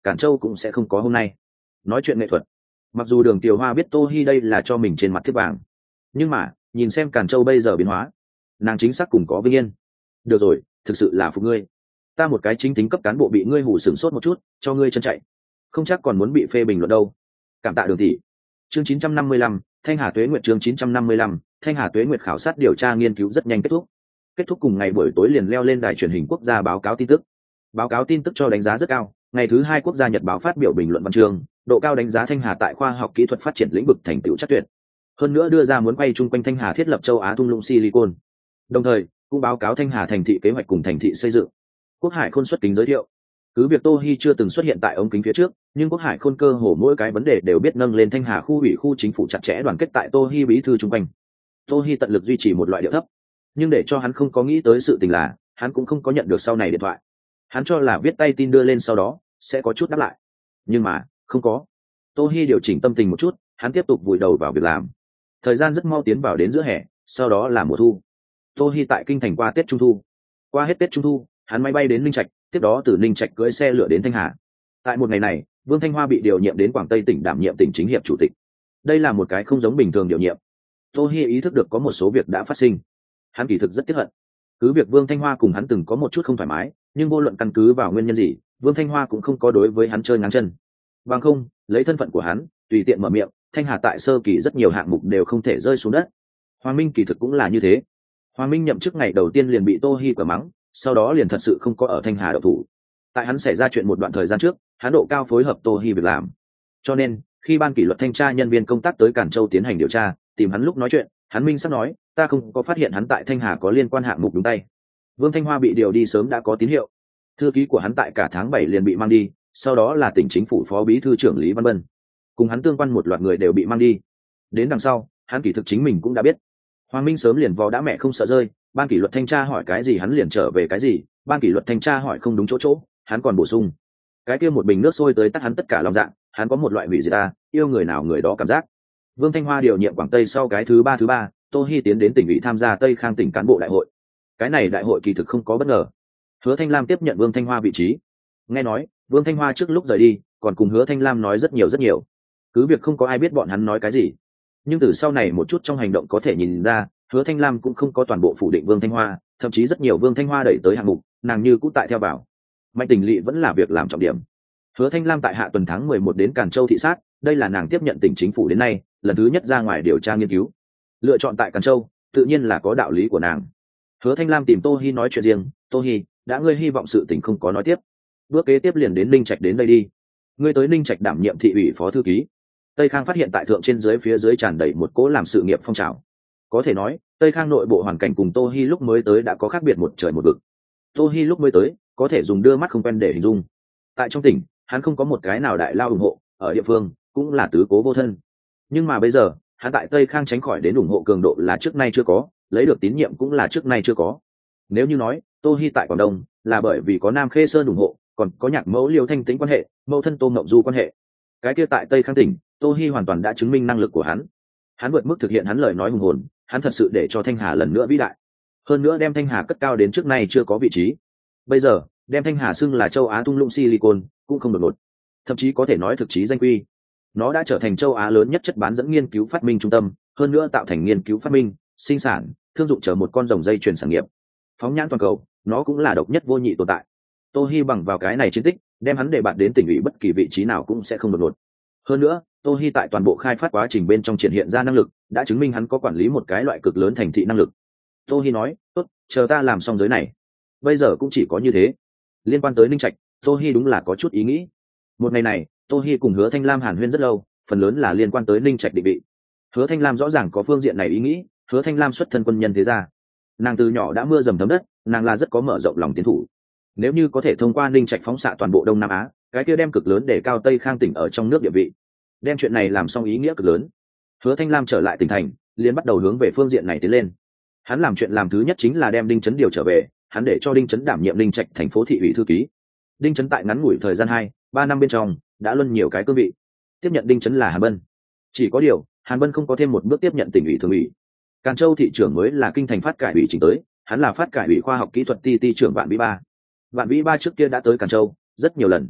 Speaker 1: Cản Châu cũng sẽ không có hôm nay. Nói chuyện nghệ thuật, mặc dù Đường Tiểu Hoa biết Tô Hi đây là cho mình trên mặt thiết vàng, nhưng mà nhìn xem Cản Châu bây giờ biến hóa, nàng chính xác cùng có vinh yên. Được rồi, thực sự là phục ngươi. Ta một cái chính tính cấp cán bộ bị ngươi hù sừng sốt một chút, cho ngươi chân chạy, không chắc còn muốn bị phê bình luận đâu. Cảm tạ Đường tỷ. Chương chín trăm năm mươi lăm, Thanh Hà Tuế Nguyệt chương chín trăm năm mươi lăm, Thanh Hà Tuế Nguyệt khảo sát điều tra nghiên cứu rất nhanh kết thúc. Kết thúc cùng ngày buổi tối liền leo lên đài truyền hình quốc gia báo cáo tin tức. Báo cáo tin tức cho đánh giá rất cao, ngày thứ hai quốc gia nhật báo phát biểu bình luận văn chương, độ cao đánh giá Thanh Hà tại khoa học kỹ thuật phát triển lĩnh vực thành tựu chắc tuyệt. Hơn nữa đưa ra muốn quay chung quanh Thanh Hà thiết lập châu Á thung lũng silicon. Đồng thời, cũng báo cáo Thanh Hà thành thị kế hoạch cùng thành thị xây dựng. Quốc Hải Khôn xuất kính giới thiệu. Cứ việc Tô Hi chưa từng xuất hiện tại ống kính phía trước, nhưng Quốc Hải Khôn cơ hồ mỗi cái vấn đề đều biết nâng lên Thanh Hà khu ủy khu chính phủ chặt chẽ đoàn kết tại Tô Hi bí thư chung quanh. Tô Hi tận lực duy trì một loại điệu thấp, nhưng để cho hắn không có nghĩ tới sự tình là, hắn cũng không có nhận được sau này điện thoại. Hắn cho là viết tay tin đưa lên sau đó sẽ có chút đáp lại, nhưng mà không có. Tô Hi điều chỉnh tâm tình một chút, hắn tiếp tục vùi đầu vào việc làm. Thời gian rất mau tiến vào đến giữa hè, sau đó là mùa thu. Tô Hi tại kinh thành qua Tết Trung thu. Qua hết Tết Trung thu, hắn máy bay đến Ninh Trạch, tiếp đó từ Ninh Trạch cưỡi xe lửa đến Thanh Hà. Tại một ngày này, Vương Thanh Hoa bị điều nhiệm đến Quảng Tây tỉnh đảm nhiệm tỉnh chính hiệp chủ tịch. Đây là một cái không giống bình thường điều nhiệm. Tô Hi ý thức được có một số việc đã phát sinh. Hắn kỳ thực rất tiếc hận. Cứ việc Vương Thanh Hoa cùng hắn từng có một chút không thoải mái, nhưng vô luận căn cứ vào nguyên nhân gì, Vương Thanh Hoa cũng không có đối với hắn chơi ngang chân. Bằng không, lấy thân phận của hắn, tùy tiện mở miệng, Thanh Hà tại sơ kỳ rất nhiều hạng mục đều không thể rơi xuống đất. Hoàng Minh kỳ thực cũng là như thế. Hoàng Minh nhậm chức ngày đầu tiên liền bị Tô Hi quả mắng, sau đó liền thật sự không có ở Thanh Hà đậu thủ. Tại hắn xảy ra chuyện một đoạn thời gian trước, hắn độ cao phối hợp Tô Hi việc làm. Cho nên, khi ban kỷ luật thanh tra nhân viên công tác tới Cản Châu tiến hành điều tra, tìm hắn lúc nói chuyện, hắn minh sắp nói, ta không có phát hiện hắn tại Thanh Hà có liên quan hạng mục đúng tay. Vương Thanh Hoa bị điều đi sớm đã có tín hiệu. Thư ký của hắn tại cả tháng bảy liền bị mang đi, sau đó là tỉnh chính phủ phó bí thư trưởng Lý Văn Bân. Cùng hắn tương quan một loạt người đều bị mang đi. Đến đằng sau, hắn kỳ thực chính mình cũng đã biết. Hoàng Minh sớm liền vò đã mẹ không sợ rơi, ban kỷ luật thanh tra hỏi cái gì hắn liền trở về cái gì, ban kỷ luật thanh tra hỏi không đúng chỗ chỗ, hắn còn bổ sung. Cái kia một bình nước sôi tới tắt hắn tất cả lòng dạ, hắn có một loại hủy diệt ta, yêu người nào người đó cảm giác. Vương Thanh Hoa điều nhiệm Quảng Tây sau cái thứ ba thứ ba, Tô Hi tiến đến tỉnh ủy tham gia Tây Khang tỉnh cán bộ đại hội. Cái này đại hội kỳ thực không có bất ngờ. Hứa Thanh Lam tiếp nhận Vương Thanh Hoa vị trí. Nghe nói, Vương Thanh Hoa trước lúc rời đi, còn cùng Hứa Thanh Lam nói rất nhiều rất nhiều. Cứ việc không có ai biết bọn hắn nói cái gì, nhưng từ sau này một chút trong hành động có thể nhìn ra, Hứa Thanh Lam cũng không có toàn bộ phủ định Vương Thanh Hoa, thậm chí rất nhiều Vương Thanh Hoa đẩy tới hạng mục, nàng như cũ tại theo vào. Mạnh Tình Lệ vẫn là việc làm trọng điểm. Hứa Thanh Lam tại hạ tuần tháng mười một đến Càn Châu thị sát, đây là nàng tiếp nhận tỉnh chính phủ đến nay lần thứ nhất ra ngoài điều tra nghiên cứu. Lựa chọn tại Càn Châu, tự nhiên là có đạo lý của nàng. Hứa Thanh Lam tìm Tô Hi nói chuyện riêng, Tô Hi, đã ngươi hy vọng sự tình không có nói tiếp, bước kế tiếp liền đến Ninh Trạch đến đây đi. Ngươi tới Ninh Trạch đảm nhiệm thị ủy phó thư ký. Tây Khang phát hiện tại thượng trên dưới phía dưới tràn đầy một cỗ làm sự nghiệp phong trào. Có thể nói, Tây Khang nội bộ hoàn cảnh cùng Tô Hi lúc mới tới đã có khác biệt một trời một vực. Tô Hi lúc mới tới, có thể dùng đưa mắt không quen để hình dung. Tại trong tỉnh, hắn không có một cái nào đại lao ủng hộ, ở địa phương cũng là tứ cố vô thân. Nhưng mà bây giờ, hắn tại Tây Khang tránh khỏi đến ủng hộ cường độ là trước nay chưa có, lấy được tín nhiệm cũng là trước nay chưa có. Nếu như nói, Tô Hi tại Quảng Đông là bởi vì có Nam Khê Sơn ủng hộ, còn có nhạc mẫu Liêu Thanh Tĩnh quan hệ, mẫu thân Tô Ngọc Du quan hệ. Cái kia tại Tây Khang tỉnh, Tô Hi hoàn toàn đã chứng minh năng lực của hắn. Hắn vượt mức thực hiện hắn lời nói hùng hồn, hắn thật sự để cho Thanh Hà lần nữa vĩ đại. Hơn nữa đem Thanh Hà cất cao đến trước nay chưa có vị trí. Bây giờ, đem Thanh Hà xưng là châu Á thung lũng silicon, cũng không đột ngột. Thậm chí có thể nói thực chí danh quy. Nó đã trở thành châu Á lớn nhất chất bán dẫn nghiên cứu phát minh trung tâm, hơn nữa tạo thành nghiên cứu phát minh, sinh sản, thương dụng trở một con rồng dây chuyền sản nghiệp. Phóng nhãn toàn cầu, nó cũng là độc nhất vô nhị tồn tại. Tô Hi bằng vào cái này chiến tích, đem hắn đề bạt đến tỉnh ủy bất kỳ vị trí nào cũng sẽ không đột ngột. Hơn nữa, Tô Hi tại toàn bộ khai phát quá trình bên trong triển hiện ra năng lực, đã chứng minh hắn có quản lý một cái loại cực lớn thành thị năng lực. Tô Hi nói, tốt, chờ ta làm xong giới này. Bây giờ cũng chỉ có như thế. Liên quan tới Ninh Trạch, Tô Hi đúng là có chút ý nghĩ. Một ngày này, Tô Hi cùng Hứa Thanh Lam hàn huyên rất lâu, phần lớn là liên quan tới Ninh Trạch định vị. Hứa Thanh Lam rõ ràng có phương diện này ý nghĩ, Hứa Thanh Lam xuất thân quân nhân thế gia, nàng từ nhỏ đã mưa dầm thấm đất, nàng là rất có mở rộng lòng tiến thủ. Nếu như có thể thông qua Ninh Trạch phóng xạ toàn bộ Đông Nam Á, cái kia đem cực lớn để cao Tây Khang tỉnh ở trong nước địa vị. Đem chuyện này làm xong ý nghĩa cực lớn. Hứa Thanh Lam trở lại tỉnh thành, liền bắt đầu hướng về phương diện này tiến lên. Hắn làm chuyện làm thứ nhất chính là đem Đinh Chấn điều trở về, hắn để cho Đinh Chấn đảm nhiệm Ninh Trạch thành phố thị ủy thư ký. Đinh Chấn tại ngắn ngủi thời gian hai, ba năm bên trong, đã luân nhiều cái cương vị. Tiếp nhận Đinh Chấn là Hàn Bân. Chỉ có điều, Hàn Bân không có thêm một bước tiếp nhận tỉnh ủy thường ủy. Càn Châu thị trưởng mới là kinh thành phát cải ủy chỉnh tới, hắn là phát cải ủy khoa học kỹ thuật ti ti trưởng Vạn Vĩ Ba. Vạn Vĩ Ba trước kia đã tới Càn Châu rất nhiều lần.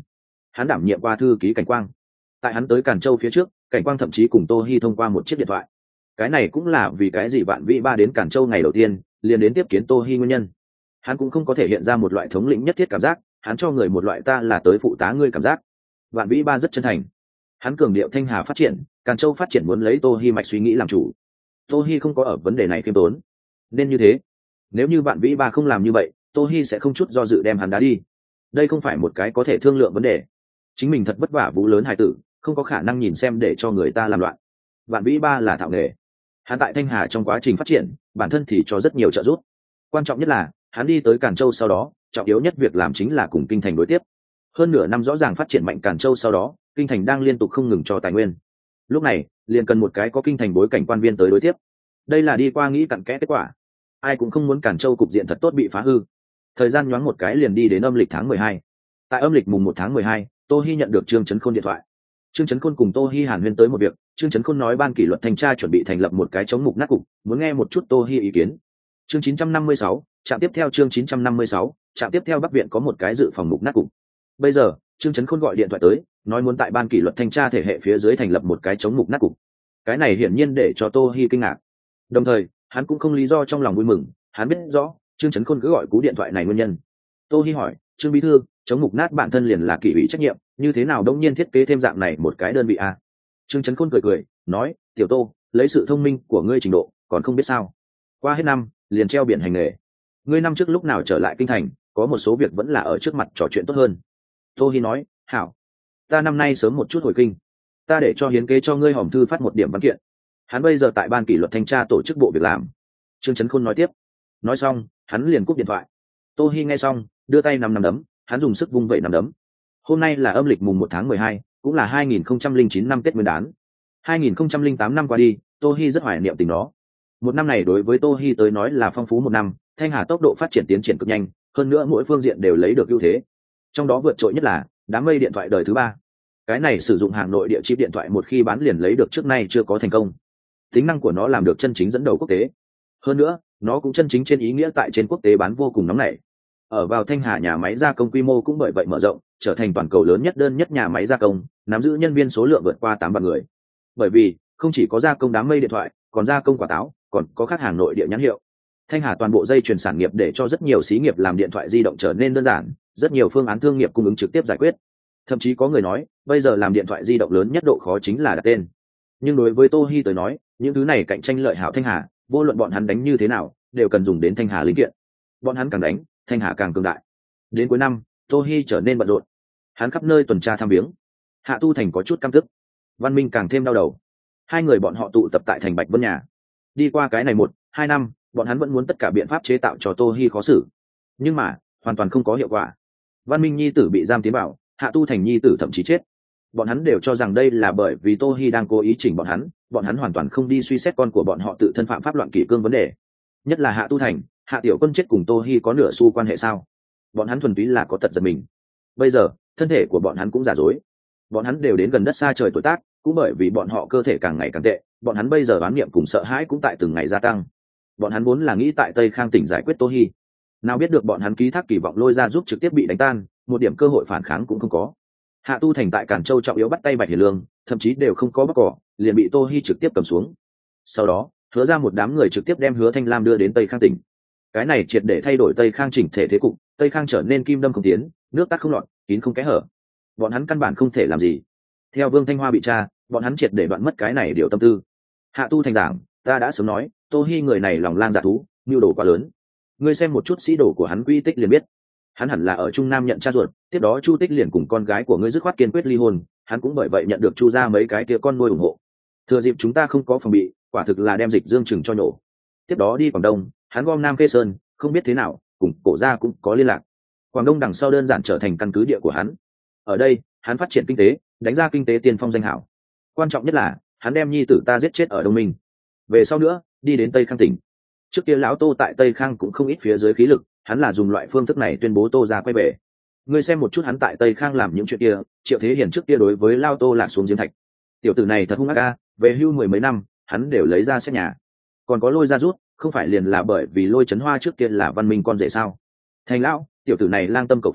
Speaker 1: hắn đảm nhiệm qua thư ký Cảnh Quang. Tại hắn tới Càn Châu phía trước, Cảnh Quang thậm chí cùng Tô Hi thông qua một chiếc điện thoại. Cái này cũng là vì cái gì Vạn Vĩ Ba đến Càn Châu ngày đầu tiên liền đến tiếp kiến Tô Hi nguyên nhân. Hắn cũng không có thể hiện ra một loại thống lĩnh nhất thiết cảm giác, hắn cho người một loại ta là tới phụ tá ngươi cảm giác. Vạn Vĩ Ba rất chân thành. Hắn cường điệu Thanh Hà phát triển, Càn Châu phát triển muốn lấy Tô Hi mạch suy nghĩ làm chủ. Tô Hi không có ở vấn đề này khiêm tốn. Nên như thế. Nếu như Vạn Vĩ Ba không làm như vậy, Tô Hi sẽ không chút do dự đem hắn đá đi. Đây không phải một cái có thể thương lượng vấn đề. Chính mình thật vất vả vũ lớn hài tử, không có khả năng nhìn xem để cho người ta làm loạn. Vạn Vĩ Ba là thạo nghề. Hắn tại Thanh Hà trong quá trình phát triển, bản thân thì cho rất nhiều trợ giúp. Quan trọng nhất là, hắn đi tới Càn Châu sau đó, trọng yếu nhất việc làm chính là cùng kinh thành đối tiếp. Hơn nửa năm rõ ràng phát triển mạnh Càn Châu sau đó, kinh thành đang liên tục không ngừng cho tài nguyên. Lúc này, liền cần một cái có kinh thành bối cảnh quan viên tới đối tiếp. Đây là đi qua nghĩ cặn kẽ kết quả. Ai cũng không muốn Càn Châu cục diện thật tốt bị phá hư. Thời gian nhoáng một cái liền đi đến âm lịch tháng mười hai. Tại âm lịch mùng một tháng mười hai, Tô Hi nhận được Trương Chấn Khôn điện thoại. Trương Chấn Khôn cùng Tô Hi hàn huyên tới một việc, Trương Chấn Khôn nói ban kỷ luật thanh tra chuẩn bị thành lập một cái chống mục nát cục, muốn nghe một chút Tô Hi ý kiến. Chương chín trăm năm mươi sáu, trạm tiếp theo chương chín trăm năm mươi sáu, trạm tiếp theo Bắc viện có một cái dự phòng mục nát cục. Bây giờ, Trương Chấn Khôn gọi điện thoại tới, nói muốn tại ban kỷ luật thanh tra thể hệ phía dưới thành lập một cái chống mục nát cục. Cái này hiển nhiên để cho Tô Hi kinh ngạc. Đồng thời, hắn cũng không lý do trong lòng vui mừng, hắn biết rõ, Trương Chấn Khôn cứ gọi cú điện thoại này nguyên nhân. Tô Hi hỏi, Trương bí thư, chống mục nát bản thân liền là kỷ ủy trách nhiệm, như thế nào đông nhiên thiết kế thêm dạng này một cái đơn vị a? Trương Chấn Khôn cười cười, nói, tiểu Tô, lấy sự thông minh của ngươi trình độ, còn không biết sao? Qua hết năm, liền treo biển hành nghề. Ngươi năm trước lúc nào trở lại kinh thành, có một số việc vẫn là ở trước mặt trò chuyện tốt hơn. Tô Hi nói, hảo, ta năm nay sớm một chút hồi kinh, ta để cho hiến kế cho ngươi hòm thư phát một điểm văn kiện. Hắn bây giờ tại ban kỷ luật thanh tra tổ chức bộ việc làm. Trương Chấn Khôn nói tiếp. Nói xong, hắn liền cúp điện thoại. Tô Hi nghe xong, đưa tay nắm nắm đấm, hắn dùng sức vung vẩy nắm đấm. Hôm nay là âm lịch mùng một tháng mười hai, cũng là hai nghìn không trăm lẻ chín năm Tết Nguyên đán. hai nghìn không trăm lẻ tám năm qua đi, Tô Hi rất hoài niệm tình đó. Một năm này đối với Tô Hi tới nói là phong phú một năm, Thanh Hà tốc độ phát triển tiến triển cực nhanh, hơn nữa mỗi phương diện đều lấy được ưu thế. Trong đó vượt trội nhất là đám mây điện thoại đời thứ ba. Cái này sử dụng hàng nội địa chip điện thoại một khi bán liền lấy được trước nay chưa có thành công. Tính năng của nó làm được chân chính dẫn đầu quốc tế. Hơn nữa, nó cũng chân chính trên ý nghĩa tại trên quốc tế bán vô cùng nóng nảy. Ở vào Thanh Hà nhà máy gia công quy mô cũng bởi vậy mở rộng, trở thành toàn cầu lớn nhất đơn nhất nhà máy gia công, nắm giữ nhân viên số lượng vượt qua tám vạn người. Bởi vì, không chỉ có gia công đám mây điện thoại, còn gia công quả táo, còn có các hàng nội địa nhãn hiệu. Thanh Hà toàn bộ dây chuyền sản nghiệp để cho rất nhiều xí nghiệp làm điện thoại di động trở nên đơn giản, rất nhiều phương án thương nghiệp cung ứng trực tiếp giải quyết. Thậm chí có người nói, bây giờ làm điện thoại di động lớn nhất độ khó chính là đặt tên. Nhưng đối với Tô Hi tới nói, những thứ này cạnh tranh lợi hảo Thanh Hà, vô luận bọn hắn đánh như thế nào, đều cần dùng đến Thanh Hà linh kiện. Bọn hắn càng đánh, Thanh Hà càng cường đại. Đến cuối năm, Tô Hi trở nên bận rộn. Hắn khắp nơi tuần tra thăm viếng. Hạ Tu Thành có chút căm tức, Văn Minh càng thêm đau đầu. Hai người bọn họ tụ tập tại thành Bạch Vân nhà. Đi qua cái này một, hai năm, bọn hắn vẫn muốn tất cả biện pháp chế tạo cho Tô Hi khó xử. Nhưng mà, hoàn toàn không có hiệu quả. Văn Minh nhi tử bị giam tiến bảo, Hạ Tu Thành nhi tử thậm chí chết. Bọn hắn đều cho rằng đây là bởi vì Tô Hi đang cố ý chỉnh bọn hắn, bọn hắn hoàn toàn không đi suy xét con của bọn họ tự thân phạm pháp loạn kỷ cương vấn đề. Nhất là Hạ Tu Thành, Hạ Tiểu Quân chết cùng Tô Hi có nửa xu quan hệ sao? Bọn hắn thuần túy là có tật giật mình. Bây giờ, thân thể của bọn hắn cũng giả dối. Bọn hắn đều đến gần đất xa trời tuổi tác, cũng bởi vì bọn họ cơ thể càng ngày càng tệ, bọn hắn bây giờ đoán niệm cùng sợ hãi cũng tại từng ngày gia tăng. Bọn hắn vốn là nghĩ tại Tây Khang tỉnh giải quyết Tô Hi, nào biết được bọn hắn ký thác kỳ vọng lôi ra giúp trực tiếp bị đánh tan, một điểm cơ hội phản kháng cũng không có. Hạ Tu Thành tại Càn Châu trọng yếu bắt tay Bạch Hiền Lương, thậm chí đều không có bắt cỏ, liền bị Tô Hi trực tiếp cầm xuống. Sau đó, Hứa ra một đám người trực tiếp đem Hứa Thanh Lam đưa đến Tây Khang tỉnh. Cái này triệt để thay đổi Tây Khang chỉnh thể thế cục, Tây Khang trở nên kim đâm không tiến, nước tắt không lọt, kín không kẽ hở. Bọn hắn căn bản không thể làm gì. Theo Vương Thanh Hoa bị tra, bọn hắn triệt để đoạn mất cái này điều tâm tư. Hạ Tu Thành giảng, ta đã sớm nói, Tô Hi người này lòng lang dạ thú, nhu đồ quá lớn. Ngươi xem một chút sĩ đồ của hắn quy tích liền biết. Hắn hẳn là ở Trung Nam nhận cha ruột, tiếp đó Chu Tích liền cùng con gái của ngươi dứt khoát kiên quyết ly hôn, hắn cũng bởi vậy nhận được Chu gia mấy cái kia con nuôi ủng hộ. Thừa dịp chúng ta không có phòng bị, quả thực là đem Dịch Dương Trừng cho nổ. Tiếp đó đi Quảng Đông, hắn gom Nam Khê Sơn, không biết thế nào, cùng Cổ gia cũng có liên lạc. Quảng Đông đằng sau đơn giản trở thành căn cứ địa của hắn. Ở đây, hắn phát triển kinh tế, đánh ra kinh tế tiên phong danh hảo. Quan trọng nhất là, hắn đem nhi tử ta giết chết ở Đông Minh. Về sau nữa, đi đến Tây Khang tỉnh. Trước kia lão Tô tại Tây Khang cũng không ít phía dưới khí lực, hắn là dùng loại phương thức này tuyên bố Tô gia quay về. Ngươi xem một chút hắn tại Tây Khang làm những chuyện kia, Triệu Thế Hiền trước kia đối với Lao Tô lạc xuống giếng thạch. Tiểu tử này thật hung ác a, về hưu mười mấy năm, hắn đều lấy ra xét nhà. Còn có Lôi ra rút, không phải liền là bởi vì Lôi Chấn Hoa trước kia là Văn Minh con rể sao? Thành lão, tiểu tử này lang tâm cầu phế,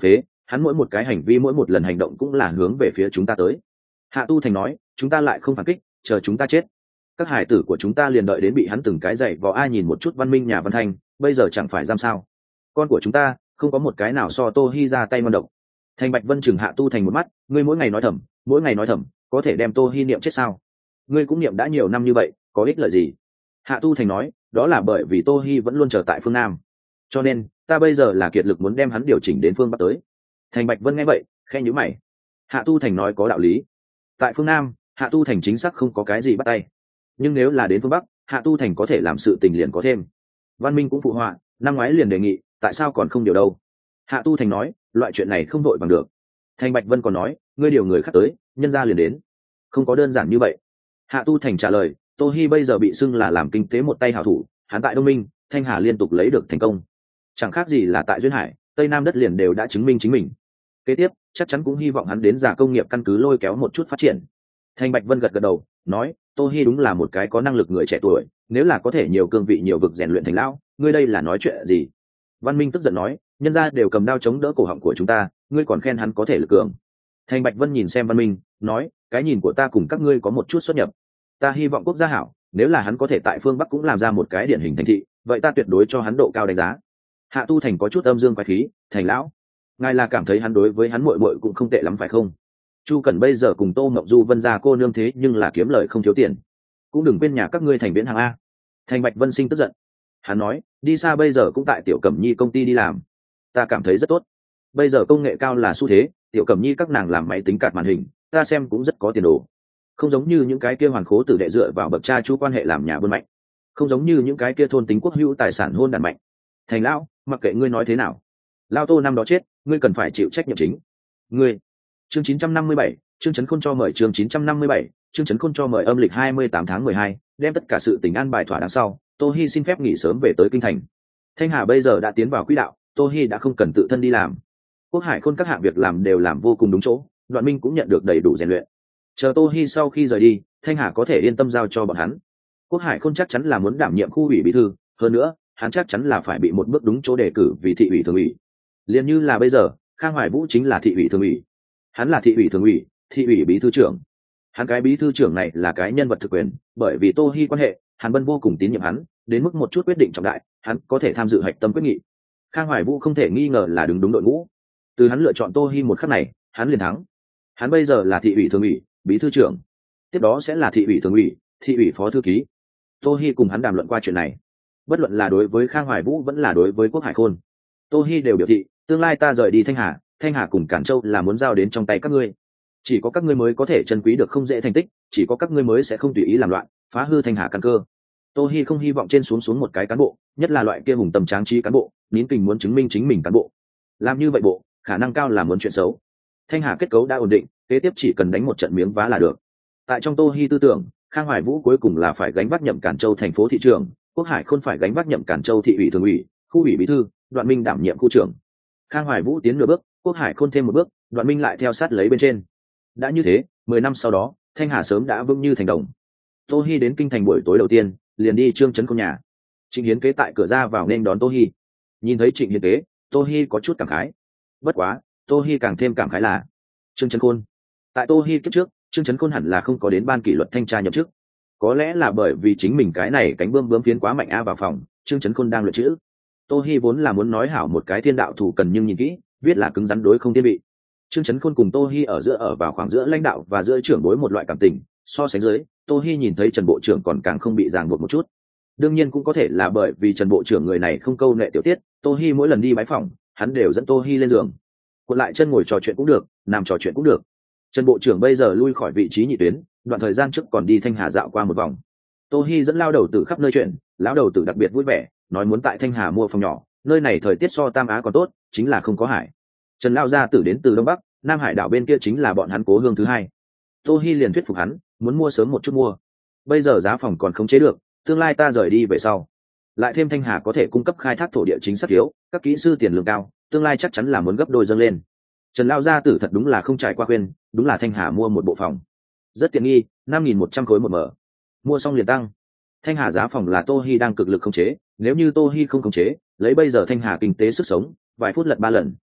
Speaker 1: hắn mỗi một cái hành vi mỗi một lần hành động cũng là hướng về phía chúng ta tới. Hạ Tu Thành nói, chúng ta lại không phản kích, chờ chúng ta chết, các hải tử của chúng ta liền đợi đến bị hắn từng cái dạy vò. Ai nhìn một chút Văn Minh nhà Văn Thanh, bây giờ chẳng phải giam sao? Con của chúng ta không có một cái nào so Tô Hi ra tay ngon độc. Thành Bạch Vân chừng Hạ Tu Thành một mắt, ngươi mỗi ngày nói thầm, mỗi ngày nói thầm, có thể đem Tô Hi niệm chết sao? Ngươi cũng niệm đã nhiều năm như vậy, có ích lợi gì? Hạ Tu Thành nói, đó là bởi vì Tô Hi vẫn luôn chờ tại phương Nam, cho nên ta bây giờ là kiệt lực muốn đem hắn điều chỉnh đến phương Bắc tới. Thành Bạch Vân nghe vậy, khe nhíu mày. Hạ Tu Thành nói có đạo lý. Tại phương Nam, Hạ Tu Thành chính xác không có cái gì bắt tay, nhưng nếu là đến phương Bắc, Hạ Tu Thành có thể làm sự tình liền có thêm. Văn Minh cũng phụ họa, năm ngoái liền đề nghị, tại sao còn không điều đâu? Hạ Tu Thành nói, loại chuyện này không đội bằng được. Thành Bạch Vân còn nói, ngươi điều người khác tới, nhân gia liền đến, không có đơn giản như vậy. Hạ Tu Thành trả lời, Tô Hi bây giờ bị xưng là làm kinh tế một tay hảo thủ, hắn tại Đông Minh, Thanh Hà liên tục lấy được thành công, chẳng khác gì là tại Duyên Hải, Tây Nam đất liền đều đã chứng minh chính mình. Kế tiếp, chắc chắn cũng hy vọng hắn đến giả công nghiệp căn cứ lôi kéo một chút phát triển. Thành Bạch Vân gật gật đầu, nói, Tô Hi đúng là một cái có năng lực người trẻ tuổi, nếu là có thể nhiều cương vị nhiều vực rèn luyện thành lão, ngươi đây là nói chuyện gì? Văn Minh tức giận nói, nhân gia đều cầm đao chống đỡ cổ họng của chúng ta, ngươi còn khen hắn có thể lực cường. Thành Bạch Vân nhìn xem Văn Minh, nói, cái nhìn của ta cùng các ngươi có một chút xuất nhập. Ta hy vọng quốc gia hảo, nếu là hắn có thể tại phương Bắc cũng làm ra một cái điển hình thành thị, vậy ta tuyệt đối cho hắn độ cao đánh giá. Hạ Tu Thành có chút âm dương quái khí, Thành lão, ngài là cảm thấy hắn đối với hắn muội muội cũng không tệ lắm phải không? Chu Cẩn bây giờ cùng Tô Ngọc Du Vân gia cô nương thế nhưng là kiếm lời không thiếu tiền, cũng đừng quên nhà các ngươi thành Viễn Hàng a. Thành Bạch Vân sinh tức giận, hắn nói, đi xa bây giờ cũng tại Tiểu Cẩm Nhi công ty đi làm, ta cảm thấy rất tốt. Bây giờ công nghệ cao là xu thế, Tiểu Cẩm Nhi các nàng làm máy tính card màn hình, ta xem cũng rất có tiền đồ. Không giống như những cái kia hoàn khố tử đệ dựa vào bậc cha chú quan hệ làm nhà buôn mạnh, không giống như những cái kia thôn tính quốc hữu tài sản hôn đàn mạnh. Thành lão, mặc kệ ngươi nói thế nào, Lao Tô năm đó chết, ngươi cần phải chịu trách nhiệm chính. Ngươi. Chương chín trăm năm mươi bảy, chương Trấn Khôn cho mời chương chín trăm năm mươi bảy, chương Trấn Khôn cho mời âm lịch hai mươi tám tháng mười hai, đem tất cả sự tình an bài thỏa đáng sau, Tô Hi xin phép nghỉ sớm về tới kinh thành. Thanh Hà bây giờ đã tiến vào quỹ đạo, Tô Hi đã không cần tự thân đi làm. Quốc Hải Khôn các hạng việc làm đều làm vô cùng đúng chỗ, Đoạn Minh cũng nhận được đầy đủ rèn luyện. Chờ Tô Hi sau khi rời đi, Thanh Hà có thể yên tâm giao cho bọn hắn. Quốc Hải Khôn chắc chắn là muốn đảm nhiệm khu ủy bí thư, hơn nữa, hắn chắc chắn là phải bị một bước đúng chỗ đề cử vì thị ủy thường ủy. Liên như là bây giờ, Khang Hoài Vũ chính là thị ủy thường ủy, hắn là thị ủy thường ủy, thị ủy bí thư trưởng. Hắn cái bí thư trưởng này là cái nhân vật thực quyền, bởi vì Tô Hi quan hệ, Hàn Bân vô cùng tín nhiệm hắn, đến mức một chút quyết định trọng đại, hắn có thể tham dự hạch tâm quyết nghị. Khang Hoài Vũ không thể nghi ngờ là đứng đúng đội ngũ. Từ hắn lựa chọn Tô Hi một khắc này, hắn liền thắng. Hắn bây giờ là thị ủy thường ủy, bí thư trưởng, tiếp đó sẽ là thị ủy thường ủy, thị ủy phó thư ký. Tô Hi cùng hắn đàm luận qua chuyện này, bất luận là đối với Khang Hoài Vũ vẫn là đối với Quốc Hải Khôn, Tô Hi đều biểu thị, tương lai ta rời đi Thanh Hà, Thanh Hà cùng Cản Châu là muốn giao đến trong tay các ngươi. Chỉ có các ngươi mới có thể trân quý được không dễ thành tích, chỉ có các ngươi mới sẽ không tùy ý làm loạn, phá hư Thanh Hà căn cơ. Tô Hi không hy vọng trên xuống xuống một cái cán bộ, nhất là loại kia hùng tầm tráng trí cán bộ, nín kình muốn chứng minh chính mình cán bộ. Làm như vậy bộ, khả năng cao là muốn chuyện xấu. Thanh Hà kết cấu đã ổn định, kế tiếp chỉ cần đánh một trận miếng vá là được. Tại trong Tô Hi tư tưởng, Khang Hoài Vũ cuối cùng là phải gánh vác nhậm Cản Châu thành phố thị trưởng, Quốc Hải Khôn phải gánh vác nhậm Cản Châu thị ủy thường ủy, khu ủy bí thư, Đoạn Minh đảm nhiệm khu trưởng. Khang Hoài Vũ tiến nửa bước, Quốc Hải Khôn thêm một bước, Đoạn Minh lại theo sát lấy bên trên. Đã như thế, mười năm sau đó, Thanh Hà sớm đã vững như thành đồng. Tô Hi đến kinh thành buổi tối đầu tiên, liền đi Trương Trấn Khôn nhà. Trịnh Hiến Kế tại cửa ra vào nên đón Tô Hi. Nhìn thấy Trịnh Hiến Kế, Tô Hi có chút cảm khái. Bất quá, Tô Hi càng thêm cảm khái là Trương Trấn Khôn. Tại Tô Hi kiếp trước, Trương Trấn Khôn hẳn là không có đến ban kỷ luật thanh tra nhậm chức. Có lẽ là bởi vì chính mình cái này cánh bươm bướm phiến quá mạnh a vào phòng, Trương Trấn Khôn đang luyện chữ. Tô Hi vốn là muốn nói hảo một cái thiên đạo thủ cần nhưng nhìn kỹ, viết là cứng rắn đối không thiên vị. Trương Trấn Khôn cùng Tô Hi ở giữa ở vào khoảng giữa lãnh đạo và giữa trưởng đối một loại cảm tình, so sánh dưới, Tô Hi nhìn thấy Trần bộ trưởng còn càng không bị ràng buộc một chút. Đương nhiên cũng có thể là bởi vì Trần bộ trưởng người này không câu nệ tiểu tiết, Tô Hi mỗi lần đi bái phỏng, hắn đều dẫn Tô Hi lên giường. Cuộn lại chân ngồi trò chuyện cũng được, nằm trò chuyện cũng được. Trần bộ trưởng bây giờ lui khỏi vị trí nhị tuyến, đoạn thời gian trước còn đi Thanh Hà dạo qua một vòng. Tô Hi dẫn lao đầu tử khắp nơi chuyện, lão đầu tử đặc biệt vui vẻ, nói muốn tại Thanh Hà mua phòng nhỏ, nơi này thời tiết so Tam Á còn tốt, chính là không có hải. Trần lao gia tử đến từ Đông Bắc, Nam Hải đảo bên kia chính là bọn hắn cố hương thứ hai. Tô Hi liền thuyết phục hắn, muốn mua sớm một chút mua. Bây giờ giá phòng còn không chế được, tương lai ta rời đi về sau, lại thêm Thanh Hà có thể cung cấp khai thác thổ địa chính xác thiếu, các kỹ sư tiền lương cao, tương lai chắc chắn là muốn gấp đôi dâng lên. Trần lao gia tử thật đúng là không trải qua khuyên, đúng là Thanh Hà mua một bộ phòng, rất tiện nghi, năm nghìn một trăm khối một mở. Mua xong liền tăng. Thanh Hà giá phòng là Tô Hi đang cực lực khống chế, nếu như Tô Hi không khống chế, lấy bây giờ Thanh Hà kinh tế sức sống, vài phút lật ba lần.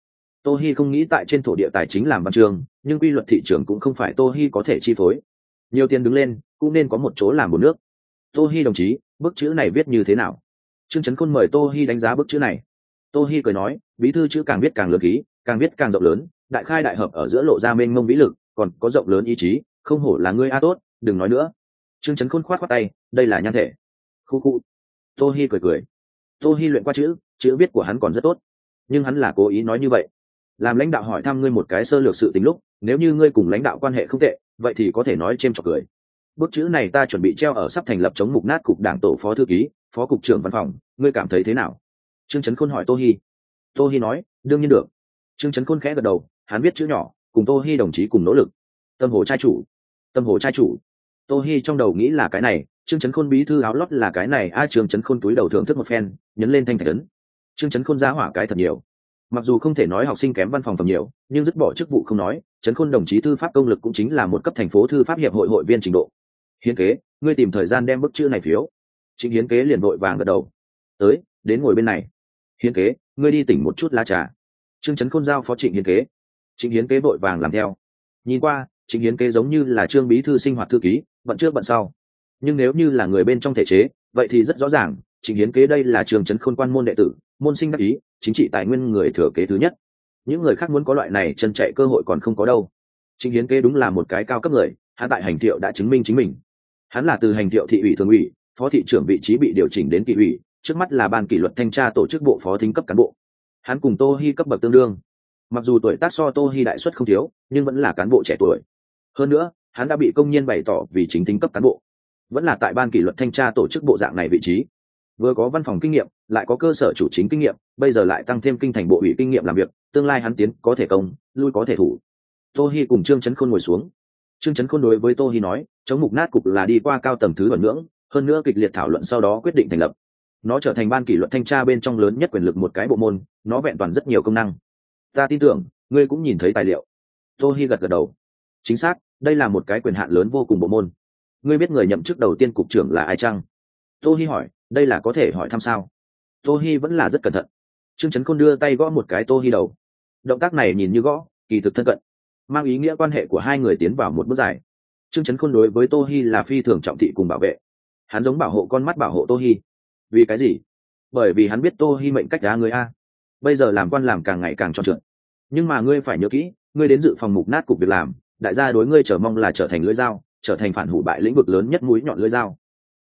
Speaker 1: Tô Hi không nghĩ tại trên thổ địa tài chính làm văn chương, nhưng quy luật thị trường cũng không phải Tô Hi có thể chi phối. Nhiều tiền đứng lên cũng nên có một chỗ làm một nước. Tô Hi đồng chí, bức chữ này viết như thế nào? Trương Chấn Khôn mời Tô Hi đánh giá bức chữ này. Tô Hi cười nói, bí thư chữ càng viết càng lớn khí, càng viết càng rộng lớn, đại khai đại hợp ở giữa lộ ra mênh mông vĩ lực, còn có rộng lớn ý chí, không hổ là ngươi a tốt, đừng nói nữa. Trương Chấn Khôn khoát khoát tay, đây là nhan thể. Khu khu. Tô Hi cười cười. Tô Hi luyện qua chữ, chữ viết của hắn còn rất tốt, nhưng hắn là cố ý nói như vậy. Làm lãnh đạo hỏi thăm ngươi một cái sơ lược sự tình lúc, nếu như ngươi cùng lãnh đạo quan hệ không tệ, vậy thì có thể nói chêm chọc cười. Bức chữ này ta chuẩn bị treo ở sắp thành lập chống mục nát cục đảng tổ phó thư ký, phó cục trưởng văn phòng, ngươi cảm thấy thế nào? Trương Chấn Khôn hỏi Tô Hi. Tô Hi nói, đương nhiên được. Trương Chấn Khôn khẽ gật đầu, hắn viết chữ nhỏ, cùng Tô Hi đồng chí cùng nỗ lực. Tâm hồ trai chủ, tâm hồ trai chủ. Tô Hi trong đầu nghĩ là cái này, Trương Chấn Khôn bí thư áo lót là cái này, a à, Trương Chấn Khôn túi đầu thưởng thức một phen, nhấn lên thanh thạch ấn. Trương Chấn Khôn giá hỏa cái thật nhiều. Mặc dù không thể nói học sinh kém văn phòng phẩm nhiều, nhưng dứt bỏ chức vụ không nói, Chấn Khôn đồng chí thư pháp công lực cũng chính là một cấp thành phố thư pháp hiệp hội hội viên trình độ. Hiến kế, ngươi tìm thời gian đem bức chữ này phiếu. Trịnh Hiến kế liền vội vàng gật đầu. Tới, đến ngồi bên này. Hiến kế, ngươi đi tỉnh một chút lá trà. Trương Chấn Khôn giao phó Trịnh Hiến kế. Trịnh Hiến kế vội vàng làm theo. Nhìn qua, Trịnh Hiến kế giống như là Trương bí thư sinh hoạt thư ký, bận trước bận sau. Nhưng nếu như là người bên trong thể chế, vậy thì rất rõ ràng, Trịnh Hiến kế đây là Trương Chấn Khôn quan môn đệ tử, môn sinh đắc ý, chính trị tài nguyên người thừa kế thứ nhất. Những người khác muốn có loại này chân chạy cơ hội còn không có đâu. Trịnh Hiến kế đúng là một cái cao cấp người, hắn tại hành thiệu đã chứng minh chính mình. Hắn là từ hành thiệu thị ủy thường ủy, phó thị trưởng vị trí bị điều chỉnh đến kỷ ủy, trước mắt là ban kỷ luật thanh tra tổ chức bộ phó thính cấp cán bộ. Hắn cùng Tô Hi cấp bậc tương đương, mặc dù tuổi tác so Tô Hi đại suất không thiếu, nhưng vẫn là cán bộ trẻ tuổi. Hơn nữa, hắn đã bị công nhân bày tỏ vì chính thính cấp cán bộ, vẫn là tại ban kỷ luật thanh tra tổ chức bộ dạng này vị trí. Vừa có văn phòng kinh nghiệm, lại có cơ sở chủ chính kinh nghiệm, bây giờ lại tăng thêm kinh thành bộ ủy kinh nghiệm làm việc, tương lai hắn tiến có thể công, lui có thể thủ. Tô Hi cùng Trương Chấn Khôn ngồi xuống. Trương Chấn Khôn đối với Tô Hi nói, chống mục nát cục là đi qua cao tầng thứ thuần ngưỡng, hơn nữa kịch liệt thảo luận sau đó quyết định thành lập. Nó trở thành ban kỷ luật thanh tra bên trong lớn nhất quyền lực một cái bộ môn, nó vẹn toàn rất nhiều công năng. Ta tin tưởng, ngươi cũng nhìn thấy tài liệu. Tô Hi gật gật đầu. Chính xác, đây là một cái quyền hạn lớn vô cùng bộ môn. Ngươi biết người nhậm chức đầu tiên cục trưởng là ai chăng? Tô Hi hỏi, đây là có thể hỏi thăm sao? Tô Hi vẫn là rất cẩn thận. Trương Chấn Khôn đưa tay gõ một cái Tô Hi đầu. Động tác này nhìn như gõ, kỳ thực thân cận, mang ý nghĩa quan hệ của hai người tiến vào một bước dài. Trương Chấn Khôn đối với Tô Hi là phi thường trọng thị cùng bảo vệ. Hắn giống bảo hộ con mắt bảo hộ Tô Hi. Vì cái gì? Bởi vì hắn biết Tô Hi mệnh cách đá người a. Bây giờ làm quan làm càng ngày càng tròn trượt. Nhưng mà ngươi phải nhớ kỹ, ngươi đến dự phòng mục nát cục việc làm, đại gia đối ngươi chờ mong là trở thành lưỡi dao, trở thành phản hủ bại lĩnh vực lớn nhất mũi nhọn lưỡi dao.